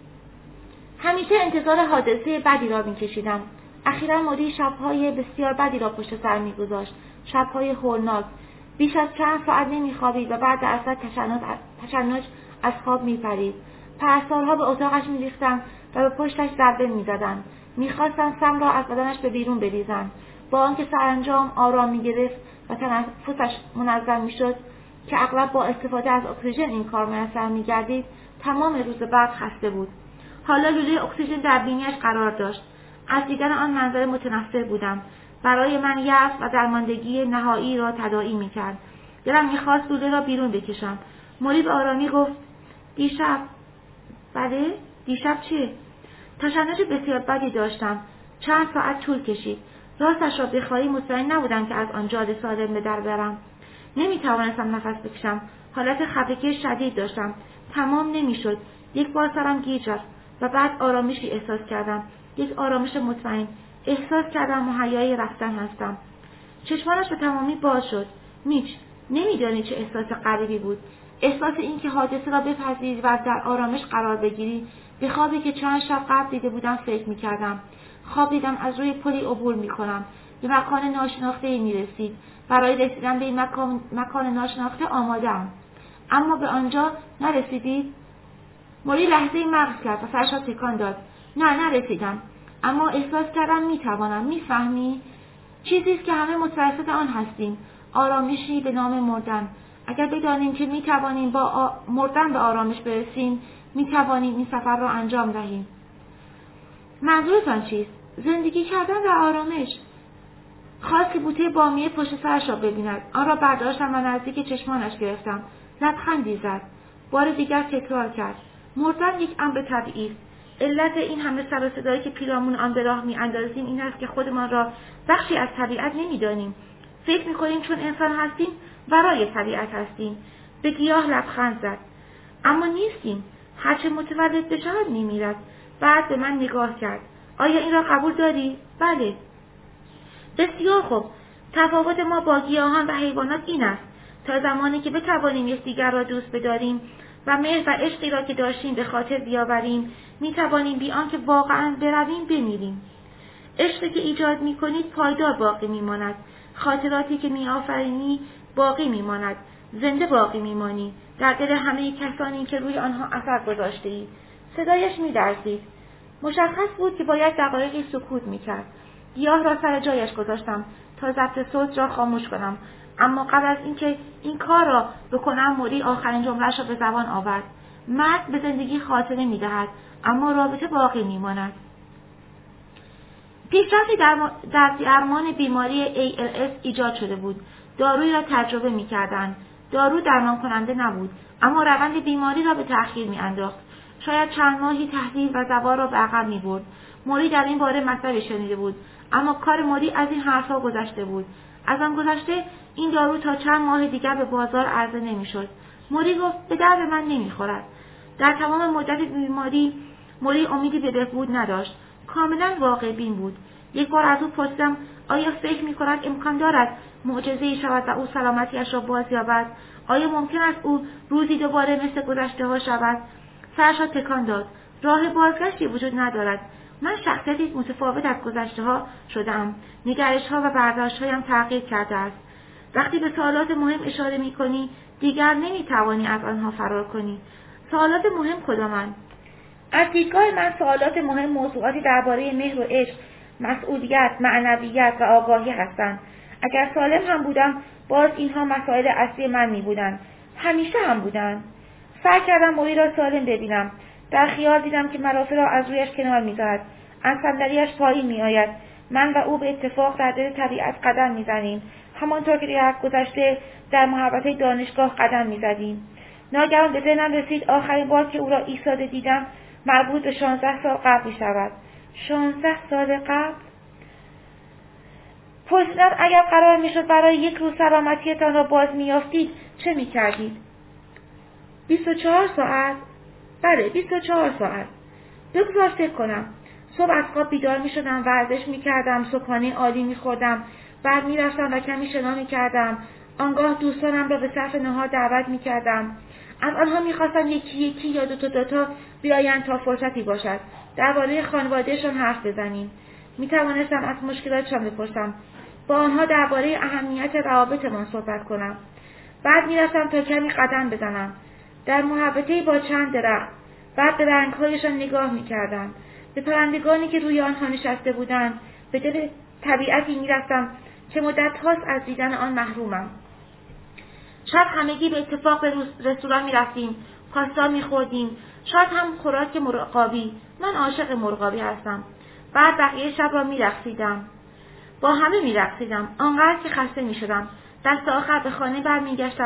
همیشه انتظار حادثه بدی را می‌کشیدم. اخیراً موری شب‌های بسیار بدی را پشت سر می‌گذاشت. شب‌های هولناک. بیش از چند ساعت نمی‌خوابید و بعد در اثر تشنج از خواب می‌پرید. پرستارها به اتاقش می‌ریختند و به پشتش ضربه می‌زدند. می‌خواستند سم را از بدنش به بیرون بریزند. با آنکه سرانجام آرام می‌گرفت و تنفسش منظم می‌شد که اغلب با استفاده از اکسیژن این کار میسر می‌گردید، تمام روز بعد خسته بود. حالا لوله اکسیژن در بینیش قرار داشت. از دیدن آن منظره متنفر بودم. برای من یأس و درماندگی نهایی را تداعی می‌کرد. دلم می‌خواست لوله را بیرون بکشم. موری به آرامی گفت دیشب. بله؟ دیشب چه؟ تشنج بسیار بدی داشتم. چند ساعت طول کشید. راستش را بخواهی مطمئن نبودم که از آن جاده سالم به در برم. نمی توانستم نفس بکشم. حالت خفگی شدید داشتم. تمام نمیشد. یک بار سرم گیج رفت و بعد آرامشی احساس کردم. یک آرامش مطمئن. احساس کردم مهیای رفتن هستم. چشمانش به تمامی باز شد. میچ، نمیدانی چه احساس غریبی بود. احساس این که حادثه را بپذیری و در آرامش قرار بگیری. به خوابی که چند شب قبل دیده بودم فکر میکردم. خواب دیدم از روی پلی عبور میکنم. به مکان ناشناخته‌ای میرسید. برای رسیدن به این مکان, مکان ناشناخته آماده‌ام. اما به آنجا نرسیدید؟ موری لحظه‌ای مغز کرد و سرش را تکان داد. نه نرسیدم. اما احساس کردم میتوانم. میفهمی؟ چیزی است که همه متوسط آن هستیم. آرامشی به نام مردن. اگر بدانیم که میتوانیم با آ... مردن به آرامش برسیم، میتوانیم این سفر را انجام دهیم. منظورتان چیست؟ زندگی کردن در آرامش. خواست که بوته بامیه پشت سرش را ببیند. آن را برداشتم و نزدیک چشمانش گرفتم. لبخندی زد. بار دیگر تکرار کرد. مردن یک امر طبیعی است. علت این همه سر و صدایی که پیرامون آن به راه می‌اندازیم این است که خودمان را بخشی از طبیعت نمی‌دانیم. فکر می‌کنیم چون انسان هستیم برای طبیعت هستیم. به گیاه لبخند زد. اما نیستیم. هرچه متولد بشود می‌میرد. بعد به من نگاه کرد. آیا این را قبول داری؟ بله. بسیار خوب. تفاوت ما با گیاهان و حیوانات این است. تا زمانی که بتوانیم یکدیگر را دوست بداریم و مهر و عشقی را که داشتیم به خاطر بیاوریم، میتوانیم بی آنکه واقعا برویم بمیریم. عشقی که ایجاد میکنید پایدار باقی میماند. خاطراتی که میآفرینی باقی میماند. زنده باقی میمانی. در دل همه کسانی که روی آنها اثر گذاشته اید. صدایش میلرزید. مشخص بود که باید دقایقی سکوت میکرد. گیاه را سر جایش گذاشتم تا ضبط صوت را خاموش کنم. اما قبل از اینکه این کار را بکنم موری آخرین جمله‌اش را به زبان آورد. مرگ به زندگی خاتمه می‌دهد، اما رابطه باقی می‌ماند. پیشرفتی در, در درمان بیماری ای ال اس ایجاد شده بود. دارویی را تجربه می‌کردند. دارو درمان کننده نبود، اما روند بیماری را به تأخیر می‌انداخت. شاید چند ماهی تحلیل و دوا را به عقب می‌برد. موری در این باره مطلبی شنیده بود، اما کار موری از این حرف‌ها گذشته بود. از آن گذشته این دارو تا چند ماه دیگر به بازار عرضه نمی‌شد. موری گفت به درد من نمی‌خورد. در تمام مدت بیماری موری امیدی به بهبود نداشت. کاملا واقع بین بود. یک بار از او پرسیدم آیا فکر می‌کند امکان دارد معجزه‌ای شود و او سلامتی‌اش را بازیابد؟ آیا ممکن است او روزی دوباره مثل گذشته‌ها شود؟ سرش را تکان داد. راه بازگشتی وجود ندارد. من شخصیتی متفاوت از گذشته‌ها شدم. نگرش‌ها و برداشت‌هایم تغییر کرده است. وقتی به سوالات مهم اشاره می‌کنی، دیگر نمی‌توانی از آنها فرار کنی. سوالات مهم کدامند؟ از دیدگاه من سوالات مهم موضوعاتی درباره مهر و عشق، مسئولیت، معنویت و آگاهی هستند. اگر سالم هم بودم، باز اینها مسائل اصلی من می‌بودند. همیشه هم بودند. سعی کردم موری را سالم ببینم. در خیال دیدم که ملافه را از رویش کنار می‌ذارد. از صندلی‌اش پایین می‌آید. من و او به اتفاق در دل طبیعت قدم می‌زنیم. همانطور که در گذشته در محوطه دانشگاه قدم می‌زدیم. ناگهان به ذهنم رسید آخرین بار که او را ایستاده دیدم مربوط به شانزده سال قبل می‌شود. شانزده سال قبل؟ پرسیدم اگر قرار می‌شد برای یک روز سلامتی‌تان را باز می‌یافتید چه می‌کردید؟ بیست و چهار ساعت؟ بله، بیست و چهار ساعت. بگذار فکر کنم. صبح از خواب بیدار می شدم، ورزش می کردم، صبحانه عالی می خوردم، بعد می رفتم و کمی شنا می کردم. آنگاه دوستانم را به صرف نهار دعوت می کردم. از آنها می خواستم یکی یکی یا دوتا دوتا بیایند تا فرصتی باشد. درباره خانوادهشان حرف بزنیم. می توانستم از مشکلاتشان بپرسم. با آنها درباره اهمیت روابطمان صحبت کنم. بعد می رفتم تا کمی قدم بزنم. در محوطه‌ای با چند درخت. بعد به رنگ‌هایشان نگاه می‌کردم. به پرندگانی که روی آنها نشسته بودند. به دل طبیعتی می‌رفتم که مدت‌هاست از دیدن آن محرومم. شاید همگی به اتفاق به رستوران می‌رفتیم، پاستا می‌خوردیم، شاید هم خوراک مرغابی. من عاشق مرغابی هستم. بعد بقیه شب را می‌رقصیدم. با همه می‌رقصیدم، آنقدر که خسته می‌شدم. دست آخر به خانه برمیگشتم،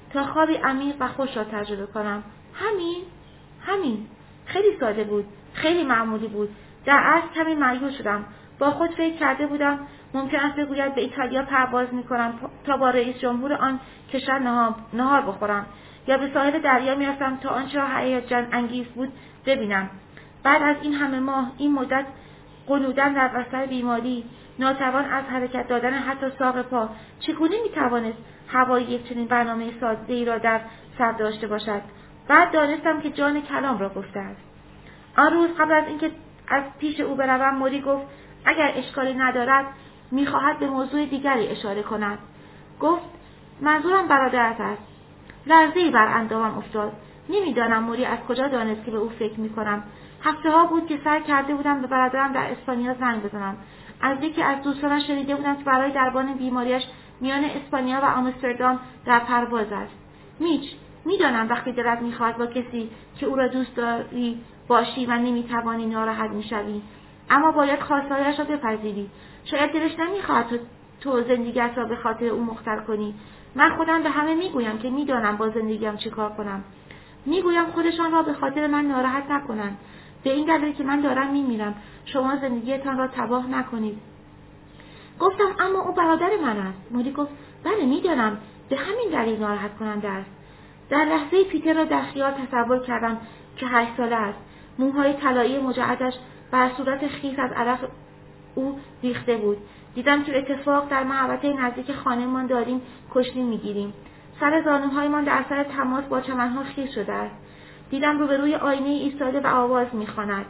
تا خوابی عمیق و خوش را تجربه کنم. همین؟ همین. خیلی ساده بود، خیلی معمولی بود. در اصل کمی مایوس شدم. با خود فکر کرده بودم ممکن است بگوید به ایتالیا پرواز می‌کنم تا با رئیس جمهور آن کشور نهار بخورم، یا به ساحل دریا می‌رفتم تا آنچه را هیجان انگیز بود ببینم. بعد از این همه ماه، این مدت غنودن در بستر بیماری، ناتوان از حرکت دادن حتی ساق پا، چگونه می‌توانست هوای یک چنین برنامه ساده‌ای را در سر داشته باشد؟ بعد دانستم که جان کلام را گفته است. آن روز قبل از اینکه از پیش او بروم، موری گفت اگر اشکالی ندارد می‌خواهد به موضوع دیگری اشاره کند. گفت منظورم برادرت است. لرزه‌ای بر اندامم افتاد. نمی‌دانم موری از کجا دانست که به او فکر می‌کنم. هفته‌ها بود که سعی کرده بودم به برادرم در اسپانیا زنگ بزنم. از یکی از دوستانش شنیده بودم که برای درمان بیماریش میان اسپانیا و آمستردام در پرواز است. میچ، می‌دانم وقتی دلت می‌خواهد با کسی که او را دوست داری باشی و نمی‌توانی ناراحت می‌شوی، اما باید خواسته‌هایش را بپذیری. شاید دلش نمی‌خواهد تو, تو زندگیت را به خاطر او مختل کنی. من خودم به همه می‌گویم که می‌دانم با زندگیم چیکار کنم. می‌گویم خودشان را به خاطر من ناراحت نکنند. به این دلیل که من دارم می‌میرم، شما زندگیتان را تباه نکنید. گفتم اما او برادر من است. موری گفت بله می‌دانم، به همین دلیل ناراحت کننده است. در لحظه پیتر را در خیال تصور کردم که هشت ساله است. موهای طلایی مجعدش بر صورت خیس از عرق او ریخته بود. دیدم که اتفاق در محوطه نزدیک خانه‌مان داریم کشتی می‌گیریم. سر زانوهایمان در اثر تماس با چمن‌ها خیس شده است. دیدم روبروی آینه ایستاده و آواز می‌خواند.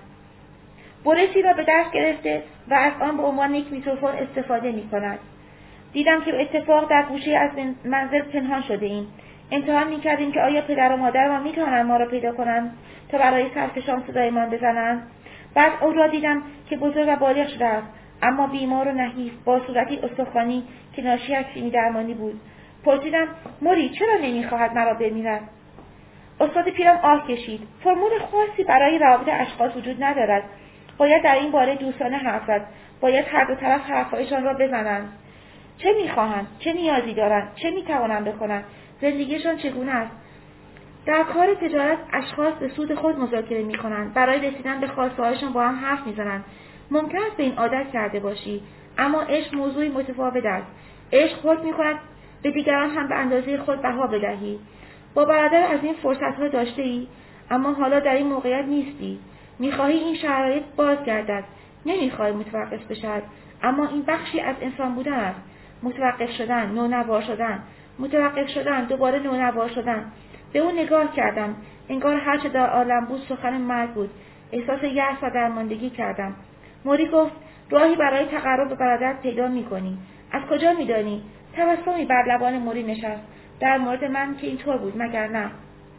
برشی را به دست گرفته و از آن به عنوان یک میکروفون استفاده می‌کند. دیدم که اتفاق در گوشه از منزل پنهان شده ایم. امتحان می‌کردیم که آیا پدر و مادر ما می‌توانند ما را پیدا کنند تا برای سرکشان صدایمان بزنند. بعد او را دیدم که بزرگ و بالغ شده است، اما بیمار و نحیف، با صورتی استخوانی که ناشی از چینی درمانی بود. پرسیدم موری چرا نمی‌خواهد مرا بمیرد؟ استاد پیرم آه کشید. فرمول خاصی برای روابط اشخاص وجود ندارد. باید در این باره دوستانه حرف زد. باید هر دو طرف حرفایشان را بزنند. چه می‌خواهند؟ چه نیازی دارند؟ چه می‌توانند بکنند؟ زندگیشان چگونه است؟ در کار تجارت اشخاص به سود خود مذاکره می‌کنند. برای رسیدن به خواسته‌هایشان با هم حرف می‌زنند. ممکن است به این عادت کرده باشی، اما عشق موضوعی متفاوت است. عشق حکم می‌کند به دیگران هم به اندازه خود بها بدهی. با برادر از این فرصت‌ها داشته‌ای، اما حالا در این موقعیت نیستی. می‌خواهی این شرایط بازگردد. نمی‌خواهی متوقف بشود، اما این بخشی از انسان بودن است. متوقف شدن، نونوار شدن، متوقف شدن، دوباره نونوار شدن. به او نگاه کردم. انگار هر چه در عالم بود سخن مرگ بود. احساس یأس و درماندگی کردم. موری گفت راهی برای تقرب به برادرت پیدا می‌کنی. از کجا می‌دانی؟ تبسمی بر لبان موری نشست. در مورد من که اینطور بود مگر نه؟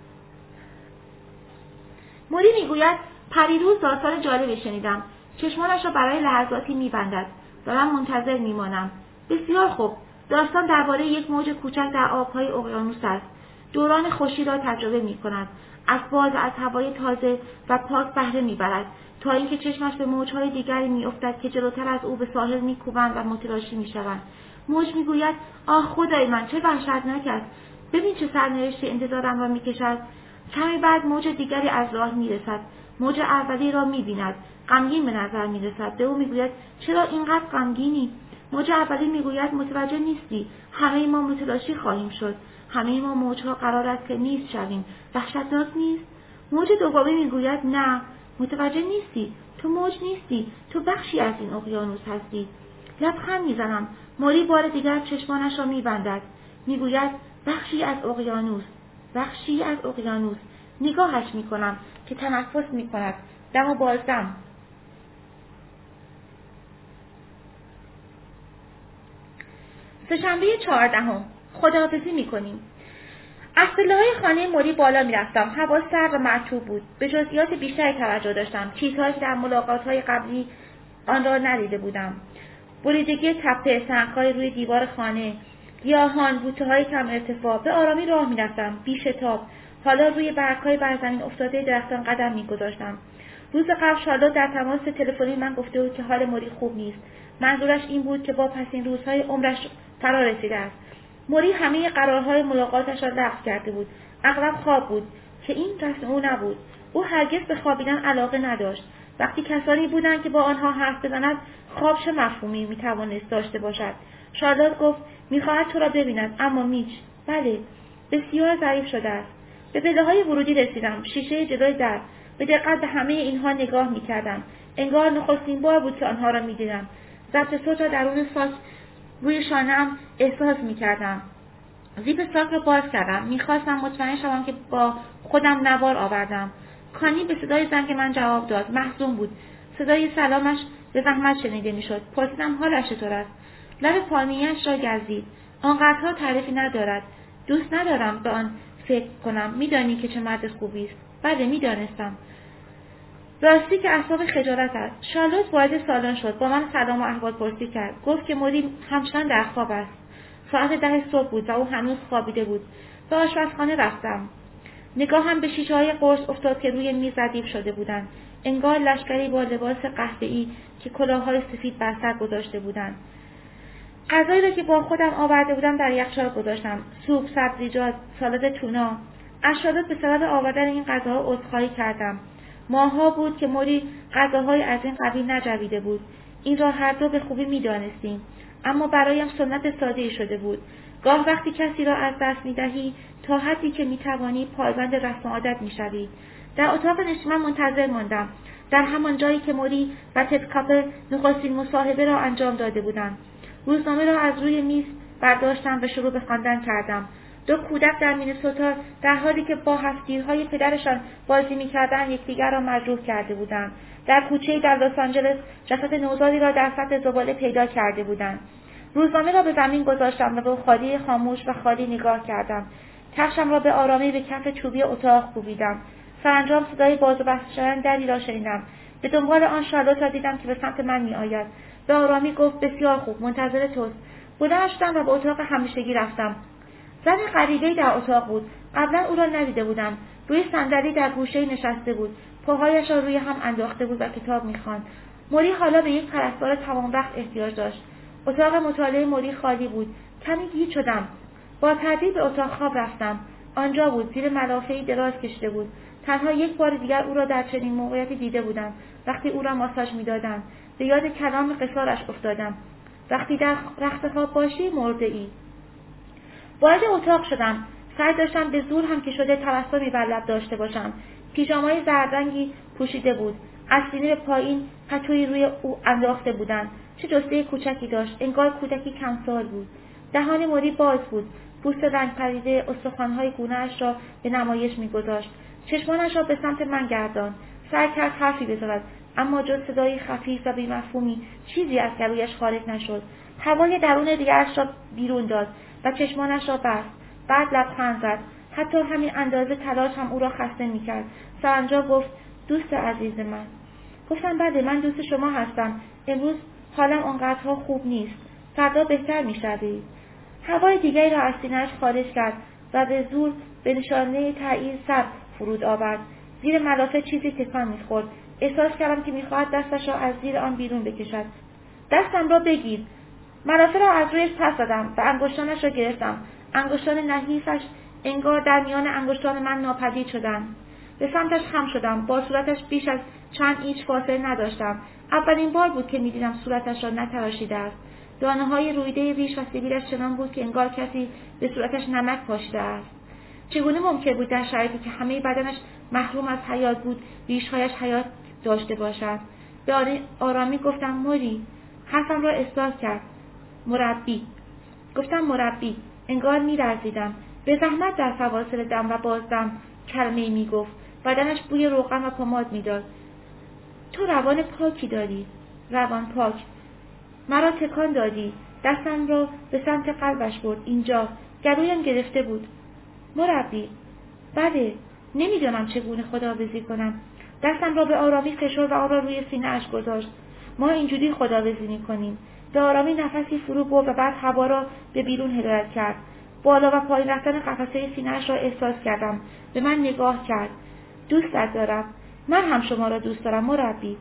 موری میگوید پریروز داستان جالبی شنیدم. چشمانش را برای لحظاتی میبندد و من منتظر میمانم. بسیار خوب. داستان درباره یک موج کوچک در آبهای اقیانوس است. دوران خوشی را تجربه میکند. از باز از هوای تازه و پاک بهره میبرد تا اینکه چشمش به موجهای دیگری میافتد که جلوتر از او به ساحل میکوبند و متلاشی میشوند. موج میگوید آه خدای من چه وحشتناک است. ببین چه سرنوشتی انتظارم را میکشد. کمی بعد موج دیگری از راه میرسد. موج اولی را میبیند. غمگین به نظر میرسد. به او میگوید چرا اینقدر غمگینی؟ موج اولی میگوید متوجه نیستی. همه ما متلاشی خواهیم شد. همه ما موجها قرار است که نیست شویم. وحشتناک نیست؟ موج دومی میگوید نه، متوجه نیستی. تو موج نیستی. تو بخشی از این اقیانوس هستی. لبخند میزنم. موری بار دیگر چشمانش را میبندد. میگوید بخشی از اقیانوس. بخشی از اقیانوس. نگاهش میکنم که تنفس میکند. دم و بازدم. سه‌شنبه چهاردهم. خداحافظی میکنیم. از پله‌های خانه موری بالا میرفتم. هوا سرد و مرطوب بود. به جزئیات بیشتری توجه داشتم. چیزهایی که در ملاقات‌های قبلی آن را ندیده بودم. بریدگی تپه، سنگ‌های روی دیوار خانه، گیاهان، بوته‌های کم ارتفاع. به آرامی راه می‌رفتم، بی شتاب. حالا روی برگ‌های بر زمین افتاده درختان قدم می‌گذاشتم. روز قبل شارلوت در تماس تلفنی من گفته بود که حال موری خوب نیست. منظورش این بود که با پسین روزهای عمرش فرا رسیده است. موری همه قرارهای ملاقاتش را لغو کرده بود. اغلب خواب بود که این رسم او نبود. او هرگز به خوابیدن علاقه نداشت. وقتی کسانی بودند که با آنها حرف بزند، خواب چه مفهومی میتوانست داشته باشد؟ شارلوت گفت میخواهد تو را ببیند، اما میچ، بله، بسیار ضعیف شده است. به پله‌های ورودی رسیدم. شیشه جلوی در. به دقت به همه اینها نگاه میکردم. انگار نخستین بار بود که آنها را میدیدم. ضبط صوت را درون ساک روی شانه‌ام احساس میکردم. زیپ ساک را باز کردم. میخواستم مطمئن شوم که با خودم نوار آوردم. کانی به صدای زنگ من جواب داد. محزون بود. صدای سلامش به زحمت شنیده میشد. پرسیدم حالش چطور است؟ لب پالمیه‌اش را گزید. آنقدرها تعریفی ندارد. دوست ندارم به آن فکر کنم. میدانی که چه مرد خوبی است. بله، میدانستم. راستی که اعصاب خجالت است. شارلوت وارد سالن شد. با من سلام و احوال پرسی کرد. گفت که موری همچنان در خواب است. ساعت ده صبح بود و او هنوز خوابیده بود. به آشپزخانه رفتم. نگاهم به شیشه‌های قرص افتاد که روی میز ردیف شده بودند. انگار لشکری با لباس قهوه‌ای که کلاه‌های سفید بر سر گذاشته بودند. غذایی را که با خودم آورده بودم در یخچال گذاشتم. سوپ، سبزیجات، سالاد تونا. از شارلوت به سبب آوردن این غذاها عذرخواهی کردم. ماه‌ها بود که موری غذاهای از این قبیل نجویده بود. این را هر دو به خوبی می‌دانستیم، اما برایم سنت ساده‌ای شده بود. گاه وقتی کسی را از دست می‌دهی، تا حدی که می‌توانی پایبند رسم و عادت می‌شوی. در اتاق نشیمن منتظر ماندم، در همان جایی که موری و تد کاپر نخستین مصاحبه را انجام داده بودند. روزنامه را از روی میز برداشتم و شروع به خواندن کردم. دو کودک در مینسوتا در حالی که با هفت‌گیرهای پدرشان بازی می‌کردند یکدیگر را مجروح کرده بودند. در کوچه‌ای در لس آنجلس جسد نوزادی را در سطح زباله پیدا کرده بودند. روزنامه را به زمین گذاشتم و به خالی خاموش و خالی نگاه کردم. کفشم را به آرامی به کف چوبی اتاق کوبیدم. سرانجام صدای باز و بسته شدن دری را شنیدم. به دنبال آن شارلوت را دیدم که به سمت من می‌آید. به آرامی گفت بسیار خوب، منتظر توست. بلند شدم و به اتاق همیشگی رفتم. زن غریبه‌ای در اتاق بود. قبلا او را ندیده بودم. روی صندلی در گوشه‌ای نشسته بود. پاهایش را روی هم انداخته بود و کتاب می‌خواند. موری حالا به یک پرستار تمام وقت احتیاج داشت. اتاق مطالعه موری خالی بود. کمی گیج شدم. با تردید به اتاق خواب رفتم. آنجا بود، زیر ملافه‌ای دراز کشیده بود. تنها یک بار دیگر او را در چنین موقعیتی دیده بودم. وقتی او را ماساژ می‌دادند، به یاد کلام قصارش افتادم. وقتی در رخت خواب باشی مرده‌ای. وارد اتاق شدم. سعی داشتم به زور هم که شده تبسمی بر لب داشته باشم. پیژامای زردرنگی پوشیده بود. از سینه به پایین پتویی روی او انداخته بودند. چه جثه کوچکی داشت. انگار کودکی کم سال بود. دهان موری باز بود. پوست رنگ پریده استخوان‌های گونه‌اش را به نمایش می‌گذاشت. چشمانش را به سمت من گرداند. سعی کرد حرفی بزند، اما جز صدای خفیف و بی‌مفهومی چیزی از گلویش خارج نشد. هوای درون ریه‌اش را بیرون داد و چشمانش را بست. بعد لبخند زد. حتی همین اندازه تلاش هم او را خسته می‌کرد. سرانجام گفت دوست عزیز من. گفتم بله، من دوست شما هستم. امروز حالم آنقدرها خوب نیست. فردا بهتر می‌شوید. هوای دیگری را از سینه‌اش خارج کرد و به زور به نشانه تایید سر فرود آورد. زیر ملافه چیزی تکان می‌خورد. احساس کردم که می‌خواهد دستش را از زیر آن بیرون بکشد. دستم را بگیر. ملافه را از رویش پس زدم و انگشتانش را گرفتم. انگشتان نحیفش انگار در میان انگشتان من ناپدید شدند. به سمتش خم شدم. با صورتش بیش از چند اینچ فاصله نداشتم. اولین بار بود که می‌دیدم صورتش را نتراشیده است. دانه‌های رویده ریش و سبیلش چنان بود که انگار کسی به صورتش نمک پاشیده است. چگونه ممکن بود در شرایطی که همه بدنش محروم از حیات بود، ریش‌هایش حیات داشته باشد؟ به آرامی گفتم موری. حرفم را اصلاح کرد. مربی. گفتم مربی. انگار می‌لرزیدم. به زحمت در فواصل دم و بازدم کلمه‌ای می‌گفت. بدنش بوی روغن و پماد می‌داد. تو روان پاکی داری. روان پاک. مرا تکان دادی. دستم را به سمت قلبش برد. اینجا. گلویم گرفته بود. مربی. بله. نمی‌دانم چگونه خداحافظی کنم. دستم را به آرامی فشرد و آن را روی سینه‌اش گذاشت. ما اینجوری خداحافظی می‌کنیم. به آرامی نفسی فرو برد و بعد هوا را به بیرون هدایت کرد. بالا و پایین رفتن قفسه سینه‌اش را احساس کردم. به من نگاه کرد. دوستت دارم. من هم شما را دوست دارم مربی.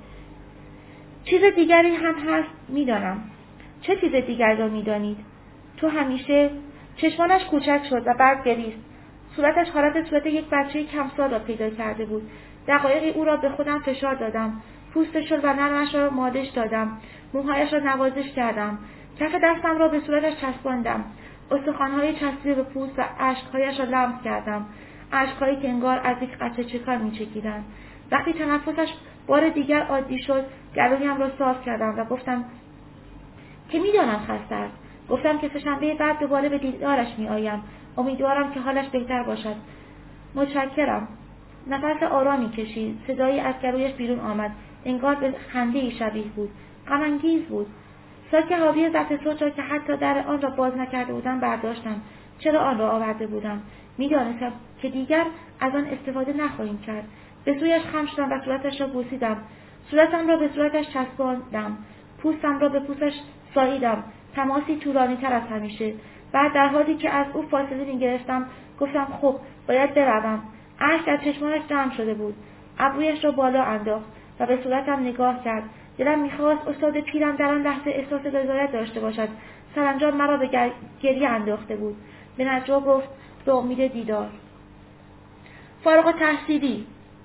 چیز دیگری هم هست می‌دانم. چه چیز دیگری را می‌دانید؟ تو همیشه چشمانش کوچک شد و بعد گریست. صورتش حالت صورت یک بچه کم سال را پیدا کرده بود. دقایقی او را به خودم فشار دادم. پوستش و نرمش را مالش دادم. موهایش را نوازش کردم. کف دستم را به صورتش چسباندم. استخوان‌های چسبیده به پوست و اشک‌هایش را لمس کردم. اشک‌هایی که انگار از یک قطره چکان می‌چکیدند. وقتی تنفسش بار دیگر عادی شد، گلویم را صاف کردم و گفتم که می‌دانم خسته است. گفتم که سه‌شنبه بعد دوباره به دیدارش می‌آیم. امیدوارم که حالش بهتر باشد. متشکرم. نفس آرامی کشید. صدایی از گلویش بیرون آمد. انگار به خنده‌ای شبیه بود. غم‌انگیز بود. ساک حاوی ضبط صوت را که حتی در آن را باز نکرده بودم برداشتم. چرا آن را آورده بودم؟ می‌دانستم که دیگر از آن استفاده نخواهیم کرد. به سویش خم شدم و صورتش را بوسیدم. صورتم را به صورتش چسباندم. پوستم را به پوستش ساییدم. تماسی طولانی‌تر از همیشه. بعد در حالی که از او فاصله می‌گرفتم گفتم خب باید بروم. اشک در چشمانش جمع شده بود. ابرویش را بالا انداخت و به صورتم نگاه کرد. دلم می‌خواست استاد پیرم در آن لحظه احساس رضایت داشته باشد. سرانجام مرا به گریه انداخته بود. به نجوا گفت به امید دیدار. فارغ التحصیلی.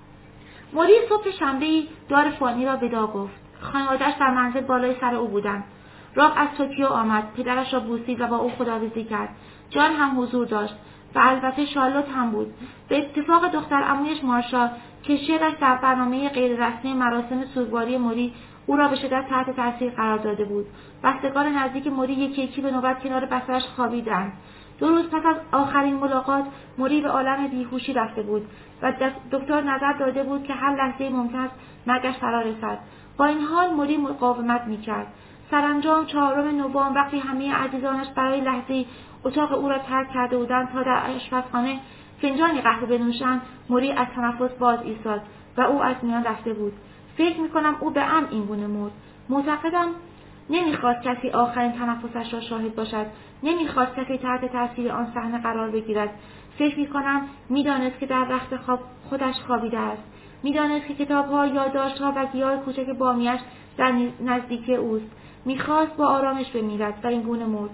موری صبح شنبه‌ای دار فانی را ودا گفت. خانواده‌اش در منزل بالای سر او بودند. راق از توکیو آمد، پدرش را بوسید و با او خداحافظی کرد. جان هم حضور داشت و البته شارلوت هم بود. به اتفاق دختر عمویش مارشا که شعرش در برنامه غیررسمی مراسم سوگواری موری او را به شدت تحت تاثیر قرار داده بود. بستگان نزدیک موری یکی یکی به نوبت کنار بسترش خوابیدند. دو روز پس از آخرین ملاقات موری به عالم بیهوشی رفته بود و دکتر نظر داده بود که هر لحظه ممکن است مرگش فرا رسد. با این حال موری مقاومت می‌کرد. سرانجام چهارم نوامبر وقتی همه عزیزانش برای لحظه‌ای اتاق او را ترک کرده بودند تا در آشپزخانه فنجانی قهوه بنوشند، موری از تنفس باز ایستاد و او از میان رفته بود. فکر می‌کنم او به عمد این گونه مرد. معتقدم نمی‌خواست کسی آخرین تنفسش را شاهد باشد. نمی‌خواست کسی تحت تاثیر آن صحنه قرار بگیرد. فکر می‌کنم می‌دانست که در رخت خواب خودش خوابیده است. می‌دانست که کتاب‌ها، یادداشت‌ها و گیاه کوچک بامیش در نزدیکی اوست. می‌خواست با آرامش بمیرد و این گونه مرد.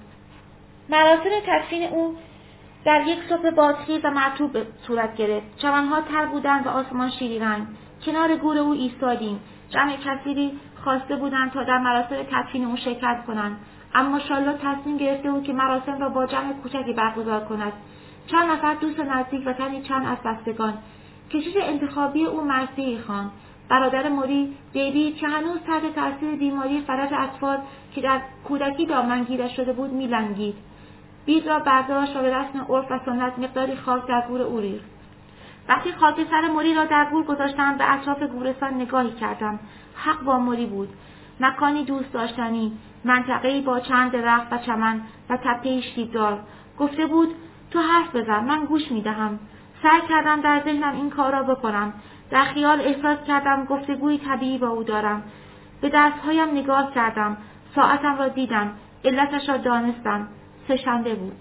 مراسم تدفین او در یک صبح بادخیز و مرطوب صورت گرفت. چمن‌ها تر بودند و آسمان شیری رنگ. کنار گور او ایستادیم. جمع کثیری خواسته بودند تا در مراسم تدفین او شرکت کنند، اما شارلوت تصمیم گرفته بود که مراسم را با جمع کوچکی برگزار کند. چند نفر دوست نزدیک و تنی چند از بستگان. کشیش انتخابی او مرسی خان، برادر موری، دیوید که هنوز تحت تاثیر بیماری فلج اطفال که در کودکی دامنگیرش شده بود میلنگید. بید را برداشت و به رسم عرف و سنت مقداری خاک در گور او ریخت. وقتی خاک سر موری را در گور گذاشتم به اطراف گورستان نگاهی کردم. حق با موری بود. مکانی دوست داشتنی، منطقه‌ای با چند درخت و چمن و تپه‌ای شیب‌دار. گفته بود تو حرف بزن، من گوش می‌دهم. سعی کردم در ذهنم این کار را بکنم. در خیال احساس کردم گفتگوی طبیعی با او دارم. به دستهایم نگاه کردم. ساعتم را دیدم. علتش را دانستم. سه‌شنبه بود.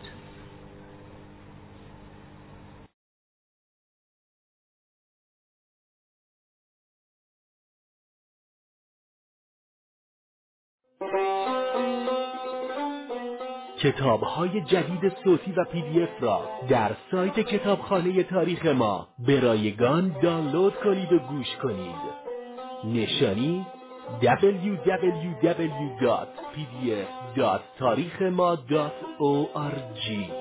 کتاب‌های جدید صوتی و پی دی اف را در سایت کتابخانه تاریخ ما به رایگان دانلود کنید و گوش کنید. نشانی دبلیو دبلیو دبلیو دات پی دی اف دات تاریخ ما دات او آر جی